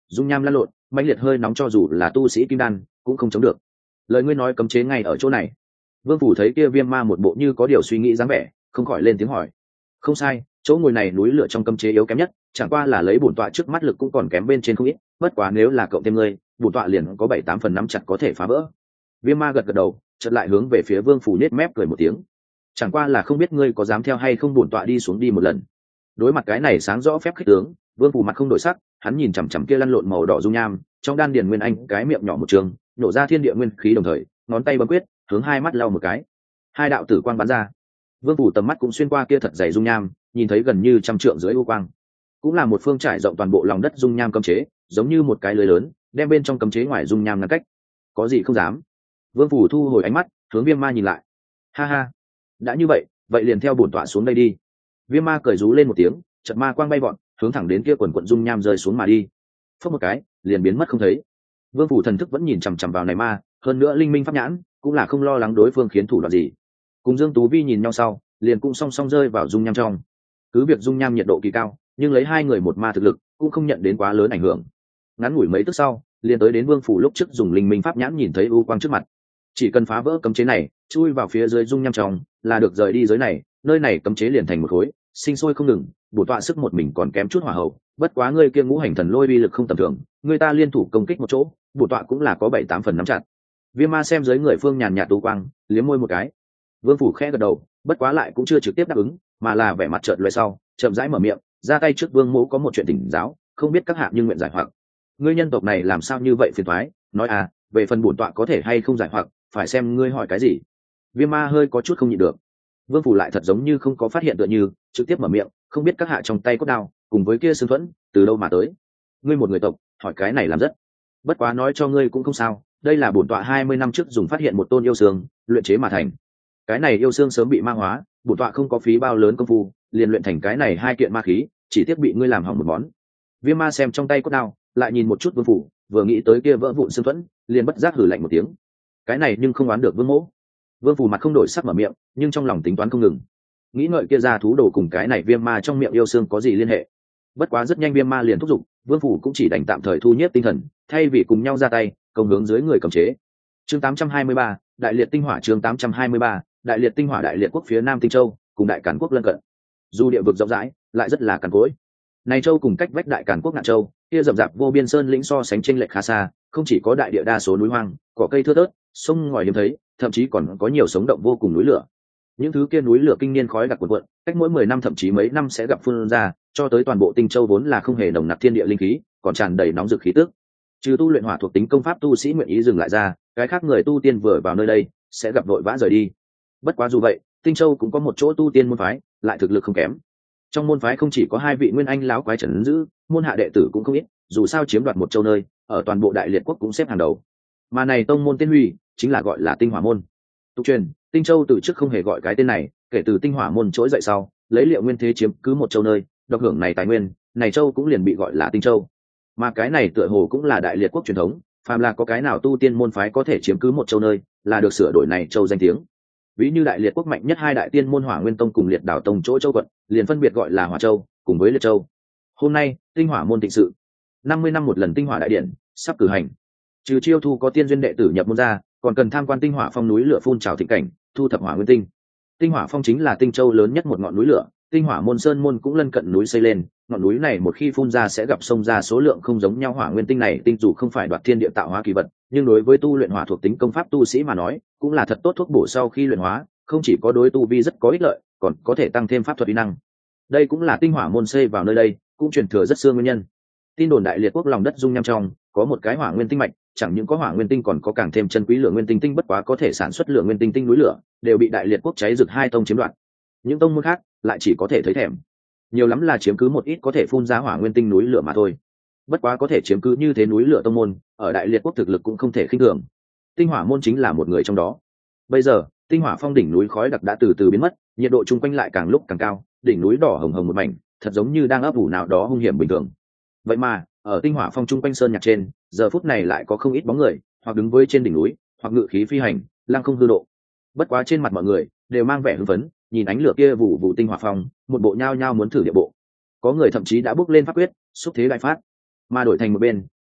[SPEAKER 1] dung nham lăn lộn, mãnh liệt hơi nóng cho dù là tu sĩ kim đan cũng không chống được. Lời ngươi nói cấm chế ngay ở chỗ này. Vương Phủ thấy kia viêm ma một bộ như có điều suy nghĩ dáng vẻ, không khỏi lên tiếng hỏi. Không sai, chỗ ngồi này núi lửa trong cấm chế yếu kém nhất, chẳng qua là lấy bổn tọa trước mắt lực cũng còn kém bên trên không ít, bất quá nếu là cộng thêm ngươi, bổn tọa liền có bảy tám phần nắm chặt có thể phá vỡ. Viêm ma gật gật đầu, chợt lại hướng về phía Vương Phủ nết mép cười một tiếng. Chẳng qua là không biết ngươi có dám theo hay không bổn tọa đi xuống đi một lần. Đối mặt cái này sáng rõ phép khích tướng, Vương Phủ mặt không đổi sắc, hắn nhìn chằm chằm kia lăn lộn màu đỏ dung nham, trong đan điền nguyên anh cái miệng nhỏ một trường, nổ ra thiên địa nguyên khí đồng thời, ngón tay bấm quyết, hướng hai mắt lau một cái. Hai đạo tử quang bắn ra. Vương Phủ tầm mắt cũng xuyên qua kia thật dày dung nham, nhìn thấy gần như trăm trượng dưới u quang, cũng là một phương trải rộng toàn bộ lòng đất dung nham cấm chế, giống như một cái lưới lớn, đem bên trong cấm chế ngoài dung nham ngăn cách. Có gì không dám. Vương Phủ thu hồi ánh mắt, hướng Viêm Ma nhìn lại. Ha ha, đã như vậy, vậy liền theo bổn tọa xuống đây đi. Viêm Ma cười rú lên một tiếng, chợt ma quang bay vọt, hướng thẳng đến kia quần quần dung nham rơi xuống mà đi. Phất một cái, liền biến mất không thấy. Vương Phủ thần thức vẫn nhìn chằm chằm vào này ma, hơn nữa linh minh pháp nhãn, cũng là không lo lắng đối phương khiến thủ đoạn gì. Cùng Dương Tú Vi nhìn nhau sau, liền cũng song song rơi vào dung nham trong. Cứ việc dung nham nhiệt độ kỳ cao, nhưng lấy hai người một ma thực lực, cũng không nhận đến quá lớn ảnh hưởng. Ngắn ngủi mấy tức sau, liền tới đến Vương Phủ lúc trước dùng linh minh pháp nhãn nhìn thấy u quang trước mặt. Chỉ cần phá vỡ cấm chế này, chui vào phía dưới dung nham trong, là được rời đi giới này, nơi này cấm chế liền thành một khối, sinh sôi không ngừng, bổ tọa sức một mình còn kém chút hỏa hậu, bất quá ngươi kia ngũ hành thần lôi uy lực không tầm thường, người ta liên thủ công kích một chỗ, bổ tọa cũng là có bảy tám phần nắm chặt. Viêm Ma xem dưới người phương nhàn nhạt tu quang, liếm môi một cái. Vương Phủ khẽ gật đầu, bất quá lại cũng chưa trực tiếp đáp ứng, mà là vẻ mặt chợt lóe sau, chậm rãi mở miệng, ra tay trước Vương Mỗ có một chuyện tỉnh giáo, không biết các hạ nhưng nguyện giải hoặc. Ngươi nhân tộc này làm sao như vậy phiền toái, nói à, về phần bổn tọa có thể hay không giải hoặc, phải xem ngươi hỏi cái gì. Viêm Ma hơi có chút không nhịn được. Vương Phủ lại thật giống như không có phát hiện tựa như, trực tiếp mở miệng, không biết các hạ trong tay cốt đao, cùng với kia xương thuẫn, từ đâu mà tới. Ngươi một người tộc, hỏi cái này làm rất. Bất quá nói cho ngươi cũng không sao, đây là bổn tọa hai mươi năm trước dùng phát hiện một tôn yêu xương, luyện chế mà thành. Cái này yêu xương sớm bị ma hóa, bổn tọa không có phí bao lớn công phu, liền luyện thành cái này hai kiện ma khí, chỉ tiếc bị ngươi làm hỏng một món. Viêm Ma xem trong tay cốt đao, lại nhìn một chút Vương Phủ, vừa nghĩ tới kia vỡ vụn xương thuẫn, liền bất giác hừ lạnh một tiếng. Cái này nhưng không oán được Vương Mỗ. Vương Phủ mặt không đổi sắc mở miệng, nhưng trong lòng tính toán không ngừng. Nghĩ ngợi kia ra thú đồ cùng cái này Viêm Ma trong miệng yêu xương có gì liên hệ. Bất quá rất nhanh Viêm Ma liền thúc giục, Vương Phủ cũng chỉ đành tạm thời thu nhếp tinh thần, thay vì cùng nhau ra tay, công hướng dưới người cầm chế. Chương tám trăm hai mươi ba, Đại liệt tinh hỏa chương tám trăm hai mươi ba, Đại liệt tinh hỏa Đại liệt quốc phía Nam Tinh Châu, cùng Đại Càn quốc lân cận. Dù địa vực rộng rãi, lại rất là cằn cỗi. Này châu cùng cách vách Đại Càn quốc Ngạn Châu, kia rậm rạp vô biên sơn lĩnh so sánh chênh lệch khá xa, không chỉ có đại địa đa số núi hoang, cỏ cây thưa thớt, sông ngòi hiếm thấy, thậm chí còn có nhiều sống động vô cùng núi lửa. Những thứ kia núi lửa kinh niên khói đặc cuộn cuộn, cách mỗi mười năm thậm chí mấy năm sẽ gặp phun ra, cho tới toàn bộ Tinh Châu vốn là không hề nồng nặc thiên địa linh khí, còn tràn đầy nóng rực khí tức. Trừ tu luyện hỏa thuộc tính công pháp tu sĩ nguyện ý dừng lại ra, cái khác người tu tiên vừa vào nơi đây sẽ gặp vội vã rời đi. Bất quá dù vậy, Tinh Châu cũng có một chỗ tu tiên môn phái, lại thực lực không kém. Trong môn phái không chỉ có hai vị nguyên anh lão quái trấn giữ, môn hạ đệ tử cũng không ít, dù sao chiếm đoạt một châu nơi, ở toàn bộ Đại Liệt quốc cũng xếp hàng đầu. Mà này tông môn tên huy, chính là gọi là Tinh Hỏa môn. Tục truyền, Tinh Châu từ trước không hề gọi cái tên này, kể từ Tinh Hỏa môn trỗi dậy sau, lấy Liệu Nguyên thế chiếm cứ một châu nơi, độc hưởng này tài nguyên, này châu cũng liền bị gọi là Tinh Châu. Mà cái này tựa hồ cũng là Đại Liệt quốc truyền thống, phàm là có cái nào tu tiên môn phái có thể chiếm cứ một châu nơi, là được sửa đổi này châu danh tiếng. Ví như Đại Liệt quốc mạnh nhất hai đại tiên môn Hỏa Nguyên tông cùng Liệt Đảo tông chỗ châu quận, liền phân biệt gọi là Hỏa châu, cùng với Liệt châu. Hôm nay, Tinh Hỏa môn thịnh sự, năm mươi năm một lần Tinh Hỏa đại điện sắp cử hành. Trừ chiêu thu có tiên duyên đệ tử nhập môn ra, còn cần tham quan Tinh Hỏa phong núi lửa phun trào thịnh cảnh, thu thập hỏa nguyên tinh. Tinh Hỏa phong chính là Tinh Châu lớn nhất một ngọn núi lửa, Tinh Hỏa môn sơn môn cũng lân cận núi xây lên, ngọn núi này một khi phun ra sẽ gặp sông ra số lượng không giống nhau hỏa nguyên tinh này, tinh dù không phải đoạt thiên địa tạo hóa kỳ vật, nhưng đối với tu luyện hỏa thuộc tính công pháp tu sĩ mà nói, cũng là thật tốt thuốc bổ sau khi luyện hóa, không chỉ có đối tu vi rất có ích lợi, còn có thể tăng thêm pháp thuật uy năng. Đây cũng là Tinh Hỏa môn xây vào nơi đây, cũng truyền thừa rất xưa nguyên nhân. Tin đồn Đại Liệt quốc lòng đất dung nham trong có một cái hỏa nguyên tinh mạch, chẳng những có hỏa nguyên tinh còn có càng thêm chân quý lượng nguyên tinh tinh, bất quá có thể sản xuất lượng nguyên tinh tinh núi lửa, đều bị Đại Liệt quốc cháy rực hai tông chiếm đoạt. Những tông môn khác lại chỉ có thể thấy thèm, nhiều lắm là chiếm cứ một ít có thể phun ra hỏa nguyên tinh núi lửa mà thôi. Bất quá có thể chiếm cứ như thế núi lửa tông môn, ở Đại Liệt quốc thực lực cũng không thể khinh thường. Tinh Hỏa môn chính là một người trong đó. Bây giờ, Tinh Hỏa phong đỉnh núi khói đặc đã từ từ biến mất, nhiệt độ chung quanh lại càng lúc càng cao, đỉnh núi đỏ hồng hồng một mảnh, thật giống như đang ấp ủ nào đó hung hiểm bình thường. Vậy mà, ở Tinh Hỏa phong chung quanh sơn nhạc trên, giờ phút này lại có không ít bóng người, hoặc đứng với trên đỉnh núi, hoặc ngự khí phi hành, lăng không hư độ. Bất quá trên mặt mọi người đều mang vẻ hưng phấn, nhìn ánh lửa kia vụ vụ Tinh Hỏa phong, một bộ nhao nhao muốn thử địa bộ. Có người thậm chí đã bước lên pháp quyết, xúc thế đại phát. Mà đổi thành một bên,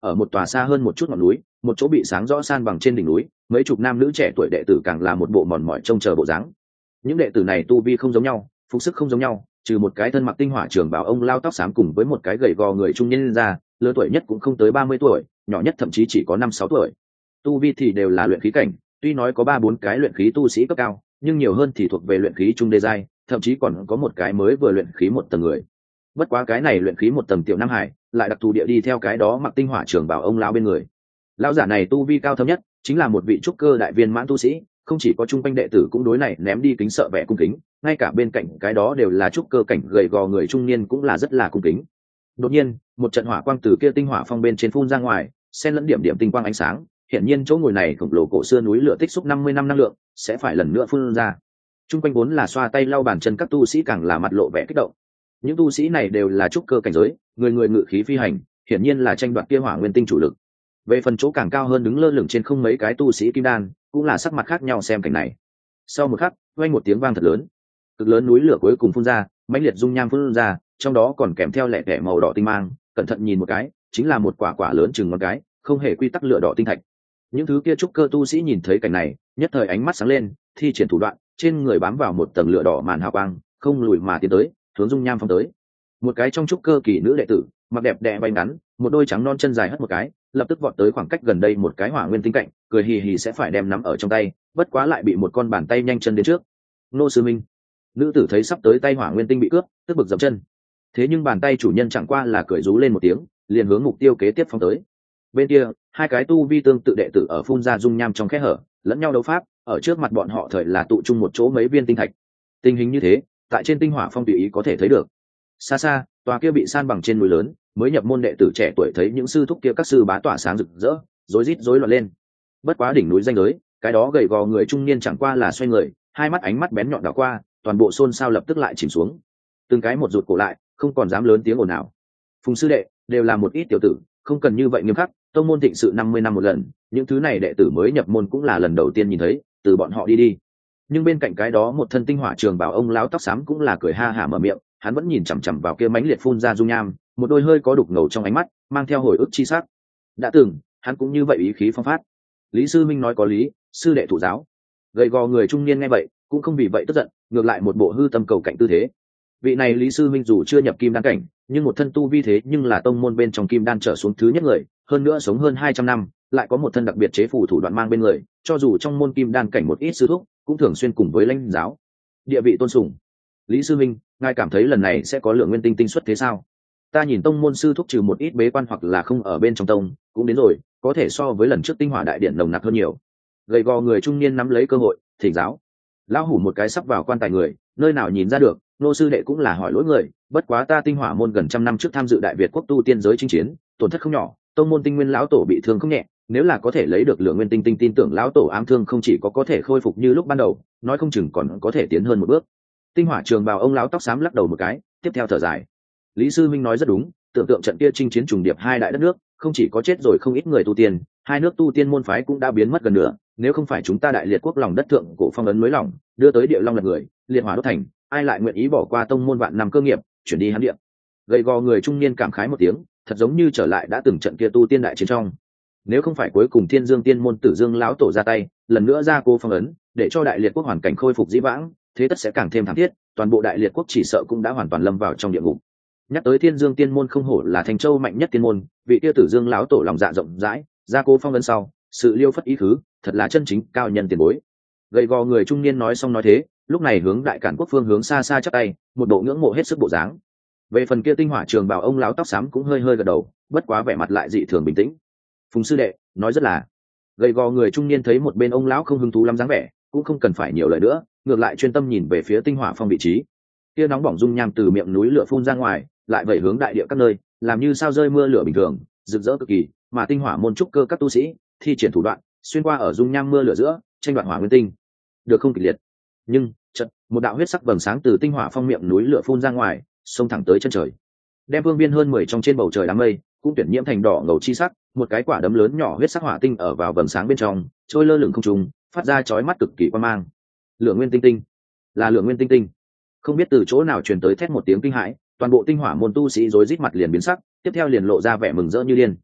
[SPEAKER 1] ở một tòa xa hơn một chút ngọn núi, một chỗ bị sáng rõ san bằng trên đỉnh núi, mấy chục nam nữ trẻ tuổi đệ tử càng là một bộ mòn mỏi trông chờ bộ dáng. Những đệ tử này tu vi không giống nhau, phục sức không giống nhau, trừ một cái thân mặc tinh hỏa trường bào ông lao tóc xám cùng với một cái gầy gò người trung niên ra, lớn tuổi nhất cũng không tới ba mươi tuổi, nhỏ nhất thậm chí chỉ có năm sáu tuổi. Tu vi thì đều là luyện khí cảnh, tuy nói có ba bốn cái luyện khí tu sĩ cấp cao, nhưng nhiều hơn thì thuộc về luyện khí trung đê giai, thậm chí còn có một cái mới vừa luyện khí một tầng người. Bất quá cái này luyện khí một tầng tiểu nam hải, lại đặc thù địa đi theo cái đó mặc tinh hỏa trường bào ông lão bên người. Lão giả này tu vi cao thâm nhất, chính là một vị trúc cơ đại viên mãn tu sĩ, không chỉ có trung quanh đệ tử cũng đối này ném đi kính sợ vẻ cung kính, ngay cả bên cạnh cái đó đều là trúc cơ cảnh gầy gò người trung niên cũng là rất là cung kính. Đột nhiên, một trận hỏa quang từ kia tinh hỏa phong bên trên phun ra ngoài, xen lẫn điểm điểm tinh quang ánh sáng, hiển nhiên chỗ ngồi này khổng lồ cổ xưa núi lửa tích xúc năm mươi năm năng lượng, sẽ phải lần nữa phun ra. Trung quanh vốn là xoa tay lau bàn chân các tu sĩ càng là mặt lộ vẻ kích động. Những tu sĩ này đều là trúc cơ cảnh giới, người người ngự khí phi hành, hiển nhiên là tranh đoạt kia hỏa nguyên tinh chủ lực. Về phần chỗ càng cao hơn đứng lơ lửng trên không mấy cái tu sĩ kim đan, cũng là sắc mặt khác nhau xem cảnh này. Sau một khắc, vang một tiếng vang thật lớn, cực lớn núi lửa cuối cùng phun ra, mãnh liệt dung nham phun ra, trong đó còn kèm theo lẻ tẻ màu đỏ tinh mang, cẩn thận nhìn một cái, chính là một quả quả lớn chừng ngón cái, không hề quy tắc lửa đỏ tinh thạch. Những thứ kia trúc cơ tu sĩ nhìn thấy cảnh này, nhất thời ánh mắt sáng lên, thi triển thủ đoạn, trên người bám vào một tầng lửa đỏ màn hào quang, không lùi mà tiến tới, hướng dung nham phóng tới. Một cái trong trúc cơ kỳ nữ đệ tử, mặc đẹp đẽ bay ngắn, một đôi trắng non chân dài hất một cái, lập tức vọt tới khoảng cách gần đây một cái hỏa nguyên tinh cạnh, cười hì hì sẽ phải đem nắm ở trong tay, bất quá lại bị một con bàn tay nhanh chân đến trước. Nô sư minh. Nữ tử thấy sắp tới tay hỏa nguyên tinh bị cướp, tức bực dậm chân. Thế nhưng bàn tay chủ nhân chẳng qua là cười rú lên một tiếng, liền hướng mục tiêu kế tiếp phóng tới. Bên kia, hai cái tu vi tương tự đệ tử ở phun ra dung nham trong khe hở, lẫn nhau đấu pháp, ở trước mặt bọn họ thời là tụ chung một chỗ mấy viên tinh thạch. Tình hình như thế, tại trên tinh hỏa phong tùy ý có thể thấy được. Xa xa, tòa kia bị san bằng trên núi lớn, mới nhập môn đệ tử trẻ tuổi thấy những sư thúc kia các sư bá tỏa sáng rực rỡ, rối rít rối loạn lên. Bất quá đỉnh núi danh giới, cái đó gầy gò người trung niên chẳng qua là xoay người, hai mắt ánh mắt bén nhọn đảo qua, toàn bộ xôn xao lập tức lại chìm xuống. Từng cái một rụt cổ lại, không còn dám lớn tiếng ồn nào. Phùng sư đệ, đều là một ít tiểu tử, không cần như vậy nghiêm khắc, tông môn thịnh sự năm mươi năm một lần, những thứ này đệ tử mới nhập môn cũng là lần đầu tiên nhìn thấy, từ bọn họ đi đi. Nhưng bên cạnh cái đó một thân tinh hỏa trường bảo ông lão tóc xám cũng là cười ha hả mở miệng, hắn vẫn nhìn chằm chằm vào kia mãnh liệt phun ra dung nham, một đôi hơi có đục ngầu trong ánh mắt, mang theo hồi ức chi sắc. Đã từng, hắn cũng như vậy ý khí phong phát. Lý sư minh nói có lý, sư đệ thụ giáo. Gầy gò người trung niên nghe vậy, cũng không vì vậy tức giận, ngược lại một bộ hư tâm cầu cảnh tư thế. Vị này Lý sư minh dù chưa nhập kim đan cảnh, nhưng một thân tu vi thế nhưng là tông môn bên trong kim đan trở xuống thứ nhất người, hơn nữa sống hơn hai trăm năm, lại có một thân đặc biệt chế phù thủ đoạn mang bên người, cho dù trong môn kim đan cảnh một ít sư thúc, cũng thường xuyên cùng với lãnh giáo, địa vị tôn sùng. Lý sư minh, ngài cảm thấy lần này sẽ có lượng nguyên tinh tinh xuất thế sao? Ta nhìn tông môn sư thúc trừ một ít bế quan hoặc là không ở bên trong tông, cũng đến rồi, có thể so với lần trước tinh hỏa đại điện nồng nặc hơn nhiều. Gầy gò người trung niên nắm lấy cơ hội, thỉnh giáo. Lão hủ một cái sắp vào quan tài người, nơi nào nhìn ra được, nô sư đệ cũng là hỏi lỗi người, bất quá ta tinh hỏa môn gần trăm năm trước tham dự đại việt quốc tu tiên giới chinh chiến, tổn thất không nhỏ, tông môn tinh nguyên lão tổ bị thương không nhẹ, nếu là có thể lấy được lượng nguyên tinh tinh tin tưởng lão tổ ám thương không chỉ có có thể khôi phục như lúc ban đầu, nói không chừng còn có thể tiến hơn một bước. Tinh hỏa trường bào ông lão tóc xám lắc đầu một cái, tiếp theo thở dài. Lý sư minh nói rất đúng, tưởng tượng trận kia chinh chiến trùng điệp hai đại đất nước, không chỉ có chết rồi không ít người tu tiên, hai nước tu tiên môn phái cũng đã biến mất gần nửa, nếu không phải chúng ta đại liệt quốc lòng đất thượng cổ phong ấn mới lòng, đưa tới địa long lật người, liệt hỏa đốt thành, ai lại nguyện ý bỏ qua tông môn vạn năm cơ nghiệp, chuyển đi hắn địa. Gầy gò người trung niên cảm khái một tiếng, thật giống như trở lại đã từng trận kia tu tiên đại chiến trong. Nếu không phải cuối cùng Thiên Dương Tiên môn Tử Dương lão tổ ra tay, lần nữa ra cô phong ấn, để cho đại liệt quốc hoàn cảnh khôi phục dĩ vãng, thế tất sẽ càng thêm thảm thiết, toàn bộ đại liệt quốc chỉ sợ cũng đã hoàn toàn lâm vào trong địa ngục. Nhắc tới Thiên Dương Tiên môn không hổ là thành châu mạnh nhất tiên môn, vị kia Tử Dương lão tổ lòng dạ rộng rãi, ra cô phong ấn sau, sự liêu phất ý khứ, thật là chân chính cao nhân tiền bối. Gầy gò người trung niên nói xong nói thế, lúc này hướng đại cản quốc phương hướng xa xa chắp tay, một bộ ngưỡng mộ hết sức bộ dáng. Về phần kia tinh hỏa trường bào ông lão tóc xám cũng hơi hơi gật đầu, bất quá vẻ mặt lại dị thường bình tĩnh. Phùng sư đệ nói rất là. Gầy gò người trung niên thấy một bên ông lão không hứng thú lắm dáng vẻ, cũng không cần phải nhiều lời nữa, ngược lại chuyên tâm nhìn về phía tinh hỏa phong vị trí. Kia nóng bỏng dung nham từ miệng núi lửa phun ra ngoài, lại vẩy hướng đại địa các nơi, làm như sao rơi mưa lửa bình thường, rực rỡ cực kỳ, mà tinh hỏa môn trúc cơ các tu sĩ thi triển thủ đoạn, xuyên qua ở dung nham mưa lửa giữa, tranh đoạt hỏa nguyên tinh. Được không kịch liệt. Nhưng, chợt, một đạo huyết sắc vầng sáng từ tinh hỏa phong miệng núi lửa phun ra ngoài, xông thẳng tới chân trời. Đem vương biên hơn mười trong trên bầu trời đám mây, cũng tuyển nhiễm thành đỏ ngầu chi sắc, một cái quả đấm lớn nhỏ huyết sắc hỏa tinh ở vào vầng sáng bên trong, trôi lơ lửng không trung, phát ra chói mắt cực kỳ quang mang. Lượng nguyên tinh tinh, là lượng nguyên tinh tinh. Không biết từ chỗ nào truyền tới thét một tiếng kinh hãi, toàn bộ tinh hỏa môn tu sĩ rối rít mặt liền biến sắc, tiếp theo liền lộ ra vẻ mừng rỡ như điên.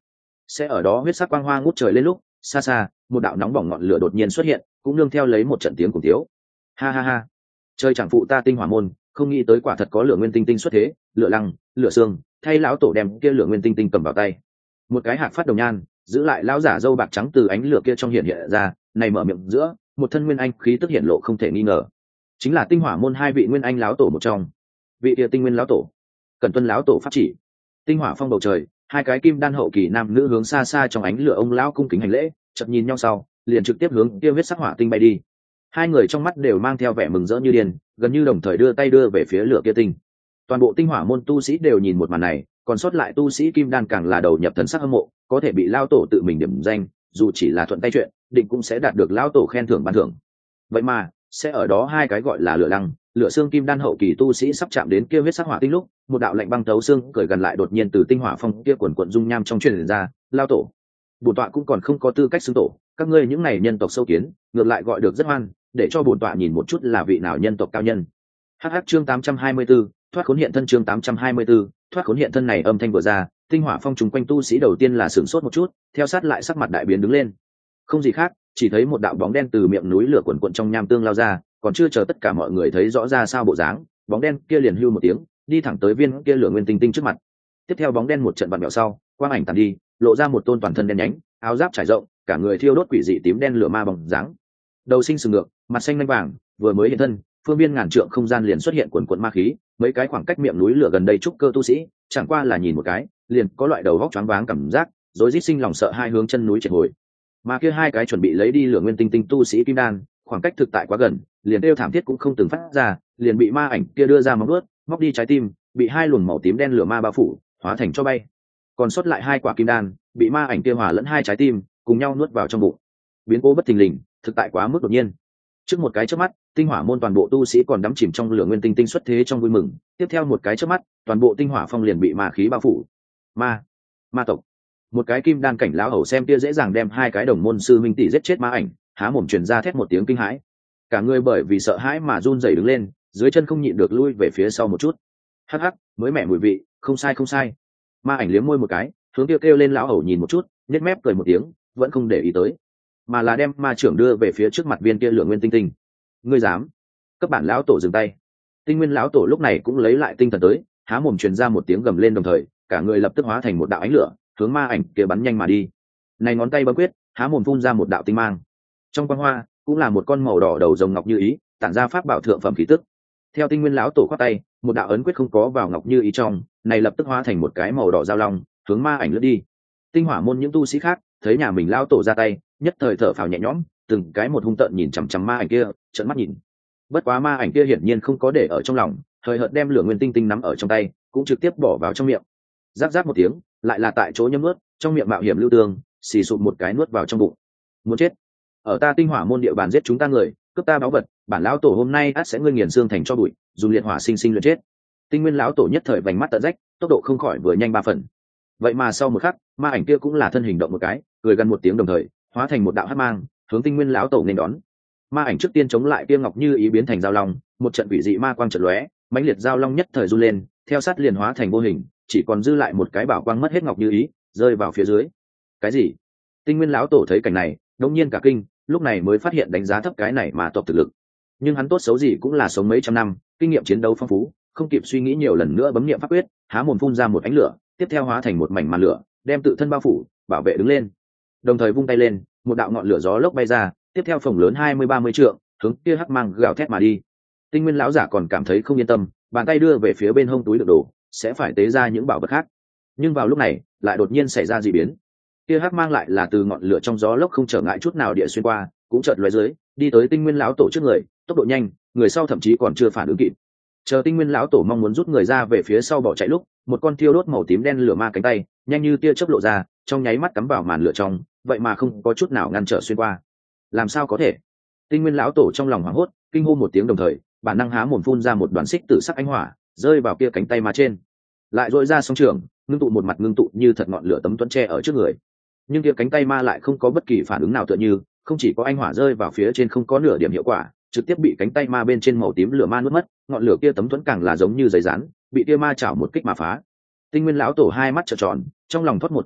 [SPEAKER 1] Sẽ ở đó huyết sắc quang hoa ngút trời lên lúc, xa xa một đạo nóng bỏng ngọn lửa đột nhiên xuất hiện, cũng nương theo lấy một trận tiếng cùng thiếu. Ha ha ha, chơi chẳng phụ ta tinh hỏa môn, không nghĩ tới quả thật có lửa nguyên tinh tinh xuất thế, lửa lăng, lửa xương, thay lão tổ đem kia lửa nguyên tinh tinh cầm vào tay. Một cái hạc phát đồng nhan, giữ lại lão giả dâu bạc trắng từ ánh lửa kia trong hiện hiện ra, này mở miệng giữa, một thân nguyên anh khí tức hiện lộ không thể nghi ngờ. Chính là tinh hỏa môn hai vị nguyên anh lão tổ một trong. Vị kia tinh nguyên lão tổ, Cẩn Tuân lão tổ pháp chỉ. Tinh hỏa phong bầu trời, hai cái kim đan hậu kỳ nam nữ hướng xa xa trong ánh lửa ông lão cung kính hành lễ, chợt nhìn nhau sau, liền trực tiếp hướng kia huyết sắc hỏa tinh bay đi. Hai người trong mắt đều mang theo vẻ mừng rỡ như điên, gần như đồng thời đưa tay đưa về phía lửa kia tinh. Toàn bộ tinh hỏa môn tu sĩ đều nhìn một màn này, còn sót lại tu sĩ kim đan càng là đầu nhập thần sắc hâm mộ, có thể bị lao tổ tự mình điểm danh, dù chỉ là thuận tay chuyện, định cũng sẽ đạt được lao tổ khen thưởng ban thưởng. Vậy mà sẽ ở đó hai cái gọi là lửa lăng, lửa xương kim đan hậu kỳ tu sĩ sắp chạm đến kia huyết sắc hỏa tinh lúc, một đạo lạnh băng thấu xương cởi gần lại đột nhiên từ tinh hỏa phong kia quần quần dung nham trong truyền ra, lao tổ. Bổn tọa cũng còn không có tư cách xưng tổ, các ngươi những này nhân tộc sâu kiến, ngược lại gọi được rất hoan, để cho bổn tọa nhìn một chút là vị nào nhân tộc cao nhân. Hắc hắc chương tám trăm hai mươi 84, thoát khốn hiện thân chương tám trăm hai mươi 84, thoát khốn hiện thân này âm thanh vừa ra, tinh hỏa phong trùng quanh tu sĩ đầu tiên là sửng sốt một chút, theo sát lại sắc mặt đại biến đứng lên. Không gì khác, chỉ thấy một đạo bóng đen từ miệng núi lửa cuộn cuộn trong nham tương lao ra, còn chưa chờ tất cả mọi người thấy rõ ra sao bộ dáng, bóng đen kia liền hưu một tiếng, đi thẳng tới viên kia lửa nguyên tinh tinh trước mặt. Tiếp theo bóng đen một trận vặn vẹo sau, quang ảnh tàn đi, lộ ra một tôn toàn thân đen nhánh, áo giáp trải rộng, cả người thiêu đốt quỷ dị tím đen lửa ma bóng dáng. Đầu sinh sừng ngược, mặt xanh lanh vàng, vừa mới hiện thân, phương viên ngàn trượng không gian liền xuất hiện quần quần ma khí, mấy cái khoảng cách miệng núi lửa gần đây trúc cơ tu sĩ, chẳng qua là nhìn một cái, liền có loại đầu vóc choáng váng cảm giác, rối rít sinh lòng sợ hai hướng chân núi triệt hồi. Mà kia hai cái chuẩn bị lấy đi lửa nguyên tinh tinh tu sĩ kim đan, khoảng cách thực tại quá gần, liền kêu thảm thiết cũng không từng phát ra, liền bị ma ảnh kia đưa ra móng vuốt, móc đi trái tim, bị hai luồng màu tím đen lửa ma bao phủ, hóa thành cho bay. Còn sót lại hai quả kim đan, bị ma ảnh kia hòa lẫn hai trái tim, cùng nhau nuốt vào trong bụng. Biến cố bất thình lình, thực tại quá mức đột nhiên. Trước một cái chớp mắt, tinh hỏa môn toàn bộ tu sĩ còn đắm chìm trong lửa nguyên tinh tinh xuất thế trong vui mừng, tiếp theo một cái chớp mắt, toàn bộ tinh hỏa phong liền bị ma khí bao phủ. Ma, ma tộc. Một cái kim đan cảnh lão hầu xem kia dễ dàng đem hai cái đồng môn sư minh tỷ giết chết ma ảnh, há mồm truyền ra thét một tiếng kinh hãi. Cả người bởi vì sợ hãi mà run rẩy đứng lên, dưới chân không nhịn được lui về phía sau một chút. Hắc hắc, mới mẻ mùi vị, không sai không sai. Ma ảnh liếm môi một cái, hướng kia kêu lên lão hầu nhìn một chút, nhếch mép cười một tiếng, vẫn không để ý tới, mà là đem ma trưởng đưa về phía trước mặt viên kia lửa nguyên tinh tinh. Ngươi dám? Các bạn lão tổ dừng tay. Tinh nguyên lão tổ lúc này cũng lấy lại tinh thần tới, há mồm truyền ra một tiếng gầm lên đồng thời, cả người lập tức hóa thành một đạo ánh lửa, hướng ma ảnh kia bắn nhanh mà đi. Này ngón tay bấm quyết, há mồm phun ra một đạo tinh mang. Trong quang hoa, cũng là một con màu đỏ đầu rồng ngọc như ý, tản ra pháp bảo thượng phẩm khí tức. Theo tinh nguyên lão tổ khoát tay, một đạo ấn quyết không có vào ngọc như ý trong, này lập tức hóa thành một cái màu đỏ giao long, hướng ma ảnh lướt đi. Tinh hỏa môn những tu sĩ khác, thấy nhà mình lão tổ ra tay, nhất thời thở phào nhẹ nhõm, từng cái một hung tợn nhìn chằm chằm ma ảnh kia, trợn mắt nhìn. Bất quá ma ảnh kia hiển nhiên không có để ở trong lòng, thời hợt đem lửa nguyên tinh tinh nắm ở trong tay, cũng trực tiếp bỏ vào trong miệng. Rắc rắc một tiếng, lại là tại chỗ nhấm nuốt, trong miệng mạo hiểm lưu tương, xì sụp một cái nuốt vào trong bụng. Muốn chết! Ở ta tinh hỏa môn địa bàn giết chúng ta người, cướp ta báu vật, bản lão tổ hôm nay ắt sẽ ngươi nghiền xương thành cho bụi, dùng liệt hỏa sinh sinh luyện chết. Tinh nguyên lão tổ nhất thời vành mắt tận rách, tốc độ không khỏi vừa nhanh ba phần. Vậy mà sau một khắc, ma ảnh kia cũng là thân hình động một cái, cười gần một tiếng đồng thời, hóa thành một đạo hắc mang, hướng tinh nguyên lão tổ nên đón. Ma ảnh trước tiên chống lại kia ngọc như ý biến thành giao long, một trận quỷ dị ma quang chợt lóe, mãnh liệt giao long nhất thời run lên, theo sát liền hóa thành vô hình, chỉ còn dư lại một cái bảo quang mất hết ngọc như ý, rơi vào phía dưới. Cái gì? Tinh nguyên lão tổ thấy cảnh này, đột nhiên cả kinh, lúc này mới phát hiện đánh giá thấp cái này mà tộc thực lực. Nhưng hắn tốt xấu gì cũng là sống mấy trăm năm, kinh nghiệm chiến đấu phong phú, không kịp suy nghĩ nhiều lần nữa bấm niệm pháp quyết, há mồm phun ra một ánh lửa, tiếp theo hóa thành một mảnh màn lửa, đem tự thân bao phủ, bảo vệ đứng lên. Đồng thời vung tay lên, một đạo ngọn lửa gió lốc bay ra, tiếp theo phồng lớn hai mươi ba mươi trượng, hướng kia hắc mang gào thét mà đi. Tinh nguyên lão giả còn cảm thấy không yên tâm, bàn tay đưa về phía bên hông túi đựng đồ, sẽ phải tế ra những bảo vật khác. Nhưng vào lúc này, lại đột nhiên xảy ra dị biến. Kia hắc mang lại là từ ngọn lửa trong gió lốc không trở ngại chút nào địa xuyên qua, cũng chợt lóe dưới, đi tới tinh nguyên lão tổ trước người, tốc độ nhanh, người sau thậm chí còn chưa phản ứng kịp. Chờ tinh nguyên lão tổ mong muốn rút người ra về phía sau bỏ chạy lúc, một con thiêu đốt màu tím đen lửa ma cánh tay, nhanh như tia chớp lộ ra, trong nháy mắt cắm vào màn lửa trong, vậy mà không có chút nào ngăn trở xuyên qua. Làm sao có thể? Tinh nguyên lão tổ trong lòng hoảng hốt, kinh hô một tiếng đồng thời, bản năng há mồm phun ra một đoàn xích tử sắc ánh hỏa, rơi vào kia cánh tay ma trên. Lại dội ra song trường, ngưng tụ một mặt ngưng tụ như thật ngọn lửa tấm tuấn tre ở trước người. Nhưng kia cánh tay ma lại không có bất kỳ phản ứng nào tựa như, không chỉ có ánh hỏa rơi vào phía trên không có nửa điểm hiệu quả, trực tiếp bị cánh tay ma bên trên màu tím lửa ma nuốt mất, ngọn lửa kia tấm tuấn càng là giống như giấy rán, bị kia ma chảo một kích mà phá. Tinh nguyên lão tổ hai mắt trợn tròn, trong lòng thoát một cái giữa,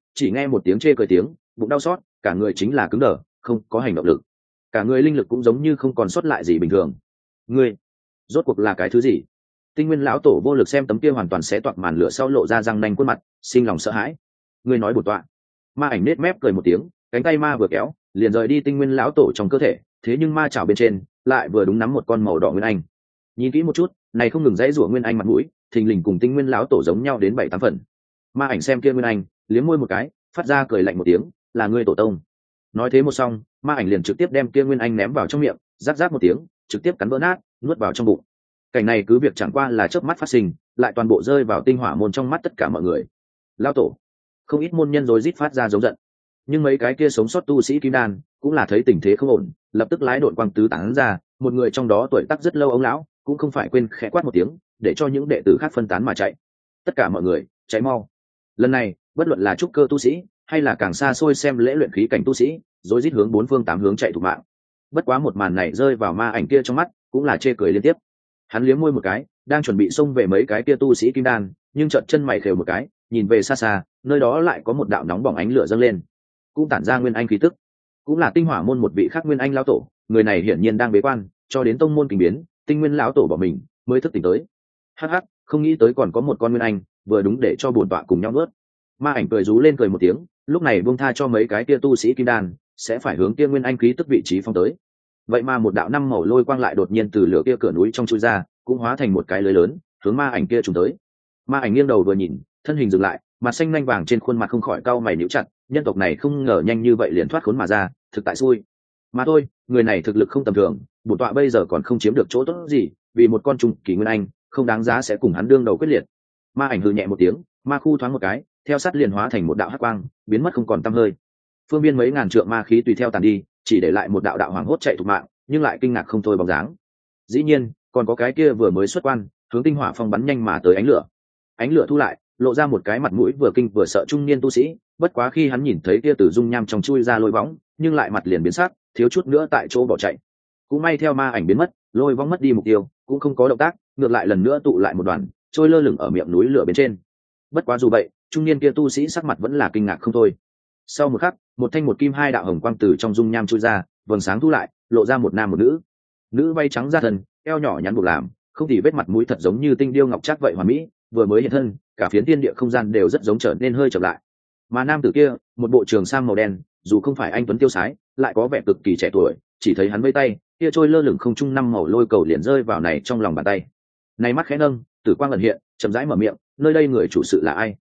[SPEAKER 1] chỉ nghe một tiếng chê cười tiếng, bụng đau xót, cả người chính là cứng đờ, không có hành động lực, cả người linh lực cũng giống như không còn sót lại gì bình thường. Ngươi rốt cuộc là cái thứ gì? Tinh Nguyên lão tổ vô lực xem tấm kia hoàn toàn xé toạc màn lửa sau lộ ra răng nanh khuôn mặt, sinh lòng sợ hãi. Ngươi nói bổn tọa? Ma ảnh nết mép cười một tiếng, cánh tay ma vừa kéo, liền rời đi Tinh Nguyên lão tổ trong cơ thể, thế nhưng ma chảo bên trên lại vừa đúng nắm một con màu đỏ nguyên anh. Nhìn kỹ một chút, này không ngừng dãy rủa nguyên anh mặt mũi, thình lình cùng Tinh Nguyên lão tổ giống nhau đến bảy tám phần. Ma ảnh xem kia nguyên anh, liếm môi một cái, phát ra cười lạnh một tiếng, là ngươi tổ tông. Nói thế một xong, ma ảnh liền trực tiếp đem kia nguyên anh ném vào trong miệng, rắc rắc một tiếng, trực tiếp cắn vỡ nát, nuốt vào trong bụng. Cảnh này cứ việc chẳng qua là chớp mắt phát sinh, lại toàn bộ rơi vào tinh hỏa môn trong mắt tất cả mọi người. Lão tổ, không ít môn nhân rồi rít phát ra giống giận, nhưng mấy cái kia sống sót tu sĩ kim đan cũng là thấy tình thế không ổn, lập tức lái đội quang tứ tán ra, một người trong đó tuổi tác rất lâu ông lão cũng không phải quên khẽ quát một tiếng, để cho những đệ tử khác phân tán mà chạy. Tất cả mọi người chạy mau. Lần này bất luận là trúc cơ tu sĩ hay là càng xa xôi xem lễ luyện khí cảnh tu sĩ, rồi rít hướng bốn phương tám hướng chạy thủ mạng. Bất quá một màn này rơi vào ma ảnh kia trong mắt cũng là chê cười liên tiếp. Hắn liếm môi một cái, đang chuẩn bị xông về mấy cái kia tu sĩ kim đan, nhưng chợt chân mày khều một cái, nhìn về xa xa, nơi đó lại có một đạo nóng bỏng ánh lửa dâng lên, cũng tản ra nguyên anh khí tức, cũng là tinh hỏa môn một vị khác nguyên anh lão tổ. Người này hiển nhiên đang bế quan, cho đến tông môn kinh biến, tinh nguyên lão tổ bỏ mình mới thức tỉnh tới. Hắc hắc, không nghĩ tới còn có một con nguyên anh, vừa đúng để cho bổn tọa cùng nhau nuốt. Ma ảnh cười rú lên cười một tiếng, lúc này buông tha cho mấy cái kia tu sĩ kim đan, sẽ phải hướng kia nguyên anh khí tức vị trí phong tới. Vậy mà một đạo năm màu lôi quang lại đột nhiên từ lửa kia cửa núi trong chui ra, cũng hóa thành một cái lưới lớn, hướng ma ảnh kia trùng tới. Ma ảnh nghiêng đầu vừa nhìn, thân hình dừng lại, mặt xanh nhanh vàng trên khuôn mặt không khỏi cau mày nhíu chặt, nhân tộc này không ngờ nhanh như vậy liền thoát khốn mà ra, thực tại xui. Mà thôi, người này thực lực không tầm thường, bổn tọa bây giờ còn không chiếm được chỗ tốt gì, vì một con trùng kỳ nguyên anh, không đáng giá sẽ cùng hắn đương đầu quyết liệt. Ma ảnh hừ nhẹ một tiếng, ma khu thoáng một cái, theo sát liền hóa thành một đạo hắc quang, biến mất không còn tăm hơi. Phương biên mấy ngàn trượng ma khí tùy theo tàn đi, chỉ để lại một đạo đạo hoàng hốt chạy thục mạng, nhưng lại kinh ngạc không thôi bóng dáng. Dĩ nhiên, còn có cái kia vừa mới xuất quan, hướng tinh hỏa phong bắn nhanh mà tới ánh lửa. Ánh lửa thu lại, lộ ra một cái mặt mũi vừa kinh vừa sợ trung niên tu sĩ, bất quá khi hắn nhìn thấy kia từ dung nham trong chui ra lôi võng, nhưng lại mặt liền biến sắc, thiếu chút nữa tại chỗ bỏ chạy. Cũng may theo ma ảnh biến mất, lôi võng mất đi mục tiêu, cũng không có động tác, ngược lại lần nữa tụ lại một đoàn, trôi lơ lửng ở miệng núi lửa bên trên. Bất quá dù vậy, trung niên kia tu sĩ sắc mặt vẫn là kinh ngạc không thôi. Sau một khắc, một thanh một kim hai đạo hồng quang từ trong dung nham chui ra, vầng sáng thu lại, lộ ra một nam một nữ. Nữ bay trắng da thân, eo nhỏ nhắn buộc làm, không thì vết mặt mũi thật giống như tinh điêu ngọc trác vậy hoàn mỹ, vừa mới hiện thân, cả phiến thiên địa không gian đều rất giống trở nên hơi chậm lại. Mà nam tử kia, một bộ trường sam màu đen, dù không phải anh tuấn tiêu sái, lại có vẻ cực kỳ trẻ tuổi, chỉ thấy hắn vây tay, kia trôi lơ lửng không trung năm màu lôi cầu liền rơi vào này trong lòng bàn tay. Này mắt khẽ nâng, tử quang ẩn hiện, chậm rãi mở miệng, nơi đây người chủ sự là ai?